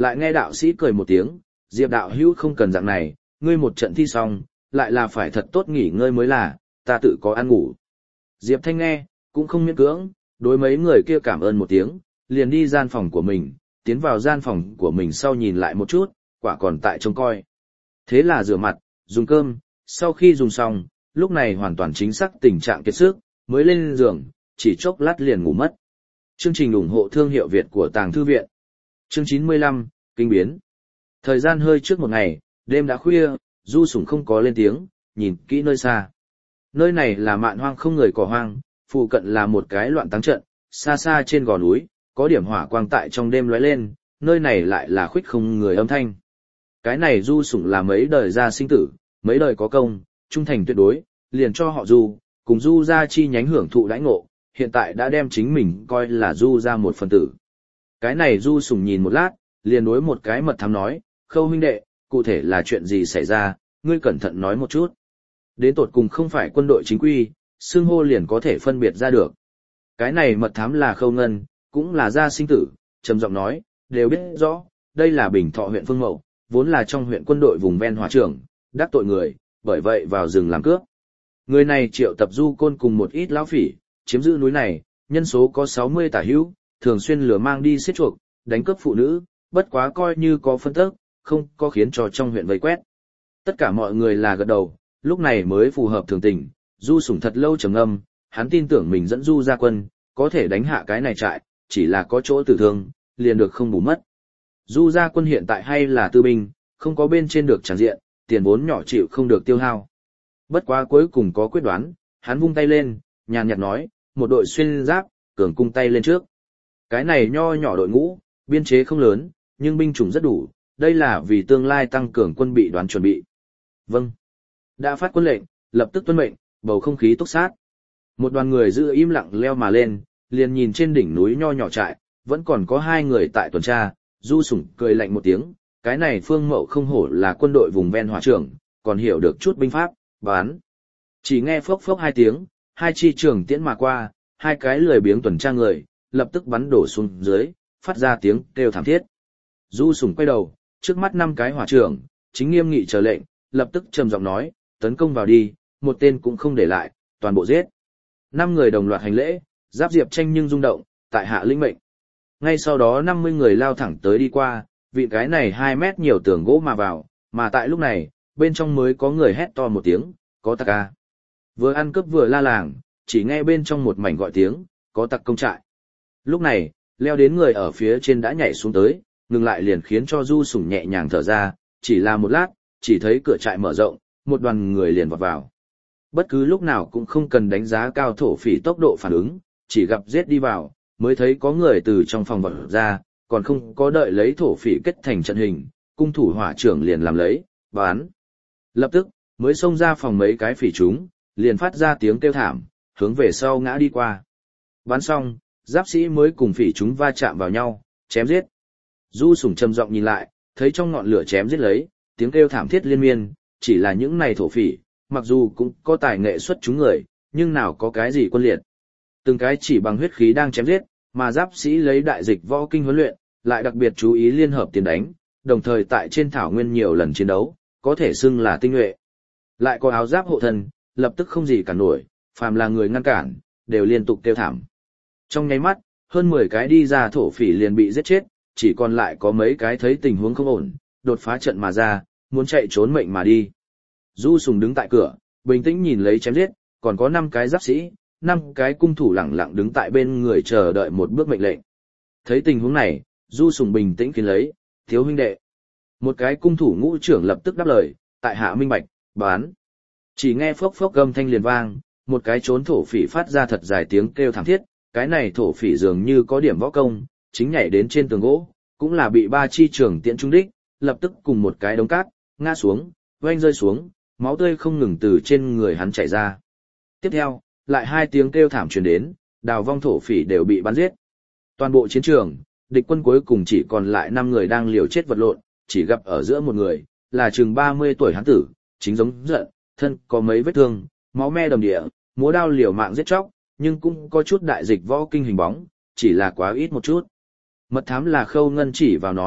Lại nghe đạo sĩ cười một tiếng, Diệp đạo hữu không cần dạng này, ngươi một trận thi xong, lại là phải thật tốt nghỉ ngơi mới là, ta tự có ăn ngủ. Diệp Thanh nghe, cũng không miễn cưỡng, đối mấy người kia cảm ơn một tiếng, liền đi gian phòng của mình, tiến vào gian phòng của mình sau nhìn lại một chút, quả còn tại trông coi. Thế là rửa mặt, dùng cơm, sau khi dùng xong, lúc này hoàn toàn chính xác tình trạng kiệt sức, mới lên giường, chỉ chốc lát liền ngủ mất. Chương trình ủng hộ thương hiệu Việt của Tàng Thư Viện. Chương 95, Kinh biến. Thời gian hơi trước một ngày, đêm đã khuya, Du Sủng không có lên tiếng, nhìn kỹ nơi xa. Nơi này là mạn hoang không người cỏ hoang, phụ cận là một cái loạn táng trận, xa xa trên gò núi, có điểm hỏa quang tại trong đêm lóe lên, nơi này lại là khuếch không người âm thanh. Cái này Du Sủng là mấy đời ra sinh tử, mấy đời có công, trung thành tuyệt đối, liền cho họ Du, cùng Du gia chi nhánh hưởng thụ đãi ngộ, hiện tại đã đem chính mình coi là Du gia một phần tử. Cái này Du Sủng nhìn một lát, liền đối một cái mật thám nói, Khâu huynh đệ, cụ thể là chuyện gì xảy ra, ngươi cẩn thận nói một chút. Đến tột cùng không phải quân đội chính quy, xưng hô liền có thể phân biệt ra được. Cái này mật thám là Khâu Ngân, cũng là gia sinh tử, trầm giọng nói, đều biết rõ, đây là Bình Thọ huyện Phương Mậu, vốn là trong huyện quân đội vùng ven hỏa trưởng, đắc tội người, bởi vậy vào rừng làm cướp. Người này triệu tập Du Côn cùng một ít lão phỉ, chiếm giữ núi này, nhân số có 60 tả hữu, thường xuyên lừa mang đi xiết chuộc, đánh cướp phụ nữ, bất quá coi như có phân tức, không có khiến cho trong huyện vây quét. Tất cả mọi người là gật đầu, lúc này mới phù hợp thường tình, Du Sủng thật lâu trầm ngâm, hắn tin tưởng mình dẫn Du gia quân, có thể đánh hạ cái này trại, chỉ là có chỗ tử thương, liền được không bù mất. Du gia quân hiện tại hay là tư binh, không có bên trên được tràng diện, tiền vốn nhỏ chịu không được tiêu hao. Bất quá cuối cùng có quyết đoán, hắn vung tay lên, nhàn nhạt nói, một đội xuyên giáp, cường cung tay lên trước. Cái này nho nhỏ đội ngũ, biên chế không lớn, nhưng binh chủng rất đủ, đây là vì tương lai tăng cường quân bị đoán chuẩn bị. Vâng. Đã phát quân lệnh, lập tức tuân mệnh, bầu không khí túc sát. Một đoàn người giữ im lặng leo mà lên, liền nhìn trên đỉnh núi nho nhỏ trại, vẫn còn có 2 người tại tuần tra. Du Sủng cười lạnh một tiếng, cái này Phương Mậu không hổ là quân đội vùng ven hỏa trưởng, còn hiểu được chút binh pháp, bán. Chỉ nghe phốc phốc 2 tiếng, 2 chi trường tiễn mà qua, 2 cái lười biếng tuần tra người, lập tức bắn đổ xuống dưới, phát ra tiếng kêu thảm thiết. Du Sủng quay đầu, trước mắt 5 cái hỏa trưởng, chính nghiêm nghị chờ lệnh, lập tức trầm giọng nói, tấn công vào đi, một tên cũng không để lại, toàn bộ giết. 5 người đồng loạt hành lễ, giáp Diệp Tranh nhưng rung động, tại hạ lĩnh mệnh. Ngay sau đó 50 người lao thẳng tới đi qua, vị cái này 2 mét nhiều tường gỗ mà vào, mà tại lúc này, bên trong mới có người hét to một tiếng, có tặc a. Vừa ăn cướp vừa la làng, chỉ nghe bên trong một mảnh gọi tiếng, có tặc công trại. Lúc này, leo đến người ở phía trên đã nhảy xuống tới, ngừng lại liền khiến cho Du Sủng nhẹ nhàng thở ra, chỉ là một lát, chỉ thấy cửa trại mở rộng, một đoàn người liền vọt vào. Bất cứ lúc nào cũng không cần đánh giá cao thổ phỉ tốc độ phản ứng, chỉ gặp giết đi vào, mới thấy có người từ trong phòng vọt ra, còn không có đợi lấy thổ phỉ kết thành trận hình, cung thủ hỏa trưởng liền làm lấy, bán. Lập tức, mới xông ra phòng mấy cái phỉ chúng, liền phát ra tiếng kêu thảm, hướng về sau ngã đi qua. Bắn xong, giáp sĩ mới cùng phỉ chúng va chạm vào nhau, chém giết. Du Sủng trầm giọng nhìn lại, thấy trong ngọn lửa chém giết lấy, tiếng kêu thảm thiết liên miên, chỉ là những này thổ phỉ, mặc dù cũng có tài nghệ xuất chúng người, nhưng nào có cái gì quân liệt. Từng cái chỉ bằng huyết khí đang chém giết, mà giáp sĩ lấy đại dịch võ kinh huấn luyện, lại đặc biệt chú ý liên hợp tiền đánh, đồng thời tại trên thảo nguyên nhiều lần chiến đấu, có thể xưng là tinh nhuệ. Lại có áo giáp hộ thân, lập tức không gì cản nổi, phàm là người ngăn cản, đều liên tục kêu thảm. Trong nháy mắt, hơn 10 cái đi ra thổ phỉ liền bị giết chết, chỉ còn lại có mấy cái thấy tình huống không ổn, đột phá trận mà ra, muốn chạy trốn mệnh mà đi. Du Sùng đứng tại cửa, bình tĩnh nhìn lấy chém giết, còn có 5 cái giáp sĩ, 5 cái cung thủ lẳng lặng đứng tại bên người chờ đợi một bước mệnh lệnh. Thấy tình huống này, Du Sùng bình tĩnh khiến lấy, thiếu huynh đệ. Một cái cung thủ ngũ trưởng lập tức đáp lời, tại hạ minh bạch, bán. Chỉ nghe phốc phốc gầm thanh liền vang, một cái trốn thổ phỉ phát ra thật dài tiếng kêu thảm thiết, cái này thổ phỉ dường như có điểm võ công, chính nhảy đến trên tường gỗ, cũng là bị 3 chi trưởng tiễn trúng đích, lập tức cùng một cái đống cát, ngã xuống, oanh rơi xuống, máu tươi không ngừng từ trên người hắn chảy ra. Tiếp theo, lại 2 tiếng kêu thảm truyền đến, đào vong thổ phỉ đều bị bắn giết. Toàn bộ chiến trường, địch quân cuối cùng chỉ còn lại 5 người đang liều chết vật lộn, chỉ gặp ở giữa một người, là chừng 30 tuổi hán tử, chính giống giận, thân có mấy vết thương, máu me đầm địa, múa đao liều mạng giết chóc, nhưng cũng có chút đại dịch võ kinh hình bóng, chỉ là quá ít một chút. Mật thám là Khâu Ngân chỉ vào nói,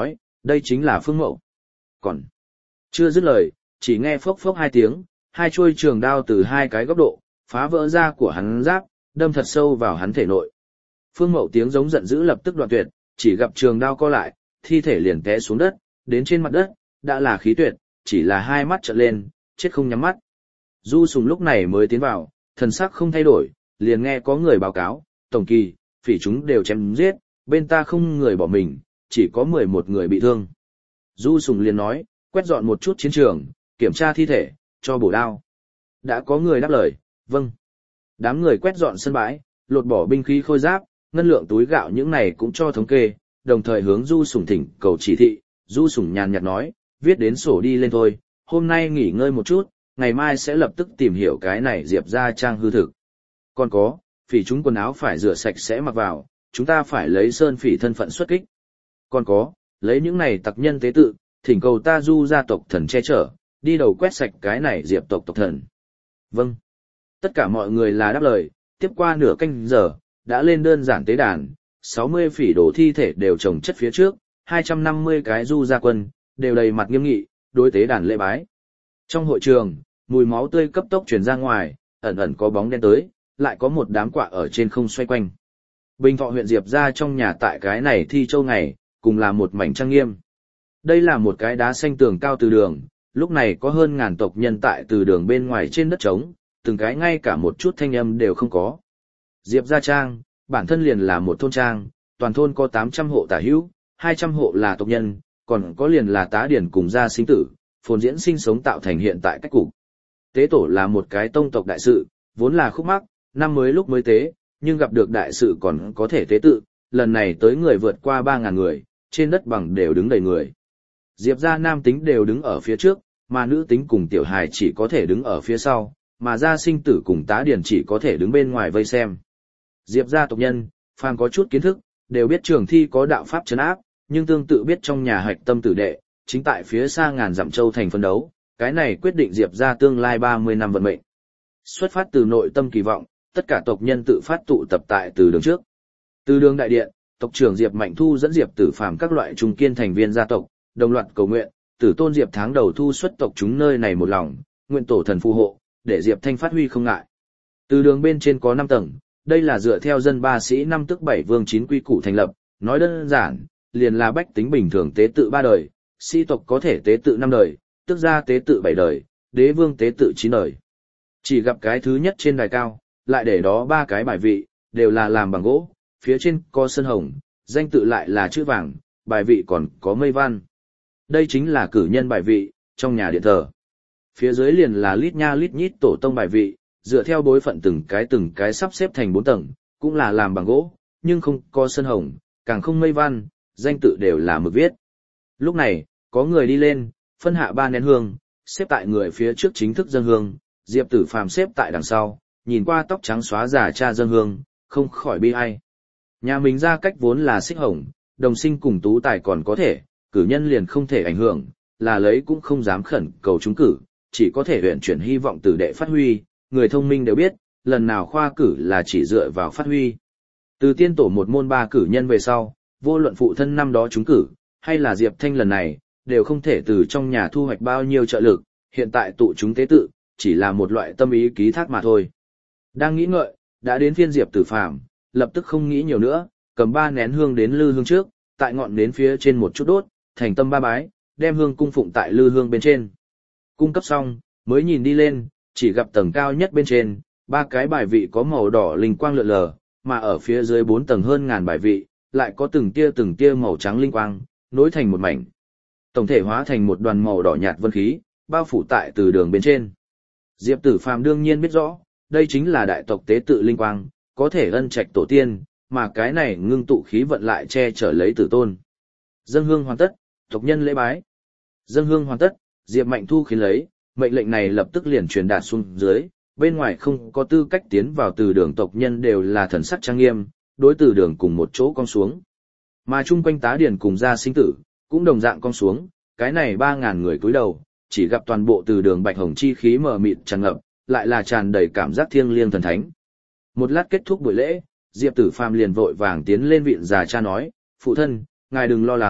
Đây chính là Phương Mậu. Còn chưa dứt lời, chỉ nghe phốc phốc hai tiếng, hai chuôi trường đao từ hai cái góc độ, phá vỡ da của hắn giáp, đâm thật sâu vào hắn thể nội. Phương Mậu tiếng giống giận dữ lập tức đoạn tuyệt, chỉ gặp trường đao co lại, thi thể liền té xuống đất, đến trên mặt đất, đã là khí tuyệt, chỉ là hai mắt trợn lên, chết không nhắm mắt. Du Sùng lúc này mới tiến vào, thần sắc không thay đổi, liền nghe có người báo cáo, tổng kỳ, phỉ chúng đều chém giết, bên ta không người bỏ mình, chỉ có 11 người bị thương. Du Sùng liền nói, quét dọn một chút chiến trường, kiểm tra thi thể, cho bổ đao. Đã có người đáp lời, vâng. Đám người quét dọn sân bãi, lột bỏ binh khí khôi giáp, ngân lượng túi gạo những này cũng cho thống kê, đồng thời hướng Du Sùng thỉnh cầu chỉ thị. Du Sùng nhàn nhạt nói, viết đến sổ đi lên thôi, hôm nay nghỉ ngơi một chút, ngày mai sẽ lập tức tìm hiểu cái này Diệp ra trang hư thực. Còn có, phỉ chúng quần áo phải rửa sạch sẽ mặc vào, chúng ta phải lấy sơn phỉ thân phận xuất kích. Còn có, lấy những này tặc nhân tế tự, thỉnh cầu ta Du gia tộc thần che chở, đi đầu quét sạch cái này Diệp tộc tộc thần. Vâng. Tất cả mọi người là đáp lời, tiếp qua nửa canh giờ, đã lên đơn giản tế đàn, 60 phỉ đổ thi thể đều chồng chất phía trước, 250 cái Du gia quân, đều đầy mặt nghiêm nghị, đối tế đàn lễ bái. Trong hội trường, mùi máu tươi cấp tốc truyền ra ngoài, ẩn ẩn có bóng đen tới, lại có một đám quạ ở trên không xoay quanh. Bình Thọ huyện Diệp ra trong nhà tại cái này thi châu ngày, cùng là một mảnh trang nghiêm. Đây là một cái đá xanh tường cao từ đường, lúc này có hơn ngàn tộc nhân tại từ đường bên ngoài trên đất trống, từng cái ngay cả một chút thanh âm đều không có. Diệp gia trang, bản thân liền là một thôn trang, toàn thôn có 800 hộ tả hữu, 200 hộ là tộc nhân, còn có liền là tá điển cùng gia sinh tử, phồn diễn sinh sống tạo thành hiện tại cách cục. Tế tổ là một cái tông tộc đại sự, vốn là khúc mắc, năm mới lúc mới tế, nhưng gặp được đại sự còn có thể tế tự, lần này tới người vượt qua 3.000 người, trên đất bằng đều đứng đầy người. Diệp gia nam tính đều đứng ở phía trước, mà nữ tính cùng tiểu hài chỉ có thể đứng ở phía sau, mà gia sinh tử cùng tá điển chỉ có thể đứng bên ngoài vây xem. Diệp gia tộc nhân, phàm có chút kiến thức, đều biết trường thi có đạo pháp trấn áp, nhưng tương tự biết trong nhà hạch tâm tử đệ, chính tại phía xa ngàn dặm châu thành phân đấu, cái này quyết định Diệp gia tương lai 30 năm vận mệnh. Xuất phát từ nội tâm kỳ vọng, tất cả tộc nhân tự phát tụ tập tại từ đường trước. Từ đường đại điện, tộc trưởng Diệp Mạnh Thu dẫn Diệp Tử Phàm các loại trung kiên thành viên gia tộc, đồng loạt cầu nguyện, Tử Tôn Diệp tháng đầu thu xuất tộc chúng nơi này một lòng, nguyện tổ thần phù hộ, để Diệp Thanh phát huy không ngại. Từ đường bên trên có 5 tầng, đây là dựa theo dân ba sĩ 5 tức 7 vương 9 quy củ thành lập, nói đơn giản, liền là bách tính bình thường tế tự 3 đời, sĩ tộc có thể tế tự 5 đời, tức gia tế tự 7 đời, đế vương tế tự 9 đời. Chỉ gặp cái thứ nhất trên đài cao, lại để đó 3 cái bài vị, đều là làm bằng gỗ, phía trên có sơn hồng, danh tự lại là chữ vàng, bài vị còn có mây văn. Đây chính là cử nhân bài vị, trong nhà điện thờ. Phía dưới liền là lít nha lít nhít tổ tông bài vị, dựa theo bối phận từng cái sắp xếp thành 4 tầng, cũng là làm bằng gỗ, nhưng không có sơn hồng, càng không mây văn, danh tự đều là mực viết. Lúc này, có người đi lên, phân hạ 3 nén hương, xếp tại người phía trước chính thức dâng hương, Diệp Tử Phàm xếp tại đằng sau, nhìn qua tóc trắng xóa già cha dâng hương, không khỏi bi ai. Nhà mình ra cách vốn là xích hồng, đồng sinh cùng tú tài còn có thể, cử nhân liền không thể ảnh hưởng, là lấy cũng không dám khẩn cầu trúng cử, chỉ có thể huyện chuyển hy vọng tử đệ phát huy, người thông minh đều biết, lần nào khoa cử là chỉ dựa vào phát huy. Từ tiên tổ một môn 3 cử nhân về sau, vô luận phụ thân năm đó trúng cử, hay là Diệp Thanh lần này, đều không thể từ trong nhà thu hoạch bao nhiêu trợ lực, hiện tại tụ chúng tế tự, chỉ là một loại tâm ý ký thác mà thôi. Đang nghĩ ngợi, đã đến phiên Diệp Tử Phàm, lập tức không nghĩ nhiều nữa, cầm 3 nén hương đến lư hương trước, tại ngọn nến phía trên một chút đốt, thành tâm 3 bái, đem hương cung phụng tại lư hương bên trên. Cung cấp xong, mới nhìn đi lên, chỉ gặp tầng cao nhất bên trên, 3 cái bài vị có màu đỏ linh quang lượn lờ, mà ở phía dưới 4 tầng hơn ngàn bài vị, lại có từng tia màu trắng linh quang, nối thành một mảnh. Tổng thể hóa thành một đoàn màu đỏ nhạt vân khí, bao phủ tại từ đường bên trên. Diệp Tử Phàm đương nhiên biết rõ, đây chính là đại tộc tế tự linh quang, có thể ân trạch tổ tiên, mà cái này ngưng tụ khí vận lại che chở lấy tử tôn. Dâng hương hoàn tất, tộc nhân lễ bái. Dâng hương hoàn tất, Diệp Mạnh Thu khiến lấy, mệnh lệnh này lập tức liền truyền đạt xuống dưới, bên ngoài không có tư cách tiến vào từ đường tộc nhân đều là thần sắc trang nghiêm, đối từ đường cùng một chỗ cong xuống. Mà chung quanh tá điển cùng gia sinh tử, cũng đồng dạng cong xuống, cái này 3.000 người cúi đầu, chỉ gặp toàn bộ từ đường bạch hồng chi khí mờ mịt tràn ngập, lại là tràn đầy cảm giác thiêng liêng thần thánh. Một lát kết thúc buổi lễ, Diệp Tử Phàm liền vội vàng tiến lên vịn già cha nói, phụ thân, ngài đừng lo lắng,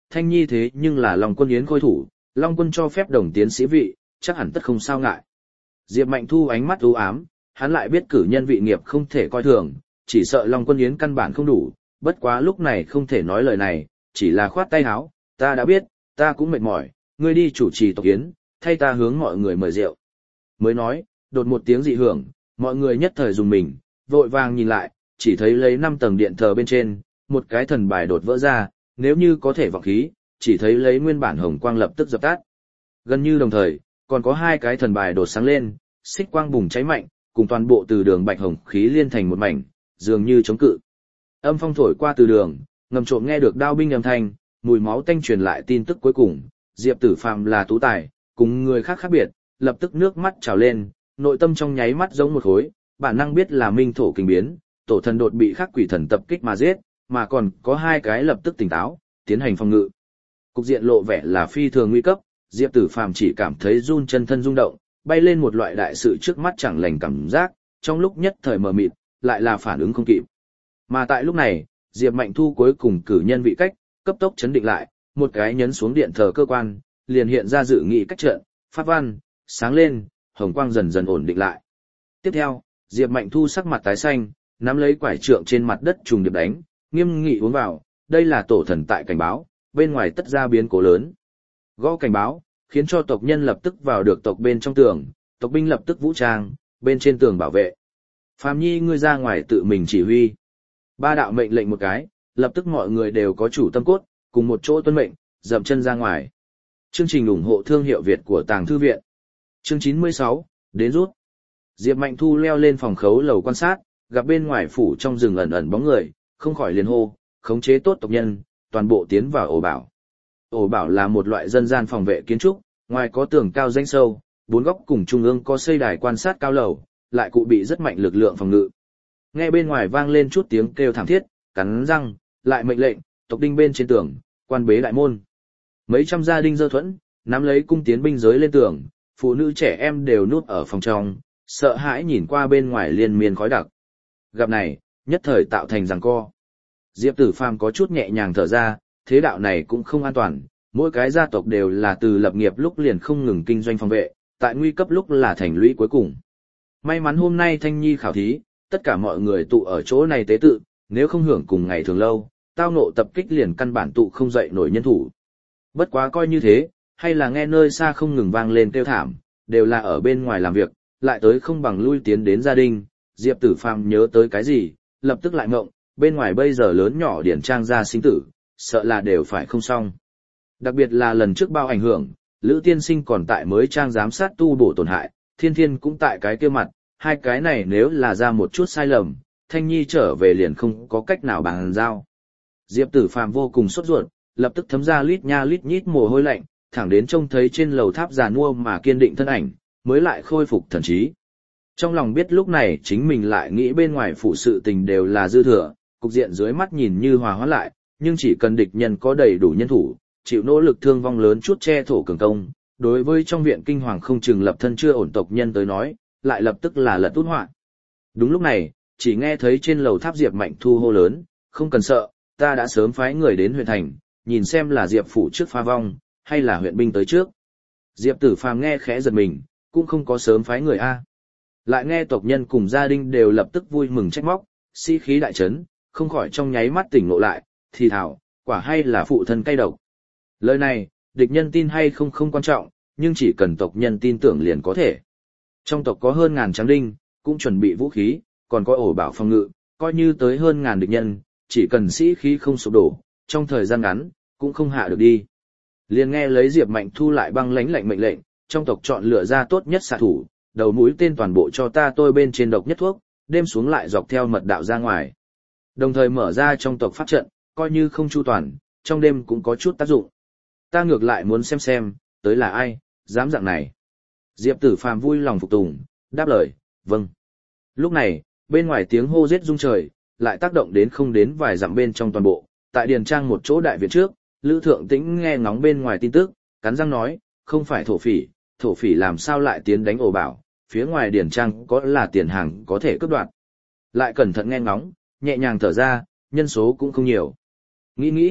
Thanh Nhi thế nhưng là Long Quân Yến khôi thủ, Long Quân cho phép đồng tiến sĩ vị, chắc hẳn tất không sao ngại. Diệp Mạnh Thu ánh mắt u ám, hắn lại biết cử nhân vị nghiệp không thể coi thường, chỉ sợ Long Quân Yến căn bản không đủ, bất quá lúc này không thể nói lời này, chỉ là khoát tay áo, ta đã biết, ta cũng mệt mỏi, ngươi đi chủ trì tộc yến, thay ta hướng mọi người mời rượu. Mới nói, đột một tiếng dị hưởng, mọi người nhất thời dùng mình, vội vàng nhìn lại, chỉ thấy lấy 5 tầng điện thờ bên trên, một cái thần bài đột vỡ ra, nếu như có thể vọng khí, chỉ thấy lấy nguyên bản hồng quang lập tức dập tắt. Gần như đồng thời, còn có 2 cái thần bài đột sáng lên, xích quang bùng cháy mạnh, cùng toàn bộ từ đường bạch hồng khí liên thành một mảnh, dường như chống cự. Âm phong thổi qua từ đường, ngầm trộm nghe được đao binh âm thanh, mùi máu tanh truyền lại tin tức cuối cùng, Diệp Tử Phàm là tú tài, cùng người khác khác biệt, lập tức nước mắt trào lên, nội tâm trong nháy mắt giống một khối, bản năng biết là minh thổ kinh biến, tổ thần đột bị khắc quỷ thần tập kích mà giết, mà còn có 2 cái lập tức tỉnh táo, tiến hành phòng ngự. Cục diện lộ vẻ là phi thường nguy cấp, Diệp Tử Phàm chỉ cảm thấy run chân thân rung động, bay lên một loại đại sự trước mắt chẳng lành cảm giác, trong lúc nhất thời mờ mịt, lại là phản ứng không kịp. Mà tại lúc này, Diệp Mạnh Thu cuối cùng cử nhân vị cách, cấp tốc chấn định lại, một cái nhấn xuống điện thờ cơ quan, liền hiện ra dự nghị cách trận, pháp văn, sáng lên, hồng quang dần dần ổn định lại. Tiếp theo, Diệp Mạnh Thu sắc mặt tái xanh, nắm lấy quải trượng trên mặt đất trùng điệp đánh, nghiêm nghị uống vào, đây là tổ thần tại cảnh báo, bên ngoài tất ra biến cố lớn. Gõ cảnh báo, khiến cho tộc nhân lập tức vào được tộc bên trong tường, tộc binh lập tức vũ trang, bên trên tường bảo vệ. Phàm Nhi ngươi ra ngoài tự mình chỉ huy. 3 đạo mệnh lệnh một cái, lập tức mọi người đều có chủ tâm cốt, cùng một chỗ tuân mệnh, dậm chân ra ngoài. Chương trình ủng hộ thương hiệu Việt của Tàng Thư Viện. Chương 96, đến rút. Diệp Mạnh Thu leo lên phòng khấu lầu quan sát, gặp bên ngoài phủ trong rừng ẩn ẩn bóng người, không khỏi liền hô, khống chế tốt tộc nhân, toàn bộ tiến vào ổ bảo. Ổ bảo là một loại dân gian phòng vệ kiến trúc, ngoài có tường cao rãnh sâu, 4 góc cùng trung ương có xây đài quan sát cao lầu, lại cụ bị rất mạnh lực lượng phòng ngự. Nghe bên ngoài vang lên chút tiếng kêu thảm thiết, cắn răng, lại mệnh lệnh, tộc đinh bên trên tường, quan bế đại môn. Mấy trăm gia đình dơ thuẫn, nắm lấy cung tiến binh giới lên tường, phụ nữ trẻ em đều núp ở phòng trong, sợ hãi nhìn qua bên ngoài liên miên khói đặc. Gặp này, nhất thời tạo thành giằng co. Diệp Tử Phàm có chút nhẹ nhàng thở ra, thế đạo này cũng không an toàn, mỗi cái gia tộc đều là từ lập nghiệp lúc liền không ngừng kinh doanh phòng vệ, tại nguy cấp lúc là thành lũy cuối cùng. May mắn hôm nay Thanh Nhi khảo thí, tất cả mọi người tụ ở chỗ này tế tự, nếu không hưởng cùng ngày thường lâu, tao ngộ tập kích liền căn bản tụ không dậy nổi nhân thủ. Bất quá coi như thế, hay là nghe nơi xa không ngừng vang lên kêu thảm, đều là ở bên ngoài làm việc, lại tới không bằng lui tiến đến gia đình. Diệp Tử Phàm nhớ tới cái gì, lập tức lại ngộng, bên ngoài bây giờ lớn nhỏ điển trang ra sinh tử, sợ là đều phải không xong. Đặc biệt là lần trước bao ảnh hưởng, Lữ Tiên Sinh còn tại mới trang giám sát tu bổ tổn hại, Thiên Thiên cũng tại cái kia mặt, 2 cái này nếu là ra một chút sai lầm, Thanh Nhi trở về liền không có cách nào bàn giao. Diệp Tử Phàm vô cùng sốt ruột, lập tức thấm ra lít nha lít nhít mồ hôi lạnh, thẳng đến trông thấy trên lầu tháp giàn mua mà kiên định thân ảnh, mới lại khôi phục thần trí. Trong lòng biết lúc này chính mình lại nghĩ bên ngoài phụ sự tình đều là dư thừa, cục diện dưới mắt nhìn như hòa hoãn lại, nhưng chỉ cần địch nhân có đầy đủ nhân thủ, chịu nỗ lực thương vong lớn chút che thổ cường công, đối với trong viện kinh hoàng không chừng lập thân chưa ổn tộc nhân tới nói, lại lập tức là lật út họa. Đúng lúc này, chỉ nghe thấy trên lầu tháp Diệp Mạnh Thu hô lớn, không cần sợ, ta đã sớm phái người đến huyện thành, nhìn xem là Diệp phủ trước pha vong, hay là huyện binh tới trước. Diệp Tử Phàm nghe khẽ giật mình, cũng không có sớm phái người a. Lại nghe tộc nhân cùng gia đình đều lập tức vui mừng trách móc, sĩ khí đại chấn, không khỏi trong nháy mắt tỉnh ngộ lại, thì thảo, quả hay là phụ thân cay độc. Lời này, địch nhân tin hay không không quan trọng, nhưng chỉ cần tộc nhân tin tưởng liền có thể. Trong tộc có hơn 1000 tráng đinh, cũng chuẩn bị vũ khí, còn có ổ bảo phòng ngự, coi như tới hơn 1000 địch nhân, chỉ cần sĩ khí không sụp đổ, trong thời gian ngắn, cũng không hạ được đi. Liền nghe lấy Diệp Mạnh Thu lại băng lãnh lệnh mệnh lệnh, trong tộc chọn lựa ra tốt nhất xạ thủ, đầu mũi tên toàn bộ cho ta tôi bên trên độc nhất thuốc, đêm xuống lại dọc theo mật đạo ra ngoài. Đồng thời mở ra trong tộc pháp trận, coi như không chu toàn, trong đêm cũng có chút tác dụng. Ta ngược lại muốn xem, tới là ai, dám dạng này. Diệp Tử Phàm vui lòng phục tùng, đáp lời, vâng. Lúc này, bên ngoài tiếng hô giết rung trời, lại tác động đến không đến vài dặm bên trong toàn bộ. Tại điền trang một chỗ đại viện trước, Lữ Thượng Tĩnh nghe ngóng bên ngoài tin tức, cắn răng nói, không phải thổ phỉ làm sao lại tiến đánh ổ bảo, phía ngoài điền trang có là tiền hàng có thể cướp đoạt. Lại cẩn thận nghe ngóng, nhẹ nhàng thở ra, nhân số cũng không nhiều. Nghĩ,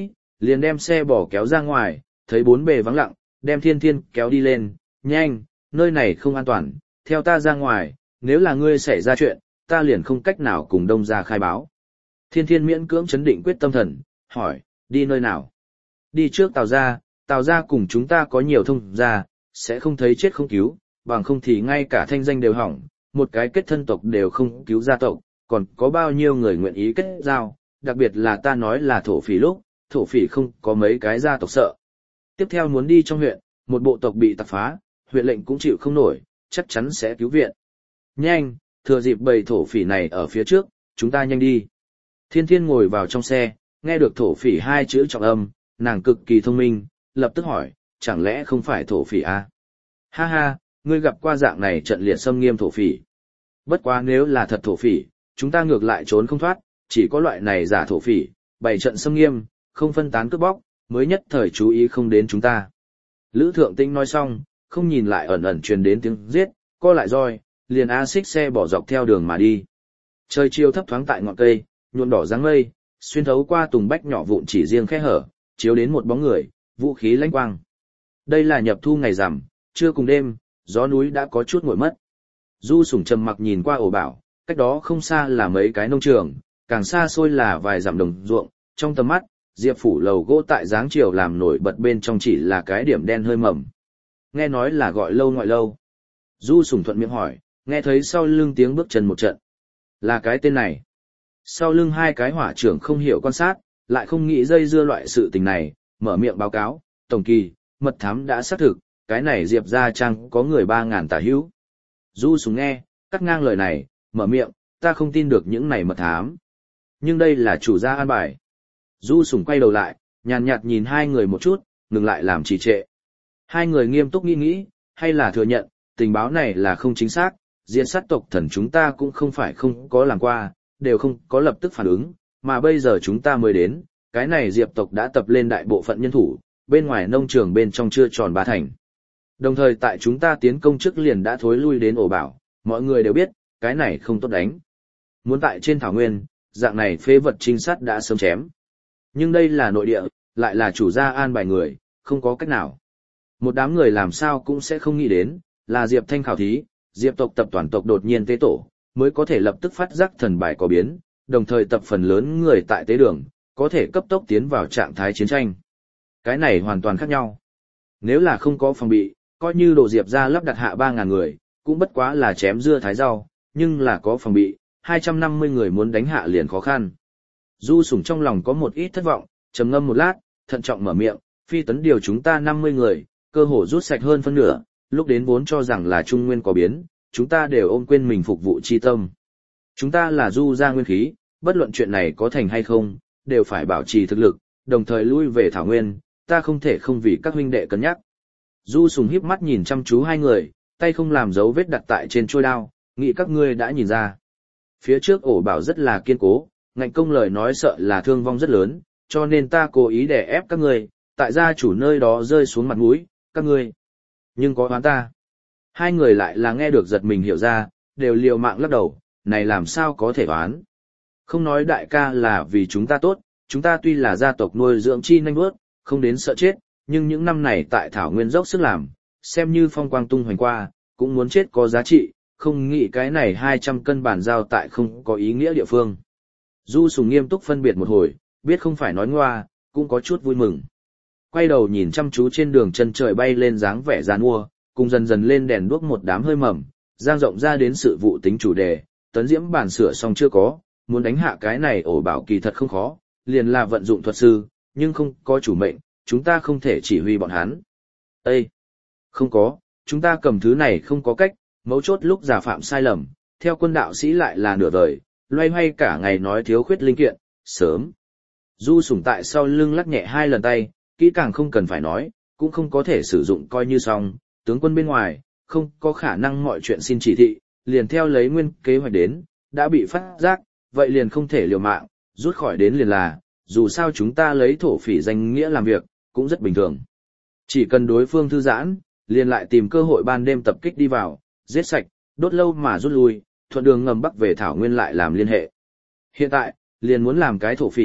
liền đem xe bỏ kéo ra ngoài, thấy bốn bề vắng lặng, đem Thiên Thiên kéo đi lên, nhanh, nơi này không an toàn, theo ta ra ngoài, nếu là ngươi xảy ra chuyện, ta liền không cách nào cùng Đông gia khai báo. Thiên Thiên miễn cưỡng chấn định quyết tâm thần, hỏi, đi nơi nào? Đi trước Tào gia cùng chúng ta có nhiều thông gia, sẽ không thấy chết không cứu, bằng không thì ngay cả thanh danh đều hỏng, một cái kết thân tộc đều không cứu gia tộc, còn có bao nhiêu người nguyện ý kết giao, đặc biệt là ta nói là thổ phỉ lúc, thổ phỉ không có mấy cái gia tộc sợ. Tiếp theo muốn đi trong huyện, một bộ tộc bị tặc phá, huyện lệnh cũng chịu không nổi, chắc chắn sẽ cứu viện. Nhanh, thừa dịp bầy thổ phỉ này ở phía trước, chúng ta nhanh đi. Thiên Thiên ngồi vào trong xe, nghe được thổ phỉ hai chữ trọng âm, nàng cực kỳ thông minh, lập tức hỏi, chẳng lẽ không phải thổ phỉ à? Ha ha, ngươi gặp qua dạng này trận liệt xâm nghiêm thổ phỉ. Bất quá nếu là thật thổ phỉ, chúng ta ngược lại trốn không thoát, chỉ có loại này giả thổ phỉ, bày trận xâm nghiêm, không phân tán cướp bóc, mới nhất thời chú ý không đến chúng ta. Lữ Thượng Tĩnh nói xong, không nhìn lại ẩn ẩn truyền đến tiếng giết, co lại roi, liền a xích xe bỏ dọc theo đường mà đi. Trời chiều thấp thoáng tại ngọn cây, nhuộm đỏ dáng mây, xuyên thấu qua tùng bách nhỏ vụn chỉ riêng khe hở, chiếu đến một bóng người, vũ khí lãnh quang. Đây là nhập thu ngày rằm, trưa cùng đêm, gió núi đã có chút nguội mất. Du Sủng trầm mặc nhìn qua ổ bảo, cách đó không xa là mấy cái nông trường, càng xa xôi là vài dặm đồng ruộng, trong tầm mắt, Diệp phủ lầu gỗ tại dáng chiều làm nổi bật bên trong chỉ là cái điểm đen hơi mầm. Nghe nói là gọi lâu ngoại lâu. Du Sủng thuận miệng hỏi, nghe thấy sau lưng tiếng bước chân một trận. Là cái tên này. Sau lưng hai cái hỏa trưởng không hiểu quan sát, lại không nghĩ dây dưa loại sự tình này, mở miệng báo cáo, tổng kỳ, mật thám đã xác thực, cái này Diệp gia trang có người 3.000 tả hữu. Du Sủng nghe, cắt ngang lời này, mở miệng, ta không tin được những này mật thám. Nhưng đây là chủ gia an bài. Du Sủng quay đầu lại, nhàn nhạt nhìn hai người một chút, ngừng lại làm trì trệ. Hai người nghiêm túc nghĩ, hay là thừa nhận, tình báo này là không chính xác, diệt sát tộc thần chúng ta cũng không phải không có làm qua, đều không có lập tức phản ứng, mà bây giờ chúng ta mới đến, cái này Diệp tộc đã tập lên đại bộ phận nhân thủ, bên ngoài nông trường bên trong chưa tròn 3 thành. Đồng thời tại chúng ta tiến công trước liền đã thối lui đến ổ bảo, mọi người đều biết, cái này không tốt đánh. Muốn tại trên thảo nguyên, dạng này phế vật trinh sát đã sớm chém. Nhưng đây là nội địa, lại là chủ gia an bài người, không có cách nào. Một đám người làm sao cũng sẽ không nghĩ đến, là Diệp Thanh khảo thí, Diệp tộc tập toàn tộc đột nhiên tế tổ, mới có thể lập tức phát giác thần bài có biến, đồng thời tập phần lớn người tại tế đường, có thể cấp tốc tiến vào trạng thái chiến tranh. Cái này hoàn toàn khác nhau. Nếu là không có phòng bị, coi như đồ Diệp ra lắp đặt hạ 3.000 người, cũng bất quá là chém dưa thái rau, nhưng là có phòng bị, 250 người muốn đánh hạ liền khó khăn. Du Sủng trong lòng có một ít thất vọng, trầm ngâm một lát, thận trọng mở miệng, phi tấn điều chúng ta 50 người, cơ hồ rút sạch hơn phân nửa, lúc đến vốn cho rằng là Trung Nguyên có biến, chúng ta đều ôm quên mình phục vụ chi tâm. Chúng ta là Du gia nguyên khí, bất luận chuyện này có thành hay không, đều phải bảo trì thực lực, đồng thời lui về Thảo Nguyên, ta không thể không vì các huynh đệ cân nhắc. Du Sùng híp mắt nhìn chăm chú hai người, tay không làm dấu vết đặt tại trên chuôi đao, nghĩ các ngươi đã nhìn ra. Phía trước ổ bảo rất là kiên cố, ngạnh công lời nói sợ là thương vong rất lớn, cho nên ta cố ý để ép các ngươi, tại gia chủ nơi đó rơi xuống mặt mũi, các ngươi. Nhưng có oán ta. Hai người lại là nghe được giật mình hiểu ra, đều liều mạng lắc đầu, này làm sao có thể oán. Không nói đại ca là vì chúng ta tốt, chúng ta tuy là gia tộc nuôi dưỡng chi nanh bước, không đến sợ chết, nhưng những năm này tại Thảo Nguyên dốc sức làm, xem như phong quang tung hoành qua, cũng muốn chết có giá trị, không nghĩ cái này 200 cân bản giao tại không có ý nghĩa địa phương. Du Sùng nghiêm túc phân biệt một hồi, biết không phải nói ngoa, cũng có chút vui mừng. Quay đầu nhìn chăm chú trên đường chân trời bay lên dáng vẻ giàn mua, cùng dần dần lên đèn đuốc một đám hơi mầm, giang rộng ra đến sự vụ tính chủ đề, tấn diễm bản sửa xong chưa có, muốn đánh hạ cái này ổ bảo kỳ thật không khó, liền là vận dụng thuật sư, nhưng không có chủ mệnh, chúng ta không thể chỉ huy bọn hắn. Ê! Không có, chúng ta cầm thứ này không có cách, mấu chốt lúc giả phạm sai lầm, theo quân đạo sĩ lại là nửa đời, loay hoay cả ngày nói thiếu khuyết linh kiện, sớm. Du Sủng tại sau lưng lắc nhẹ 2 lần tay, kỹ càng không cần phải nói, cũng không có thể sử dụng coi như xong, tướng quân bên ngoài, không có khả năng mọi chuyện xin chỉ thị, liền theo lấy nguyên kế hoạch đến, đã bị phát giác, vậy liền không thể liều mạng, rút khỏi đến liền là, dù sao chúng ta lấy thổ phỉ danh nghĩa làm việc, cũng rất bình thường. Chỉ cần đối phương thư giãn, liền lại tìm cơ hội ban đêm tập kích đi vào, giết sạch, đốt lâu mà rút lui, thuận đường ngầm bắc về Thảo Nguyên lại làm liên hệ. Hiện tại, liền muốn làm cái thổ phỉ,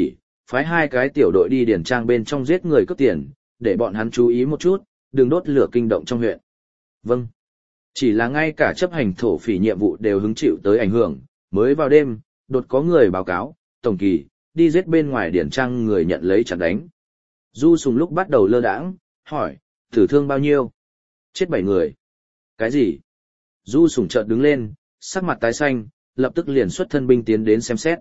Phái 2 cái tiểu đội đi điển trang bên trong giết người cướp tiền, để bọn hắn chú ý một chút, đừng đốt lửa kinh động trong huyện. Vâng. Chỉ là ngay cả chấp hành thổ phỉ nhiệm vụ đều hứng chịu tới ảnh hưởng, mới vào đêm, đột có người báo cáo, tổng kỳ, đi giết bên ngoài điển trang người nhận lấy chặt đánh. Du Sùng lúc bắt đầu lơ đãng, hỏi, tử thương bao nhiêu? Chết 7 người. Cái gì? Du Sùng chợt đứng lên, sắc mặt tái xanh, lập tức liền xuất thân binh tiến đến xem xét.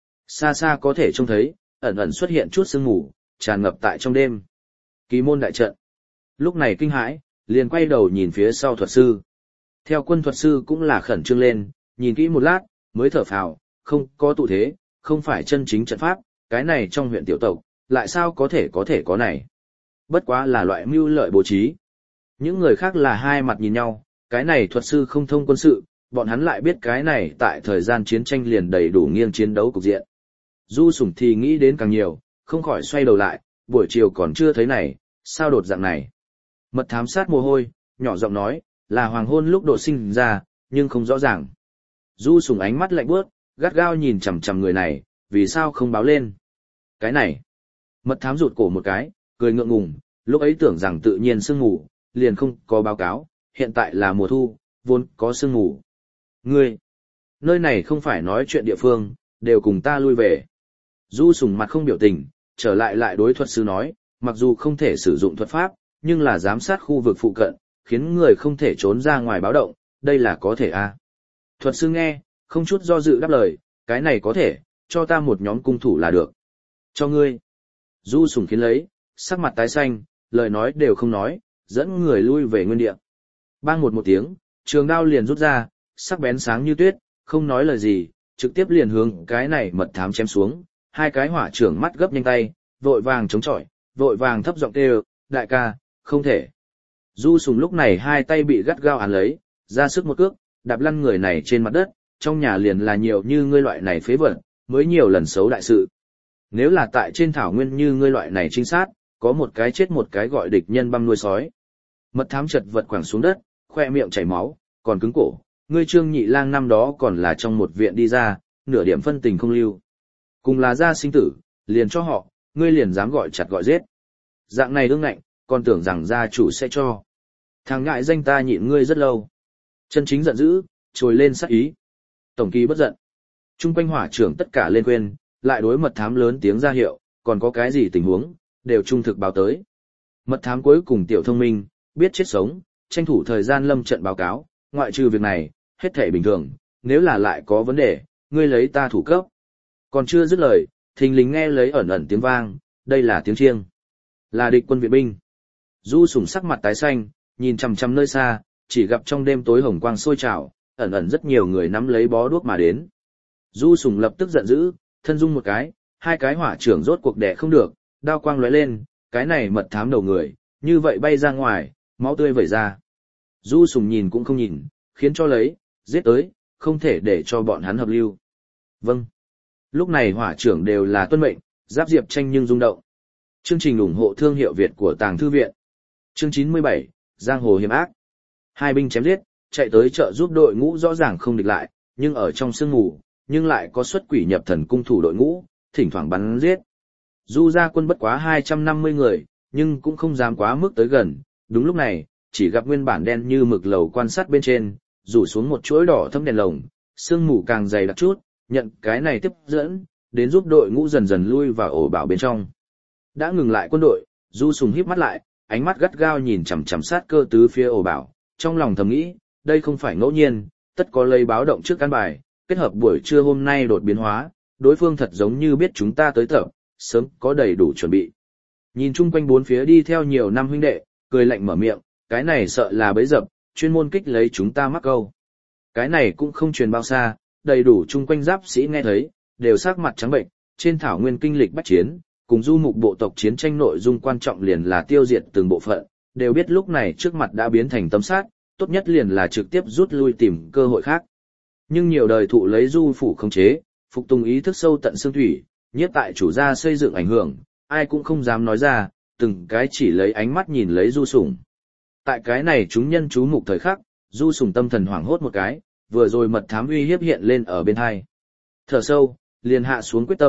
Xa xa có thể trông thấy, ẩn ẩn xuất hiện chút sương mù, tràn ngập tại trong đêm. Kỳ môn đại trận. Lúc này kinh hãi, liền quay đầu nhìn phía sau thuật sư. Theo quân thuật sư cũng là khẩn trương lên, nhìn kỹ một lát, mới thở phào, không có tụ thế, không phải chân chính trận pháp, cái này trong huyện tiểu tộc, lại sao có thể có này. Bất quá là loại mưu lợi bố trí. Những người khác là hai mặt nhìn nhau, cái này thuật sư không thông quân sự, bọn hắn lại biết cái này tại thời gian chiến tranh liền đầy đủ nghiêng chiến đấu cục diện. Du Sủng thì nghĩ đến càng nhiều, không khỏi xoay đầu lại, buổi chiều còn chưa thấy này, sao đột dạng này. Mật thám sát mồ hôi, nhỏ giọng nói, là hoàng hôn lúc độ sinh ra, nhưng không rõ ràng. Du Sủng ánh mắt lạnh buốt, gắt gao nhìn chằm chằm người này, vì sao không báo lên. Cái này, mật thám rụt cổ một cái, cười ngượng ngùng, lúc ấy tưởng rằng tự nhiên sương mù, liền không có báo cáo, hiện tại là mùa thu, vốn có sương mù. Ngươi, nơi này không phải nói chuyện địa phương, đều cùng ta lui về. Du Sủng mặt không biểu tình, trở lại đối thuật sư nói, mặc dù không thể sử dụng thuật pháp, nhưng là giám sát khu vực phụ cận, khiến người không thể trốn ra ngoài báo động, đây là có thể à. Thuật sư nghe, không chút do dự đáp lời, cái này có thể, cho ta một nhóm cung thủ là được. Cho ngươi. Du Sủng khiến lấy, sắc mặt tái xanh, lời nói đều không nói, dẫn người lui về nguyên địa. Bang một tiếng, trường đao liền rút ra, sắc bén sáng như tuyết, không nói lời gì, trực tiếp liền hướng cái này mật thám chém xuống. Hai cái hỏa trưởng mắt gấp nhanh tay, vội vàng chống chọi, vội vàng thấp giọng kêu, đại ca, không thể. Du Sùng lúc này hai tay bị gắt gao án lấy, ra sức một cước, đạp lăn người này trên mặt đất, trong nhà liền là nhiều như ngươi loại này phế vật, mới nhiều lần xấu đại sự. Nếu là tại trên thảo nguyên như ngươi loại này trinh sát, có một cái chết một cái gọi địch nhân băm nuôi sói. Mật thám chật vật quẳng xuống đất, khoe miệng chảy máu, còn cứng cổ, ngươi Trương Nhị Lang năm đó còn là trong một viện đi ra, nửa điểm phân tình không lưu. Cùng là gia sinh tử, liền cho họ, ngươi liền dám gọi chặt gọi giết. Dạng này ương ngạnh, còn tưởng rằng gia chủ sẽ cho. Thằng ngại danh ta nhịn ngươi rất lâu. Chân chính giận dữ, trồi lên sát ý. Tổng kỳ bất giận. Trung quanh hỏa trưởng tất cả lên quên, lại đối mật thám lớn tiếng ra hiệu, còn có cái gì tình huống, đều trung thực báo tới. Mật thám cuối cùng tiểu thông minh, biết chết sống, tranh thủ thời gian lâm trận báo cáo, ngoại trừ việc này, hết thảy bình thường, nếu là lại có vấn đề, ngươi lấy ta thủ cấp. Còn chưa dứt lời, thình lình nghe lấy ẩn ẩn tiếng vang, đây là tiếng chiêng. Là địch quân viện binh. Du Sùng sắc mặt tái xanh, nhìn chằm chằm nơi xa, chỉ gặp trong đêm tối hồng quang sôi trào, ẩn ẩn rất nhiều người nắm lấy bó đuốc mà đến. Du Sùng lập tức giận dữ, thân dung một cái, hai cái hỏa trưởng rốt cuộc đẻ không được, đao quang lóe lên, cái này mật thám đầu người, như vậy bay ra ngoài, máu tươi vẩy ra. Du Sùng nhìn cũng không nhìn, khiến cho lấy, giết tới, không thể để cho bọn hắn hợp lưu. Vâng. Lúc này hỏa trưởng đều là tuân mệnh, giáp diệp tranh nhưng rung động. Chương trình ủng hộ thương hiệu Việt của Tàng Thư Viện. Chương 97, Giang Hồ Hiểm Ác. Hai binh chém giết, chạy tới trợ giúp đội ngũ rõ ràng không địch lại, nhưng ở trong sương mù, nhưng lại có xuất quỷ nhập thần cung thủ đội ngũ, thỉnh thoảng bắn giết. Du gia quân bất quá 250 người, nhưng cũng không dám quá mức tới gần. Đúng lúc này, chỉ gặp nguyên bản đen như mực lầu quan sát bên trên, rủ xuống một chuỗi đỏ thâm đèn lồng, sương mù càng dày đặc chút, nhận cái này tiếp dẫn, đến giúp đội ngũ dần dần lui vào ổ bảo bên trong. Đã ngừng lại quân đội, Du Sùng híp mắt lại, ánh mắt gắt gao nhìn chằm chằm sát cơ tứ phía ổ bảo, trong lòng thầm nghĩ, đây không phải ngẫu nhiên, tất có lấy báo động trước căn bài, kết hợp buổi trưa hôm nay đột biến hóa, đối phương thật giống như biết chúng ta tới tập, sớm có đầy đủ chuẩn bị. Nhìn chung quanh bốn phía đi theo nhiều năm huynh đệ, cười lạnh mở miệng, cái này sợ là bẫy dập, chuyên môn kích lấy chúng ta mắc câu. Cái này cũng không truyền bao xa, đầy đủ chung quanh giáp sĩ nghe thấy, đều sắc mặt trắng bệnh, trên thảo nguyên kinh lịch bách chiến, cùng du mục bộ tộc chiến tranh nội dung quan trọng liền là tiêu diệt từng bộ phận, đều biết lúc này trước mặt đã biến thành tấm sát, tốt nhất liền là trực tiếp rút lui tìm cơ hội khác. Nhưng nhiều đời thụ lấy du phủ khống chế, phục tùng ý thức sâu tận xương thủy, nhiếp tại chủ gia xây dựng ảnh hưởng, ai cũng không dám nói ra, từng cái chỉ lấy ánh mắt nhìn lấy Du Sùng. Tại cái này chúng nhân chú mục thời khắc, Du Sùng tâm thần hoảng hốt một cái, vừa rồi mật thám uy hiếp hiện lên ở bên hai. Thở sâu, liền hạ xuống quyết tâm,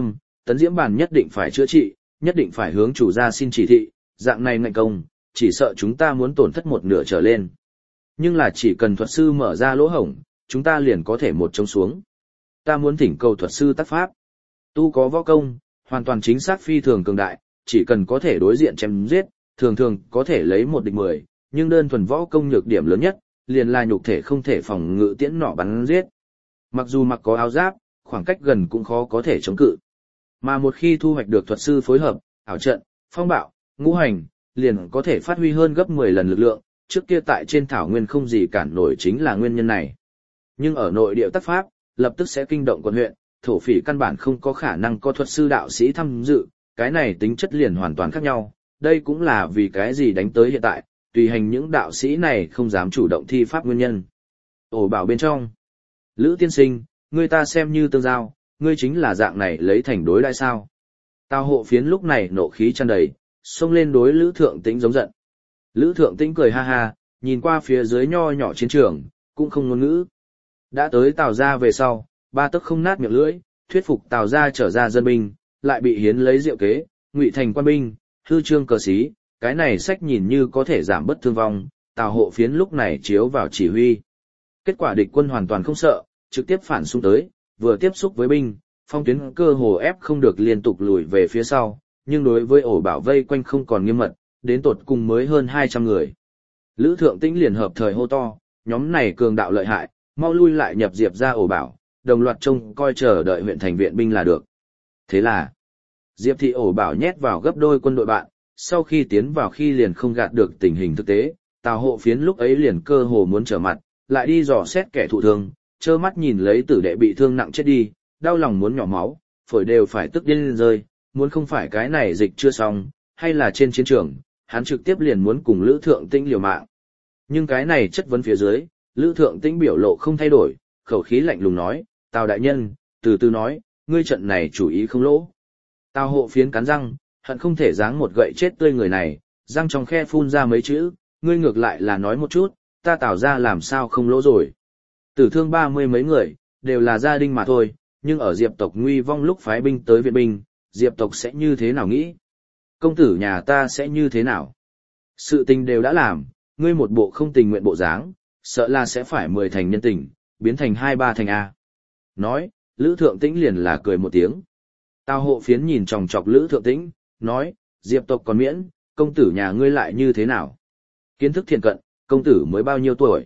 tấn diễm bàn nhất định phải chữa trị, nhất định phải hướng chủ gia xin chỉ thị, dạng này ngạnh công, chỉ sợ chúng ta muốn tổn thất một nửa trở lên. Nhưng là chỉ cần thuật sư mở ra lỗ hổng, chúng ta liền có thể một trống xuống. Ta muốn thỉnh cầu thuật sư tác pháp. Tu có võ công, hoàn toàn chính xác phi thường cường đại, chỉ cần có thể đối diện chém giết, thường thường có thể lấy 1 địch 10, nhưng đơn thuần võ công nhược điểm lớn nhất, liền là nhục thể không thể phòng ngự tiễn nỏ bắn giết. Mặc dù mặc có áo giáp, khoảng cách gần cũng khó có thể chống cự. Mà một khi thu hoạch được thuật sư phối hợp, ảo trận, phong bạo, ngũ hành, liền có thể phát huy hơn gấp 10 lần lực lượng, trước kia tại trên thảo nguyên không gì cản nổi chính là nguyên nhân này. Nhưng ở nội địa tác pháp, lập tức sẽ kinh động quận huyện, thổ phỉ căn bản không có khả năng có thuật sư đạo sĩ tham dự, cái này tính chất liền hoàn toàn khác nhau, đây cũng là vì cái gì đánh tới hiện tại, tùy hành những đạo sĩ này không dám chủ động thi pháp nguyên nhân. Ổ bảo bên trong, Lữ tiên sinh, ngươi ta xem như tương giao, ngươi chính là dạng này lấy thành đối đãi sao. Tào Hộ Phiến lúc này nộ khí tràn đầy, xông lên đối Lữ Thượng Tĩnh giống giận. Lữ Thượng Tĩnh cười ha ha, nhìn qua phía dưới nho nhỏ chiến trường, cũng không ngôn ngữ. Đã tới Tào gia về sau, 3 tấc không nát miệng lưỡi, thuyết phục Tào gia trở ra dân binh, lại bị Hiến lấy diệu kế, ngụy thành quan binh, hư trương cờ xí, cái này sách nhìn như có thể giảm bất thương vong, Tào Hộ Phiến lúc này chiếu vào chỉ huy. Kết quả địch quân hoàn toàn không sợ, trực tiếp phản xung tới, vừa tiếp xúc với binh, phong tuyến cơ hồ ép không được liên tục lùi về phía sau, nhưng đối với ổ bảo vây quanh không còn nghiêm mật, đến tột cùng mới hơn 200 người. Lữ Thượng Tĩnh liền hợp thời hô to, nhóm này cường đạo lợi hại, mau lui lại nhập diệp ra ổ bảo, đồng loạt trông coi chờ đợi huyện thành viện binh là được. Thế là, diệp thị ổ bảo nhét vào gấp đôi quân đội bạn, sau khi tiến vào khi liền không gạt được tình hình thực tế, Tào Hộ Phiến lúc ấy liền cơ hồ muốn trở mặt, lại đi dò xét kẻ thụ thương, trơ mắt nhìn lấy tử đệ bị thương nặng chết đi, đau lòng muốn nhỏ máu, phổi đều phải tức điên lên rơi, muốn không phải cái này dịch chưa xong, hay là trên chiến trường, hắn trực tiếp liền muốn cùng Lữ Thượng Tĩnh liều mạng. Nhưng cái này chất vấn phía dưới, Lữ Thượng Tĩnh biểu lộ không thay đổi, khẩu khí lạnh lùng nói, Tào đại nhân, từ từ nói, ngươi trận này chủ ý không lỗ. Tào Hộ Phiến cắn răng, hận không thể giáng một gậy chết tươi người này, răng trong khe phun ra mấy chữ, ngươi ngược lại là nói một chút, ta Tào ra làm sao không lỗ rồi. Tử thương 30 mấy người, đều là gia đình mà thôi, nhưng ở Diệp tộc nguy vong lúc phái binh tới viện binh, Diệp tộc sẽ như thế nào nghĩ? Công tử nhà ta sẽ như thế nào? Sự tình đều đã làm, ngươi một bộ không tình nguyện bộ dáng, sợ là sẽ phải 10 thành nhân tình, biến thành 2-3 thành A. Nói, Lữ Thượng Tĩnh liền là cười một tiếng. Tào Hộ Phiến nhìn chòng chọc Lữ Thượng Tĩnh, nói, Diệp tộc còn miễn, công tử nhà ngươi lại như thế nào? Kiến thức thiện cận, công tử mới bao nhiêu tuổi?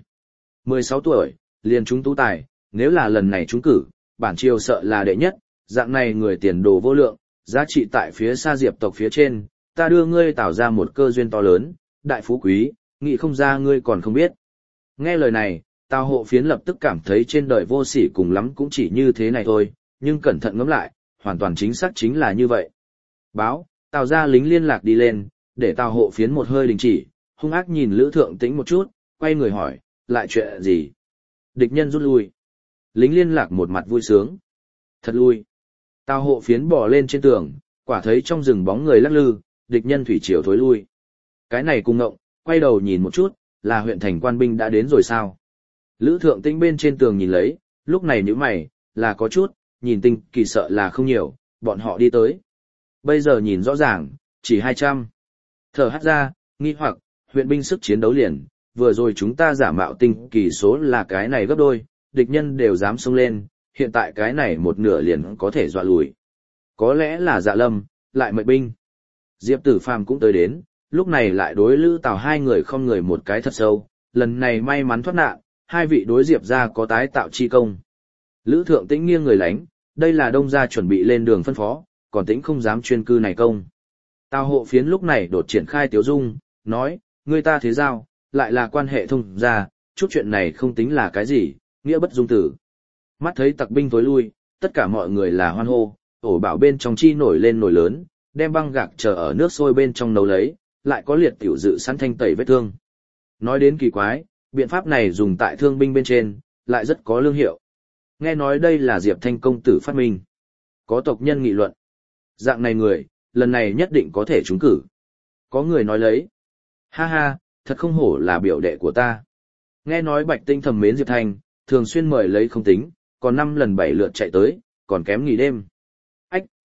16 tuổi, liền trúng tú tài, nếu là lần này trúng cử, bản triều sợ là đệ nhất, dạng này người tiền đồ vô lượng, giá trị tại phía xa Diệp tộc phía trên, ta đưa ngươi tạo ra một cơ duyên to lớn, đại phú quý, nghĩ không ra ngươi còn không biết. Nghe lời này, Tào Hộ Phiến lập tức cảm thấy trên đời vô sỉ cùng lắm cũng chỉ như thế này thôi, nhưng cẩn thận ngẫm lại, hoàn toàn chính xác chính là như vậy. Báo, Tào gia lính liên lạc đi lên, để Tào Hộ Phiến một hơi đình chỉ, hung ác nhìn Lữ Thượng Tĩnh một chút, quay người hỏi, lại chuyện gì? Địch nhân rút lui. Lính liên lạc một mặt vui sướng. Thật lui. Tào Hộ Phiến bò lên trên tường, quả thấy trong rừng bóng người lắc lư, địch nhân thủy triều thối lui. Cái này cùng ngộng, quay đầu nhìn một chút, là huyện thành quan binh đã đến rồi sao? Lữ Thượng Tĩnh bên trên tường nhìn lấy, lúc này nhíu mày, là có chút, nhìn tinh kỳ sợ là không nhiều, bọn họ đi tới. Bây giờ nhìn rõ ràng, chỉ 200. Thở hắt ra, nghi hoặc, huyện binh sức chiến đấu liền, vừa rồi chúng ta giả mạo tinh kỳ số là cái này gấp đôi, địch nhân đều dám xông lên, hiện tại cái này một nửa liền có thể dọa lùi. Có lẽ là Dạ Lâm, lại mệnh binh. Diệp Tử Phàm cũng tới đến, lúc này lại đối Lữ Tào hai người không người một cái thật sâu, lần này may mắn thoát nạn, hai vị đối Diệp gia có tái tạo chi công. Lữ Thượng Tĩnh nghiêng người lánh, đây là Đông gia chuẩn bị lên đường phân phó, còn Tĩnh không dám chuyên cư này công. Tào Hộ Phiến lúc này đột triển khai tiếu dung, nói, người ta thế giao, lại là quan hệ thông gia, chút chuyện này không tính là cái gì, nghĩa bất dung tử. Mắt thấy tặc binh tối lui, tất cả mọi người là hoan hô, ổ bảo bên trong chi nổi lên nồi lớn, đem băng gạc chờ ở nước sôi bên trong nấu lấy, lại có liệt tiểu dự sẵn thanh tẩy vết thương. Nói đến kỳ quái, biện pháp này dùng tại thương binh bên trên, lại rất có lương hiệu. Nghe nói đây là Diệp Thanh công tử phát minh. Có tộc nhân nghị luận. Dạng này người, lần này nhất định có thể trúng cử. Có người nói lấy. Ha ha, thật không hổ là biểu đệ của ta. Nghe nói Bạch Tinh thầm mến Diệp Thanh, thường xuyên mời lấy không tính, còn 5 lần 7 lượt chạy tới, còn kém nghỉ đêm. Ách,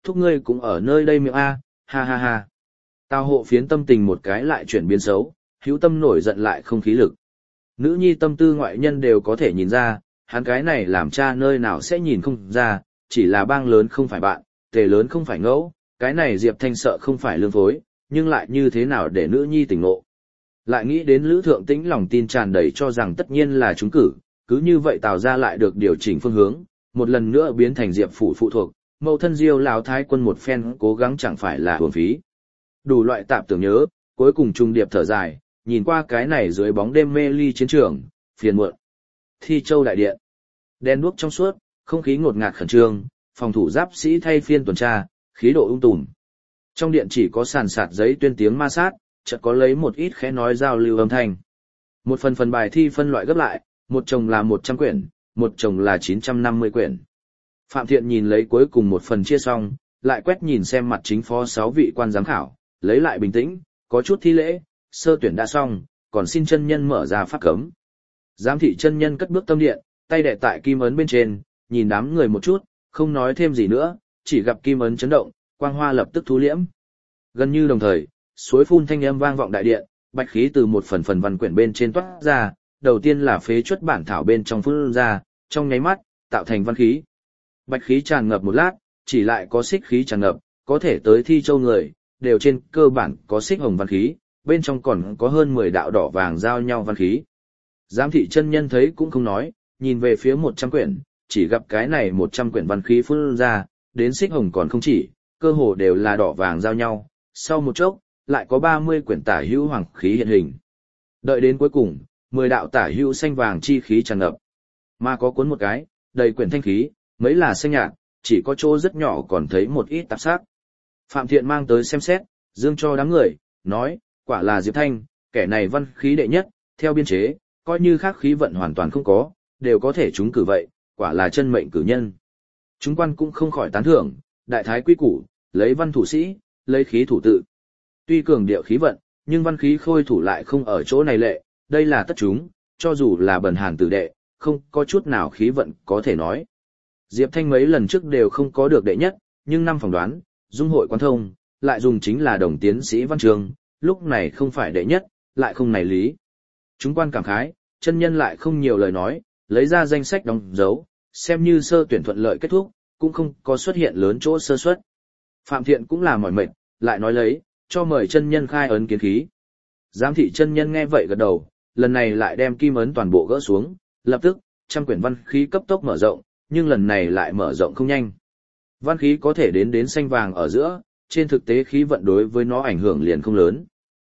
thúc ngươi cũng ở nơi đây miệng A, ha ha ha. Tào hộ phiến tâm tình một cái lại chuyển biến xấu, hữu tâm nổi giận lại không khí lực. Nữ nhi tâm tư ngoại nhân đều có thể nhìn ra, hắn cái này làm cha nơi nào sẽ nhìn không ra, chỉ là bang lớn không phải bạn, tề lớn không phải ngẫu, cái này Diệp Thanh sợ không phải lương phối, nhưng lại như thế nào để nữ nhi tỉnh ngộ. Lại nghĩ đến Lữ Thượng Tĩnh lòng tin tràn đầy cho rằng tất nhiên là trúng cử, cứ như vậy Tào ra lại được điều chỉnh phương hướng, một lần nữa biến thành Diệp phủ phụ thuộc, mẫu thân Diêu lão thái quân một phen cố gắng chẳng phải là uổng phí. Đủ loại tạp tưởng nhớ, cuối cùng trung điệp thở dài, nhìn qua cái này dưới bóng đêm mê ly chiến trường, phiền muộn. Thi Châu đại điện. Đen đuốc trong suốt, không khí ngột ngạt khẩn trương, phòng thủ giáp sĩ thay phiên tuần tra, khí độ ung tùm. Trong điện chỉ có sàn sạt giấy tuyên tiếng ma sát, chợt có lấy một ít khẽ nói giao lưu âm thanh. Một phần bài thi phân loại gấp lại, một chồng là 100 quyển, một chồng là 950 quyển. Phạm Thiện nhìn lấy cuối cùng một phần chia xong, lại quét nhìn xem mặt chính phó 6 vị quan giám khảo, lấy lại bình tĩnh, có chút thi lễ, sơ tuyển đã xong, còn xin chân nhân mở ra pháp cấm. Giám thị chân nhân cất bước tâm điện, tay đè tại kim ấn bên trên, nhìn đám người một chút, không nói thêm gì nữa, chỉ gặp kim ấn chấn động, quang hoa lập tức thu liễm. Gần như đồng thời, suối phun thanh âm vang vọng đại điện, bạch khí từ một phần văn quyển bên trên toát ra, đầu tiên là phế chuất bản thảo bên trong phun ra, trong nháy mắt, tạo thành văn khí. Bạch khí tràn ngập một lát, chỉ lại có xích khí tràn ngập, có thể tới Thi Châu người, đều trên cơ bản có xích hồng văn khí, bên trong còn có hơn 10 đạo đỏ vàng giao nhau văn khí. Giám thị chân nhân thấy cũng không nói, nhìn về phía 100 quyển, chỉ gặp cái này 100 quyển văn khí phun ra, đến xích hồng còn không chỉ, cơ hồ đều là đỏ vàng giao nhau, sau một chốc, lại có 30 quyển tả hữu hoàng khí hiện hình. Đợi đến cuối cùng, 10 đạo tả hữu xanh vàng chi khí tràn ngập. Mà có cuốn một cái, đầy quyển thanh khí, mấy là xanh nhạt, chỉ có chỗ rất nhỏ còn thấy một ít tạp sắc. Phạm Thiện mang tới xem xét, dương cho đám người, nói, quả là Diệp Thanh, kẻ này văn khí đệ nhất, theo biên chế, coi như khác khí vận hoàn toàn không có, đều có thể trúng cử vậy, quả là chân mệnh cử nhân. Chúng quan cũng không khỏi tán thưởng, đại thái quy củ, lấy văn thủ sĩ, lấy khí thủ tự. Tuy cường điệu khí vận, nhưng văn khí khôi thủ lại không ở chỗ này lệ, đây là tất chúng, cho dù là bần hàn tử đệ, không có chút nào khí vận có thể nói. Diệp Thanh mấy lần trước đều không có được đệ nhất, nhưng năm phỏng đoán, dung hội quan thông, lại dùng chính là đồng tiến sĩ văn trường, lúc này không phải đệ nhất, lại không này lý. Chúng quan cảm khái, chân nhân lại không nhiều lời nói, lấy ra danh sách đóng dấu, xem như sơ tuyển thuận lợi kết thúc, cũng không có xuất hiện lớn chỗ sơ suất. Phạm Thiện cũng là mỏi mệt, lại nói lấy, cho mời chân nhân khai ấn kiến khí. Giám thị chân nhân nghe vậy gật đầu, lần này lại đem kim ấn toàn bộ gỡ xuống, lập tức, trăm quyển văn khí cấp tốc mở rộng, nhưng lần này lại mở rộng không nhanh. Văn khí có thể đến xanh vàng ở giữa, trên thực tế khí vận đối với nó ảnh hưởng liền không lớn.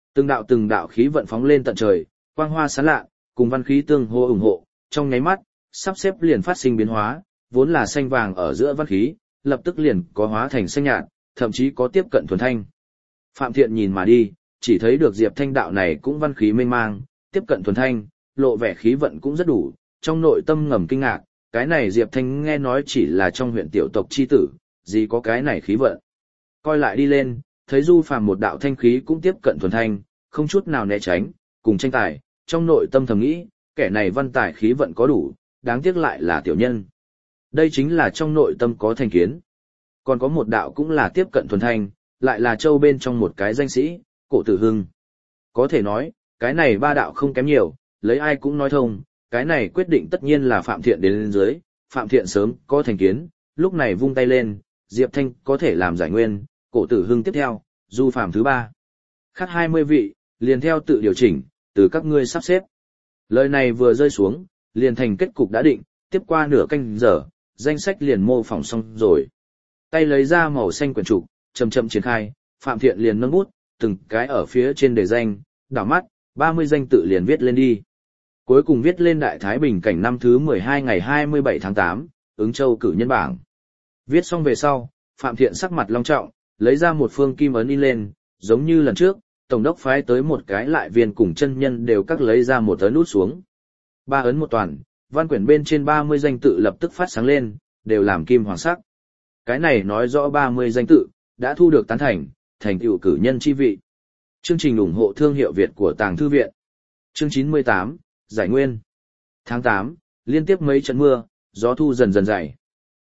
Từng đạo khí vận phóng lên tận trời, quang hoa sáng lạ, cùng văn khí tương hô ủng hộ, trong nháy mắt, sắp xếp liền phát sinh biến hóa, vốn là xanh vàng ở giữa văn khí, lập tức liền có hóa thành xanh nhạt, thậm chí có tiếp cận thuần thanh. Phạm Thiện nhìn mà đi, chỉ thấy được Diệp Thanh đạo này cũng văn khí mênh mang, tiếp cận thuần thanh, lộ vẻ khí vận cũng rất đủ, trong nội tâm ngầm kinh ngạc, cái này Diệp Thanh nghe nói chỉ là trong huyện tiểu tộc chi tử, gì có cái này khí vận. Coi lại đi lên, thấy Du Phàm một đạo thanh khí cũng tiếp cận thuần thanh, không chút nào né tránh, cùng tranh tài, trong nội tâm thầm nghĩ, kẻ này văn tài khí vận có đủ, đáng tiếc lại là tiểu nhân. Đây chính là trong nội tâm có thành kiến. Còn có một đạo cũng là tiếp cận thuần thanh, lại là châu bên trong một cái danh sĩ, Cổ Tử Hưng. Có thể nói, cái này ba đạo không kém nhiều, lấy ai cũng nói thông, cái này quyết định tất nhiên là Phạm Thiện đến lên dưới, Phạm Thiện sớm có thành kiến, lúc này vung tay lên, Diệp Thanh có thể làm giải nguyên, Cổ Tử Hưng tiếp theo, Du Phàm thứ 3. Khác 20 vị, liền theo tự điều chỉnh, từ các ngươi sắp xếp. Lời này vừa rơi xuống, liền thành kết cục đã định, tiếp qua nửa canh giờ, danh sách liền mô phỏng xong rồi. Tay lấy ra màu xanh quyển trục, chậm chậm triển khai, Phạm Thiện liền nâng bút, từng cái ở phía trên đề danh, đảo mắt, 30 danh tự liền viết lên đi. Cuối cùng viết lên Đại Thái Bình cảnh năm thứ 12 ngày 27 tháng 8, ứng châu cử nhân bảng. Viết xong về sau, Phạm Thiện sắc mặt long trọng, lấy ra một phương kim ấn in lên, giống như lần trước, tổng đốc phái tới một cái lại viên cùng chân nhân đều các lấy ra một ấn út xuống. 3 ấn một toàn, văn quyển bên trên 30 danh tự lập tức phát sáng lên, đều làm kim hoàng sắc. Cái này nói rõ 30 danh tự, đã thu được tán thành tựu cử nhân chi vị. Chương trình ủng hộ thương hiệu Việt của Tàng Thư Viện. Chương 98, Giải Nguyên. Tháng 8, liên tiếp mấy trận mưa, gió thu dần dần dày.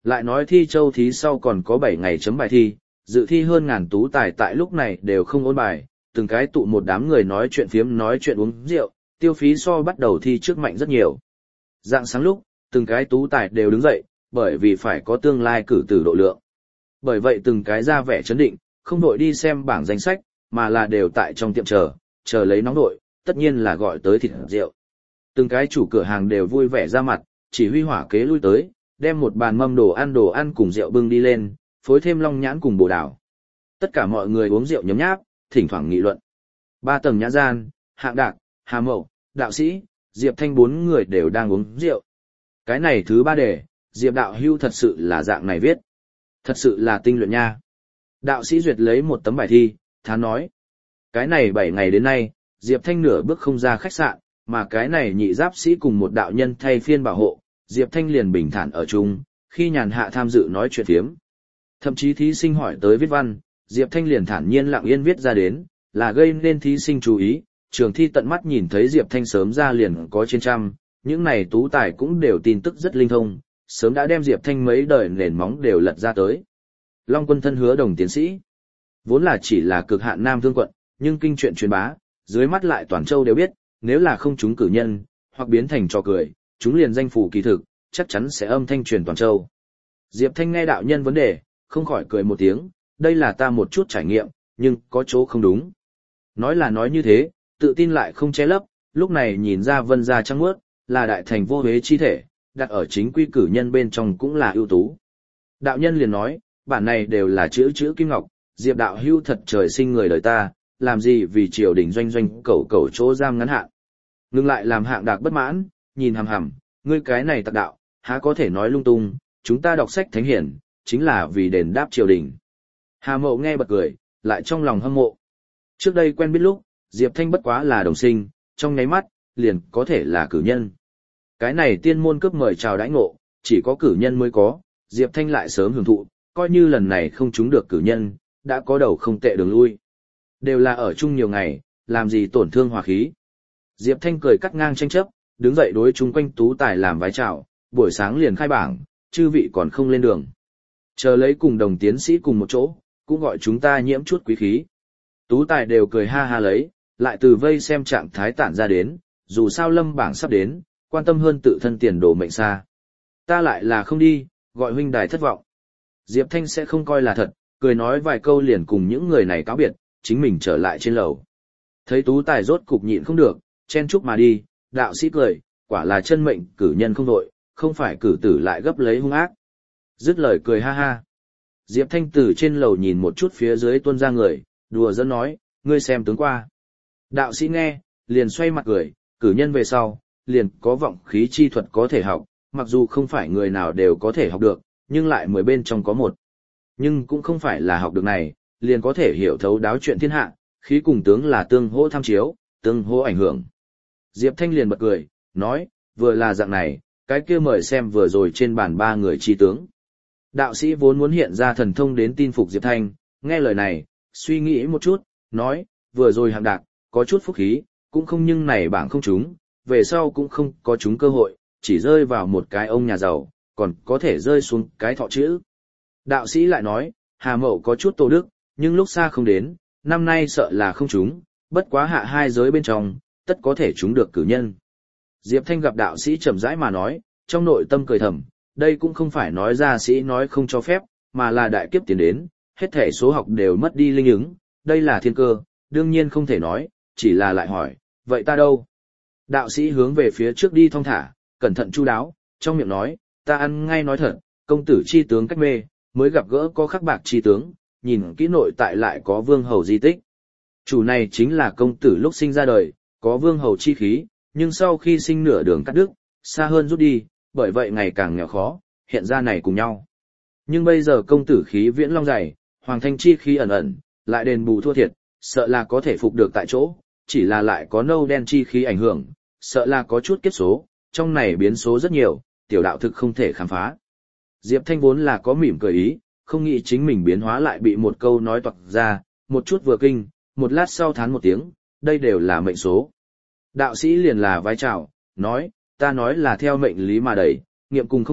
Lại nói thi châu thí sau còn có 7 ngày chấm bài thi, dự thi hơn ngàn tú tài tại lúc này đều không ôn bài, từng cái tụ một đám người nói chuyện phiếm nói chuyện uống rượu, tiêu phí so bắt đầu thi trước mạnh rất nhiều. Dạng sáng lúc, từng cái tú tài đều đứng dậy, bởi vì phải có tương lai cử tử độ lượng. Bởi vậy từng cái ra vẻ chấn định, không đội đi xem bảng danh sách, mà là đều tại trong tiệm chờ lấy nóng đội, tất nhiên là gọi tới thịt rượu. Từng cái chủ cửa hàng đều vui vẻ ra mặt, chỉ huy hỏa kế lui tới, đem một bàn mâm đồ ăn cùng rượu bưng đi lên, phối thêm long nhãn cùng bồ đào. Tất cả mọi người uống rượu nhấm nháp, thỉnh thoảng nghị luận. 3 tầng nhã gian, Hạng Đạc, Hà Mậu, đạo sĩ, Diệp Thanh 4 người đều đang uống rượu. Cái này thứ 3 đề, Diệp đạo hưu thật sự là dạng này viết. Thật sự là tinh luyện nha. Đạo sĩ duyệt lấy một tấm bài thi, thán nói. Cái này 7 ngày đến nay, Diệp Thanh nửa bước không ra khách sạn, mà cái này nhị giáp sĩ cùng một đạo nhân thay phiên bảo hộ, Diệp Thanh liền bình thản ở chung, khi nhàn hạ tham dự nói chuyện phiếm. Thậm chí thí sinh hỏi tới viết văn, Diệp Thanh liền thản nhiên lặng yên viết ra đến, là gây nên thí sinh chú ý, trường thi tận mắt nhìn thấy Diệp Thanh sớm ra liền có trên trăm, những này tú tài cũng đều tin tức rất linh thông, sớm đã đem Diệp Thanh mấy đời nền móng đều lật ra tới. Long Quân thân Hứa Đồng tiến sĩ, vốn là chỉ là cực hạn Nam Thương quận, nhưng kinh chuyện truyền bá, dưới mắt lại toàn châu đều biết, nếu là không chúng cử nhân, hoặc biến thành trò cười, chúng liền danh phủ kỳ thực, chắc chắn sẽ âm thanh truyền toàn châu. Diệp Thanh nghe đạo nhân vấn đề, không khỏi cười một tiếng, đây là ta một chút trải nghiệm, nhưng có chỗ không đúng. Nói là nói như thế, tự tin lại không che lấp, lúc này nhìn ra Vân gia trăng mướt, là đại thành vô huế chi thể, đặt ở chính quy cử nhân bên trong cũng là ưu tú. Đạo nhân liền nói, bản này đều là chữ kim ngọc, Diệp đạo hưu thật trời sinh người đời ta, làm gì vì triều đình doanh doanh cẩu chỗ giam ngắn hạn. Ngưng lại làm Hạng Đạc bất mãn, nhìn hằm hằm, ngươi cái này tặc đạo, há có thể nói lung tung, chúng ta đọc sách thánh hiển, chính là vì đền đáp triều đình. Hà Mậu nghe bật cười, lại trong lòng hâm mộ. Trước đây quen biết lúc, Diệp Thanh bất quá là đồng sinh, trong nháy mắt, liền có thể là cử nhân. Cái này tiên môn cướp mời chào đãi ngộ, chỉ có cử nhân mới có, Diệp Thanh lại sớm hưởng thụ, coi như lần này không trúng được cử nhân, đã có đầu không tệ đường lui. Đều là ở chung nhiều ngày, làm gì tổn thương hòa khí. Diệp Thanh cười cắt ngang tranh chấp, đứng dậy đối chung quanh tú tài làm vái chào, buổi sáng liền khai bảng, chư vị còn không lên đường. Chờ lấy cùng đồng tiến sĩ cùng một chỗ, cũng gọi chúng ta nhiễm chút quý khí. Tú tài đều cười ha ha lấy, lại từ vây xem trạng thái tản ra đến, dù sao lâm bảng sắp đến, quan tâm hơn tự thân tiền đồ mệnh xa. Ta lại là không đi, gọi huynh đài thất vọng. Diệp Thanh sẽ không coi là thật, cười nói vài câu liền cùng những người này cáo biệt, chính mình trở lại trên lầu. Thấy tú tài rốt cục nhịn không được, chen chúc mà đi, đạo sĩ cười, quả là chân mệnh cử nhân không đội, không phải cử tử lại gấp lấy hung ác. Dứt lời cười ha ha. Diệp Thanh từ trên lầu nhìn một chút phía dưới tuôn ra người, đùa dẫn nói, ngươi xem tướng qua. Đạo sĩ nghe, liền xoay mặt cười, cử nhân về sau, liền có vọng khí chi thuật có thể học, mặc dù không phải người nào đều có thể học được, nhưng lại 10 bên trong có một. Nhưng cũng không phải là học được này, liền có thể hiểu thấu đáo chuyện thiên hạ, khí cùng tướng là tương hỗ tham chiếu, tương hỗ ảnh hưởng. Diệp Thanh liền bật cười, nói, vừa là dạng này, cái kia mời xem vừa rồi trên bàn 3 người chi tướng. Đạo sĩ vốn muốn hiện ra thần thông đến tin phục Diệp Thanh, nghe lời này, suy nghĩ một chút, nói, vừa rồi Hạng Đạc, có chút phúc khí, cũng không nhưng này bảng không trúng, về sau cũng không có trúng cơ hội, chỉ rơi vào một cái ông nhà giàu, còn có thể rơi xuống cái thọ chữ. Đạo sĩ lại nói, Hà Mậu có chút tô đức, nhưng lúc xa không đến, năm nay sợ là không trúng, bất quá hạ 2 giới bên trong, tất có thể trúng được cử nhân. Diệp Thanh gặp đạo sĩ chậm rãi mà nói, trong nội tâm cười thầm, đây cũng không phải nói ra sĩ nói không cho phép, mà là đại kiếp tiến đến, hết thể số học đều mất đi linh ứng, đây là thiên cơ, đương nhiên không thể nói, chỉ là lại hỏi, vậy ta đâu? Đạo sĩ hướng về phía trước đi thong thả, cẩn thận chu đáo, trong miệng nói, ta ăn ngay nói thật, công tử chi tướng cách mê, mới gặp gỡ có khắc bạc chi tướng, nhìn kỹ nội tại lại có vương hầu di tích. Chủ này chính là công tử lúc sinh ra đời, có vương hầu chi khí, nhưng sau khi sinh nửa đường cắt đứt, xa hơn rút đi, bởi vậy ngày càng nghèo khó, hiện ra này cùng nhau. Nhưng bây giờ công tử khí viễn long dày, hoàng thanh chi khí ẩn ẩn, lại đền bù thua thiệt, sợ là có thể phục được tại chỗ, chỉ là lại có nâu đen chi khí ảnh hưởng, sợ là có chút kiếp số, trong này biến số rất nhiều, tiểu đạo thực không thể khám phá. Diệp Thanh vốn là có mỉm cười ý, không nghĩ chính mình biến hóa lại bị một câu nói toạc ra, một chút vừa kinh, một lát sau thán một tiếng, đây đều là mệnh số. Đạo sĩ liền là vai trào, nói, ta nói là theo mệnh lý mà đẩy, nghiệm cùng không nghiệm,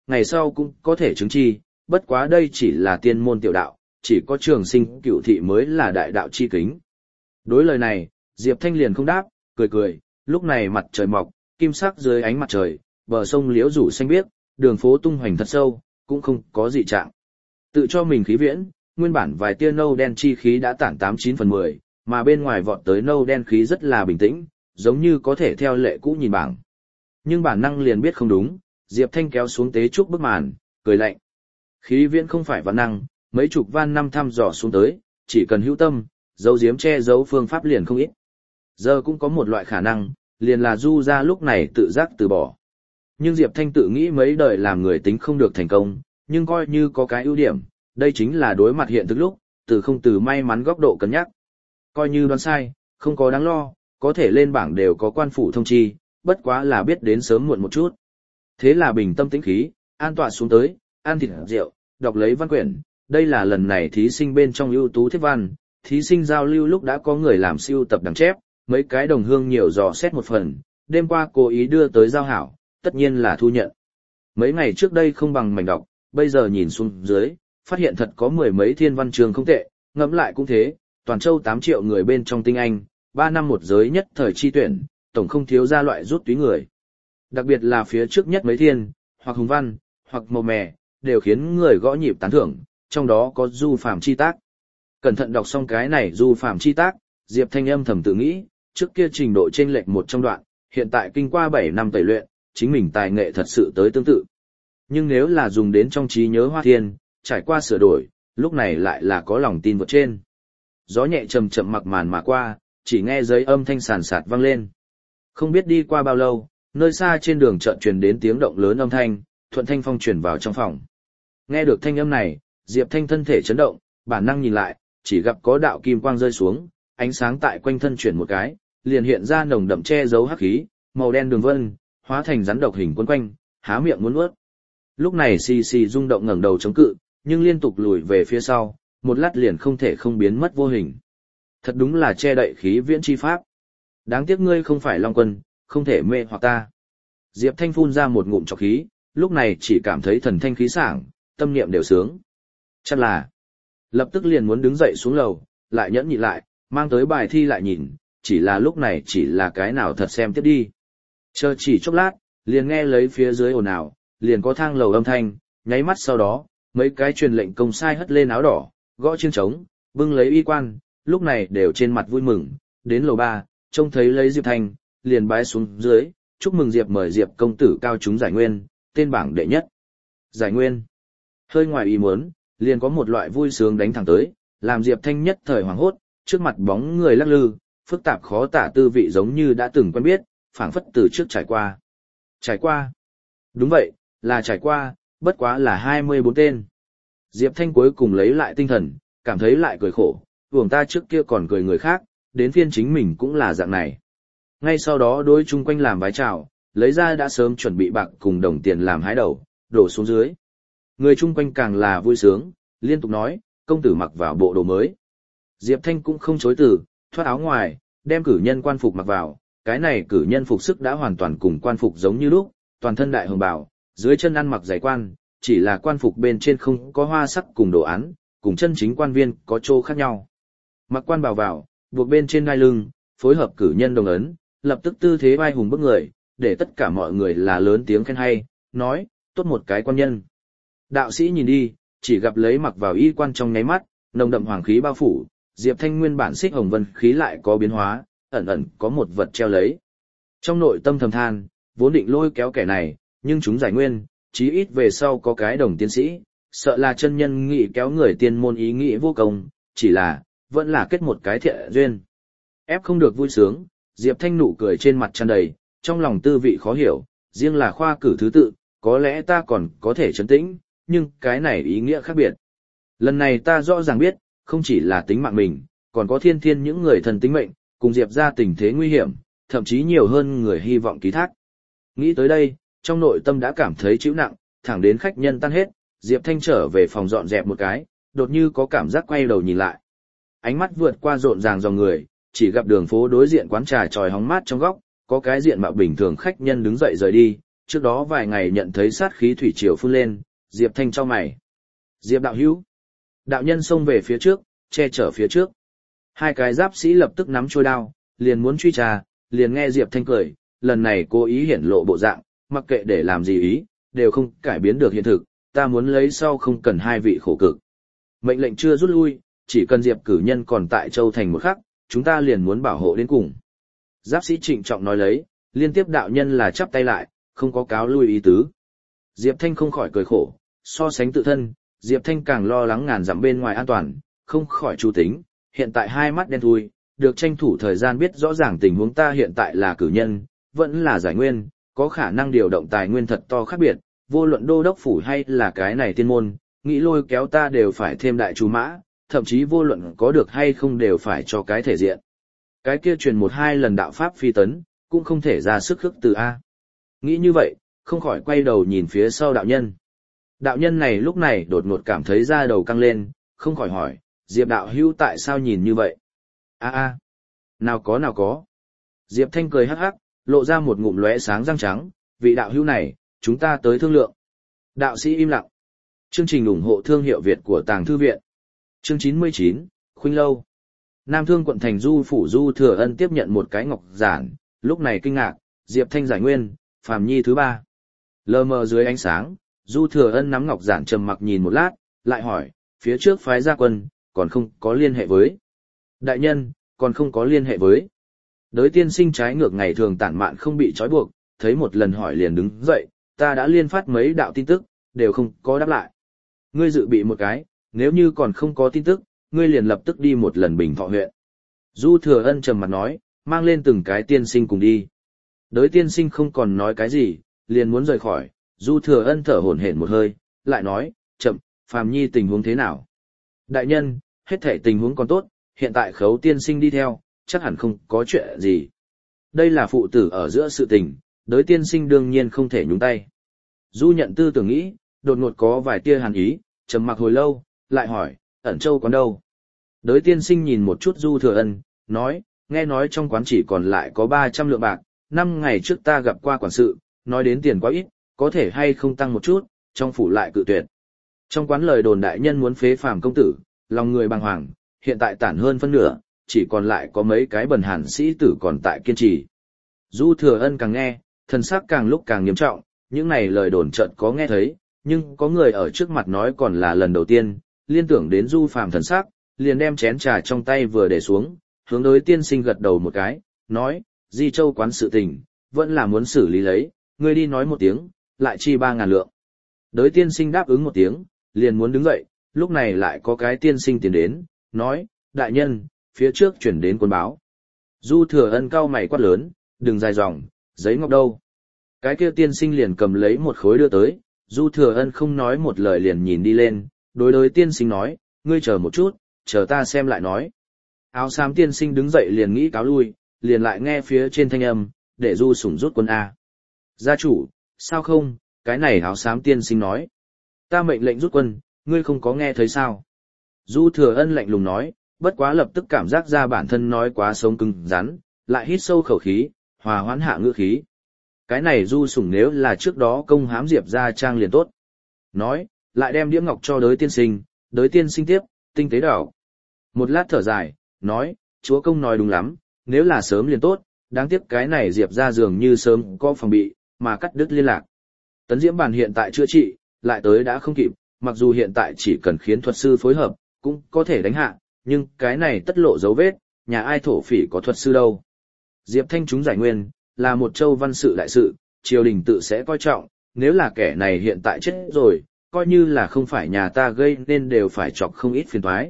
ngày sau cũng có thể chứng chi, bất quá đây chỉ là tiên môn tiểu đạo, chỉ có trường sinh cửu thị mới là đại đạo chi kính. Đối lời này, Diệp Thanh liền không đáp, cười cười, lúc này mặt trời mọc, kim sắc dưới ánh mặt trời, bờ sông liễu rủ xanh biếc, đường phố tung hoành thật sâu, cũng không có gì trạng. Tự cho mình khí viễn, nguyên bản vài tia nâu đen chi khí đã tản 89/10, mà bên ngoài vọt tới nâu đen khí rất là bình tĩnh, giống như có thể theo lệ cũ nhìn bảng. Nhưng bản năng liền biết không đúng, Diệp Thanh kéo xuống tế trúc bức màn, cười lạnh. Khí viễn không phải văn năng, mấy chục van năm thăm dò xuống tới, chỉ cần hữu tâm, giấu giếm che giấu phương pháp liền không ít. Giờ cũng có một loại khả năng, liền là Du ra lúc này tự giác từ bỏ. Nhưng Diệp Thanh tự nghĩ mấy đời làm người tính không được thành công, nhưng coi như có cái ưu điểm, đây chính là đối mặt hiện thực lúc, từ không từ may mắn góc độ cân nhắc. Coi như đoán sai, không có đáng lo, có thể lên bảng đều có quan phủ thông chi, bất quá là biết đến sớm muộn một chút. Thế là bình tâm tĩnh khí, an tọa xuống tới, ăn thịt rượu, đọc lấy văn quyển, đây là lần này thí sinh bên trong ưu tú thiết văn, thí sinh giao lưu lúc đã có người làm siêu tập đằng chép, mấy cái đồng hương nhiều dò xét một phần, đêm qua cố ý đưa tới giao hảo, tất nhiên là thu nhận. Mấy ngày trước đây không bằng mảnh đọc, bây giờ nhìn xuống dưới, phát hiện thật có mười mấy thiên văn trường không tệ, ngẫm lại cũng thế, toàn châu 8 triệu người bên trong tinh anh, 3 năm một giới nhất thời chi tuyển, tổng không thiếu ra loại rút túy người. Đặc biệt là phía trước nhất mấy thiên, hoặc hùng văn, hoặc màu mè, đều khiến người gõ nhịp tán thưởng, trong đó có Du Phàm chi tác. Cẩn thận đọc xong cái này Du Phàm chi tác, Diệp Thanh âm thầm tự nghĩ, trước kia trình độ chênh lệch một trong đoạn, hiện tại kinh qua 7 năm tẩy luyện, chính mình tài nghệ thật sự tới tương tự. Nhưng nếu là dùng đến trong trí nhớ Hoa Thiên, trải qua sửa đổi, lúc này lại là có lòng tin vượt trên. Gió nhẹ chậm chậm mặc màn mà qua, chỉ nghe giấy âm thanh sàn sạt vang lên. Không biết đi qua bao lâu, nơi xa trên đường chợt truyền đến tiếng động lớn âm thanh, thuận thanh phong truyền vào trong phòng. Nghe được thanh âm này, Diệp Thanh thân thể chấn động, bản năng nhìn lại, chỉ gặp có đạo kim quang rơi xuống, ánh sáng tại quanh thân chuyển một cái, liền hiện ra nồng đậm che giấu hắc khí, màu đen đường vân, hóa thành rắn độc hình quấn quanh, há miệng muốn nuốt. Lúc này xì xì rung động ngẩng đầu chống cự, nhưng liên tục lùi về phía sau, một lát liền không thể không biến mất vô hình. Thật đúng là che đậy khí viễn chi pháp. Đáng tiếc ngươi không phải Long Quân, không thể mê hoặc ta. Diệp Thanh phun ra một ngụm trọc khí, lúc này chỉ cảm thấy thần thanh khí sảng, tâm niệm đều sướng. Chắc là, lập tức liền muốn đứng dậy xuống lầu, lại nhẫn nhịn lại, mang tới bài thi lại nhìn, chỉ là lúc này chỉ là cái nào thật xem tiếp đi. Chờ chỉ chốc lát, liền nghe lấy phía dưới ồn ào, liền có thang lầu âm thanh, nháy mắt sau đó, mấy cái truyền lệnh công sai hất lên áo đỏ, gõ chiêng trống, bưng lấy y quan, lúc này đều trên mặt vui mừng, đến lầu 3, trông thấy lấy Diệp Thanh, liền bái xuống dưới, chúc mừng Diệp mời Diệp công tử cao chúng giải nguyên, tên bảng đệ nhất. Giải nguyên. Hơi ngoài ý muốn, liền có một loại vui sướng đánh thẳng tới, làm Diệp Thanh nhất thời hoảng hốt, trước mặt bóng người lắc lư, phức tạp khó tả tư vị giống như đã từng quen biết, phảng phất từ trước trải qua. Trải qua. Đúng vậy, là trải qua, bất quá là 24 tên. Diệp Thanh cuối cùng lấy lại tinh thần, cảm thấy lại cười khổ, uổng ta trước kia còn cười người khác, đến phiên chính mình cũng là dạng này. Ngay sau đó đối chung quanh làm vái chào, lấy ra đã sớm chuẩn bị bạc cùng đồng tiền làm hái đầu, đổ xuống dưới. Người chung quanh càng là vui sướng, liên tục nói, công tử mặc vào bộ đồ mới. Diệp Thanh cũng không chối từ, thoát áo ngoài, đem cử nhân quan phục mặc vào, cái này cử nhân phục sức đã hoàn toàn cùng quan phục giống như lúc, toàn thân đại hồng bào, dưới chân ăn mặc giày quan, chỉ là quan phục bên trên không có hoa sắc cùng đồ án, cùng chân chính quan viên có chỗ khác nhau. Mặc quan bào vào, buộc bên trên ngai lưng, phối hợp cử nhân đồng ấn, lập tức tư thế vai hùng bức người, để tất cả mọi người là lớn tiếng khen hay, nói, tốt một cái quan nhân. Đạo sĩ nhìn đi, chỉ gặp lấy mặc vào y quan trong nháy mắt, nồng đậm hoàng khí bao phủ, Diệp Thanh nguyên bản xích hồng vân khí lại có biến hóa, ẩn ẩn có một vật treo lấy. Trong nội tâm thầm than, vốn định lôi kéo kẻ này, nhưng chúng giải nguyên, chí ít về sau có cái đồng tiến sĩ, sợ là chân nhân nghị kéo người tiên môn ý nghĩ vô công, chỉ là, vẫn là kết một cái thiện duyên. Ép không được vui sướng, Diệp Thanh nụ cười trên mặt tràn đầy, trong lòng tư vị khó hiểu, riêng là khoa cử thứ tự, có lẽ ta còn có thể trấn tĩnh, nhưng cái này ý nghĩa khác biệt. Lần này ta rõ ràng biết, không chỉ là tính mạng mình, còn có thiên thiên những người thần tính mệnh, cùng Diệp ra tình thế nguy hiểm, thậm chí nhiều hơn người hy vọng ký thác. Nghĩ tới đây, trong nội tâm đã cảm thấy chịu nặng, thẳng đến khách nhân tan hết, Diệp Thanh trở về phòng dọn dẹp một cái, đột như có cảm giác quay đầu nhìn lại. Ánh mắt vượt qua rộn ràng dòng người, chỉ gặp đường phố đối diện quán trà tròi hóng mát trong góc, có cái diện mạo bình thường khách nhân đứng dậy rời đi, trước đó vài ngày nhận thấy sát khí thủy triều phun lên, Diệp Thanh chau mày. Diệp đạo hữu. Đạo nhân xông về phía trước, che chở phía trước. Hai cái giáp sĩ lập tức nắm chuôi đao, liền muốn truy tra, liền nghe Diệp Thanh cười, lần này cố ý hiển lộ bộ dạng, mặc kệ để làm gì ý, đều không cải biến được hiện thực, ta muốn lấy sau không cần hai vị khổ cực. Mệnh lệnh chưa rút lui, chỉ cần Diệp cử nhân còn tại Châu Thành một khắc, chúng ta liền muốn bảo hộ đến cùng. Giáp sĩ trịnh trọng nói lấy, liên tiếp đạo nhân là chắp tay lại, không có cáo lui ý tứ. Diệp Thanh không khỏi cười khổ, so sánh tự thân, Diệp Thanh càng lo lắng ngàn dặm bên ngoài an toàn, không khỏi chú tính, hiện tại hai mắt đen thui, được tranh thủ thời gian biết rõ ràng tình huống ta hiện tại là cử nhân, vẫn là giải nguyên, có khả năng điều động tài nguyên thật to khác biệt, vô luận đô đốc phủ hay là cái này tiên môn, nghĩ lôi kéo ta đều phải thêm đại chú mã, thậm chí vô luận có được hay không đều phải cho cái thể diện. Cái kia truyền một hai lần đạo pháp phi tấn, cũng không thể ra sức khước từ A. Nghĩ như vậy, không khỏi quay đầu nhìn phía sau đạo nhân. Đạo nhân này lúc này đột ngột cảm thấy da đầu căng lên, không khỏi hỏi, Diệp đạo hữu tại sao nhìn như vậy? Nào có. Diệp Thanh cười hắc hắc, lộ ra một ngụm lóe sáng răng trắng, vị đạo hữu này, chúng ta tới thương lượng. Đạo sĩ im lặng. Chương trình ủng hộ thương hiệu Việt của Tàng Thư Viện. Chương 99, Khuynh Lâu. Nam Thương quận thành Du phủ Du Thừa Ân tiếp nhận một cái ngọc giản, lúc này kinh ngạc, Diệp Thanh giải nguyên, phàm nhi thứ ba. Lờ mờ dưới ánh sáng, Du Thừa Ân nắm ngọc giản trầm mặc nhìn một lát, lại hỏi, phía trước phái gia quân, còn không có liên hệ với. Đại nhân, còn không có liên hệ với. Đới tiên sinh trái ngược ngày thường tản mạn không bị trói buộc, thấy một lần hỏi liền đứng dậy, ta đã liên phát mấy đạo tin tức, đều không có đáp lại. Ngươi dự bị một cái, nếu như còn không có tin tức, ngươi liền lập tức đi một lần Bình Thọ huyện. Du Thừa Ân trầm mặt nói, mang lên từng cái tiên sinh cùng đi. Đới tiên sinh không còn nói cái gì, liền muốn rời khỏi, Du Thừa Ân thở hổn hển một hơi, lại nói, chậm, phàm nhi tình huống thế nào? Đại nhân, hết thể tình huống còn tốt, hiện tại Khấu tiên sinh đi theo, chắc hẳn không có chuyện gì. Đây là phụ tử ở giữa sự tình, Đới tiên sinh đương nhiên không thể nhúng tay. Du nhận tư tưởng nghĩ, đột ngột có vài tia hàn ý, trầm mặc hồi lâu, lại hỏi, Ẩn Châu quán đâu? Đới tiên sinh nhìn một chút Du Thừa Ân, nói, nghe nói trong quán chỉ còn lại có 300 lượng bạc, 5 ngày trước ta gặp qua quản sự, nói đến tiền quá ít, có thể hay không tăng một chút, trong phủ lại cự tuyệt. Trong quán lời đồn đại nhân muốn phế phàm công tử, lòng người bàng hoàng, hiện tại tản hơn phân nửa, chỉ còn lại có mấy cái bần hàn sĩ tử còn tại kiên trì. Du Thừa Ân càng nghe, thần sắc càng lúc càng nghiêm trọng, những này lời đồn chợt có nghe thấy, nhưng có người ở trước mặt nói còn là lần đầu tiên, liên tưởng đến Du phàm thần sắc, liền đem chén trà trong tay vừa để xuống, hướng đối tiên sinh gật đầu một cái, nói, Di Châu quán sự tình, vẫn là muốn xử lý lấy, ngươi đi nói một tiếng, lại chi 3.000 lượng. Đối tiên sinh đáp ứng một tiếng, liền muốn đứng dậy, lúc này lại có cái tiên sinh tiến đến, nói, đại nhân, phía trước chuyển đến quân báo. Du Thừa Ân cau mày quát lớn, đừng dài dòng, giấy ngọc đâu. Cái kia tiên sinh liền cầm lấy một khối đưa tới, Du Thừa Ân không nói một lời liền nhìn đi lên, đối tiên sinh nói, ngươi chờ một chút, chờ ta xem lại nói. Áo xám tiên sinh đứng dậy liền nghĩ cáo lui, liền lại nghe phía trên thanh âm, để Du Sủng rút quân A. Gia chủ, sao không, cái này áo xám tiên sinh nói. Ta mệnh lệnh rút quân, ngươi không có nghe thấy sao. Du Thừa Ân lạnh lùng nói, bất quá lập tức cảm giác ra bản thân nói quá sống cứng rắn, lại hít sâu khẩu khí, hòa hoãn hạ ngữ khí. Cái này Du Sủng nếu là trước đó công hãm Diệp gia trang liền tốt. Nói, lại đem đĩa ngọc cho đới tiên sinh tiếp, tinh tế đảo. Một lát thở dài, nói, chúa công nói đúng lắm, nếu là sớm liền tốt, đáng tiếc cái này Diệp gia dường như sớm có phòng bị, mà cắt đứt liên lạc. Tấn Diễm Bàn hiện tại chữa trị, lại tới đã không kịp, mặc dù hiện tại chỉ cần khiến thuật sư phối hợp, cũng có thể đánh hạ, nhưng cái này tất lộ dấu vết, nhà ai thổ phỉ có thuật sư đâu. Diệp Thanh chúng giải nguyên, là một châu văn sự đại sự, triều đình tự sẽ coi trọng, nếu là kẻ này hiện tại chết rồi, coi như là không phải nhà ta gây nên đều phải chọc không ít phiền toái.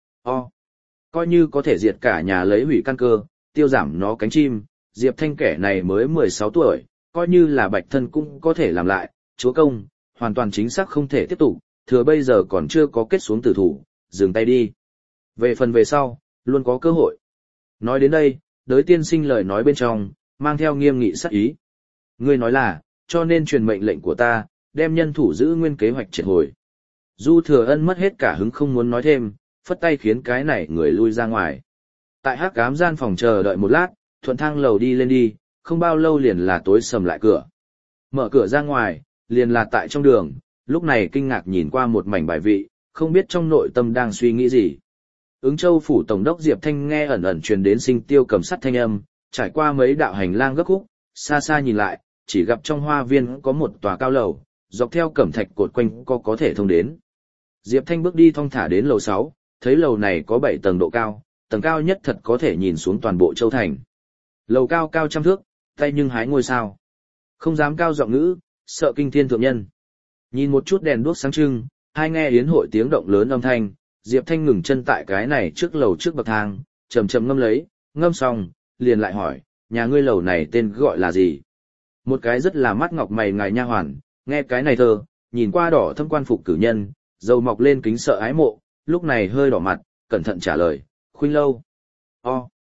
Coi như có thể diệt cả nhà lấy hủy căn cơ, tiêu giảm nó cánh chim, Diệp Thanh kẻ này mới 16 tuổi, coi như là bạch thân cũng có thể làm lại, chúa công, hoàn toàn chính xác không thể tiếp tục, thừa bây giờ còn chưa có kết xuống tử thủ, dừng tay đi. Về phần về sau, luôn có cơ hội. Nói đến đây, đới tiên sinh lời nói bên trong, mang theo nghiêm nghị sắc ý. Ngươi nói là, cho nên truyền mệnh lệnh của ta, đem nhân thủ giữ nguyên kế hoạch triệt hồi. Du Thừa Ân mất hết cả hứng không muốn nói thêm, phất tay khiến cái này người lui ra ngoài. Tại hắc ám gian phòng chờ đợi một lát, thuận thang lầu đi lên đi, không bao lâu liền là tối sầm lại cửa. Mở cửa ra ngoài, liền là tại trong đường, lúc này kinh ngạc nhìn qua một mảnh bài vị, không biết trong nội tâm đang suy nghĩ gì. Ứng Châu phủ tổng đốc Diệp Thanh nghe ẩn ẩn truyền đến Sinh Tiêu cầm sắt thanh âm, trải qua mấy đạo hành lang gấp khúc, xa xa nhìn lại, chỉ gặp trong hoa viên có một tòa cao lầu, dọc theo cẩm thạch cột quanh có thể thông đến. Diệp Thanh bước đi thong thả đến lầu 6, thấy lầu này có 7 tầng độ cao, tầng cao nhất thật có thể nhìn xuống toàn bộ châu thành. Lầu cao cao trăm thước, tay nhưng hái ngôi sao. Không dám cao giọng ngữ, sợ kinh thiên thượng nhân. Nhìn một chút đèn đuốc sáng trưng, hai nghe yến hội tiếng động lớn âm thanh, Diệp Thanh ngừng chân tại cái này trước lầu trước bậc thang, chậm chậm ngâm lấy, ngâm xong, liền lại hỏi, nhà ngươi lầu này tên gọi là gì? Một cái rất là mắt ngọc mày ngài nha hoàn, nghe cái này thơ, nhìn qua đỏ thâm quan phục cử nhân, dầu mọc lên kính sợ ái mộ, lúc này hơi đỏ mặt, cẩn thận trả lời, Khuynh lâu. O.